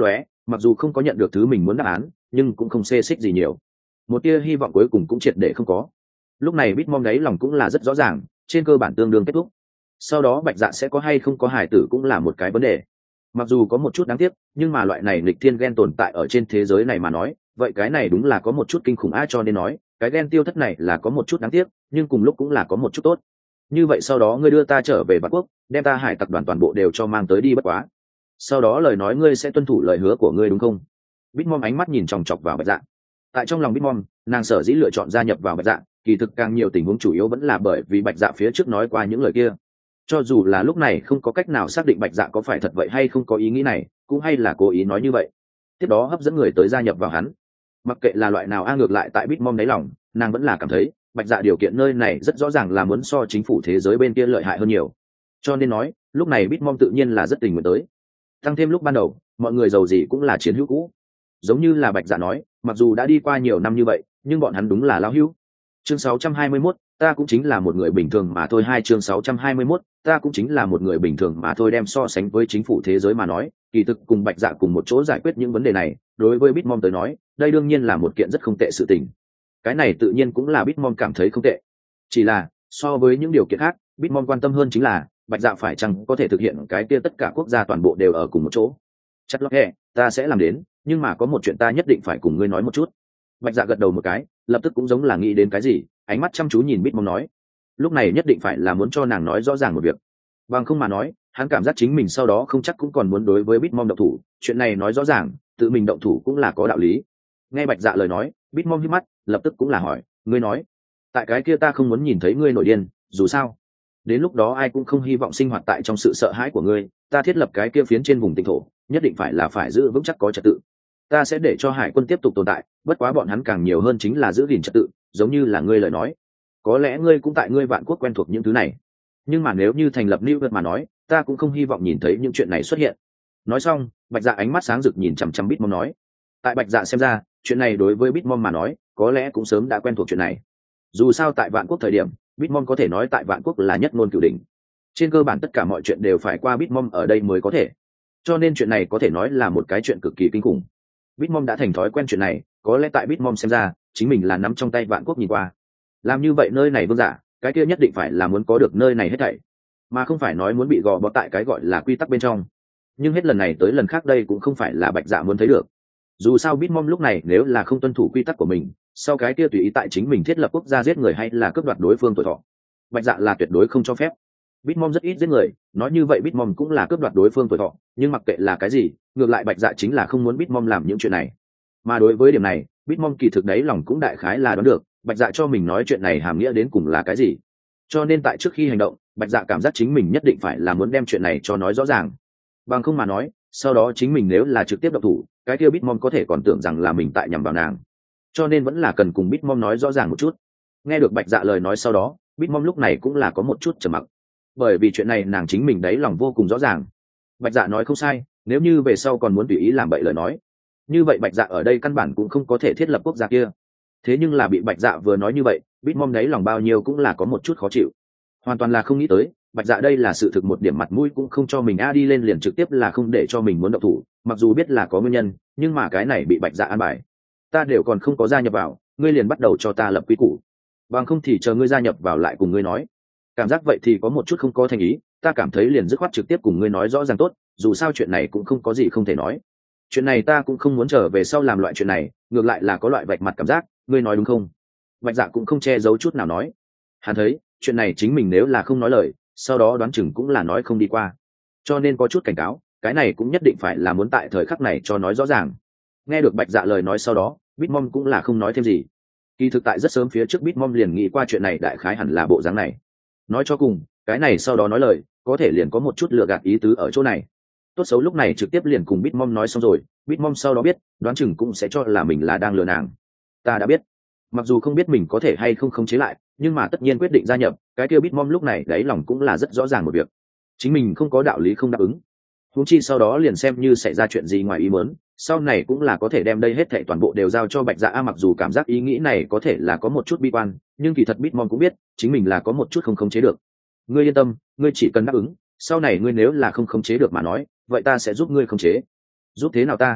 mặc dù không có nhận được thứ mình muốn đáp án nhưng cũng không xê xích gì nhiều, một tia hy vọng cuối cùng cũng triệt để không có. Lúc này Bitmom đáy lòng cũng là rất rõ ràng, trên cơ bản tương đương kết thúc. Sau đó Bạch Dạ sẽ có hay không có hài tử cũng là một cái vấn đề. Mặc dù có một chút đáng tiếc, nhưng mà loại này nghịch thiên ghen tồn tại ở trên thế giới này mà nói, vậy cái này đúng là có một chút kinh khủng á, cho nên nói cái ghen tiêu thất này là có một chút đáng tiếc, nhưng cùng lúc cũng là có một chút tốt. Như vậy sau đó ngươi đưa ta trở về Vạn Quốc, đem ta hải tặc đoàn toàn bộ đều cho mang tới đi bất quá. Sau đó lời nói ngươi sẽ tuân thủ lời hứa của ngươi đúng không? Bitmom ánh mắt nhìn chòng chọc vào Bạch Dạ. Tại trong lòng Bitmom, nàng sở dĩ lựa chọn gia nhập vào Bạch Dạ, kỳ thực càng nhiều tình huống chủ yếu vẫn là bởi vì Bạch Dạ phía trước nói qua những lời kia. Cho dù là lúc này không có cách nào xác định Bạch Dạ có phải thật vậy hay không có ý nghĩ này, cũng hay là cố ý nói như vậy, tiếp đó hấp dẫn người tới gia nhập vào hắn. Mặc kệ là loại nào a, ngược lại tại Bitmom đáy lòng, nàng vẫn là cảm thấy Bạch Dạ điều kiện nơi này rất rõ ràng là muốn so chính phủ thế giới bên kia lợi hại hơn nhiều. Cho nên nói, lúc này Bitmom tự nhiên là rất tình nguyện tới. Tăng thêm lúc ban đầu, mọi người giàu gì cũng là chiến hữu cũ. Giống như là Bạch Dạ nói, mặc dù đã đi qua nhiều năm như vậy, nhưng bọn hắn đúng là lão hữu. Chương sáu trăm hai mươi mốt, ta cũng chính là một người bình thường mà thôi. Hai chương sáu trăm hai mươi mốt, ta cũng chính là một người bình thường mà thôi. Đem so sánh với chính phủ thế giới mà nói, kỳ thực cùng Bạch Dạ cùng một chỗ giải quyết những vấn đề này, đối với Bitmom tới nói, đây đương nhiên là một kiện rất không tệ sự tình. Cái này tự nhiên cũng là Bitmom cảm thấy không tệ. Chỉ là, so với những điều kiện khác, Bitmom quan tâm hơn chính là Bạch Dạ phải chăng có thể thực hiện cái kia tất cả quốc gia toàn bộ đều ở cùng một chỗ. Chắc lót hẹ, ta sẽ làm đến, nhưng mà có một chuyện ta nhất định phải cùng ngươi nói một chút. Bạch Dạ gật đầu một cái, lập tức cũng giống là nghĩ đến cái gì, ánh mắt chăm chú nhìn Bitmom nói. Lúc này nhất định phải là muốn cho nàng nói rõ ràng một việc. Bằng không mà nói, hắn cảm giác chính mình sau đó không chắc cũng còn muốn đối với Bitmom động thủ, chuyện này nói rõ ràng, tự mình động thủ cũng là có đạo lý. Nghe Bạch Dạ lời nói, Bitmom hít mắt, lập tức cũng là hỏi, ngươi nói, tại cái kia ta không muốn nhìn thấy ngươi nổi điên, dù sao, đến lúc đó ai cũng không hy vọng sinh hoạt tại trong sự sợ hãi của ngươi, ta thiết lập cái kia phiến trên vùng tỉnh thổ, nhất định phải là phải giữ vững chắc có trật tự. Ta sẽ để cho hải quân tiếp tục tồn tại, bất quá bọn hắn càng nhiều hơn chính là giữ gìn trật tự, giống như là ngươi lời nói. Có lẽ ngươi cũng tại ngươi Vạn Quốc quen thuộc những thứ này, nhưng mà nếu như thành lập New York mà nói, ta cũng không hy vọng nhìn thấy những chuyện này xuất hiện. Nói xong, Bạch Dạ ánh mắt sáng rực nhìn chằm chằm Bitmom nói. Tại Bạch Dạ xem ra, chuyện này đối với Bitmom mà nói, có lẽ cũng sớm đã quen thuộc chuyện này. Dù sao tại Vạn Quốc thời điểm, Bitmom có thể nói tại Vạn Quốc là nhất ngôn cửu đỉnh. Trên cơ bản tất cả mọi chuyện đều phải qua Bitmom ở đây mới có thể. Cho nên chuyện này có thể nói là một cái chuyện cực kỳ kinh khủng. Bitmom đã thành thói quen chuyện này, có lẽ tại Bitmom xem ra, chính mình là nắm trong tay Vạn Quốc nhìn qua. Làm như vậy nơi này vương giả, cái kia nhất định phải là muốn có được nơi này hết thảy, mà không phải nói muốn bị gò bó tại cái gọi là quy tắc bên trong. Nhưng hết lần này tới lần khác đây cũng không phải là Bạch Dạ muốn thấy được. Dù sao Bitmom lúc này nếu là không tuân thủ quy tắc của mình, sau cái kia tùy ý tại chính mình thiết lập quốc gia giết người hay là cướp đoạt đối phương tuổi thọ, Bạch Dạ là tuyệt đối không cho phép. Bitmom rất ít giết người, nói như vậy Bitmom cũng là cướp đoạt đối phương tuổi thọ, nhưng mặc kệ là cái gì, ngược lại Bạch Dạ chính là không muốn Bitmom làm những chuyện này. Mà đối với điểm này, Bitmom kỳ thực đấy lòng cũng đại khái là đoán được, Bạch Dạ cho mình nói chuyện này hàm nghĩa đến cùng là cái gì. Cho nên tại trước khi hành động, Bạch Dạ cảm giác chính mình nhất định phải là muốn đem chuyện này cho nói rõ ràng. Bằng không mà nói, sau đó chính mình nếu là trực tiếp động thủ, cái kia Bitmom có thể còn tưởng rằng là mình tại nhằm vào nàng. Cho nên vẫn là cần cùng Bitmom nói rõ ràng một chút. Nghe được Bạch Dạ lời nói sau đó, Bitmom lúc này cũng là có một chút trầm mặc. Bởi vì chuyện này nàng chính mình đấy lòng vô cùng rõ ràng. Bạch Dạ nói không sai, nếu như về sau còn muốn tùy ý làm bậy lời nói, như vậy Bạch Dạ ở đây căn bản cũng không có thể thiết lập quốc gia kia. Thế nhưng là bị Bạch Dạ vừa nói như vậy, Bitmom đấy lòng bao nhiêu cũng là có một chút khó chịu. Hoàn toàn là không nghĩ tới, Bạch Dạ đây là sự thực một điểm mặt mũi cũng không cho mình a, đi lên liền trực tiếp là không để cho mình muốn động thủ, mặc dù biết là có nguyên nhân, nhưng mà cái này bị Bạch Dạ an bài. Ta đều còn không có gia nhập vào, ngươi liền bắt đầu cho ta lập quy củ. Bằng không thì chờ ngươi gia nhập vào lại cùng ngươi nói. Cảm giác vậy thì có một chút không có thành ý, ta cảm thấy liền dứt khoát trực tiếp cùng ngươi nói rõ ràng tốt, dù sao chuyện này cũng không có gì không thể nói. Chuyện này ta cũng không muốn trở về sau làm loại chuyện này, ngược lại là có loại vạch mặt cảm giác, ngươi nói đúng không? Bạch Dạ cũng không che giấu chút nào nói. Hắn thấy, chuyện này chính mình nếu là không nói lời, sau đó đoán chừng cũng là nói không đi qua. Cho nên có chút cảnh cáo, cái này cũng nhất định phải là muốn tại thời khắc này cho nói rõ ràng. Nghe được Bạch Dạ lời nói sau đó, Bitmom cũng là không nói thêm gì. Kỳ thực tại rất sớm phía trước Bitmom liền nghĩ qua chuyện này đại khái hẳn là bộ dáng này. Nói cho cùng, cái này sau đó nói lời, có thể liền có một chút lừa gạt ý tứ ở chỗ này. Tốt xấu lúc này trực tiếp liền cùng Bitmom nói xong rồi, Bitmom sau đó biết, đoán chừng cũng sẽ cho là mình là đang lừa nàng. Ta đã biết. Mặc dù không biết mình có thể hay không khống chế lại, nhưng mà tất nhiên quyết định gia nhập, cái kia Bitmom lúc này đáy lòng cũng là rất rõ ràng một việc. Chính mình không có đạo lý không đáp ứng. Huống chi sau đó liền xem như xảy ra chuyện gì ngoài ý muốn, sau này cũng là có thể đem đây hết thảy toàn bộ đều giao cho Bạch Dạ. A, mặc dù cảm giác ý nghĩ này có thể là có một chút bi quan, nhưng kỳ thật Bitmom cũng biết, chính mình là có một chút không khống chế được. Ngươi yên tâm, ngươi chỉ cần đáp ứng, sau này ngươi nếu là không khống chế được mà nói, vậy ta sẽ giúp ngươi khống chế. Giúp thế nào ta?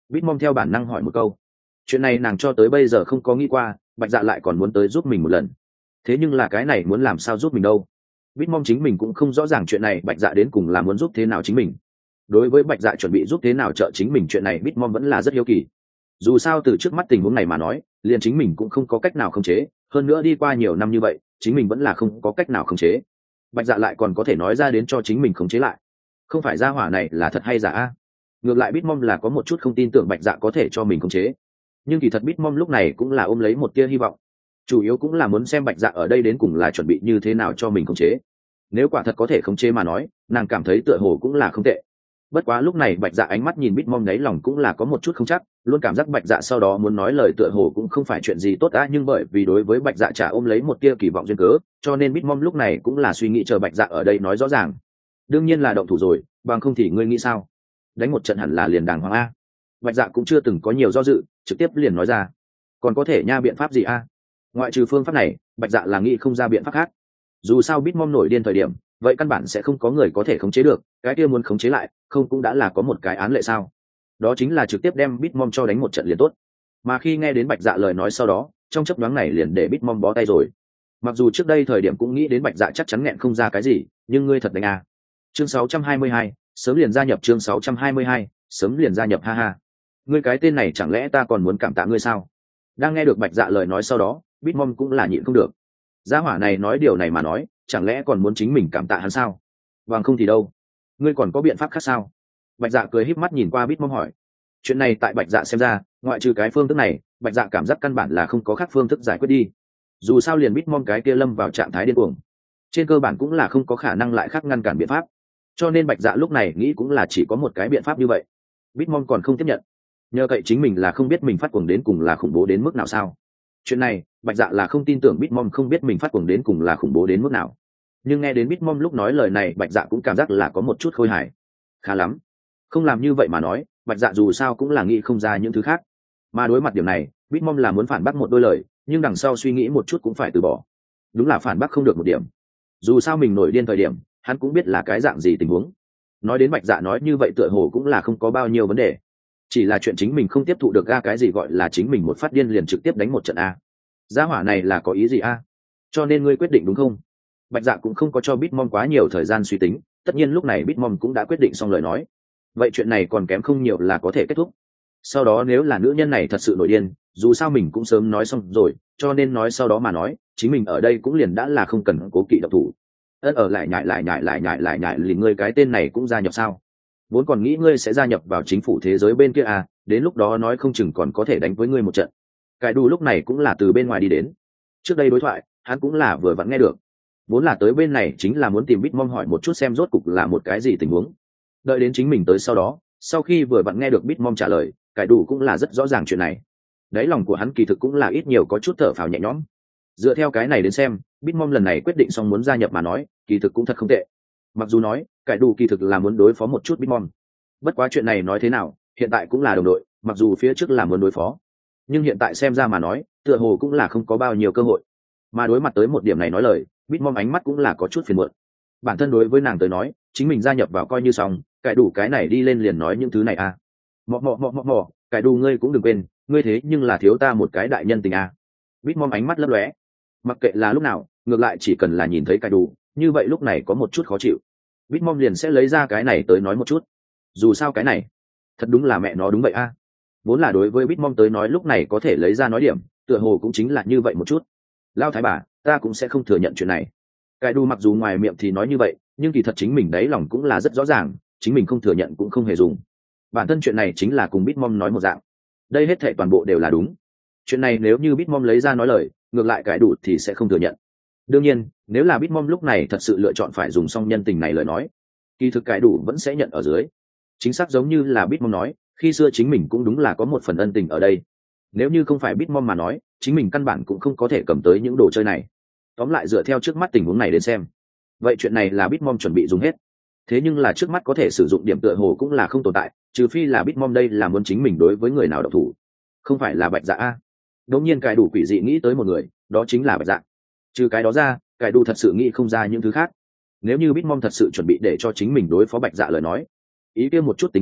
Bitmom theo bản năng hỏi một câu. Chuyện này nàng cho tới bây giờ không có nghĩ qua, bạch dạ lại còn muốn tới giúp mình một lần. Thế nhưng là cái này muốn làm sao giúp mình đâu? Bitmom chính mình cũng không rõ ràng chuyện này bạch dạ đến cùng là muốn giúp thế nào chính mình. Đối với bạch dạ chuẩn bị giúp thế nào trợ chính mình chuyện này Bitmom vẫn là rất hiếu kỳ. Dù sao từ trước mắt tình huống này mà nói, liền chính mình cũng không có cách nào khống chế, hơn nữa đi qua nhiều năm như vậy, chính mình vẫn là không có cách nào khống chế. Bạch dạ lại còn có thể nói ra đến cho chính mình khống chế lại. Không phải gia hỏa này là thật hay giả a? Ngược lại Bitmom là có một chút không tin tưởng bạch dạ có thể cho mình khống chế. Nhưng kỳ thật Bitmom lúc này cũng là ôm lấy một tia hy vọng, chủ yếu cũng là muốn xem bạch dạ ở đây đến cùng là chuẩn bị như thế nào cho mình khống chế. Nếu quả thật có thể khống chế mà nói, nàng cảm thấy tựa hồ cũng là không tệ. Bất quá lúc này bạch dạ ánh mắt nhìn Bitmom đáy lòng cũng là có một chút không chắc, luôn cảm giác bạch dạ sau đó muốn nói lời tựa hồ cũng không phải chuyện gì tốt đã, nhưng bởi vì đối với bạch dạ chả ôm lấy một tia kỳ vọng duyên cớ, cho nên Bitmom lúc này cũng là suy nghĩ chờ bạch dạ ở đây nói rõ ràng. Đương nhiên là động thủ rồi, bằng không thì ngươi nghĩ sao? Đánh một trận hẳn là liền đàng hoàng a. Bạch dạ cũng chưa từng có nhiều do dự, trực tiếp liền nói ra. Còn có thể nha biện pháp gì a? Ngoại trừ phương pháp này, bạch dạ là nghĩ không ra biện pháp khác. Dù sao Bitmom nổi điên thời điểm, vậy căn bản sẽ không có người có thể khống chế được, cái kia muốn khống chế lại, không cũng đã là có một cái án lệ sao? Đó chính là trực tiếp đem Bitmom cho đánh một trận liền tốt. Mà khi nghe đến bạch dạ lời nói sau đó, trong chớp nhoáng này liền để Bitmom bó tay rồi. Mặc dù trước đây thời điểm cũng nghĩ đến bạch dạ chắc chắn nghẹn không ra cái gì, nhưng ngươi thật đánh à. Chương sáu trăm hai mươi hai, sớm liền gia nhập chương sáu trăm hai mươi hai, sớm liền gia nhập ha ha. Ngươi cái tên này chẳng lẽ ta còn muốn cảm tạ ngươi sao? Đang nghe được bạch dạ lời nói sau đó, Bitmom cũng là nhịn không được. Gia hỏa này nói điều này mà nói, chẳng lẽ còn muốn chính mình cảm tạ hắn sao? Bằng không thì đâu? Ngươi còn có biện pháp khác sao? Bạch dạ cười híp mắt nhìn qua Bitmom hỏi. Chuyện này tại bạch dạ xem ra, ngoại trừ cái phương thức này, bạch dạ cảm giác căn bản là không có khác phương thức giải quyết đi. Dù sao liền Bitmom cái kia lâm vào trạng thái điên cuồng, trên cơ bản cũng là không có khả năng lại khác ngăn cản biện pháp. Cho nên bạch dạ lúc này nghĩ cũng là chỉ có một cái biện pháp như vậy. Bitmom còn không tiếp nhận, nhờ cậy chính mình là không biết mình phát cuồng đến cùng là khủng bố đến mức nào sao? Chuyện này bạch dạ là không tin tưởng Bitmom không biết mình phát cuồng đến cùng là khủng bố đến mức nào. Nhưng nghe đến Bitmom lúc nói lời này, bạch dạ cũng cảm giác là có một chút khôi hài. Khá lắm, không làm như vậy mà nói, bạch dạ dù sao cũng là nghĩ không ra những thứ khác. Mà đối mặt điểm này, Bitmom là muốn phản bác một đôi lời, nhưng đằng sau suy nghĩ một chút cũng phải từ bỏ. Đúng là phản bác không được một điểm. Dù sao mình nổi điên thời điểm, hắn cũng biết là cái dạng gì tình huống. Nói đến bạch dạ nói như vậy tựa hồ cũng là không có bao nhiêu vấn đề, chỉ là chuyện chính mình không tiếp thụ được a, cái gì gọi là chính mình một phát điên liền trực tiếp đánh một trận a? Gia hỏa này là có ý gì a? Cho nên ngươi quyết định đúng không? Bạch dạ cũng không có cho Bitmom quá nhiều thời gian suy tính, tất nhiên lúc này Bitmom cũng đã quyết định xong lời nói. Vậy chuyện này còn kém không nhiều là có thể kết thúc. Sau đó nếu là nữ nhân này thật sự nổi điên, dù sao mình cũng sớm nói xong rồi, cho nên nói sau đó mà nói, chính mình ở đây cũng liền đã là không cần cố kỵ động thủ. Ất ở lại nhại lại nhại lại nhại lại nhại liền ngươi cái tên này cũng gia nhập sao? Vốn còn nghĩ ngươi sẽ gia nhập vào chính phủ thế giới bên kia à, đến lúc đó nói không chừng còn có thể đánh với ngươi một trận. Cái đu lúc này cũng là từ bên ngoài đi đến. Trước đây đối thoại, hắn cũng là vừa vặn nghe được. Vốn là tới bên này chính là muốn tìm Bitmom hỏi một chút xem rốt cục là một cái gì tình huống. Đợi đến chính mình tới sau đó, sau khi vừa vặn nghe được Bitmom trả lời, cái đủ cũng là rất rõ ràng chuyện này. Đáy lòng của hắn kỳ thực cũng là ít nhiều có chút thở phào nhẹ nhõm. Dựa theo cái này đến xem, Bitmom lần này quyết định xong muốn gia nhập mà nói, kỳ thực cũng thật không tệ. Mặc dù nói, cái đủ kỳ thực là muốn đối phó một chút Bitmom. Bất quá chuyện này nói thế nào, hiện tại cũng là đồng đội, mặc dù phía trước là muốn đối phó, nhưng hiện tại xem ra mà nói, tựa hồ cũng là không có bao nhiêu cơ hội. Mà đối mặt tới một điểm này nói lời, Bitmom ánh mắt cũng là có chút phiền muộn. Bản thân đối với nàng tới nói, chính mình gia nhập vào coi như xong, cái đủ cái này đi lên liền nói những thứ này à? Mọ mọ mọ mọ mọ, cái đủ ngươi cũng đừng quên, ngươi thế nhưng là thiếu ta một cái đại nhân tình à? Bitmom ánh mắt lấp lóe. Mặc kệ là lúc nào, ngược lại chỉ cần là nhìn thấy cái đủ, như vậy lúc này có một chút khó chịu, Bitmom liền sẽ lấy ra cái này tới nói một chút. Dù sao cái này, thật đúng là mẹ nó đúng vậy a. À? Vốn là đối với Bitmom tới nói lúc này có thể lấy ra nói điểm, tựa hồ cũng chính là như vậy một chút. Lao thái bà, ta cũng sẽ không thừa nhận chuyện này. Cái đu mặc dù ngoài miệng thì nói như vậy, nhưng kỳ thật chính mình đáy lòng cũng là rất rõ ràng, chính mình không thừa nhận cũng không hề dùng. Bản thân chuyện này chính là cùng Bitmom nói một dạng. Đây hết thảy toàn bộ đều là đúng. Chuyện này nếu như Bitmom lấy ra nói lời, ngược lại cái đủ thì sẽ không thừa nhận. Đương nhiên, nếu là Bitmom lúc này thật sự lựa chọn phải dùng xong nhân tình này lời nói, kỳ thực cái đủ vẫn sẽ nhận ở dưới. Chính xác giống như là Bitmom nói, khi xưa chính mình cũng đúng là có một phần ân tình ở đây. Nếu như không phải Bitmom mà nói, chính mình căn bản cũng không có thể cầm tới những đồ chơi này. Tóm lại dựa theo trước mắt tình huống này đến xem, vậy chuyện này là Bitmom chuẩn bị dùng hết. Thế nhưng là trước mắt có thể sử dụng điểm tựa hồ cũng là không tồn tại, trừ phi là Bitmom đây là muốn chính mình đối với người nào độc thủ. Không phải là Bạch Dạ a? Đống nhiên cái đủ quỷ dị nghĩ tới một người, đó chính là Bạch Dạ. Trừ cái đó ra, cái đủ thật sự nghĩ không ra những thứ khác. Nếu như Bitmom thật sự chuẩn bị để cho chính mình đối phó Bạch Dạ lời nói, ý kia một chút tính toán,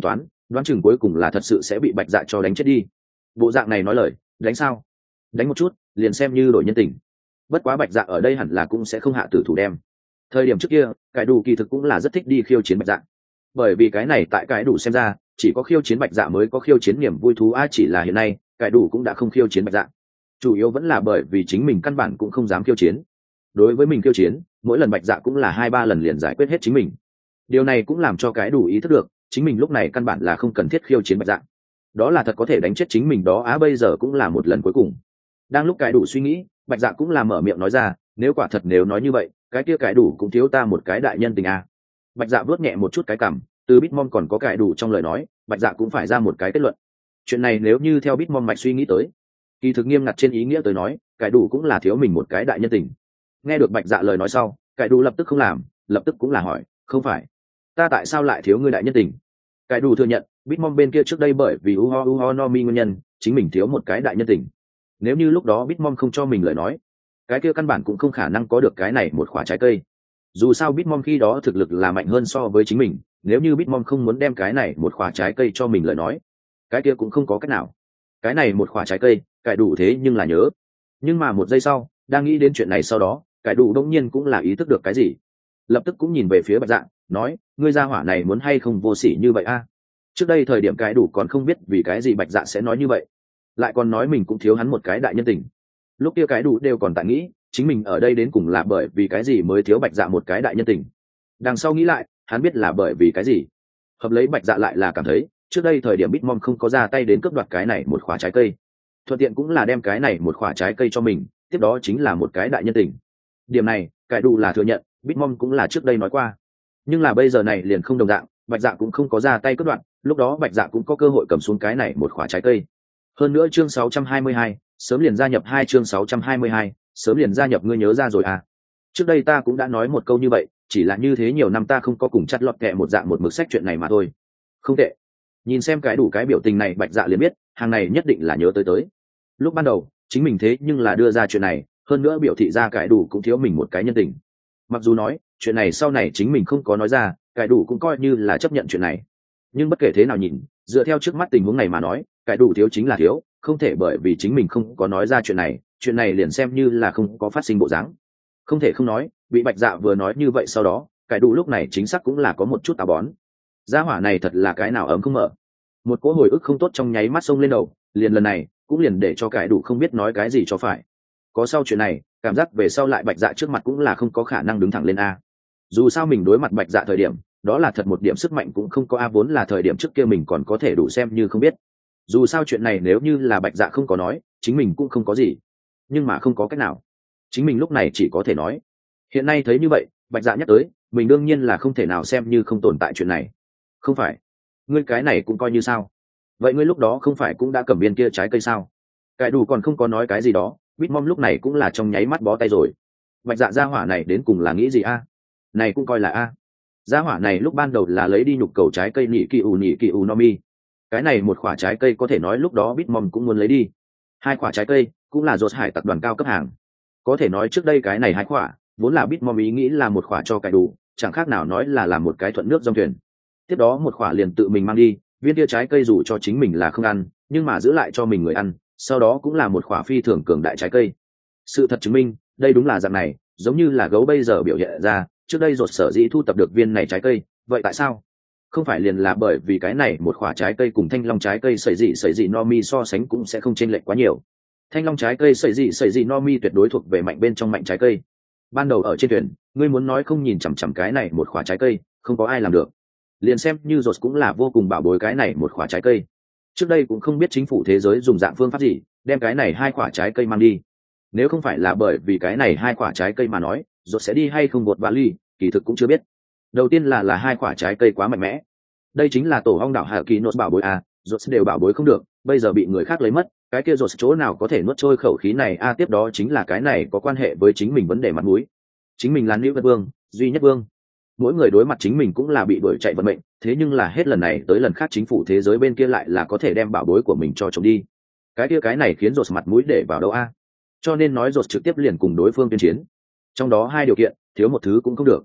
đoán chừng cuối cùng là thật sự sẽ bị bạch dạ cho đánh chết đi. Bộ dạng này nói lời đánh sao? Đánh một chút liền xem như đổi nhân tình. Bất quá bạch dạ ở đây hẳn là cũng sẽ không hạ tử thủ đem. Thời điểm trước kia cái đủ kỳ thực cũng là rất thích đi khiêu chiến bạch dạ, bởi vì cái này tại cái đủ xem ra chỉ có khiêu chiến bạch dạ mới có khiêu chiến niềm vui thú a. Chỉ là hiện nay cái đủ cũng đã không khiêu chiến bạch dạ, chủ yếu vẫn là bởi vì chính mình căn bản cũng không dám khiêu chiến. Đối với mình khiêu chiến, mỗi lần bạch dạ cũng là hai ba lần liền giải quyết hết chính mình. Điều này cũng làm cho cái đủ ý thức được chính mình lúc này căn bản là không cần thiết khiêu chiến bạch dạ, đó là thật có thể đánh chết chính mình đó á. Bây giờ cũng là một lần cuối cùng. Đang lúc cái đủ suy nghĩ, bạch dạ cũng là mở miệng nói ra, nếu quả thật nếu nói như vậy, cái kia cái đủ cũng thiếu ta một cái đại nhân tình a. Bạch dạ vớt nhẹ một chút cái cằm, từ Bitmom còn có cái đủ trong lời nói, bạch dạ cũng phải ra một cái kết luận. Chuyện này nếu như theo Bitmom mạch suy nghĩ tới, kỳ thực nghiêm ngặt trên ý nghĩa tới nói, cái đủ cũng là thiếu mình một cái đại nhân tình. Nghe được bạch dạ lời nói sau, cái đủ lập tức không làm, lập tức cũng là hỏi, không phải ta tại sao lại thiếu ngươi đại nhân tình? Cái đủ thừa nhận Bitmom bên kia trước đây bởi vì uho uho no mi nguyên nhân chính mình thiếu một cái đại nhân tình. Nếu như lúc đó Bitmom không cho mình lời nói, cái kia căn bản cũng không khả năng có được cái này một quả trái cây. Dù sao Bitmom khi đó thực lực là mạnh hơn so với chính mình, nếu như Bitmom không muốn đem cái này một quả trái cây cho mình lời nói, cái kia cũng không có cách nào. Cái này một quả trái cây cái đủ thế nhưng là nhớ. Nhưng mà một giây sau đang nghĩ đến chuyện này sau đó, cái đủ đông nhiên cũng là ý thức được cái gì, lập tức cũng nhìn về phía bạch dạ nói, ngươi gia hỏa này muốn hay không vô sỉ như vậy a? Trước đây thời điểm cái đủ còn không biết vì cái gì bạch dạ sẽ nói như vậy, lại còn nói mình cũng thiếu hắn một cái đại nhân tình. Lúc kia cái đủ đều còn tại nghĩ chính mình ở đây đến cùng là bởi vì cái gì mới thiếu bạch dạ một cái đại nhân tình. Đằng sau nghĩ lại hắn biết là bởi vì cái gì. Hợp lấy bạch dạ lại là cảm thấy trước đây thời điểm Bitmom không có ra tay đến cướp đoạt cái này một khỏa trái cây, thuận tiện cũng là đem cái này một khỏa trái cây cho mình, tiếp đó chính là một cái đại nhân tình. Điểm này cái đủ là thừa nhận Bitmom cũng là trước đây nói qua, nhưng là bây giờ này liền không đồng dạng. Bạch dạ cũng không có ra tay cướp đoạt, lúc đó bạch dạ cũng có cơ hội cầm xuống cái này một khỏa trái cây. Hơn nữa chương sáu trăm hai mươi hai, sớm liền gia nhập hai chương sáu trăm hai mươi hai, sớm liền gia nhập, ngươi nhớ ra rồi à? Trước đây ta cũng đã nói một câu như vậy, chỉ là như thế nhiều năm ta không có cùng chặt lọt kẹ một dạng một mực sách chuyện này mà thôi. Không tệ. Nhìn xem cái đủ cái biểu tình này bạch dạ liền biết hàng này nhất định là nhớ tới tới. Lúc ban đầu chính mình thế nhưng là đưa ra chuyện này, hơn nữa biểu thị ra cái đủ cũng thiếu mình một cái nhân tình. Mặc dù nói chuyện này sau này chính mình không có nói ra, cái đủ cũng coi như là chấp nhận chuyện này, nhưng bất kể thế nào nhìn, dựa theo trước mắt tình huống này mà nói, cái đủ thiếu chính là thiếu, không thể bởi vì chính mình không có nói ra chuyện này, chuyện này liền xem như là không có phát sinh bộ dáng. Không thể không nói, bị bạch dạ vừa nói như vậy sau đó, cái đủ lúc này chính xác cũng là có một chút tà bón. Gia hỏa này thật là cái nào ấm không mở. Một cỗ hồi ức không tốt trong nháy mắt xông lên đầu, liền lần này cũng liền để cho cái đủ không biết nói cái gì cho phải. Có sau chuyện này, cảm giác về sau lại bạch dạ trước mặt cũng là không có khả năng đứng thẳng lên a. Dù sao mình đối mặt bạch dạ thời điểm, đó là thật một điểm sức mạnh cũng không có a, vốn là thời điểm trước kia mình còn có thể đủ xem như không biết. Dù sao chuyện này nếu như là bạch dạ không có nói, chính mình cũng không có gì, nhưng mà không có cách nào, chính mình lúc này chỉ có thể nói. Hiện nay thấy như vậy, bạch dạ nhắc tới, mình đương nhiên là không thể nào xem như không tồn tại chuyện này. Không phải ngươi cái này cũng coi như sao? Vậy ngươi lúc đó không phải cũng đã cầm viên kia trái cây sao? Cái đủ còn không có nói cái gì đó, Bitmom lúc này cũng là trong nháy mắt bó tay rồi. Bạch dạ gia hỏa này đến cùng là nghĩ gì a? Này cũng coi là a. Gia hỏa này lúc ban đầu là lấy đi nhục cầu trái cây nhị kỳ ủ nhị kỳ ủ nomi. Cái này một quả trái cây có thể nói lúc đó Bitmom cũng muốn lấy đi. Hai quả trái cây cũng là rốt hải tập đoàn cao cấp hàng. Có thể nói trước đây cái này hai quả vốn là Bitmom ý nghĩ là một quả cho cái đủ, chẳng khác nào nói là làm một cái thuận nước dòng thuyền. Tiếp đó một quả liền tự mình mang đi, viên kia trái cây dù cho chính mình là không ăn, nhưng mà giữ lại cho mình người ăn, sau đó cũng là một quả phi thường cường đại trái cây. Sự thật chứng minh, đây đúng là dạng này, giống như là gấu bây giờ biểu hiện ra, trước đây rốt sở dĩ thu tập được viên này trái cây, vậy tại sao? Không phải liền là bởi vì cái này một quả trái cây cùng thanh long trái cây sẩy dị sẩy dị no mi so sánh cũng sẽ không chênh lệch quá nhiều. Thanh long trái cây sẩy dị sẩy dị no mi tuyệt đối thuộc về mạnh bên trong mạnh trái cây. Ban đầu ở trên thuyền, ngươi muốn nói không nhìn chằm chằm cái này một quả trái cây, không có ai làm được. Liền xem như rốt cũng là vô cùng bảo bối cái này một quả trái cây. Trước đây cũng không biết chính phủ thế giới dùng dạng phương pháp gì đem cái này hai quả trái cây mang đi. Nếu không phải là bởi vì cái này hai quả trái cây mà nói, rốt sẽ đi hay không vượt vali, kỳ thực cũng chưa biết. Đầu tiên là là hai quả trái cây quá mạnh mẽ. Đây chính là tổ ong đảo hạ kỳ nốt bảo bối à, rốt đều bảo bối không được, bây giờ bị người khác lấy mất, cái kia rốt chỗ nào có thể nuốt trôi khẩu khí này a. À, tiếp đó chính là cái này có quan hệ với chính mình vấn đề mặt mũi. Chính mình là nữ vật vương, duy nhất vương. Mỗi người đối mặt chính mình cũng là bị đuổi chạy vận mệnh, thế nhưng là hết lần này tới lần khác chính phủ thế giới bên kia lại là có thể đem bảo bối của mình cho trộm đi. Cái kia cái này khiến rốt mặt mũi để vào đâu a? À? Cho nên nói rốt trực tiếp liền cùng đối phương tuyên chiến. Trong đó hai điều kiện, thiếu một thứ cũng không được.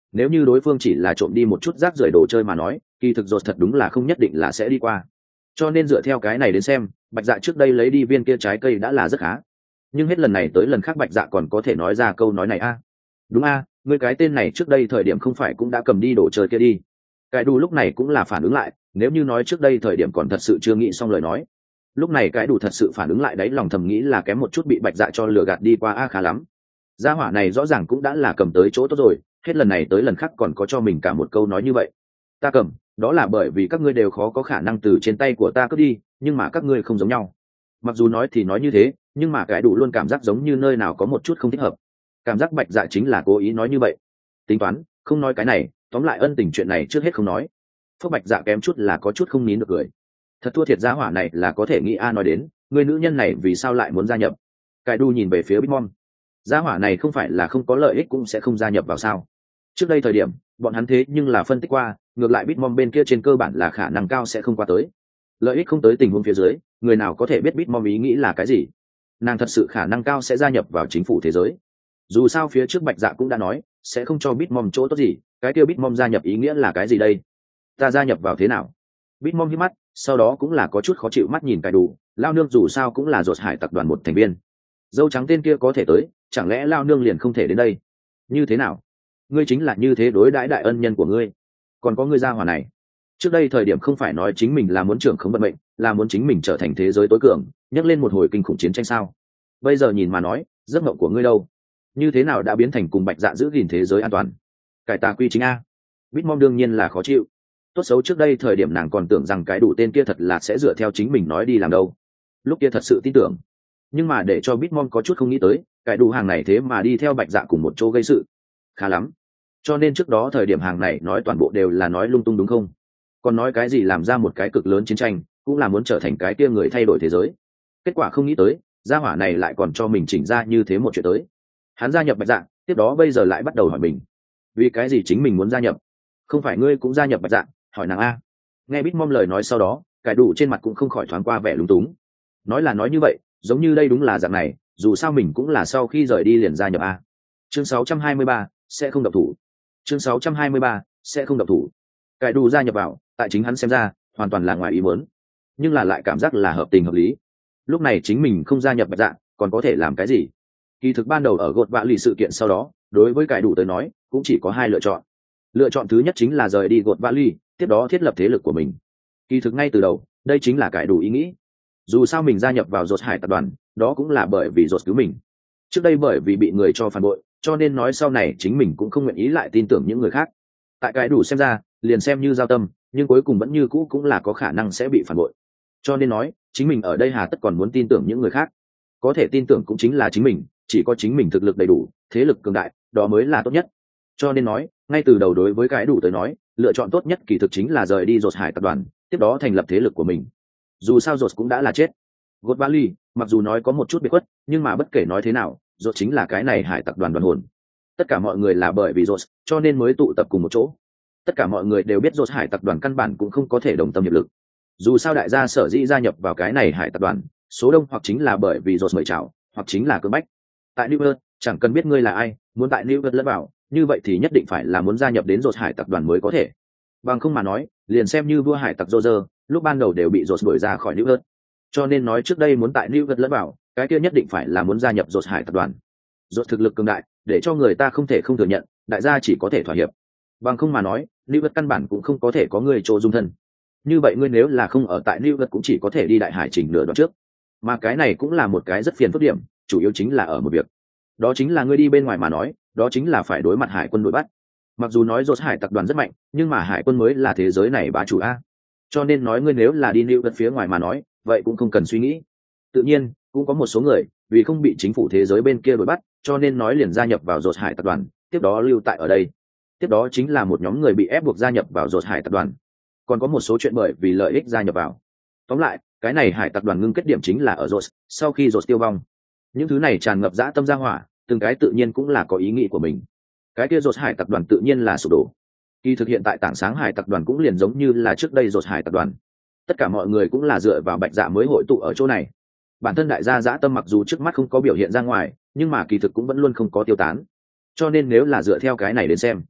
nếu như đối phương chỉ là trộm đi một chút rác rưởi đồ chơi mà nói kỳ thực dột thật đúng là không nhất định là sẽ đi qua. Cho nên dựa theo cái này đến xem bạch dạ trước đây lấy đi viên kia trái cây đã là rất khá, nhưng hết lần này tới lần khác bạch dạ còn có thể nói ra câu nói này a à? Đúng a à, người cái tên này trước đây thời điểm không phải cũng đã cầm đi đồ chơi kia đi. Cái đủ lúc này cũng là phản ứng lại, nếu như nói trước đây thời điểm còn thật sự chưa nghĩ xong lời nói, lúc này cái đủ thật sự phản ứng lại đấy, lòng thầm nghĩ là kém một chút bị bạch dạ cho lừa gạt đi qua a à, khá lắm. Gia hỏa này rõ ràng cũng đã là cầm tới chỗ tốt rồi, hết lần này tới lần khác còn có cho mình cả một câu nói như vậy. Ta cầm, đó là bởi vì các ngươi đều khó có khả năng từ trên tay của ta cướp đi, nhưng mà các ngươi không giống nhau. Mặc dù nói thì nói như thế, nhưng mà cái đủ luôn cảm giác giống như nơi nào có một chút không thích hợp. Cảm giác bạch dạ chính là cố ý nói như vậy. Tính toán, không nói cái này, tóm lại ân tình chuyện này trước hết không nói. Phước bạch dạ kém chút là có chút không nín được cười. Thật thua thiệt gia hỏa này là có thể nghĩ a nói đến, người nữ nhân này vì sao lại muốn gia nhập? Cái đủ nhìn về phía Bitmom. Gia hỏa này không phải là không có lợi ích cũng sẽ không gia nhập vào sao? Trước đây thời điểm, bọn hắn thế nhưng là phân tích qua, ngược lại Bitmom bên kia trên cơ bản là khả năng cao sẽ không qua tới. Lợi ích không tới tình huống phía dưới, người nào có thể biết Bitmom ý nghĩ là cái gì? Nàng thật sự khả năng cao sẽ gia nhập vào chính phủ thế giới. Dù sao phía trước bạch dạ cũng đã nói sẽ không cho Bitmom chỗ tốt gì, cái kia Bitmom gia nhập ý nghĩa là cái gì đây? Ta gia nhập vào thế nào? Bitmom hít mắt, sau đó cũng là có chút khó chịu mắt nhìn cái đủ, lao nương dù sao cũng là Dột Hải tập đoàn một thành viên. Dâu trắng tên kia có thể tới, chẳng lẽ lao nương liền không thể đến đây? Như thế nào? Ngươi chính là như thế đối đãi đại ân nhân của ngươi. Còn có ngươi gia hỏa này, trước đây thời điểm không phải nói chính mình là muốn trưởng khống vận mệnh, là muốn chính mình trở thành thế giới tối cường, nhắc lên một hồi kinh khủng chiến tranh sao? Bây giờ nhìn mà nói, giấc mộng của ngươi đâu? Như thế nào đã biến thành cùng bạch dạ giữ gìn thế giới an toàn? Cải tà quy chính a. Bitmom đương nhiên là khó chịu. Tốt xấu trước đây thời điểm nàng còn tưởng rằng cái đủ tên kia thật là sẽ dựa theo chính mình nói đi làm đâu. Lúc kia thật sự tin tưởng. Nhưng mà để cho Bitmom có chút không nghĩ tới, cái đủ hàng này thế mà đi theo bạch dạ cùng một chỗ gây sự. Khá lắm. Cho nên trước đó thời điểm hàng này nói toàn bộ đều là nói lung tung đúng không? Còn nói cái gì làm ra một cái cực lớn chiến tranh, cũng là muốn trở thành cái kia người thay đổi thế giới. Kết quả không nghĩ tới, gia hỏa này lại còn cho mình chỉnh ra như thế một chuyện tới. Hắn gia nhập bạch dạ, tiếp đó bây giờ lại bắt đầu hỏi mình, vì cái gì chính mình muốn gia nhập? Không phải ngươi cũng gia nhập bạch dạ? Hỏi nàng a. Nghe Bitmom lời nói sau đó, cái đủ trên mặt cũng không khỏi thoáng qua vẻ lúng túng. Nói là nói như vậy, giống như đây đúng là dạng này, dù sao mình cũng là sau khi rời đi liền gia nhập a. Chương sáu trăm hai mươi ba, sẽ không độc thủ. Chương sáu trăm hai mươi ba, sẽ không độc thủ. Cái đủ gia nhập vào, tại chính hắn xem ra, hoàn toàn là ngoài ý muốn, nhưng là lại cảm giác là hợp tình hợp lý. Lúc này chính mình không gia nhập bạch dạ, còn có thể làm cái gì? Kỳ thực ban đầu ở gột vạ lì sự kiện sau đó, đối với cái đủ tới nói, cũng chỉ có hai lựa chọn. Lựa chọn thứ nhất chính là rời đi gột vạ lì, tiếp đó thiết lập thế lực của mình. Kỳ thực ngay từ đầu, đây chính là cái đủ ý nghĩ. Dù sao mình gia nhập vào Dột Hải tập đoàn, đó cũng là bởi vì Dột cứu mình. Trước đây bởi vì bị người cho phản bội, cho nên nói sau này chính mình cũng không nguyện ý lại tin tưởng những người khác. Tại cái đủ xem ra, liền xem như giao tâm, nhưng cuối cùng vẫn như cũ cũng là có khả năng sẽ bị phản bội. Cho nên nói, chính mình ở đây hà tất còn muốn tin tưởng những người khác. Có thể tin tưởng cũng chính là chính mình, chỉ có chính mình thực lực đầy đủ, thế lực cường đại, đó mới là tốt nhất. Cho nên nói, ngay từ đầu đối với cái đủ tới nói, lựa chọn tốt nhất kỳ thực chính là rời đi Dột Hải tập đoàn, tiếp đó thành lập thế lực của mình. Dù sao Dột cũng đã là chết. Gột Valley, mặc dù nói có một chút biệt khuất, nhưng mà bất kể nói thế nào, Dột chính là cái này hải tập đoàn đoàn hồn. Tất cả mọi người là bởi vì Dột, cho nên mới tụ tập cùng một chỗ. Tất cả mọi người đều biết Dột hải tập đoàn căn bản cũng không có thể đồng tâm hiệp lực. Dù sao đại gia sở dĩ gia nhập vào cái này hải tập đoàn, số đông hoặc chính là bởi vì Dột mời chào, hoặc chính là cưỡng bách. Tại New York, chẳng cần biết ngươi là ai, muốn tại New York lẫn vào, như vậy thì nhất định phải là muốn gia nhập đến Dột hải tập đoàn mới có thể. Bằng không mà nói, liền xem như vua hải tặc Roger, lúc ban đầu đều bị Dột đuổi ra khỏi New York. Cho nên nói trước đây muốn tại New York lẫn vào, cái kia nhất định phải là muốn gia nhập Dột hải tập đoàn. Dột thực lực cường đại, để cho người ta không thể không thừa nhận, đại gia chỉ có thể thỏa hiệp. Bằng không mà nói, New York căn bản cũng không có thể có người chỗ dung thân. Như vậy ngươi nếu là không ở tại New York cũng chỉ có thể đi đại hải chỉnh nửa đoạn trước. Mà cái này cũng là một cái rất phiền phức điểm, chủ yếu chính là ở một việc. Đó chính là ngươi đi bên ngoài mà nói, đó chính là phải đối mặt hải quân đuổi bắt. Mặc dù nói Dột hải tập đoàn rất mạnh, nhưng mà hải quân mới là thế giới này bá chủ a. Cho nên nói ngươi nếu là đi New York phía ngoài mà nói, vậy cũng không cần suy nghĩ. Tự nhiên, cũng có một số người, vì không bị chính phủ thế giới bên kia đuổi bắt, cho nên nói liền gia nhập vào Dột hải tập đoàn, tiếp đó lưu tại ở đây. Tiếp đó chính là một nhóm người bị ép buộc gia nhập vào Dột hải tập đoàn. Còn có một số chuyện bởi vì lợi ích gia nhập vào. Tóm lại, cái này hải tập đoàn ngưng kết điểm chính là ở Dột, sau khi Dột tiêu vong. Những thứ này tràn ngập dã tâm gia hỏa, từng cái tự nhiên cũng là có ý nghĩ của mình. Cái kia Dột hải tập đoàn tự nhiên là sụp đổ. Khi thực hiện tại Tảng Sáng hải tập đoàn cũng liền giống như là trước đây Dột hải tập đoàn. Tất cả mọi người cũng là dựa vào bạch dạ mới hội tụ ở chỗ này. Bản thân đại gia dã tâm mặc dù trước mắt không có biểu hiện ra ngoài, nhưng mà kỳ thực cũng vẫn luôn không có tiêu tán. Cho nên nếu là dựa theo cái này đến xem,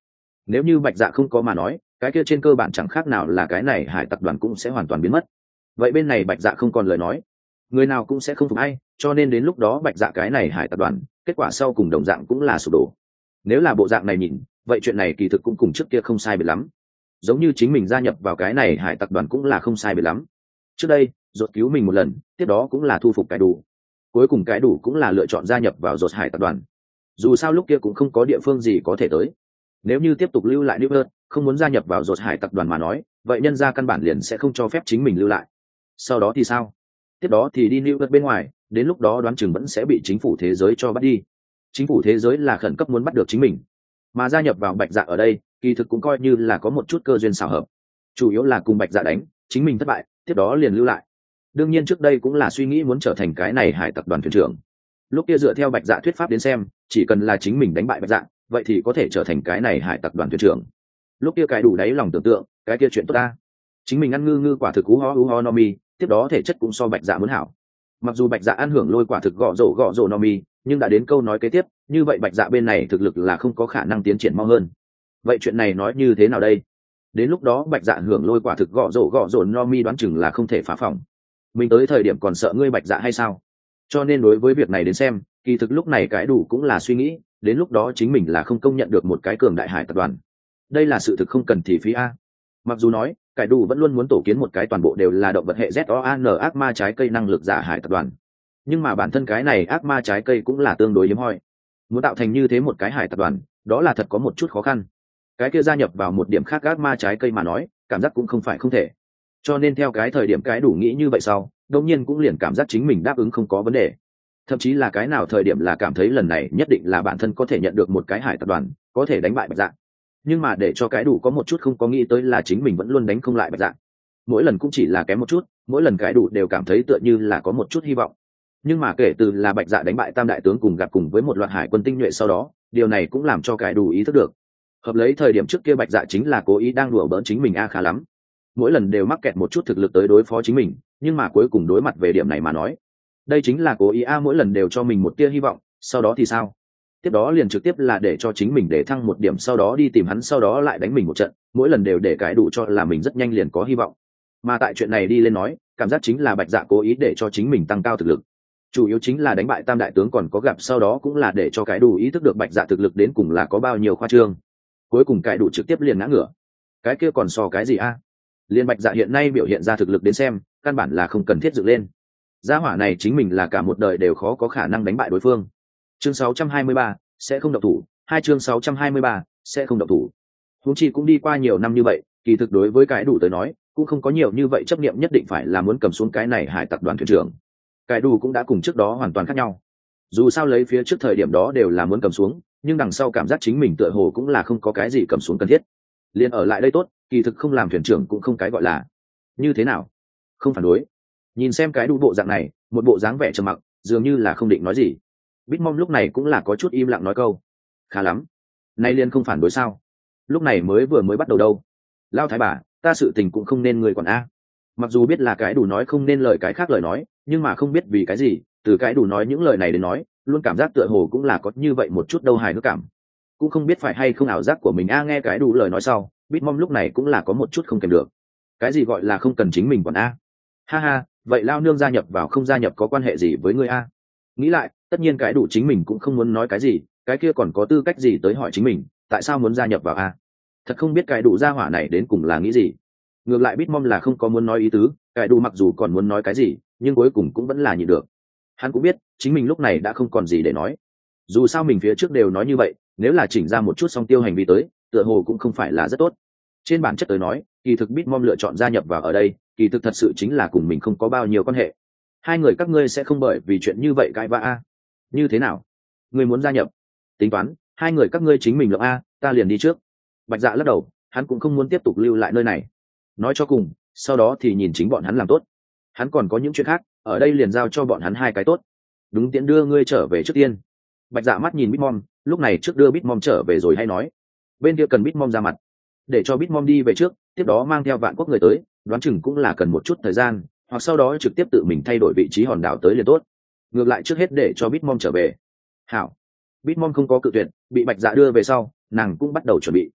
nếu như bạch dạ không có mà nói cái kia trên cơ bản chẳng khác nào là cái này hải tặc đoàn cũng sẽ hoàn toàn biến mất. Vậy bên này bạch dạ không còn lời nói, người nào cũng sẽ không phục ai, cho nên đến lúc đó bạch dạ cái này hải tặc đoàn kết quả sau cùng đồng dạng cũng là sụp đổ. Nếu là bộ dạng này nhìn, vậy chuyện này kỳ thực cũng cùng trước kia không sai biệt lắm, giống như chính mình gia nhập vào cái này hải tặc đoàn cũng là không sai biệt lắm. Trước đây rốt cứu mình một lần, tiếp đó cũng là thu phục cái đủ, cuối cùng cái đủ cũng là lựa chọn gia nhập vào rốt hải tặc đoàn. Dù sao lúc kia cũng không có địa phương gì có thể tới, nếu như tiếp tục lưu lại New York, không muốn gia nhập vào rốt hải tặc đoàn mà nói, vậy nhân gia căn bản liền sẽ không cho phép chính mình lưu lại. Sau đó thì sao? Tiếp đó thì đi New York bên ngoài, đến lúc đó đoán chừng vẫn sẽ bị chính phủ thế giới cho bắt đi. Chính phủ thế giới là khẩn cấp muốn bắt được chính mình, mà gia nhập vào bạch dạ ở đây kỳ thực cũng coi như là có một chút cơ duyên xảo hợp, chủ yếu là cùng bạch dạ đánh, chính mình thất bại, tiếp đó liền lưu lại. Đương nhiên trước đây cũng là suy nghĩ muốn trở thành cái này hải tặc đoàn thuyền trưởng. Lúc kia dựa theo bạch dạ thuyết pháp đến xem, chỉ cần là chính mình đánh bại bạch dạ, vậy thì có thể trở thành cái này hải tặc đoàn thuyền trưởng. Lúc kia cái đủ đáy lòng tưởng tượng, cái kia chuyện tốt ta, chính mình ăn ngư ngư quả thực cú ho cú ho no mi, tiếp đó thể chất cũng so bạch dạ muốn hảo. Mặc dù bạch dạ ăn hưởng lôi quả thực gõ rổ gõ rổ no mi, nhưng đã đến câu nói kế tiếp, như vậy bạch dạ bên này thực lực là không có khả năng tiến triển mau hơn. Vậy chuyện này nói như thế nào đây? Đến lúc đó bạch dạ hưởng lôi quả thực gõ rổ gõ rổ no mi đoán chừng là không thể phá phòng. Mình tới thời điểm còn sợ ngươi bạch dạ hay sao? Cho nên đối với việc này đến xem, kỳ thực lúc này cái đủ cũng là suy nghĩ, đến lúc đó chính mình là không công nhận được một cái cường đại hải tập đoàn. Đây là sự thực không cần thì phí a. Mặc dù nói cái đủ vẫn luôn muốn tổ kiến một cái toàn bộ đều là động vật hệ Z O A N ác ma trái cây năng lực giả hải tập đoàn, nhưng mà bản thân cái này ác ma trái cây cũng là tương đối hiếm hoi, muốn tạo thành như thế một cái hải tập đoàn đó là thật có một chút khó khăn. Cái kia gia nhập vào một điểm khác ác ma trái cây mà nói, cảm giác cũng không phải không thể. Cho nên theo cái thời điểm cái đủ nghĩ như vậy sau, đương nhiên cũng liền cảm giác chính mình đáp ứng không có vấn đề. Thậm chí là cái nào thời điểm là cảm thấy lần này nhất định là bản thân có thể nhận được một cái hải tập đoàn, có thể đánh bại bạch dạ. Nhưng mà để cho cái đủ có một chút không có nghĩ tới là chính mình vẫn luôn đánh không lại bạch dạ. Mỗi lần cũng chỉ là kém một chút, mỗi lần cái đủ đều cảm thấy tựa như là có một chút hy vọng. Nhưng mà kể từ là bạch dạ đánh bại tam đại tướng cùng gặp cùng với một loạt hải quân tinh nhuệ sau đó, điều này cũng làm cho cái đủ ý thức được. Hợp lấy thời điểm trước kia bạch dạ chính là cố ý đang đùa bỡn chính mình a khá lắm. Mỗi lần đều mắc kẹt một chút thực lực tới đối phó chính mình, nhưng mà cuối cùng đối mặt về điểm này mà nói, đây chính là cố ý a, mỗi lần đều cho mình một tia hy vọng, sau đó thì sao? Tiếp đó liền trực tiếp là để cho chính mình để thăng một điểm, sau đó đi tìm hắn, sau đó lại đánh mình một trận, mỗi lần đều để cái đủ cho là mình rất nhanh liền có hy vọng. Mà tại chuyện này đi lên nói, cảm giác chính là bạch dạ cố ý để cho chính mình tăng cao thực lực, chủ yếu chính là đánh bại tam đại tướng còn có gặp sau đó cũng là để cho cái đủ ý thức được bạch dạ thực lực đến cùng là có bao nhiêu khoa trương. Cuối cùng cái đủ trực tiếp liền ngã ngửa. Cái kia còn so cái gì a? Liên bạch dạ hiện nay biểu hiện ra thực lực đến xem, căn bản là không cần thiết dựng lên. Gia hỏa này chính mình là cả một đời đều khó có khả năng đánh bại đối phương. Chương sáu trăm hai mươi ba sẽ không động thủ, hai chương sáu trăm hai mươi ba sẽ không động thủ. Huống chi cũng đi qua nhiều năm như vậy, kỳ thực đối với cái đủ tới nói, cũng không có nhiều như vậy chấp niệm nhất định phải là muốn cầm xuống cái này hải tặc đoàn thuyền trưởng. Cái đủ cũng đã cùng trước đó hoàn toàn khác nhau. Dù sao lấy phía trước thời điểm đó đều là muốn cầm xuống, nhưng đằng sau cảm giác chính mình tựa hồ cũng là không có cái gì cầm xuống cần thiết. Liên ở lại đây tốt, kỳ thực không làm thuyền trưởng cũng không cái gọi là như thế nào. Không phản đối. Nhìn xem cái đủ bộ dạng này, một bộ dáng vẻ trầm mặc, dường như là không định nói gì. Bitmom lúc này cũng là có chút im lặng nói câu, khá lắm. Nay liên không phản đối sao? Lúc này mới vừa mới bắt đầu đâu. Lao thái bà, ta sự tình cũng không nên người còn a. Mặc dù biết là cái đủ nói không nên lời cái khác lời nói, nhưng mà không biết vì cái gì, từ cái đủ nói những lời này đến nói, luôn cảm giác tựa hồ cũng là có như vậy một chút đâu hài hước cảm. Cũng không biết phải hay không ảo giác của mình a. Nghe cái đủ lời nói sau, Bitmom lúc này cũng là có một chút không kèm được. Cái gì gọi là không cần chính mình còn a? Ha ha, vậy lao nương gia nhập vào không gia nhập có quan hệ gì với ngươi a? Nghĩ lại, tất nhiên cái đủ chính mình cũng không muốn nói cái gì, cái kia còn có tư cách gì tới hỏi chính mình, tại sao muốn gia nhập vào a? Thật không biết cái đủ gia hỏa này đến cùng là nghĩ gì. Ngược lại Bitmom là không có muốn nói ý tứ, cái đủ mặc dù còn muốn nói cái gì, nhưng cuối cùng cũng vẫn là nhịn được. Hắn cũng biết, chính mình lúc này đã không còn gì để nói. Dù sao mình phía trước đều nói như vậy, nếu là chỉnh ra một chút song tiêu hành vi tới, tựa hồ cũng không phải là rất tốt. Trên bản chất tới nói, kỳ thực Bitmom lựa chọn gia nhập vào ở đây, kỳ thực thật sự chính là cùng mình không có bao nhiêu quan hệ. Hai người các ngươi sẽ không bởi vì chuyện như vậy cãi vã a? Như thế nào? Ngươi muốn gia nhập? Tính toán, hai người các ngươi chính mình lượng a, ta liền đi trước. Bạch Dạ lắc đầu, hắn cũng không muốn tiếp tục lưu lại nơi này. Nói cho cùng, sau đó thì nhìn chính bọn hắn làm tốt. Hắn còn có những chuyện khác, ở đây liền giao cho bọn hắn hai cái tốt. Đúng, tiện đưa ngươi trở về trước tiên. Bạch Dạ mắt nhìn Bitmom, lúc này trước đưa Bitmom trở về rồi hay nói. Bên kia cần Bitmom ra mặt, để cho Bitmom đi về trước, tiếp đó mang theo vạn quốc người tới, đoán chừng cũng là cần một chút thời gian, hoặc sau đó trực tiếp tự mình thay đổi vị trí hòn đảo tới liền tốt. Ngược lại trước hết để cho Bitmom trở về. Hảo. Bitmom không có cự tuyệt, bị Bạch Dạ đưa về sau, nàng cũng bắt đầu chuẩn bị.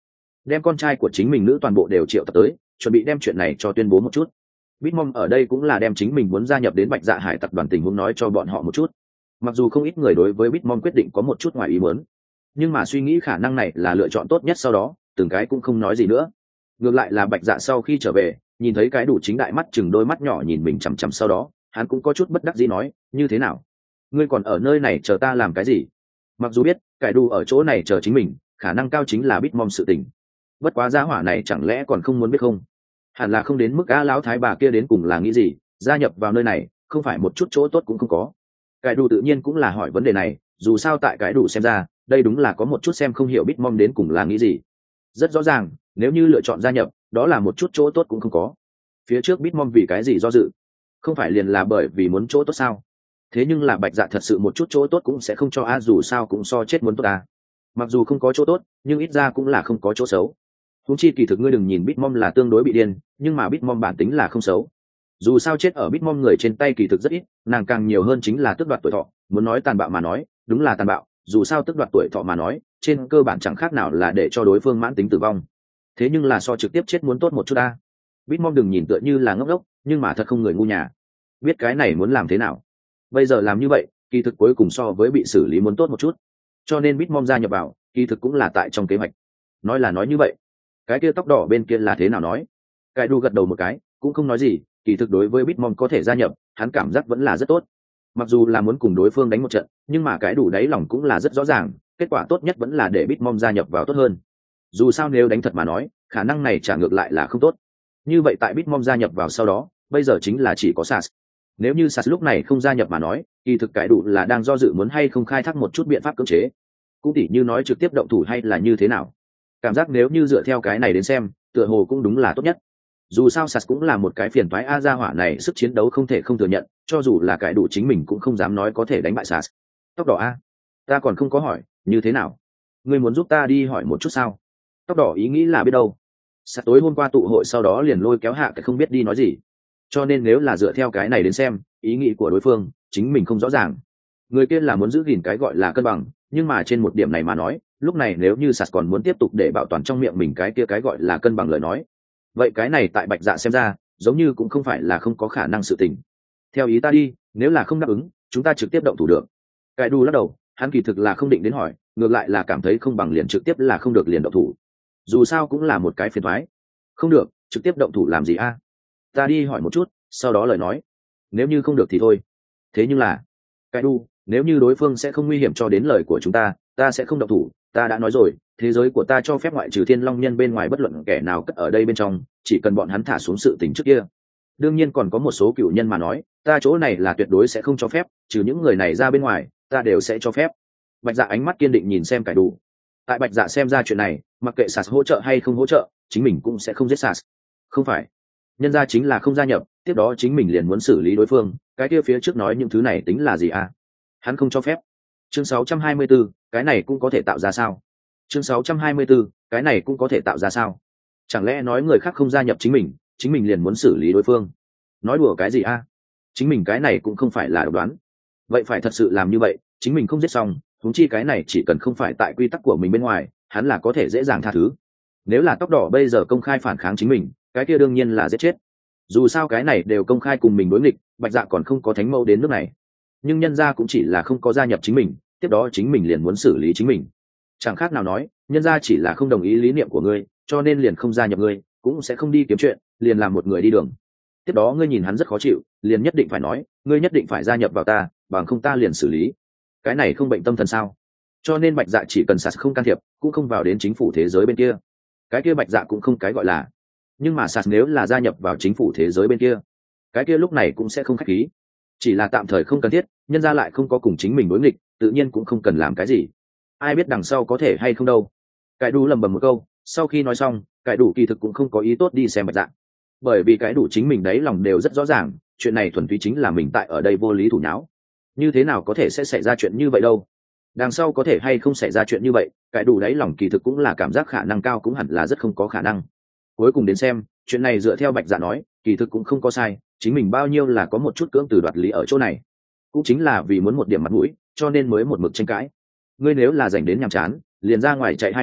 đem con trai của chính mình nữ toàn bộ đều triệu tập tới, chuẩn bị đem chuyện này cho tuyên bố một chút. Bitmom ở đây cũng là đem chính mình muốn gia nhập đến Bạch Dạ hải tập đoàn tình huống nói cho bọn họ một chút. Mặc dù không ít người đối với Bitmom quyết định có một chút ngoài ý muốn, nhưng mà suy nghĩ khả năng này là lựa chọn tốt nhất, sau đó từng cái cũng không nói gì nữa. Ngược lại là Bạch Dạ sau khi trở về, nhìn thấy cái đủ chính đại mắt chừng đôi mắt nhỏ nhìn mình chằm chằm, sau đó hắn cũng có chút bất đắc dĩ nói, như thế nào, ngươi còn ở nơi này chờ ta làm cái gì? Mặc dù biết cái đủ ở chỗ này chờ chính mình, khả năng cao chính là Bitmom sự tình, bất quá gia hỏa này chẳng lẽ còn không muốn biết không? Hẳn là không đến mức a lão thái bà kia đến cùng là nghĩ gì, gia nhập vào nơi này không phải một chút chỗ tốt cũng không có. Cái đủ tự nhiên cũng là hỏi vấn đề này, dù sao tại cái đủ xem ra đây đúng là có một chút xem không hiểu Bitmom đến cùng là nghĩ gì. Rất rõ ràng, nếu như lựa chọn gia nhập, đó là một chút chỗ tốt cũng không có. Phía trước Bitmom vì cái gì do dự? Không phải liền là bởi vì muốn chỗ tốt sao? Thế nhưng là Bạch Dạ thật sự một chút chỗ tốt cũng sẽ không cho a, dù sao cũng so chết muốn tốt a. Mặc dù không có chỗ tốt, nhưng ít ra cũng là không có chỗ xấu. Huống chi kỳ thực ngươi đừng nhìn Bitmom là tương đối bị điên, nhưng mà Bitmom bản tính là không xấu. Dù sao chết ở Bitmom người trên tay kỳ thực rất ít, nàng càng nhiều hơn chính là tước đoạt tuổi thọ, muốn nói tàn bạo mà nói, đúng là tàn bạo, dù sao tước đoạt tuổi thọ mà nói, trên cơ bản chẳng khác nào là để cho đối phương mãn tính tử vong. Thế nhưng là so trực tiếp chết muốn tốt một chút a. Bitmom đừng nhìn tựa như là ngốc ngốc, nhưng mà thật không người ngu nhà. Biết cái này muốn làm thế nào. Bây giờ làm như vậy, kỳ thực cuối cùng so với bị xử lý muốn tốt một chút. Cho nên Bitmom gia nhập vào, kỳ thực cũng là tại trong kế hoạch. Nói là nói như vậy, cái kia tóc đỏ bên kia là thế nào nói? Cái đu gật đầu một cái, cũng không nói gì, kỳ thực đối với Bitmom có thể gia nhập, hắn cảm giác vẫn là rất tốt. Mặc dù là muốn cùng đối phương đánh một trận, nhưng mà cái đủ đáy lòng cũng là rất rõ ràng, kết quả tốt nhất vẫn là để Bitmom gia nhập vào tốt hơn. Dù sao nếu đánh thật mà nói, khả năng này trả ngược lại là không tốt. Như vậy tại Bitmom gia nhập vào sau đó, bây giờ chính là chỉ có Sas. Nếu như Sas lúc này không gia nhập mà nói, kỳ thực cái đủ là đang do dự muốn hay không khai thác một chút biện pháp cưỡng chế. Cũng tỉ như nói trực tiếp động thủ hay là như thế nào. Cảm giác nếu như dựa theo cái này đến xem, tựa hồ cũng đúng là tốt nhất. Dù sao Sas cũng là một cái phiền toái a, gia hỏa này sức chiến đấu không thể không thừa nhận, cho dù là cái đủ chính mình cũng không dám nói có thể đánh bại Sas. Tóc đỏ a, ta còn không có hỏi, như thế nào? Ngươi muốn giúp ta đi hỏi một chút sao? Tóc đỏ ý nghĩ là biết đâu. Sas tối hôm qua tụ hội sau đó liền lôi kéo hạ cái không biết đi nói gì. Cho nên nếu là dựa theo cái này đến xem, ý nghĩ của đối phương, chính mình không rõ ràng. Người kia là muốn giữ gìn cái gọi là cân bằng, nhưng mà trên một điểm này mà nói, lúc này nếu như Sas còn muốn tiếp tục để bảo toàn trong miệng mình cái kia cái gọi là cân bằng lời nói, vậy cái này tại Bạch Dạ xem ra, giống như cũng không phải là không có khả năng sự tình. Theo ý ta đi, nếu là không đáp ứng, chúng ta trực tiếp động thủ được. Cái đu lắc đầu, hắn kỳ thực là không định đến hỏi, ngược lại là cảm thấy không bằng liền trực tiếp là không được liền động thủ. Dù sao cũng là một cái phiền toái. Không được, trực tiếp động thủ làm gì a? Ta đi hỏi một chút, sau đó lời nói. Nếu như không được thì thôi. Thế nhưng là, cái đu, nếu như đối phương sẽ không nguy hiểm cho đến lời của chúng ta, ta sẽ không động thủ. Ta đã nói rồi, thế giới của ta cho phép ngoại trừ Thiên Long Nhân bên ngoài bất luận kẻ nào cất ở đây bên trong, chỉ cần bọn hắn thả xuống sự tình trước kia. Đương nhiên còn có một số cựu nhân mà nói, ta chỗ này là tuyệt đối sẽ không cho phép, trừ những người này ra bên ngoài, ta đều sẽ cho phép. Bạch Dạ ánh mắt kiên định nhìn xem Cải Đủ. Tại Bạch Dạ xem ra chuyện này, mặc kệ Sas hỗ trợ hay không hỗ trợ, chính mình cũng sẽ không giết Sas. Không phải, nhân ra chính là không gia nhập, tiếp đó chính mình liền muốn xử lý đối phương, cái kia phía trước nói những thứ này tính là gì à? Hắn không cho phép. Chương sáu trăm hai mươi bốn, cái này cũng có thể tạo ra sao? Chương sáu trăm hai mươi bốn, cái này cũng có thể tạo ra sao? Chẳng lẽ nói người khác không gia nhập chính mình, chính mình liền muốn xử lý đối phương? Nói đùa cái gì a? À? Chính mình cái này cũng không phải là đoán. Vậy phải thật sự làm như vậy, chính mình không giết xong, huống chi cái này chỉ cần không phải tại quy tắc của mình bên ngoài, hắn là có thể dễ dàng tha thứ. Nếu là tóc đỏ bây giờ công khai phản kháng chính mình, cái kia đương nhiên là giết chết. Dù sao cái này đều công khai cùng mình đối nghịch, Bạch Dạ còn không có thánh mẫu đến nước này. Nhưng nhân gia cũng chỉ là không có gia nhập chính mình, tiếp đó chính mình liền muốn xử lý chính mình. Chẳng khác nào nói, nhân gia chỉ là không đồng ý lý niệm của ngươi, cho nên liền không gia nhập ngươi, cũng sẽ không đi kiếm chuyện, liền làm một người đi đường. Tiếp đó ngươi nhìn hắn rất khó chịu, liền nhất định phải nói, ngươi nhất định phải gia nhập vào ta, bằng không ta liền xử lý. Cái này không bệnh tâm thần sao? Cho nên Bạch Dạ chỉ cần Sas không can thiệp, cũng không vào đến chính phủ thế giới bên kia. Cái kia Bạch Dạ cũng không cái gọi là. Nhưng mà Sas nếu là gia nhập vào chính phủ thế giới bên kia, cái kia lúc này cũng sẽ không khách khí. Chỉ là tạm thời không cần thiết, nhân ra lại không có cùng chính mình đối nghịch, tự nhiên cũng không cần làm cái gì. Ai biết đằng sau có thể hay không đâu. Cái đủ lầm bầm một câu, sau khi nói xong, cái đủ kỳ thực cũng không có ý tốt đi xem Bạch Dạ. Bởi vì cái đủ chính mình đấy lòng đều rất rõ ràng, chuyện này thuần túy chính là mình tại ở đây vô lý thủ nháo. Như thế nào có thể sẽ xảy ra chuyện như vậy đâu? Đằng sau có thể hay không xảy ra chuyện như vậy, cái đủ đấy lòng kỳ thực cũng là cảm giác khả năng cao cũng hẳn là rất không có khả năng. Cuối cùng đến xem, chuyện này dựa theo Bạch Dạ nói, kỳ thực cũng không có sai, chính mình bao nhiêu là có một chút cưỡng từ đoạt lý ở chỗ này. Cũng chính là vì muốn một điểm mặt mũi, cho nên mới một mực tranh cãi. Ngươi nếu là dành đến nhàm chán, liền ra ngoài chạy hai vòng,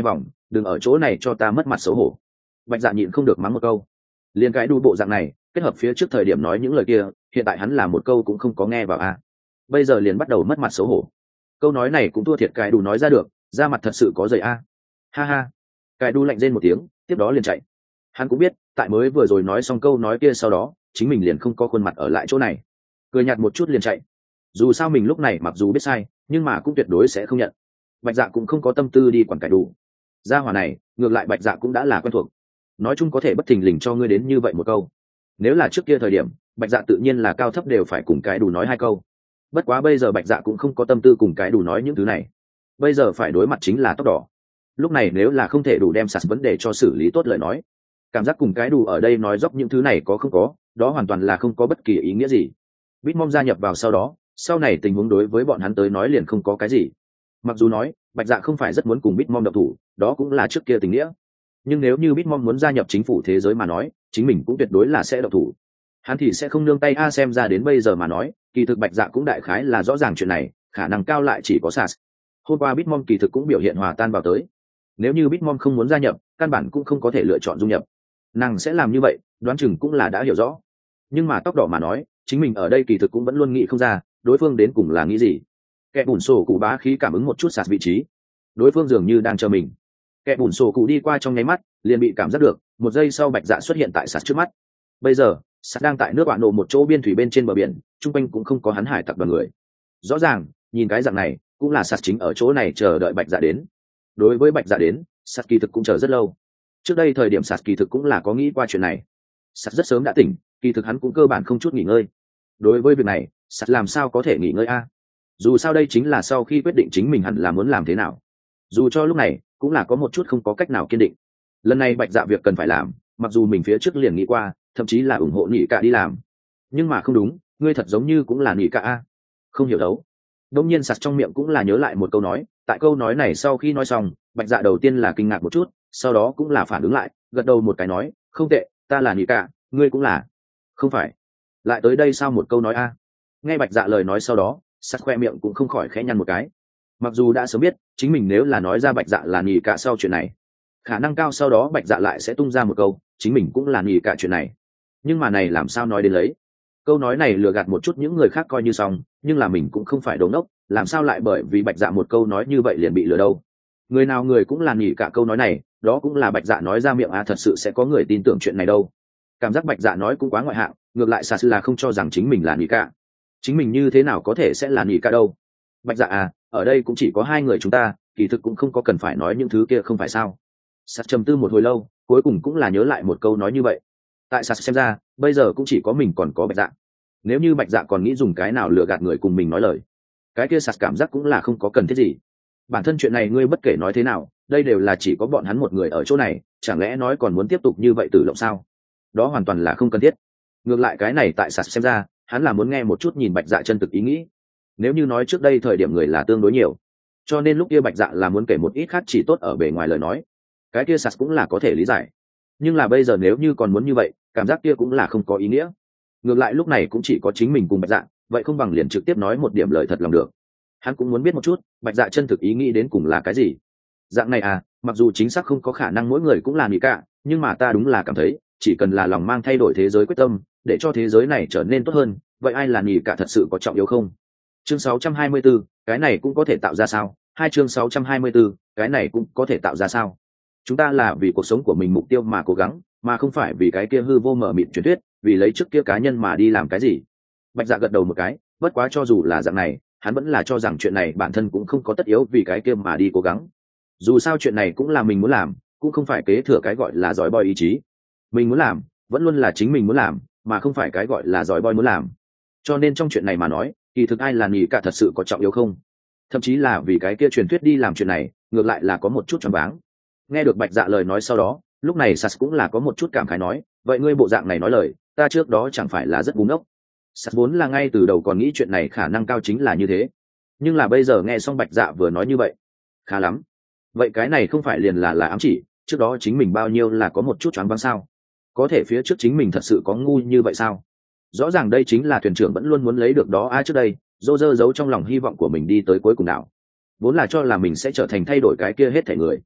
đừng ở chỗ này cho ta mất mặt xấu hổ. Bạch Dạ nhịn không được mắng một câu. Liên cái đu bộ dạng này kết hợp phía trước thời điểm nói những lời kia, hiện tại hắn là một câu cũng không có nghe vào a, bây giờ liền bắt đầu mất mặt xấu hổ. Câu nói này cũng thua thiệt cái đu nói ra được, ra mặt thật sự có dày a. Ha ha. Cái đu lạnh rên một tiếng, tiếp đó liền chạy. Hắn cũng biết tại mới vừa rồi nói xong câu nói kia sau đó chính mình liền không có khuôn mặt ở lại chỗ này, cười nhạt một chút liền chạy. Dù sao mình lúc này mặc dù biết sai nhưng mà cũng tuyệt đối sẽ không nhận. Bạch Dạ cũng không có tâm tư đi quản cải đủ gia hỏa này, ngược lại Bạch Dạ cũng đã là quen thuộc, nói chung có thể bất thình lình cho ngươi đến như vậy một câu. Nếu là trước kia thời điểm Bạch Dạ tự nhiên là cao thấp đều phải cùng cái đủ nói hai câu, bất quá bây giờ Bạch Dạ cũng không có tâm tư cùng cái đủ nói những thứ này, bây giờ phải đối mặt chính là tóc đỏ. Lúc này nếu là không thể đủ đem sạt vấn đề cho xử lý tốt lời nói, cảm giác cùng cái đủ ở đây nói dốc những thứ này có không có, đó hoàn toàn là không có bất kỳ ý nghĩa gì. Bitmom gia nhập vào sau đó, sau này tình huống đối với bọn hắn tới nói liền không có cái gì. Mặc dù nói Bạch Dạ không phải rất muốn cùng Bitmom độc thủ, đó cũng là trước kia tình nghĩa, nhưng nếu như Bitmom muốn gia nhập chính phủ thế giới mà nói, chính mình cũng tuyệt đối là sẽ độc thủ. Hắn thì sẽ không nương tay a. Xem ra đến bây giờ mà nói, kỳ thực Bạch Dạ cũng đại khái là rõ ràng chuyện này, khả năng cao lại chỉ có sas. Hôm qua Bitmom kỳ thực cũng biểu hiện hòa tan vào tới, nếu như Bitmom không muốn gia nhập, căn bản cũng không có thể lựa chọn dung nhập. Nàng sẽ làm như vậy, đoán chừng cũng là đã hiểu rõ. Nhưng mà tóc đỏ mà nói, chính mình ở đây kỳ thực cũng vẫn luôn nghĩ không ra, đối phương đến cùng là nghĩ gì. Kẻ bùn sổ cụ bá khí cảm ứng một chút sạt vị trí, đối phương dường như đang chờ mình. Kẻ bùn sổ cụ đi qua trong nháy mắt, liền bị cảm giác được, một giây sau Bạch Dạ xuất hiện tại sạt trước mắt. Bây giờ, sạt đang tại nước bạn nổ một chỗ biên thủy bên trên bờ biển, chung quanh cũng không có hắn hải tặc đoàn người. Rõ ràng, nhìn cái dạng này, cũng là sạt chính ở chỗ này chờ đợi Bạch Dạ đến. Đối với Bạch Dạ đến, sạt kỳ thực cũng chờ rất lâu. Trước đây thời điểm sạt kỳ thực cũng là có nghĩ qua chuyện này. Sạt rất sớm đã tỉnh, kỳ thực hắn cũng cơ bản không chút nghỉ ngơi. Đối với việc này, sạt làm sao có thể nghỉ ngơi a? Dù sao đây chính là sau khi quyết định chính mình hẳn là muốn làm thế nào. Dù cho lúc này cũng là có một chút không có cách nào kiên định. Lần này Bạch Dạ việc cần phải làm, mặc dù mình phía trước liền nghĩ qua, thậm chí là ủng hộ nhị cả đi làm, nhưng mà không đúng, ngươi thật giống như cũng là nhị cả a. Không hiểu đấu. Đông nhiên sạt trong miệng cũng là nhớ lại một câu nói, tại câu nói này sau khi nói xong, Bạch Dạ đầu tiên là kinh ngạc một chút, sau đó cũng là phản ứng lại, gật đầu một cái nói, không tệ, ta là nhị cả, ngươi cũng là. Không phải. Lại tới đây sao một câu nói a? Nghe Bạch Dạ lời nói sau đó, sạt khoe miệng cũng không khỏi khẽ nhăn một cái. Mặc dù đã sớm biết chính mình nếu là nói ra Bạch Dạ là nhị cả sau chuyện này, khả năng cao sau đó Bạch Dạ lại sẽ tung ra một câu chính mình cũng là nhị cả chuyện này, nhưng mà này làm sao nói đến lấy. Câu nói này lừa gạt một chút những người khác coi như xong, nhưng là mình cũng không phải đồ ngốc, làm sao lại bởi vì Bạch Dạ một câu nói như vậy liền bị lừa đâu. Người nào người cũng là nhị cả câu nói này, đó cũng là Bạch Dạ nói ra miệng à, thật sự sẽ có người tin tưởng chuyện này đâu. Cảm giác Bạch Dạ nói cũng quá ngoại hạng, ngược lại xa sư là không cho rằng chính mình là nhị cả, chính mình như thế nào có thể sẽ là nhị cả đâu. Bạch Dạ à, ở đây cũng chỉ có hai người chúng ta, kỳ thực cũng không có cần phải nói những thứ kia không phải sao. Sạt trầm tư một hồi lâu, cuối cùng cũng là nhớ lại một câu nói như vậy. Tại Sạt xem ra, bây giờ cũng chỉ có mình còn có Bạch Dạ. Nếu như Bạch Dạ còn nghĩ dùng cái nào lừa gạt người cùng mình nói lời, cái kia Sạt cảm giác cũng là không có cần thiết gì. Bản thân chuyện này ngươi bất kể nói thế nào, đây đều là chỉ có bọn hắn một người ở chỗ này, chẳng lẽ nói còn muốn tiếp tục như vậy tử lộng sao? Đó hoàn toàn là không cần thiết. Ngược lại cái này tại Sạt xem ra, hắn là muốn nghe một chút nhìn Bạch Dạ chân thực ý nghĩ. Nếu như nói trước đây thời điểm người là tương đối nhiều, cho nên lúc kia Bạch Dạ là muốn kể một ít khác chỉ tốt ở bề ngoài lời nói, cái kia Sạt cũng là có thể lý giải. Nhưng là bây giờ nếu như còn muốn như vậy, cảm giác kia cũng là không có ý nghĩa. Ngược lại lúc này cũng chỉ có chính mình cùng Bạch Dạ, vậy không bằng liền trực tiếp nói một điểm lời thật lòng được. Hắn cũng muốn biết một chút Bạch Dạ chân thực ý nghĩ đến cùng là cái gì. Dạng này à, mặc dù chính xác không có khả năng mỗi người cũng là nhị cả, nhưng mà ta đúng là cảm thấy chỉ cần là lòng mang thay đổi thế giới quyết tâm, để cho thế giới này trở nên tốt hơn, vậy ai là nhị cả thật sự có trọng yếu không? Chương sáu trăm hai mươi tư, cái này cũng có thể tạo ra sao? Hai chương sáu trăm hai mươi tư, cái này cũng có thể tạo ra sao? Chúng ta là vì cuộc sống của mình mục tiêu mà cố gắng, mà không phải vì cái kia hư vô mờ mịt truyền thuyết, vì lấy trước kia cá nhân mà đi làm cái gì. Bạch Dạ gật đầu một cái, bất quá cho dù là dạng này, hắn vẫn là cho rằng chuyện này bản thân cũng không có tất yếu vì cái kia mà đi cố gắng. Dù sao chuyện này cũng là mình muốn làm, cũng không phải kế thừa cái gọi là giỏi boy ý chí. Mình muốn làm, vẫn luôn là chính mình muốn làm, mà không phải cái gọi là giỏi boy muốn làm. Cho nên trong chuyện này mà nói, kỳ thực ai là nhị cả thật sự có trọng yếu không? Thậm chí là vì cái kia truyền thuyết đi làm chuyện này, ngược lại là có một chút choáng váng. Nghe được Bạch Dạ lời nói sau đó, lúc này Sas cũng là có một chút cảm khái nói, vậy ngươi bộ dạng này nói lời, ta trước đó chẳng phải là rất ngu ngốc. Sas vốn là ngay từ đầu còn nghĩ chuyện này khả năng cao chính là như thế, nhưng là bây giờ nghe xong Bạch Dạ vừa nói như vậy, khá lắm. Vậy cái này không phải liền là là ám chỉ, trước đó chính mình bao nhiêu là có một chút choáng váng sao? Có thể phía trước chính mình thật sự có ngu như vậy sao? Rõ ràng đây chính là thuyền trưởng vẫn luôn muốn lấy được đó ai trước đây, dô dơ giấu trong lòng hy vọng của mình đi tới cuối cùng đảo. Vốn là cho là mình sẽ trở thành thay đổi cái kia hết thể người.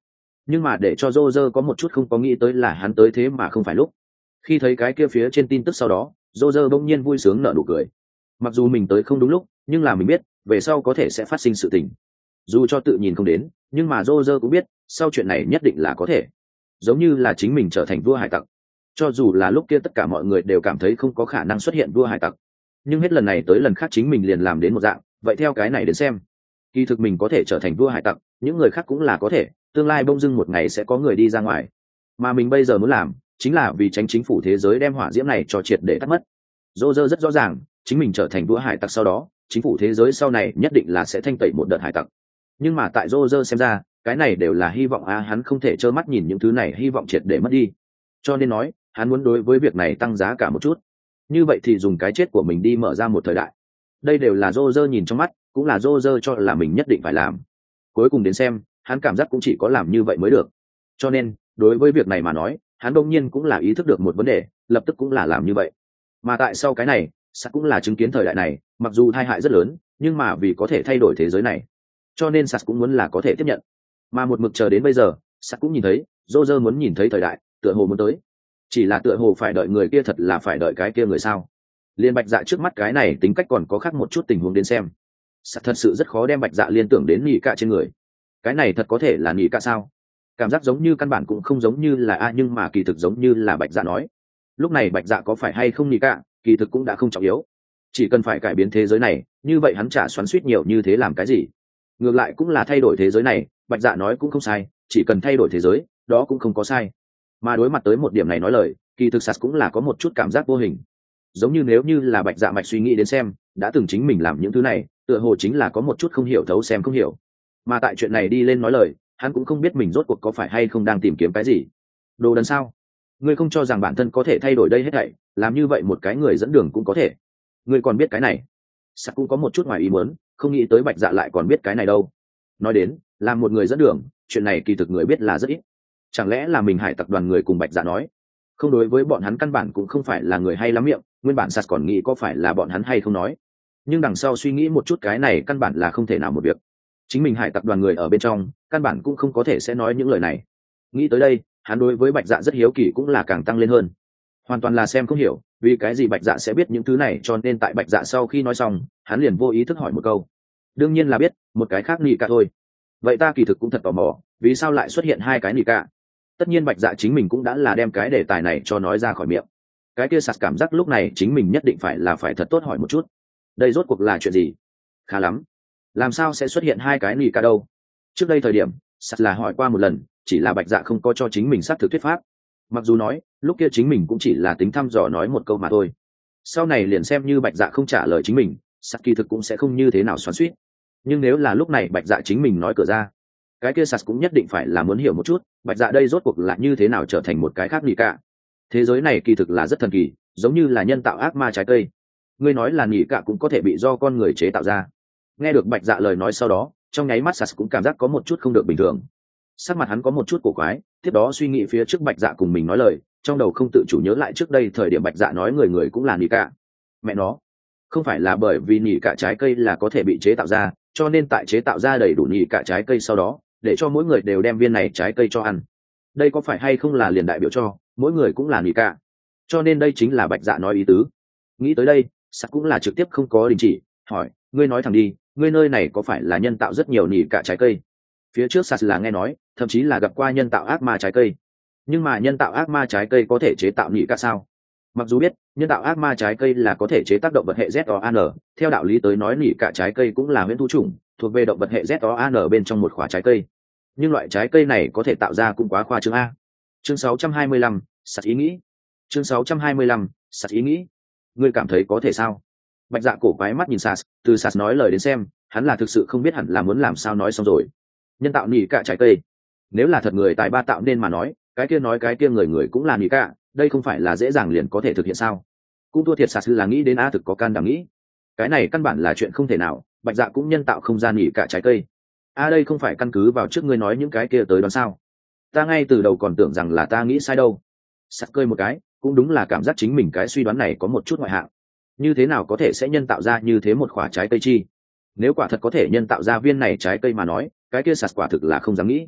Nhưng mà để cho Roger có một chút không có nghĩ tới là hắn tới thế mà không phải lúc. Khi thấy cái kia phía trên tin tức sau đó, Roger bỗng nhiên vui sướng nở nụ cười. Mặc dù mình tới không đúng lúc, nhưng là mình biết, về sau có thể sẽ phát sinh sự tình. Dù cho tự nhìn không đến, nhưng mà Roger cũng biết, sau chuyện này nhất định là có thể. Giống như là chính mình trở thành vua hải tặc. Cho dù là lúc kia tất cả mọi người đều cảm thấy không có khả năng xuất hiện vua hải tặc, nhưng hết lần này tới lần khác chính mình liền làm đến một dạng, vậy theo cái này đến xem, kỳ thực mình có thể trở thành vua hải tặc, những người khác cũng là có thể, tương lai bông dưng một ngày sẽ có người đi ra ngoài. Mà mình bây giờ muốn làm, chính là vì tránh chính phủ thế giới đem hỏa diễm này cho triệt để tắt mất. Roger rất rõ ràng, chính mình trở thành vua hải tặc sau đó, chính phủ thế giới sau này nhất định là sẽ thanh tẩy một đợt hải tặc. Nhưng mà tại Roger xem ra, cái này đều là hy vọng a, hắn không thể trơ mắt nhìn những thứ này hy vọng triệt để mất đi. Cho nên nói, hắn muốn đối với việc này tăng giá cả một chút. Như vậy thì dùng cái chết của mình đi mở ra một thời đại. Đây đều là Roger nhìn trong mắt, cũng là Roger cho là mình nhất định phải làm. Cuối cùng đến xem, hắn cảm giác cũng chỉ có làm như vậy mới được. Cho nên, đối với việc này mà nói, hắn đương nhiên cũng là ý thức được một vấn đề, lập tức cũng là làm như vậy. Mà tại sau cái này, Sắt cũng là chứng kiến thời đại này, mặc dù tai hại rất lớn, nhưng mà vì có thể thay đổi thế giới này, cho nên Sắt cũng muốn là có thể tiếp nhận. Mà một mực chờ đến bây giờ, Sắt cũng nhìn thấy, Roger muốn nhìn thấy thời đại, tựa hồ muốn tới. Chỉ là tựa hồ phải đợi người kia thật là phải đợi cái kia người sao? Liên Bạch Dạ trước mắt cái này tính cách còn có khác một chút tình huống đến xem. Sắt thật sự rất khó đem Bạch Dạ liên tưởng đến nhị cả trên người. Cái này thật có thể là nhị cả sao? Cảm giác giống như căn bản cũng không giống như là a, nhưng mà kỳ thực giống như là Bạch Dạ nói. Lúc này Bạch Dạ có phải hay không nhị cả, kỳ thực cũng đã không trọng yếu. Chỉ cần phải cải biến thế giới này, như vậy hắn chả xoắn xuýt nhiều như thế làm cái gì? Ngược lại cũng là thay đổi thế giới này, Bạch Dạ nói cũng không sai, chỉ cần thay đổi thế giới, đó cũng không có sai. Mà đối mặt tới một điểm này nói lời, kỳ thực Sắt cũng là có một chút cảm giác vô hình. Giống như nếu như là Bạch Dạ mạch suy nghĩ đến xem, đã từng chính mình làm những thứ này, tựa hồ chính là có một chút không hiểu thấu xem không hiểu. Mà tại chuyện này đi lên nói lời, hắn cũng không biết mình rốt cuộc có phải hay không đang tìm kiếm cái gì. Đồ đần sao? Ngươi không cho rằng bản thân có thể thay đổi đây hết thảy, làm như vậy một cái người dẫn đường cũng có thể. Ngươi còn biết cái này? Sắt cũng có một chút ngoài ý muốn, không nghĩ tới Bạch Dạ lại còn biết cái này đâu. Nói đến, làm một người dẫn đường, chuyện này kỳ thực người biết là rất ít. Chẳng lẽ là mình hải tặc đoàn người cùng Bạch Dạ nói? Không, đối với bọn hắn căn bản cũng không phải là người hay lắm miệng, nguyên bản Sắt còn nghĩ có phải là bọn hắn hay không nói. Nhưng đằng sau suy nghĩ một chút, cái này căn bản là không thể nào một việc. Chính mình hải tặc đoàn người ở bên trong, căn bản cũng không có thể sẽ nói những lời này. Nghĩ tới đây, hắn đối với Bạch Dạ rất hiếu kỳ cũng là càng tăng lên hơn. Hoàn toàn là xem không hiểu, vì cái gì Bạch Dạ sẽ biết những thứ này, cho nên tại Bạch Dạ sau khi nói xong, hắn liền vô ý thức hỏi một câu. Đương nhiên là biết, một cái khác nhị cả thôi. Vậy ta kỳ thực cũng thật tò mò, vì sao lại xuất hiện hai cái nhị cả? Tất nhiên Bạch Dạ chính mình cũng đã là đem cái đề tài này cho nói ra khỏi miệng. Cái kia Sắt cảm giác lúc này chính mình nhất định phải là phải thật tốt hỏi một chút. Đây rốt cuộc là chuyện gì? Khá lắm. Làm sao sẽ xuất hiện hai cái nhị cả đâu? Trước đây thời điểm, Sắt là hỏi qua một lần, chỉ là Bạch Dạ không có cho chính mình xác thực thuyết pháp. Mặc dù nói, lúc kia chính mình cũng chỉ là tính thăm dò nói một câu mà thôi. Sau này liền xem như Bạch Dạ không trả lời chính mình, Sắt kỳ thực cũng sẽ không như thế nào xoắn xuýt. Nhưng nếu là lúc này Bạch Dạ chính mình nói cửa ra, cái kia Sắt cũng nhất định phải là muốn hiểu một chút, Bạch Dạ đây rốt cuộc là như thế nào trở thành một cái khác nhị cả. Thế giới này kỳ thực là rất thần kỳ, giống như là nhân tạo ác ma trái cây. Ngươi nói là nhị cả cũng có thể bị do con người chế tạo ra. Nghe được Bạch Dạ lời nói sau đó, trong nháy mắt Sắt cũng cảm giác có một chút không được bình thường. Sắc mặt hắn có một chút cổ quái, tiếp đó suy nghĩ phía trước Bạch Dạ cùng mình nói lời, trong đầu không tự chủ nhớ lại trước đây thời điểm Bạch Dạ nói người người cũng là nhị cả. Mẹ nó, không phải là bởi vì nhị cả trái cây là có thể bị chế tạo ra, cho nên tại chế tạo ra đầy đủ nhị cả trái cây sau đó, để cho mỗi người đều đem viên này trái cây cho ăn. Đây có phải hay không là liền đại biểu cho mỗi người cũng là nhị cả? Cho nên đây chính là Bạch Dạ nói ý tứ. Nghĩ tới đây, Sắt cũng là trực tiếp không có đình chỉ, hỏi, ngươi nói thẳng đi, ngươi nơi này có phải là nhân tạo rất nhiều nhị cả trái cây? Phía trước Sắt là nghe nói, thậm chí là gặp qua nhân tạo ác ma trái cây. Nhưng mà nhân tạo ác ma trái cây có thể chế tạo nhị cả sao? Mặc dù biết nhân tạo ác ma trái cây là có thể chế tác động vật hệ Z O A N, theo đạo lý tới nói nhị cả trái cây cũng là huyễn thú chủng, thuộc về động vật hệ Z O A N bên trong một khóa trái cây. Nhưng loại trái cây này có thể tạo ra cũng quá khoa trương a. Chương sáu trăm hai mươi lăm, Sắt ý nghĩ. Chương sáu trăm hai mươi lăm, Sắt ý nghĩ. Ngươi cảm thấy có thể sao? Bạch Dạ cổ quái mắt nhìn Sắt, từ Sắt nói lời đến xem, hắn là thực sự không biết hẳn là muốn làm sao nói xong rồi. Nhân tạo nhị cả trái cây, nếu là thật người tài ba tạo nên mà nói, cái kia nói cái kia người người cũng là nhị cả, đây không phải là dễ dàng liền có thể thực hiện sao? Cũng thua thiệt Sắt là nghĩ đến a, thực có can đảm nghĩ. Cái này căn bản là chuyện không thể nào, Bạch Dạ cũng nhân tạo không gian nhị cả trái cây. A đây không phải căn cứ vào trước ngươi nói những cái kia tới đoán sao? Ta ngay từ đầu còn tưởng rằng là ta nghĩ sai đâu. Sắt cười một cái, cũng đúng là cảm giác chính mình cái suy đoán này có một chút ngoại hạng. Như thế nào có thể sẽ nhân tạo ra như thế một quả trái cây chi? Nếu quả thật có thể nhân tạo ra viên này trái cây mà nói, cái kia Sắt quả thực là không dám nghĩ.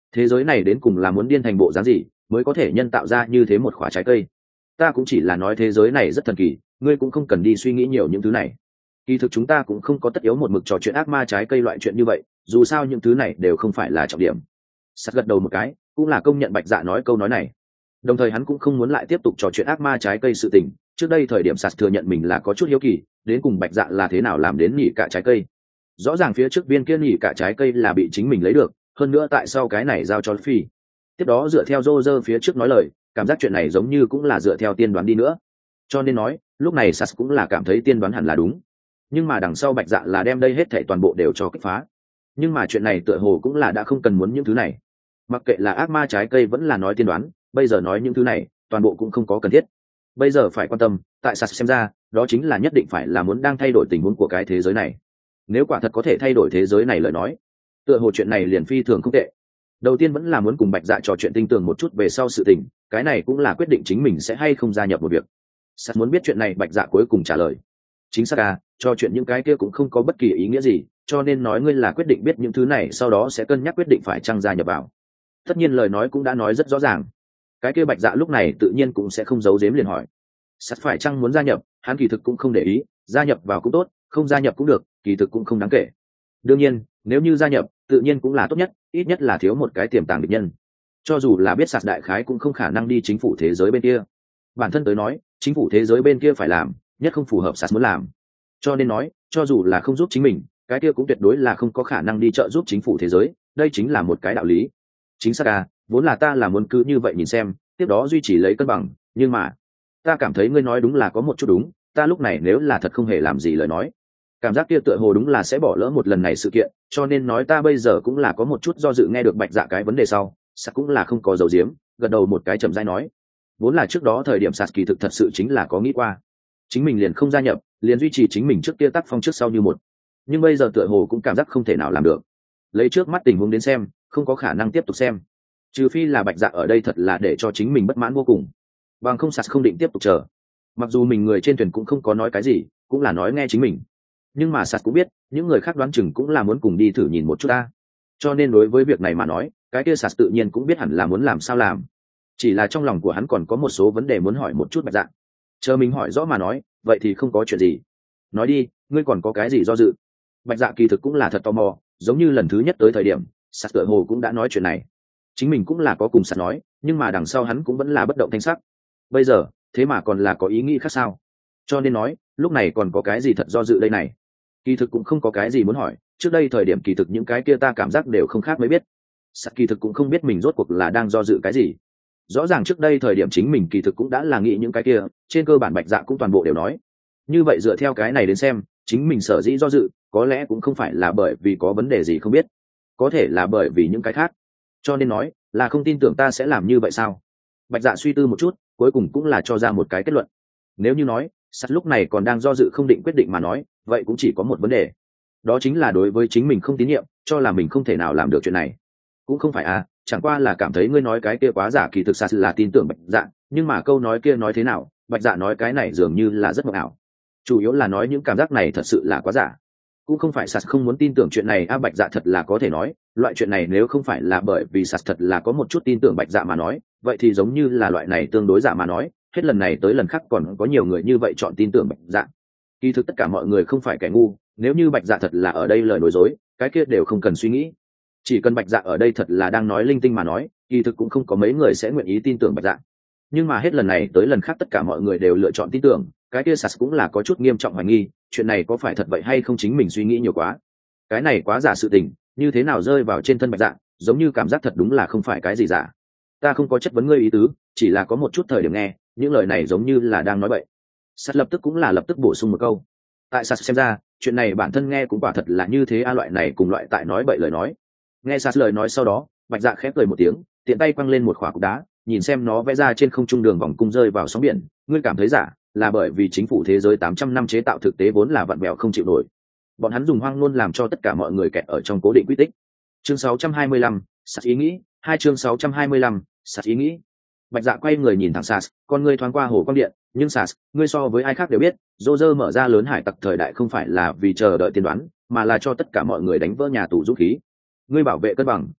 thế giới này đến cùng là muốn điên thành bộ dáng gì mới có thể nhân tạo ra như thế một quả trái cây? Ta cũng chỉ là nói thế giới này rất thần kỳ, ngươi cũng không cần đi suy nghĩ nhiều những thứ này. Kỳ thực chúng ta cũng không có tất yếu một mực trò chuyện ác ma trái cây loại chuyện như vậy, dù sao những thứ này đều không phải là trọng điểm. Sắt gật đầu một cái, cũng là công nhận Bạch Dạ nói câu nói này. Đồng thời hắn cũng không muốn lại tiếp tục trò chuyện ác ma trái cây sự tình. Trước đây thời điểm Sắt thừa nhận mình là có chút hiếu kỳ, đến cùng Bạch Dạ là thế nào làm đến nhỉ cả trái cây. Rõ ràng phía trước viên kia nhỉ cả trái cây là bị chính mình lấy được, hơn nữa tại sao cái này giao cho Phi. Tiếp đó dựa theo Roger phía trước nói lời, cảm giác chuyện này giống như cũng là dựa theo tiên đoán đi nữa. Cho nên nói, lúc này Sắt cũng là cảm thấy tiên đoán hẳn là đúng. Nhưng mà đằng sau Bạch Dạ là đem đây hết thảy toàn bộ đều cho kích phá. Nhưng mà chuyện này tựa hồ cũng là đã không cần muốn những thứ này. Mặc kệ là ác ma trái cây vẫn là nói tiên đoán, bây giờ nói những thứ này, toàn bộ cũng không có cần thiết. Bây giờ phải quan tâm, tại Sắt xem ra, đó chính là nhất định phải là muốn đang thay đổi tình huống của cái thế giới này. Nếu quả thật có thể thay đổi thế giới này lời nói, tựa hồ chuyện này liền phi thường không tệ. Đầu tiên vẫn là muốn cùng Bạch Dạ trò chuyện tinh tường một chút về sau sự tình, cái này cũng là quyết định chính mình sẽ hay không gia nhập một việc. Sắt muốn biết chuyện này Bạch Dạ cuối cùng trả lời. Chính xác à, trò chuyện những cái kia cũng không có bất kỳ ý nghĩa gì, cho nên nói ngươi là quyết định biết những thứ này sau đó sẽ cân nhắc quyết định phải chăng gia nhập vào. Tất nhiên lời nói cũng đã nói rất rõ ràng. Cái kia Bạch Dạ lúc này tự nhiên cũng sẽ không giấu giếm liền hỏi. Sắt phải chăng muốn gia nhập, hắn kỳ thực cũng không để ý, gia nhập vào cũng tốt, không gia nhập cũng được, kỳ thực cũng không đáng kể. Đương nhiên, nếu như gia nhập, tự nhiên cũng là tốt nhất, ít nhất là thiếu một cái tiềm tàng địch nhân. Cho dù là biết Sạt đại khái cũng không khả năng đi chính phủ thế giới bên kia. Bản thân tới nói, chính phủ thế giới bên kia phải làm, nhất không phù hợp Sạt muốn làm. Cho nên nói, cho dù là không giúp chính mình, cái kia cũng tuyệt đối là không có khả năng đi trợ giúp chính phủ thế giới, đây chính là một cái đạo lý. Chính xác à, vốn là ta là muốn cứ như vậy nhìn xem, tiếp đó duy trì lấy cân bằng, nhưng mà ta cảm thấy ngươi nói đúng là có một chút đúng, ta lúc này nếu là thật không hề làm gì lời nói, cảm giác kia tựa hồ đúng là sẽ bỏ lỡ một lần này sự kiện, cho nên nói ta bây giờ cũng là có một chút do dự. Nghe được Bạch Dạ cái vấn đề sau, Sạt cũng là không có dấu diếm, gật đầu một cái chậm rãi nói, vốn là trước đó thời điểm Sạt kỳ thực thật sự chính là có nghĩ qua, chính mình liền không gia nhập, liền duy trì chính mình trước kia tác phong trước sau như một, nhưng bây giờ tựa hồ cũng cảm giác không thể nào làm được. Lấy trước mắt tình huống đến xem, không có khả năng tiếp tục xem, trừ phi là Bạch Dạ ở đây thật là để cho chính mình bất mãn vô cùng, bằng không Sạt không định tiếp tục chờ. Mặc dù mình người trên thuyền cũng không có nói cái gì, cũng là nói nghe chính mình, nhưng mà Sạt cũng biết những người khác đoán chừng cũng là muốn cùng đi thử nhìn một chút ta, cho nên đối với việc này mà nói, cái kia Sạt tự nhiên cũng biết hẳn là muốn làm sao làm, chỉ là trong lòng của hắn còn có một số vấn đề muốn hỏi một chút Bạch Dạ. Chờ mình hỏi rõ mà nói, vậy thì không có chuyện gì. Nói đi, ngươi còn có cái gì do dự? Bạch Dạ kỳ thực cũng là thật tò mò, giống như lần thứ nhất tới thời điểm Sạt tựa hồ cũng đã nói chuyện này, chính mình cũng là có cùng Sạt nói, nhưng mà đằng sau hắn cũng vẫn là bất động thanh sắc. Bây giờ thế mà còn là có ý nghĩ khác sao? Cho nên nói lúc này còn có cái gì thật do dự đây này? Kỳ thực cũng không có cái gì muốn hỏi, trước đây thời điểm kỳ thực những cái kia ta cảm giác đều không khác mới biết. Sạt kỳ thực cũng không biết mình rốt cuộc là đang do dự cái gì. Rõ ràng trước đây thời điểm chính mình kỳ thực cũng đã là nghĩ những cái kia, trên cơ bản Bạch Dạ cũng toàn bộ đều nói. Như vậy dựa theo cái này đến xem, chính mình sở dĩ do dự, có lẽ cũng không phải là bởi vì có vấn đề gì không biết, có thể là bởi vì những cái khác. Cho nên nói là không tin tưởng ta sẽ làm như vậy sao? Bạch Dạ suy tư một chút, cuối cùng cũng là cho ra một cái kết luận. Nếu như nói Sắt lúc này còn đang do dự không định quyết định mà nói, vậy cũng chỉ có một vấn đề, đó chính là đối với chính mình không tín nhiệm, cho là mình không thể nào làm được chuyện này. Cũng không phải à, chẳng qua là cảm thấy ngươi nói cái kia quá giả, kỳ thực Sắt là tin tưởng Bạch Dạ, nhưng mà câu nói kia nói thế nào, Bạch Dạ nói cái này dường như là rất mộng ảo, chủ yếu là nói những cảm giác này thật sự là quá giả. Cũng không phải Sắt không muốn tin tưởng chuyện này a, à, Bạch Dạ thật là có thể nói, loại chuyện này nếu không phải là bởi vì Sắt thật là có một chút tin tưởng Bạch Dạ mà nói, vậy thì giống như là loại này tương đối giả mà nói, hết lần này tới lần khác còn có nhiều người như vậy chọn tin tưởng Bạch Dạ. Kỳ thực tất cả mọi người không phải kẻ ngu, nếu như Bạch Dạ thật là ở đây lời nói dối, cái kia đều không cần suy nghĩ. Chỉ cần Bạch Dạ ở đây thật là đang nói linh tinh mà nói, kỳ thực cũng không có mấy người sẽ nguyện ý tin tưởng Bạch Dạ. Nhưng mà hết lần này tới lần khác tất cả mọi người đều lựa chọn tin tưởng, cái kia Sắt cũng là có chút nghiêm trọng hoài nghi, chuyện này có phải thật vậy hay không, chính mình suy nghĩ nhiều quá. Cái này quá giả sự tình, như thế nào rơi vào trên thân Bạch Dạ, giống như cảm giác thật đúng là không phải cái gì giả. Ta không có chất vấn ngươi ý tứ, chỉ là có một chút thời điểm nghe những lời này giống như là đang nói bậy. Sắt lập tức cũng là lập tức bổ sung một câu, tại Sắt xem ra chuyện này bản thân nghe cũng quả thật là như thế a, loại này cùng loại tại nói bậy lời nói. Nghe Sắt lời nói sau đó, Bạch Dạ khẽ cười một tiếng, tiện tay quăng lên một khỏa cục đá, nhìn xem nó vẽ ra trên không trung đường vòng cung rơi vào sóng biển. Ngươi cảm thấy giả là bởi vì chính phủ thế giới tám trăm năm chế tạo thực tế vốn là vặn vẹo không chịu nổi, bọn hắn dùng hoang ngôn làm cho tất cả mọi người kẹt ở trong cố định quy tích. Chương sáu trăm hai mươi lăm, Sắt ý nghĩ. Hai chương sáu trăm hai mươi lăm, Sắt ý nghĩ. Bạch Dạ quay người nhìn thẳng Sas, con ngươi thoáng qua hồ quang điện, nhưng Sas, ngươi so với ai khác đều biết, Roger mở ra lớn hải tặc thời đại không phải là vì chờ đợi tiên đoán, mà là cho tất cả mọi người đánh vỡ nhà tù dũng khí. Ngươi bảo vệ cân bằng,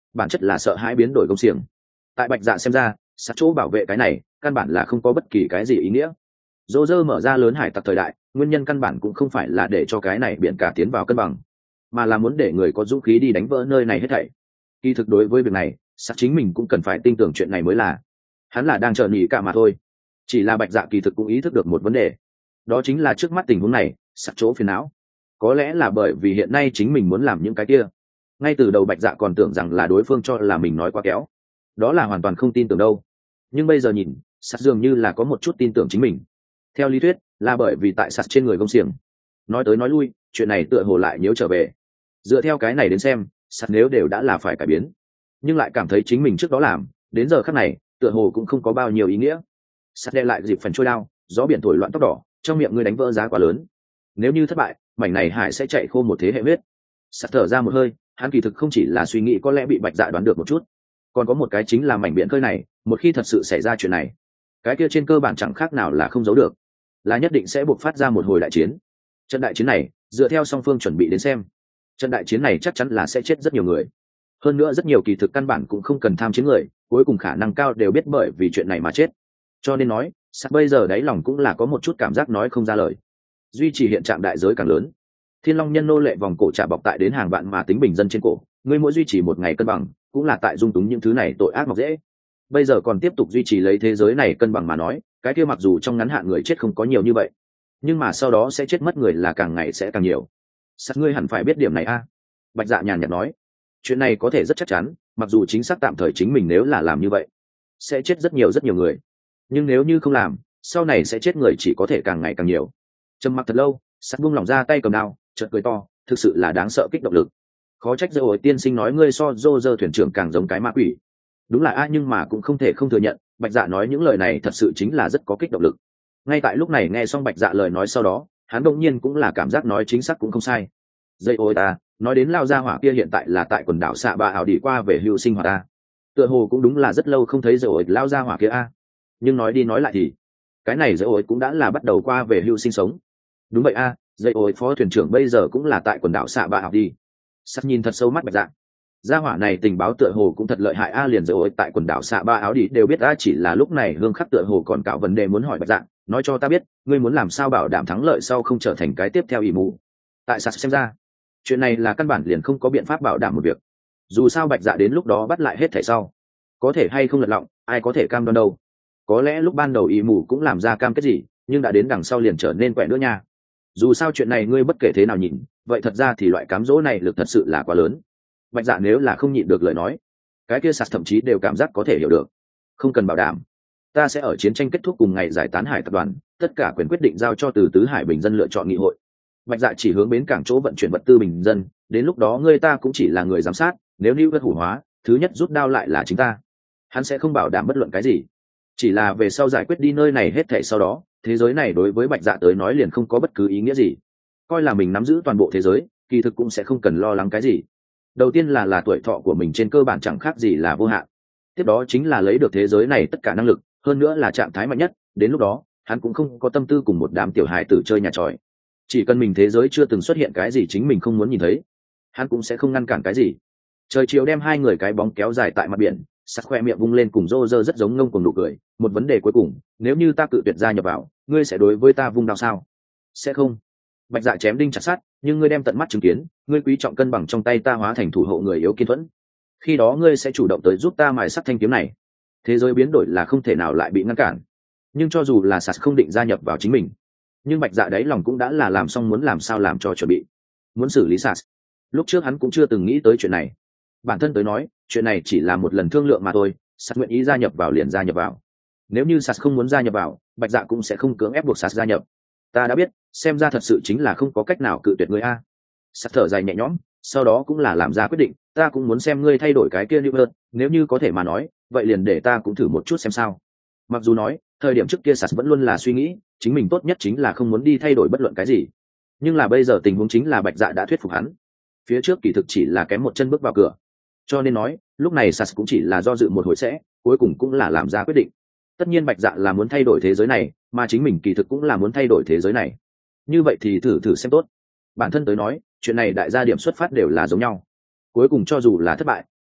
bản chất là sợ hãi biến đổi công xiềng. Tại bạch dạ xem ra, sát chỗ bảo vệ cái này căn bản là không có bất kỳ cái gì ý nghĩa. Dô dơ mở ra lớn hải tặc thời đại, nguyên nhân căn bản cũng không phải là để cho cái này biển cả tiến vào cân bằng, mà là muốn để người có dũng khí đi đánh vỡ nơi này hết thảy. Kỳ thực đối với việc này, sát chính mình cũng cần phải tin tưởng chuyện này mới là. Hắn là đang chờ nghỉ cả mà thôi. Chỉ là bạch dạ kỳ thực cũng ý thức được một vấn đề, đó chính là trước mắt tình huống này, sát chỗ phiền não. Có lẽ là bởi vì hiện nay chính mình muốn làm những cái kia. Ngay từ đầu bạch dạ còn tưởng rằng là đối phương cho là mình nói quá kéo, đó là hoàn toàn không tin tưởng đâu. Nhưng bây giờ nhìn, sát dường như là có một chút tin tưởng chính mình. Theo lý thuyết, là bởi vì tại sát trên người gông xiềng. Nói tới nói lui, chuyện này tựa hồ lại nhớ trở về. Dựa theo cái này đến xem, sát nếu đều đã là phải cải biến, nhưng lại cảm thấy chính mình trước đó làm, đến giờ khắc này, tựa hồ cũng không có bao nhiêu ý nghĩa. Sát đe lại dịp phần trôi đao, gió biển thổi loạn tóc đỏ, trong miệng ngươi đánh vỡ giá quá lớn. Nếu như thất bại, mảnh này hải sẽ chạy khô một thế hệ huyết. Sát thở ra một hơi, hắn kỳ thực không chỉ là suy nghĩ có lẽ bị bạch dạ đoán được một chút, còn có một cái chính là mảnh biển khơi này, một khi thật sự xảy ra chuyện này, cái kia trên cơ bản chẳng khác nào là không giấu được, là nhất định sẽ buộc phát ra một hồi đại chiến. Trận đại chiến này, dựa theo song phương chuẩn bị đến xem, trận đại chiến này chắc chắn là sẽ chết rất nhiều người. Hơn nữa rất nhiều kỳ thực căn bản cũng không cần tham chiến người, cuối cùng khả năng cao đều biết bởi vì chuyện này mà chết. Cho nên nói, sát bây giờ đáy lòng cũng là có một chút cảm giác nói không ra lời. Duy trì hiện trạng đại giới càng lớn, Thiên Long nhân nô lệ vòng cổ trả bọc tại đến hàng vạn mà tính bình dân trên cổ, ngươi mỗi duy trì một ngày cân bằng, cũng là tại dung túng những thứ này tội ác mọc dễ. Bây giờ còn tiếp tục duy trì lấy thế giới này cân bằng mà nói, cái kia mặc dù trong ngắn hạn người chết không có nhiều như vậy, nhưng mà sau đó sẽ chết mất người là càng ngày sẽ càng nhiều. Sát ngươi hẳn phải biết điểm này a. Bạch Dạ nhàn nhạt nói, chuyện này có thể rất chắc chắn, mặc dù chính xác tạm thời chính mình nếu là làm như vậy, sẽ chết rất nhiều rất nhiều người, nhưng nếu như không làm, sau này sẽ chết người chỉ có thể càng ngày càng nhiều. Trầm mặc thật lâu, Sát buông lỏng ra tay cầm đao, chợt cười to, thực sự là đáng sợ kích động lực. Khó trách dơ ổi tiên sinh nói ngươi so dô dơ thuyền trưởng càng giống cái ma quỷ. Đúng là a, nhưng mà cũng không thể không thừa nhận, Bạch Dạ nói những lời này thật sự chính là rất có kích động lực. Ngay tại lúc này nghe xong Bạch Dạ lời nói sau đó, hắn đột nhiên cũng là cảm giác nói chính xác cũng không sai. Dây ôi ta, nói đến lao gia hỏa kia hiện tại là tại quần đảo xạ ba ảo đi qua về hưu sinh hoạt ta. Tựa hồ cũng đúng là rất lâu không thấy dây ôi lao gia hỏa kia a. Nhưng nói đi nói lại thì, cái này dây ôi cũng đã là bắt đầu qua về hưu sinh sống. Đúng vậy a, dây ôi phó thuyền trưởng bây giờ cũng là tại quần đảo xạ ba ảo đi. Sắt nhìn thật sâu mắt Bạch Dạ. Gia hỏa này tình báo tựa hồ cũng thật lợi hại a, liền rồi tại quần đảo xạ ba áo đi đều biết a, chỉ là lúc này hương khắc tựa hồ còn cạo vấn đề muốn hỏi Bạch Dạ, nói cho ta biết, ngươi muốn làm sao bảo đảm thắng lợi sau không trở thành cái tiếp theo ỷ mù. Tại sao xem ra, chuyện này là căn bản liền không có biện pháp bảo đảm một việc. Dù sao Bạch Dạ đến lúc đó bắt lại hết thảy sau, có thể hay không lật lọng, ai có thể cam đoan đâu. Có lẽ lúc ban đầu ỷ mù cũng làm ra cam kết gì, nhưng đã đến đằng sau liền trở nên quẻ nữa nha. Dù sao chuyện này ngươi bất kể thế nào nhìn, vậy thật ra thì loại cám dỗ này lực thật sự là quá lớn. Bạch Dạ nếu là không nhịn được lời nói, cái kia Sạt thậm chí đều cảm giác có thể hiểu được. Không cần bảo đảm, ta sẽ ở chiến tranh kết thúc cùng ngày giải tán hải tập đoàn, tất cả quyền quyết định giao cho từ tứ hải bình dân lựa chọn nghị hội. Bạch Dạ chỉ hướng bến cảng chỗ vận chuyển vật tư bình dân, đến lúc đó ngươi ta cũng chỉ là người giám sát, nếu lưu vật hủ hóa, thứ nhất rút đao lại là chính ta. Hắn sẽ không bảo đảm bất luận cái gì, chỉ là về sau giải quyết đi nơi này hết thảy sau đó, thế giới này đối với Bạch Dạ tới nói liền không có bất cứ ý nghĩa gì. Coi là mình nắm giữ toàn bộ thế giới, kỳ thực cũng sẽ không cần lo lắng cái gì. Đầu tiên là là tuổi thọ của mình trên cơ bản chẳng khác gì là vô hạn. Tiếp đó chính là lấy được thế giới này tất cả năng lực, hơn nữa là trạng thái mạnh nhất, đến lúc đó, hắn cũng không có tâm tư cùng một đám tiểu hài tử chơi nhà tròi. Chỉ cần mình thế giới chưa từng xuất hiện cái gì chính mình không muốn nhìn thấy, hắn cũng sẽ không ngăn cản cái gì. Trời chiều đem hai người cái bóng kéo dài tại mặt biển, Sắt khoe miệng vung lên cùng rô rơ rất giống ngông cùng nụ cười. Một vấn đề cuối cùng, nếu như ta cự tuyệt gia nhập vào, ngươi sẽ đối với ta vung đao sao? Sẽ không. Bạch Dạ chém đinh chặt sắt, nhưng ngươi đem tận mắt chứng kiến, ngươi quý trọng cân bằng trong tay ta hóa thành thủ hộ người yếu kiên thuẫn. Khi đó ngươi sẽ chủ động tới giúp ta mài sắt thanh kiếm này. Thế giới biến đổi là không thể nào lại bị ngăn cản. Nhưng cho dù là Sắt không định gia nhập vào chính mình, nhưng Bạch Dạ đáy lòng cũng đã là làm xong muốn làm sao làm cho chuẩn bị. Muốn xử lý Sắt. Lúc trước hắn cũng chưa từng nghĩ tới chuyện này. Bản thân tới nói, chuyện này chỉ là một lần thương lượng mà thôi, Sắt nguyện ý gia nhập vào liền gia nhập vào. Nếu như Sắt không muốn gia nhập vào, Bạch Dạ cũng sẽ không cưỡng ép buộc Sắt gia nhập. Ta đã biết, xem ra thật sự chính là không có cách nào cự tuyệt ngươi a. Sắt thở dài nhẹ nhõm, sau đó cũng là làm ra quyết định, ta cũng muốn xem ngươi thay đổi cái kia như hơn, nếu như có thể mà nói, vậy liền để ta cũng thử một chút xem sao. Mặc dù nói, thời điểm trước kia Sắt vẫn luôn là suy nghĩ, chính mình tốt nhất chính là không muốn đi thay đổi bất luận cái gì. Nhưng là bây giờ tình huống chính là Bạch Dạ đã thuyết phục hắn. Phía trước kỳ thực chỉ là kém một chân bước vào cửa. Cho nên nói, lúc này Sắt cũng chỉ là do dự một hồi sẽ, cuối cùng cũng là làm ra quyết định. Tất nhiên Bạch Dạ là muốn thay đổi thế giới này, mà chính mình kỳ thực cũng là muốn thay đổi thế giới này. Như vậy thì thử thử xem tốt. Bản thân tới nói, chuyện này đại gia điểm xuất phát đều là giống nhau. Cuối cùng cho dù là thất bại,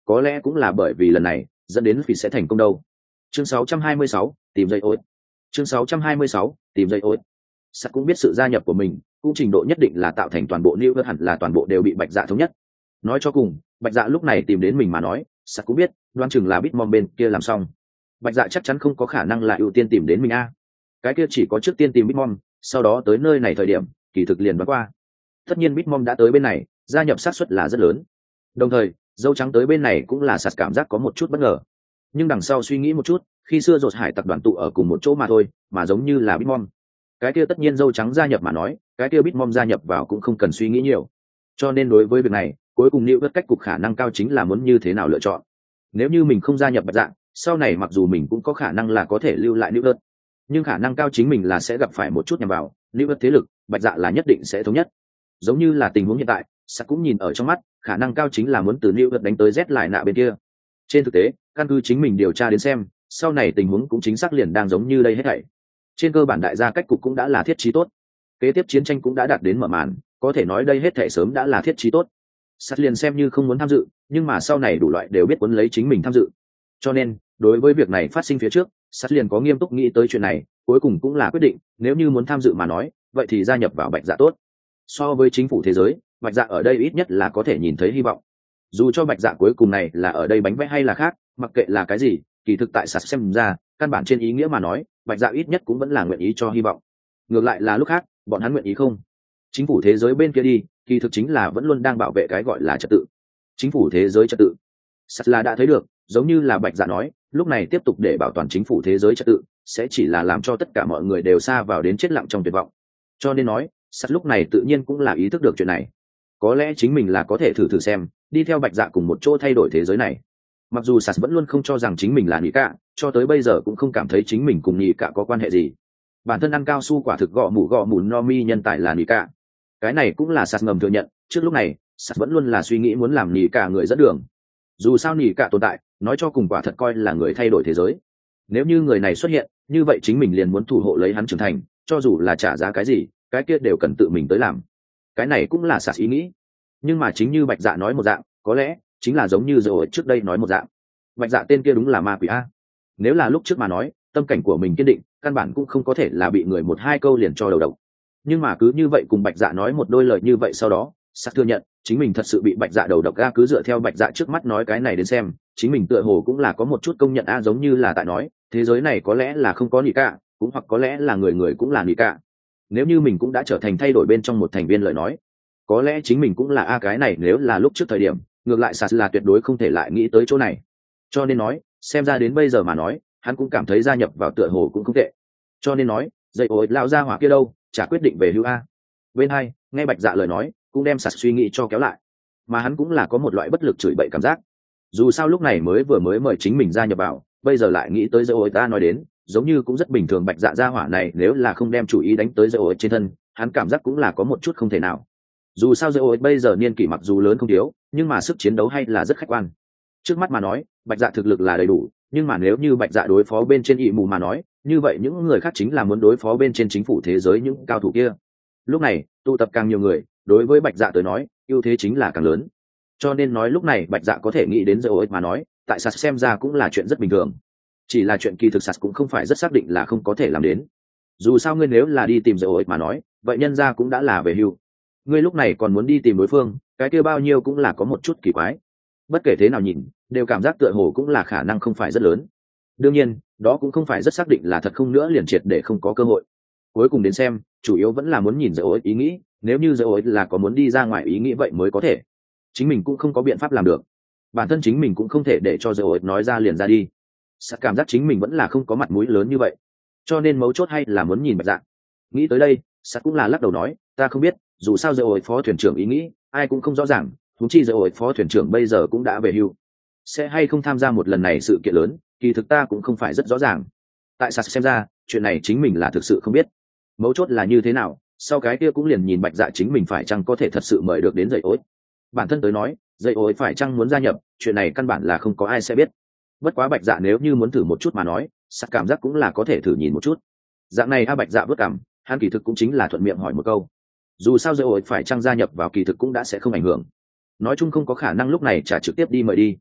có lẽ cũng là bởi vì lần này dẫn đến vì sẽ thành công đâu. Chương sáu trăm hai mươi sáu, tìm dây ối. Chương sáu trăm hai mươi sáu, tìm dây ối. Sắt cũng biết sự gia nhập của mình cũng trình độ nhất định là tạo thành toàn bộ New York hẳn là toàn bộ đều bị Bạch Dạ thống nhất. Nói cho cùng, Bạch Dạ lúc này tìm đến mình mà nói, Sắt cũng biết, đoán chừng là Bitmom bên kia làm xong. Bạch Dạ chắc chắn không có khả năng là ưu tiên tìm đến mình a. Cái kia chỉ có trước tiên tìm Bitmom, sau đó tới nơi này thời điểm, kỳ thực liền đoán qua. Tất nhiên Bitmom đã tới bên này, gia nhập xác suất là rất lớn. Đồng thời, dâu trắng tới bên này cũng là Sắt cảm giác có một chút bất ngờ. Nhưng đằng sau suy nghĩ một chút, khi xưa Rột Hải tập đoàn tụ ở cùng một chỗ mà thôi, mà giống như là Bitmom. Cái kia tất nhiên dâu trắng gia nhập mà nói, cái kia Bitmom gia nhập vào cũng không cần suy nghĩ nhiều. Cho nên đối với việc này, cuối cùng New York cách cục khả năng cao chính là muốn như thế nào lựa chọn. Nếu như mình không gia nhập Bạch Dạ, sau này mặc dù mình cũng có khả năng là có thể lưu lại New York, nhưng khả năng cao chính mình là sẽ gặp phải một chút nhằm vào New York thế lực, Bạch Dạ là nhất định sẽ thống nhất. Giống như là tình huống hiện tại, Sắt cũng nhìn ở trong mắt, khả năng cao chính là muốn từ New York đánh tới Z lại nạ bên kia. Trên thực tế, căn cứ chính mình điều tra đến xem, sau này tình huống cũng chính xác liền đang giống như đây hết thảy. Trên cơ bản đại gia cách cục cũng đã là thiết trí tốt, kế tiếp chiến tranh cũng đã đạt đến mở màn, có thể nói đây hết thảy sớm đã là thiết trí tốt. Sắt liền xem như không muốn tham dự, nhưng mà sau này đủ loại đều biết muốn lấy chính mình tham dự. Cho nên, đối với việc này phát sinh phía trước, Sắt liền có nghiêm túc nghĩ tới chuyện này, cuối cùng cũng là quyết định, nếu như muốn tham dự mà nói, vậy thì gia nhập vào Bạch Dạ tốt. So với chính phủ thế giới, Bạch Dạ ở đây ít nhất là có thể nhìn thấy hy vọng. Dù cho Bạch Dạ cuối cùng này là ở đây bánh vẽ hay là khác, mặc kệ là cái gì, kỳ thực tại Sắt xem ra, căn bản trên ý nghĩa mà nói, Bạch Dạ ít nhất cũng vẫn là nguyện ý cho hy vọng. Ngược lại là lúc khác, bọn hắn nguyện ý không? Chính phủ thế giới bên kia đi, kỳ thực chính là vẫn luôn đang bảo vệ cái gọi là trật tự. Chính phủ thế giới trật tự. Sắt là đã thấy được, giống như là Bạch Dạ nói, lúc này tiếp tục để bảo toàn chính phủ thế giới trật tự, sẽ chỉ là làm cho tất cả mọi người đều sa vào đến chết lặng trong tuyệt vọng. Cho nên nói, Sắt lúc này tự nhiên cũng là ý thức được chuyện này. Có lẽ chính mình là có thể thử thử xem, đi theo Bạch Dạ cùng một chỗ thay đổi thế giới này. Mặc dù Sắt vẫn luôn không cho rằng chính mình là Nị Cả, cho tới bây giờ cũng không cảm thấy chính mình cùng Nị Cả có quan hệ gì. Bản thân ăn cao su quả thực gọ mủ gọ mủ no mi nhân tài là Nị Cả. Cái này cũng là Sắt ngầm thừa nhận, trước lúc này, Sắt vẫn luôn là suy nghĩ muốn làm Nị Cả người dẫn đường. Dù sao Nị Cả tồn tại, nói cho cùng quả thật coi là người thay đổi thế giới. Nếu như người này xuất hiện, như vậy chính mình liền muốn thủ hộ lấy hắn trưởng thành, cho dù là trả giá cái gì, cái kia đều cần tự mình tới làm. Cái này cũng là Sắt ý nghĩ. Nhưng mà chính như Bạch Dạ nói một dạng, có lẽ chính là giống như rồi trước đây nói một dạng. Bạch Dạ tên kia đúng là ma quỷ a. Nếu là lúc trước mà nói, tâm cảnh của mình kiên định, căn bản cũng không có thể là bị người một hai câu liền cho đầu độc. Nhưng mà cứ như vậy cùng Bạch Dạ nói một đôi lời như vậy sau đó, Sắt thừa nhận, chính mình thật sự bị Bạch Dạ đầu độc a. Cứ dựa theo Bạch Dạ trước mắt nói cái này đến xem, chính mình tựa hồ cũng là có một chút công nhận a, giống như là tại nói, thế giới này có lẽ là không có Nị Cả, cũng hoặc có lẽ là người người cũng là Nị Cả. Nếu như mình cũng đã trở thành thay đổi bên trong một thành viên lời nói, có lẽ chính mình cũng là a. Cái này nếu là lúc trước thời điểm, ngược lại Sắt là tuyệt đối không thể lại nghĩ tới chỗ này. Cho nên nói, xem ra đến bây giờ mà nói, hắn cũng cảm thấy gia nhập vào tựa hồ cũng không tệ. Cho nên nói, dây ối lão gia hỏa kia đâu, chả quyết định về hưu a. Bên hai, nghe Bạch Dạ lời nói, cũng đem Sắt suy nghĩ cho kéo lại. Mà hắn cũng là có một loại bất lực chửi bậy cảm giác. Dù sao lúc này mới vừa mới mời chính mình gia nhập vào, bây giờ lại nghĩ tới dây ối ta nói đến, giống như cũng rất bình thường. Bạch Dạ gia hỏa này nếu là không đem chủ ý đánh tới dây ối trên thân, hắn cảm giác cũng là có một chút không thể nào. Dù sao dây ối bây giờ niên kỷ mặc dù lớn không thiếu, nhưng mà sức chiến đấu hay là rất khách quan. Trước mắt mà nói, Bạch Dạ thực lực là đầy đủ, nhưng mà nếu như Bạch Dạ đối phó bên trên ị mù mà nói, như vậy những người khác chính là muốn đối phó bên trên chính phủ thế giới những cao thủ kia. Lúc này tụ tập càng nhiều người, đối với Bạch Dạ tới nói, ưu thế chính là càng lớn. Cho nên nói lúc này Bạch Dạ có thể nghĩ đến dây ối mà nói, tại Sắt xem ra cũng là chuyện rất bình thường. Chỉ là chuyện kỳ thực Sắt cũng không phải rất xác định là không có thể làm đến. Dù sao ngươi nếu là đi tìm dây ối mà nói, vậy nhân gia cũng đã là về hưu. Ngươi lúc này còn muốn đi tìm đối phương, cái kia bao nhiêu cũng là có một chút kỳ quái. Bất kể thế nào nhìn, đều cảm giác tựa hồ cũng là khả năng không phải rất lớn. Đương nhiên, đó cũng không phải rất xác định là thật không nữa liền triệt để không có cơ hội. Cuối cùng đến xem, chủ yếu vẫn là muốn nhìn dây ối ý nghĩ, nếu như dây ối là có muốn đi ra ngoài ý nghĩ vậy mới có thể. Chính mình cũng không có biện pháp làm được. Bản thân chính mình cũng không thể để cho dây ối nói ra liền ra đi. Sắt cảm giác chính mình vẫn là không có mặt mũi lớn như vậy. Cho nên mấu chốt hay là muốn nhìn Bạch Dạ. Nghĩ tới đây, Sắt cũng là lắc đầu nói, ta không biết, dù sao dây ối phó thuyền trưởng ý nghĩ, ai cũng không rõ ràng, huống chi dây ối phó thuyền trưởng bây giờ cũng đã về hưu. Sẽ hay không tham gia một lần này sự kiện lớn, kỳ thực ta cũng không phải rất rõ ràng. Tại Sắt xem ra, chuyện này chính mình là thực sự không biết. Mấu chốt là như thế nào, sau cái kia cũng liền nhìn Bạch Dạ chính mình phải chăng có thể thật sự mời được đến dây ối. Bản thân tới nói, dây ối phải chăng muốn gia nhập, chuyện này căn bản là không có ai sẽ biết. Bất quá Bạch Dạ nếu như muốn thử một chút mà nói, Sắt cảm giác cũng là có thể thử nhìn một chút. Dạng này a. Bạch Dạ vớt cảm, hắn kỳ thực cũng chính là thuận miệng hỏi một câu. Dù sao dây ối phải chăng gia nhập vào kỳ thực cũng đã sẽ không ảnh hưởng. Nói chung không có khả năng lúc này trả trực tiếp đi mời đi.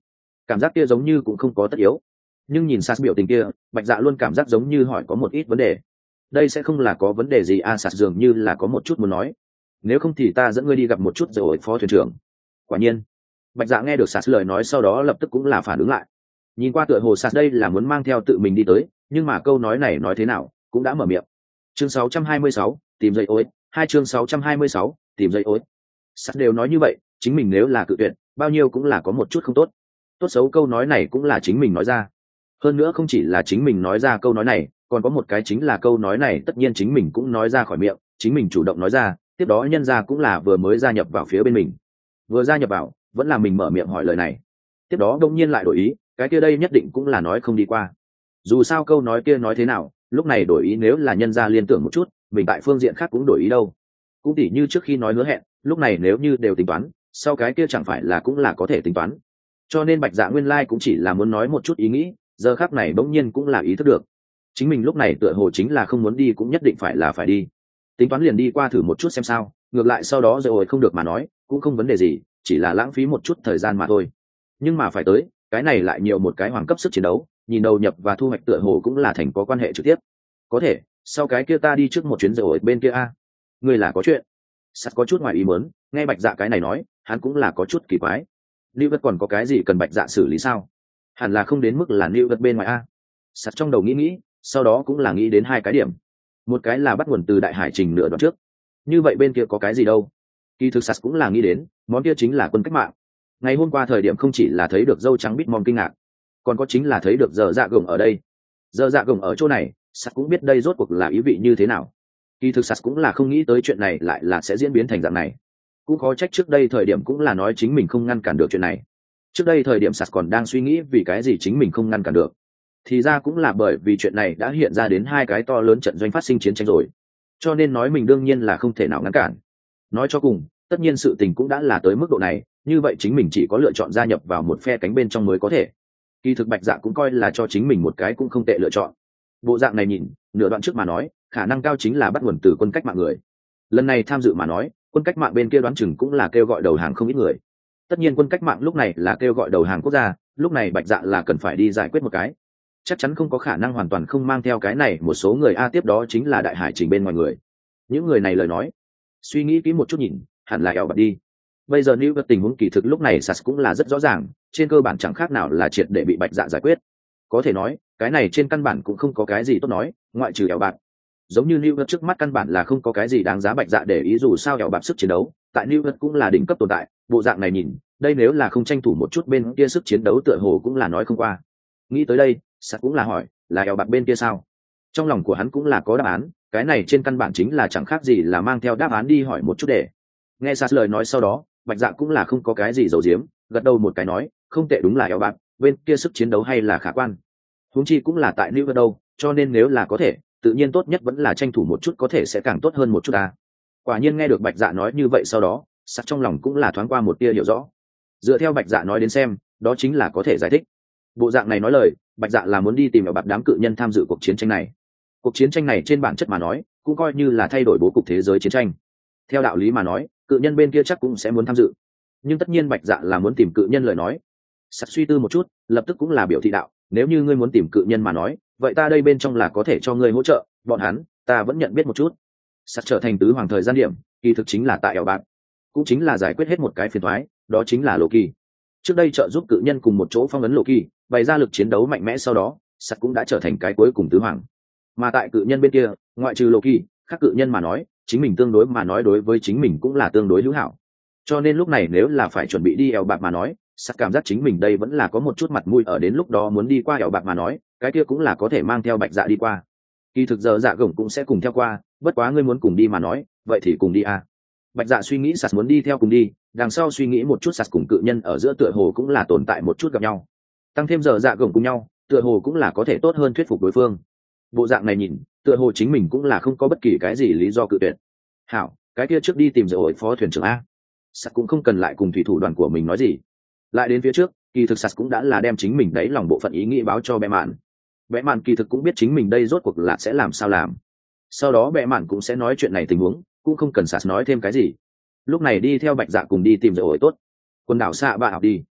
cảm giác kia giống như cũng không có tất yếu. Nhưng nhìn sạt biểu tình kia, bạch dạ luôn cảm giác giống như hỏi có một ít vấn đề. Đây sẽ không là có vấn đề gì a? Sạt dường như là có một chút muốn nói. Nếu không thì ta dẫn ngươi đi gặp một chút rồi phó thuyền trưởng. Quả nhiên bạch dạ nghe được sạt lời nói sau đó lập tức cũng là phản ứng lại. Nhìn qua tựa hồ sạt đây là muốn mang theo tự mình đi tới, nhưng mà câu nói này nói thế nào cũng đã mở miệng. Chương sáu trăm hai mươi sáu, tìm dây ối. Hai chương sáu trăm hai mươi sáu, tìm dây ối. Sạt đều nói như vậy, chính mình nếu là cự tuyệt bao nhiêu cũng là có một chút không tốt. Tốt xấu câu nói này cũng là chính mình nói ra. Hơn nữa không chỉ là chính mình nói ra câu nói này, còn có một cái chính là câu nói này tất nhiên chính mình cũng nói ra khỏi miệng, chính mình chủ động nói ra, tiếp đó nhân ra cũng là vừa mới gia nhập vào phía bên mình. Vừa gia nhập vào vẫn là mình mở miệng hỏi lời này, tiếp đó đông nhiên lại đổi ý, cái kia đây nhất định cũng là nói không đi qua. Dù sao câu nói kia nói thế nào, lúc này đổi ý nếu là nhân ra liên tưởng một chút, mình tại phương diện khác cũng đổi ý đâu. Cũng tỉ như trước khi nói hứa hẹn, lúc này nếu như đều tính toán, sau cái kia chẳng phải là cũng là có thể tính toán. Cho nên bạch dạ nguyên lai cũng chỉ là muốn nói một chút ý nghĩ, giờ khác này bỗng nhiên cũng là ý thức được chính mình lúc này tựa hồ chính là không muốn đi cũng nhất định phải là phải đi, tính toán liền đi qua thử một chút xem sao, ngược lại sau đó rồi không được mà nói cũng không vấn đề gì, chỉ là lãng phí một chút thời gian mà thôi. Nhưng mà phải tới cái này lại nhiều một cái hoàng cấp sức chiến đấu, nhìn đầu nhập và thu hoạch tựa hồ cũng là thành có quan hệ trực tiếp. Có thể sau cái kia ta đi trước một chuyến rồi bên kia a. Người là có chuyện. Sắt có chút ngoài ý muốn, nghe bạch dạ cái này nói hắn cũng là có chút kỳ quái. Lưu vật còn có cái gì cần bạch dạ xử lý sao? Hẳn là không đến mức là lưu vật bên ngoài a. Sắt trong đầu nghĩ nghĩ, sau đó cũng là nghĩ đến hai cái điểm. Một cái là bắt nguồn từ đại hải trình nửa đoạn trước, như vậy bên kia có cái gì đâu. Kỳ thực Sắt cũng là nghĩ đến món kia chính là quân cách mạng. Ngày hôm qua thời điểm không chỉ là thấy được dâu trắng bít mong kinh ngạc, còn có chính là thấy được giờ dạ gồng ở đây. Giờ dạ gồng ở chỗ này, Sắt cũng biết đây rốt cuộc là ý vị như thế nào. Kỳ thực Sắt cũng là không nghĩ tới chuyện này lại là sẽ diễn biến thành dạng này. Cũng khó trách trước đây thời điểm cũng là nói chính mình không ngăn cản được chuyện này. Trước đây thời điểm Sắt còn đang suy nghĩ vì cái gì chính mình không ngăn cản được, thì ra cũng là bởi vì chuyện này đã hiện ra đến hai cái to lớn trận doanh phát sinh chiến tranh rồi, cho nên nói mình đương nhiên là không thể nào ngăn cản. Nói cho cùng tất nhiên sự tình cũng đã là tới mức độ này, như vậy chính mình chỉ có lựa chọn gia nhập vào một phe cánh bên trong mới có thể. Kỳ thực bạch dạ cũng coi là cho chính mình một cái cũng không tệ lựa chọn. Bộ dạng này nhìn nửa đoạn trước mà nói khả năng cao chính là bắt nguồn từ quân cách mạng người, lần này tham dự mà nói quân cách mạng bên kia đoán chừng cũng là kêu gọi đầu hàng không ít người. Tất nhiên quân cách mạng lúc này là kêu gọi đầu hàng quốc gia, lúc này bạch dạ là cần phải đi giải quyết một cái, chắc chắn không có khả năng hoàn toàn không mang theo cái này một số người a. Tiếp đó chính là đại hải trình bên ngoài người, những người này lời nói suy nghĩ kỹ một chút nhìn hẳn là eo bật đi. Bây giờ new tình huống kỳ thực lúc này sas cũng là rất rõ ràng, trên cơ bản chẳng khác nào là triệt để bị bạch dạ giải quyết. Có thể nói cái này trên căn bản cũng không có cái gì tốt nói, ngoại trừ eo bạc. Giống như new trước mắt căn bản là không có cái gì đáng giá bạch dạ để ý, dù sao eo bạc sức chiến đấu tại new cũng là đỉnh cấp tồn tại. Bộ dạng này nhìn đây nếu là không tranh thủ một chút bên kia sức chiến đấu tựa hồ cũng là nói không qua. Nghĩ tới đây sas cũng là hỏi là eo bạc bên kia sao. Trong lòng của hắn cũng là có đáp án, cái này trên căn bản chính là chẳng khác gì là mang theo đáp án đi hỏi một chút để. Nghe sas lời nói sau đó bạch dạ cũng là không có cái gì giấu giếm, gật đầu một cái nói không tệ, đúng là eo bạc bên kia sức chiến đấu hay là khả quan, huống chi cũng là tại new đâu, cho nên nếu là có thể tự nhiên tốt nhất vẫn là tranh thủ một chút có thể sẽ càng tốt hơn một chút ta. Quả nhiên nghe được bạch dạ nói như vậy sau đó sắc trong lòng cũng là thoáng qua một tia hiểu rõ. Dựa theo bạch dạ nói đến xem đó chính là có thể giải thích. Bộ dạng này nói lời bạch dạ là muốn đi tìm eo bạc đám cự nhân tham dự cuộc chiến tranh này. Cuộc chiến tranh này trên bản chất mà nói cũng coi như là thay đổi bố cục thế giới chiến tranh. Theo đạo lý mà nói cự nhân bên kia chắc cũng sẽ muốn tham dự, nhưng tất nhiên bạch dạ là muốn tìm cự nhân lời nói. Sắt suy tư một chút lập tức cũng là biểu thị đạo, nếu như ngươi muốn tìm cự nhân mà nói vậy ta đây bên trong là có thể cho ngươi hỗ trợ, bọn hắn ta vẫn nhận biết một chút. Sắt trở thành tứ hoàng thời gian điểm kỳ thực chính là tại eo bạc, cũng chính là giải quyết hết một cái phiền thoái, đó chính là Loki. Trước đây trợ giúp cự nhân cùng một chỗ phong ấn Loki, bày ra lực chiến đấu mạnh mẽ, sau đó Sắt cũng đã trở thành cái cuối cùng tứ hoàng. Mà tại cự nhân bên kia ngoại trừ Loki khác cự nhân mà nói chính mình tương đối mà nói đối với chính mình cũng là tương đối hữu hảo, cho nên lúc này nếu là phải chuẩn bị đi eo bạc mà nói Sắt cảm giác chính mình đây vẫn là có một chút mặt mũi, ở đến lúc đó muốn đi qua eo bạc mà nói cái kia cũng là có thể mang theo bạch dạ đi qua. Kỳ thực giờ dạ gồng cũng sẽ cùng theo qua, bất quá ngươi muốn cùng đi mà nói vậy thì cùng đi à. Bạch dạ suy nghĩ Sắt muốn đi theo cùng đi, đằng sau suy nghĩ một chút Sắt cùng cự nhân ở giữa tựa hồ cũng là tồn tại một chút gặp nhau, tăng thêm giờ dạ gồng cùng nhau tựa hồ cũng là có thể tốt hơn thuyết phục đối phương. Bộ dạng này nhìn tựa hồ chính mình cũng là không có bất kỳ cái gì lý do cự tuyệt. Hảo, cái kia trước đi tìm rồi phó thuyền trưởng a. Sắt cũng không cần lại cùng thủy thủ đoàn của mình nói gì, lại đến phía trước kỳ thực Sắt cũng đã là đem chính mình đấy lòng bộ phận ý nghĩ báo cho bệ mạn. Bệ mạn kỳ thực cũng biết chính mình đây rốt cuộc là sẽ làm sao làm, sau đó bệ mạn cũng sẽ nói chuyện này tình huống, cũng không cần Sắt nói thêm cái gì. Lúc này đi theo bạch dạ cùng đi tìm rồi tốt. Quần đảo xạ bạ học đi.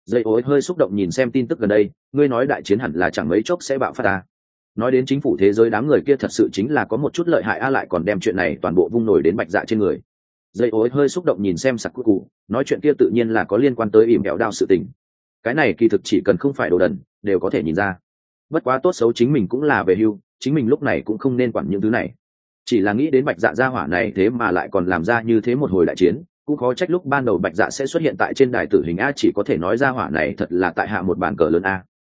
Dây ối hơi xúc động nhìn xem tin tức gần đây, ngươi nói đại chiến hẳn là chẳng mấy chốc sẽ bạo phát ta. Nói đến chính phủ thế giới đám người kia thật sự chính là có một chút lợi hại a, lại còn đem chuyện này toàn bộ vung nổi đến Bạch Dạ trên người. Dây ối hơi xúc động nhìn xem sặc cụ, nói chuyện kia tự nhiên là có liên quan tới ỉm kẹo đao sự tình. Cái này kỳ thực chỉ cần không phải đồ đần đều có thể nhìn ra. Bất quá tốt xấu chính mình cũng là về hưu, chính mình lúc này cũng không nên quản những thứ này. Chỉ là nghĩ đến Bạch Dạ gia hỏa này thế mà lại còn làm ra như thế một hồi đại chiến, cũng khó trách lúc ban đầu Bạch Dạ sẽ xuất hiện tại trên đài tử hình a, chỉ có thể nói gia hỏa này thật là tại hạ một bàn cờ lớn a.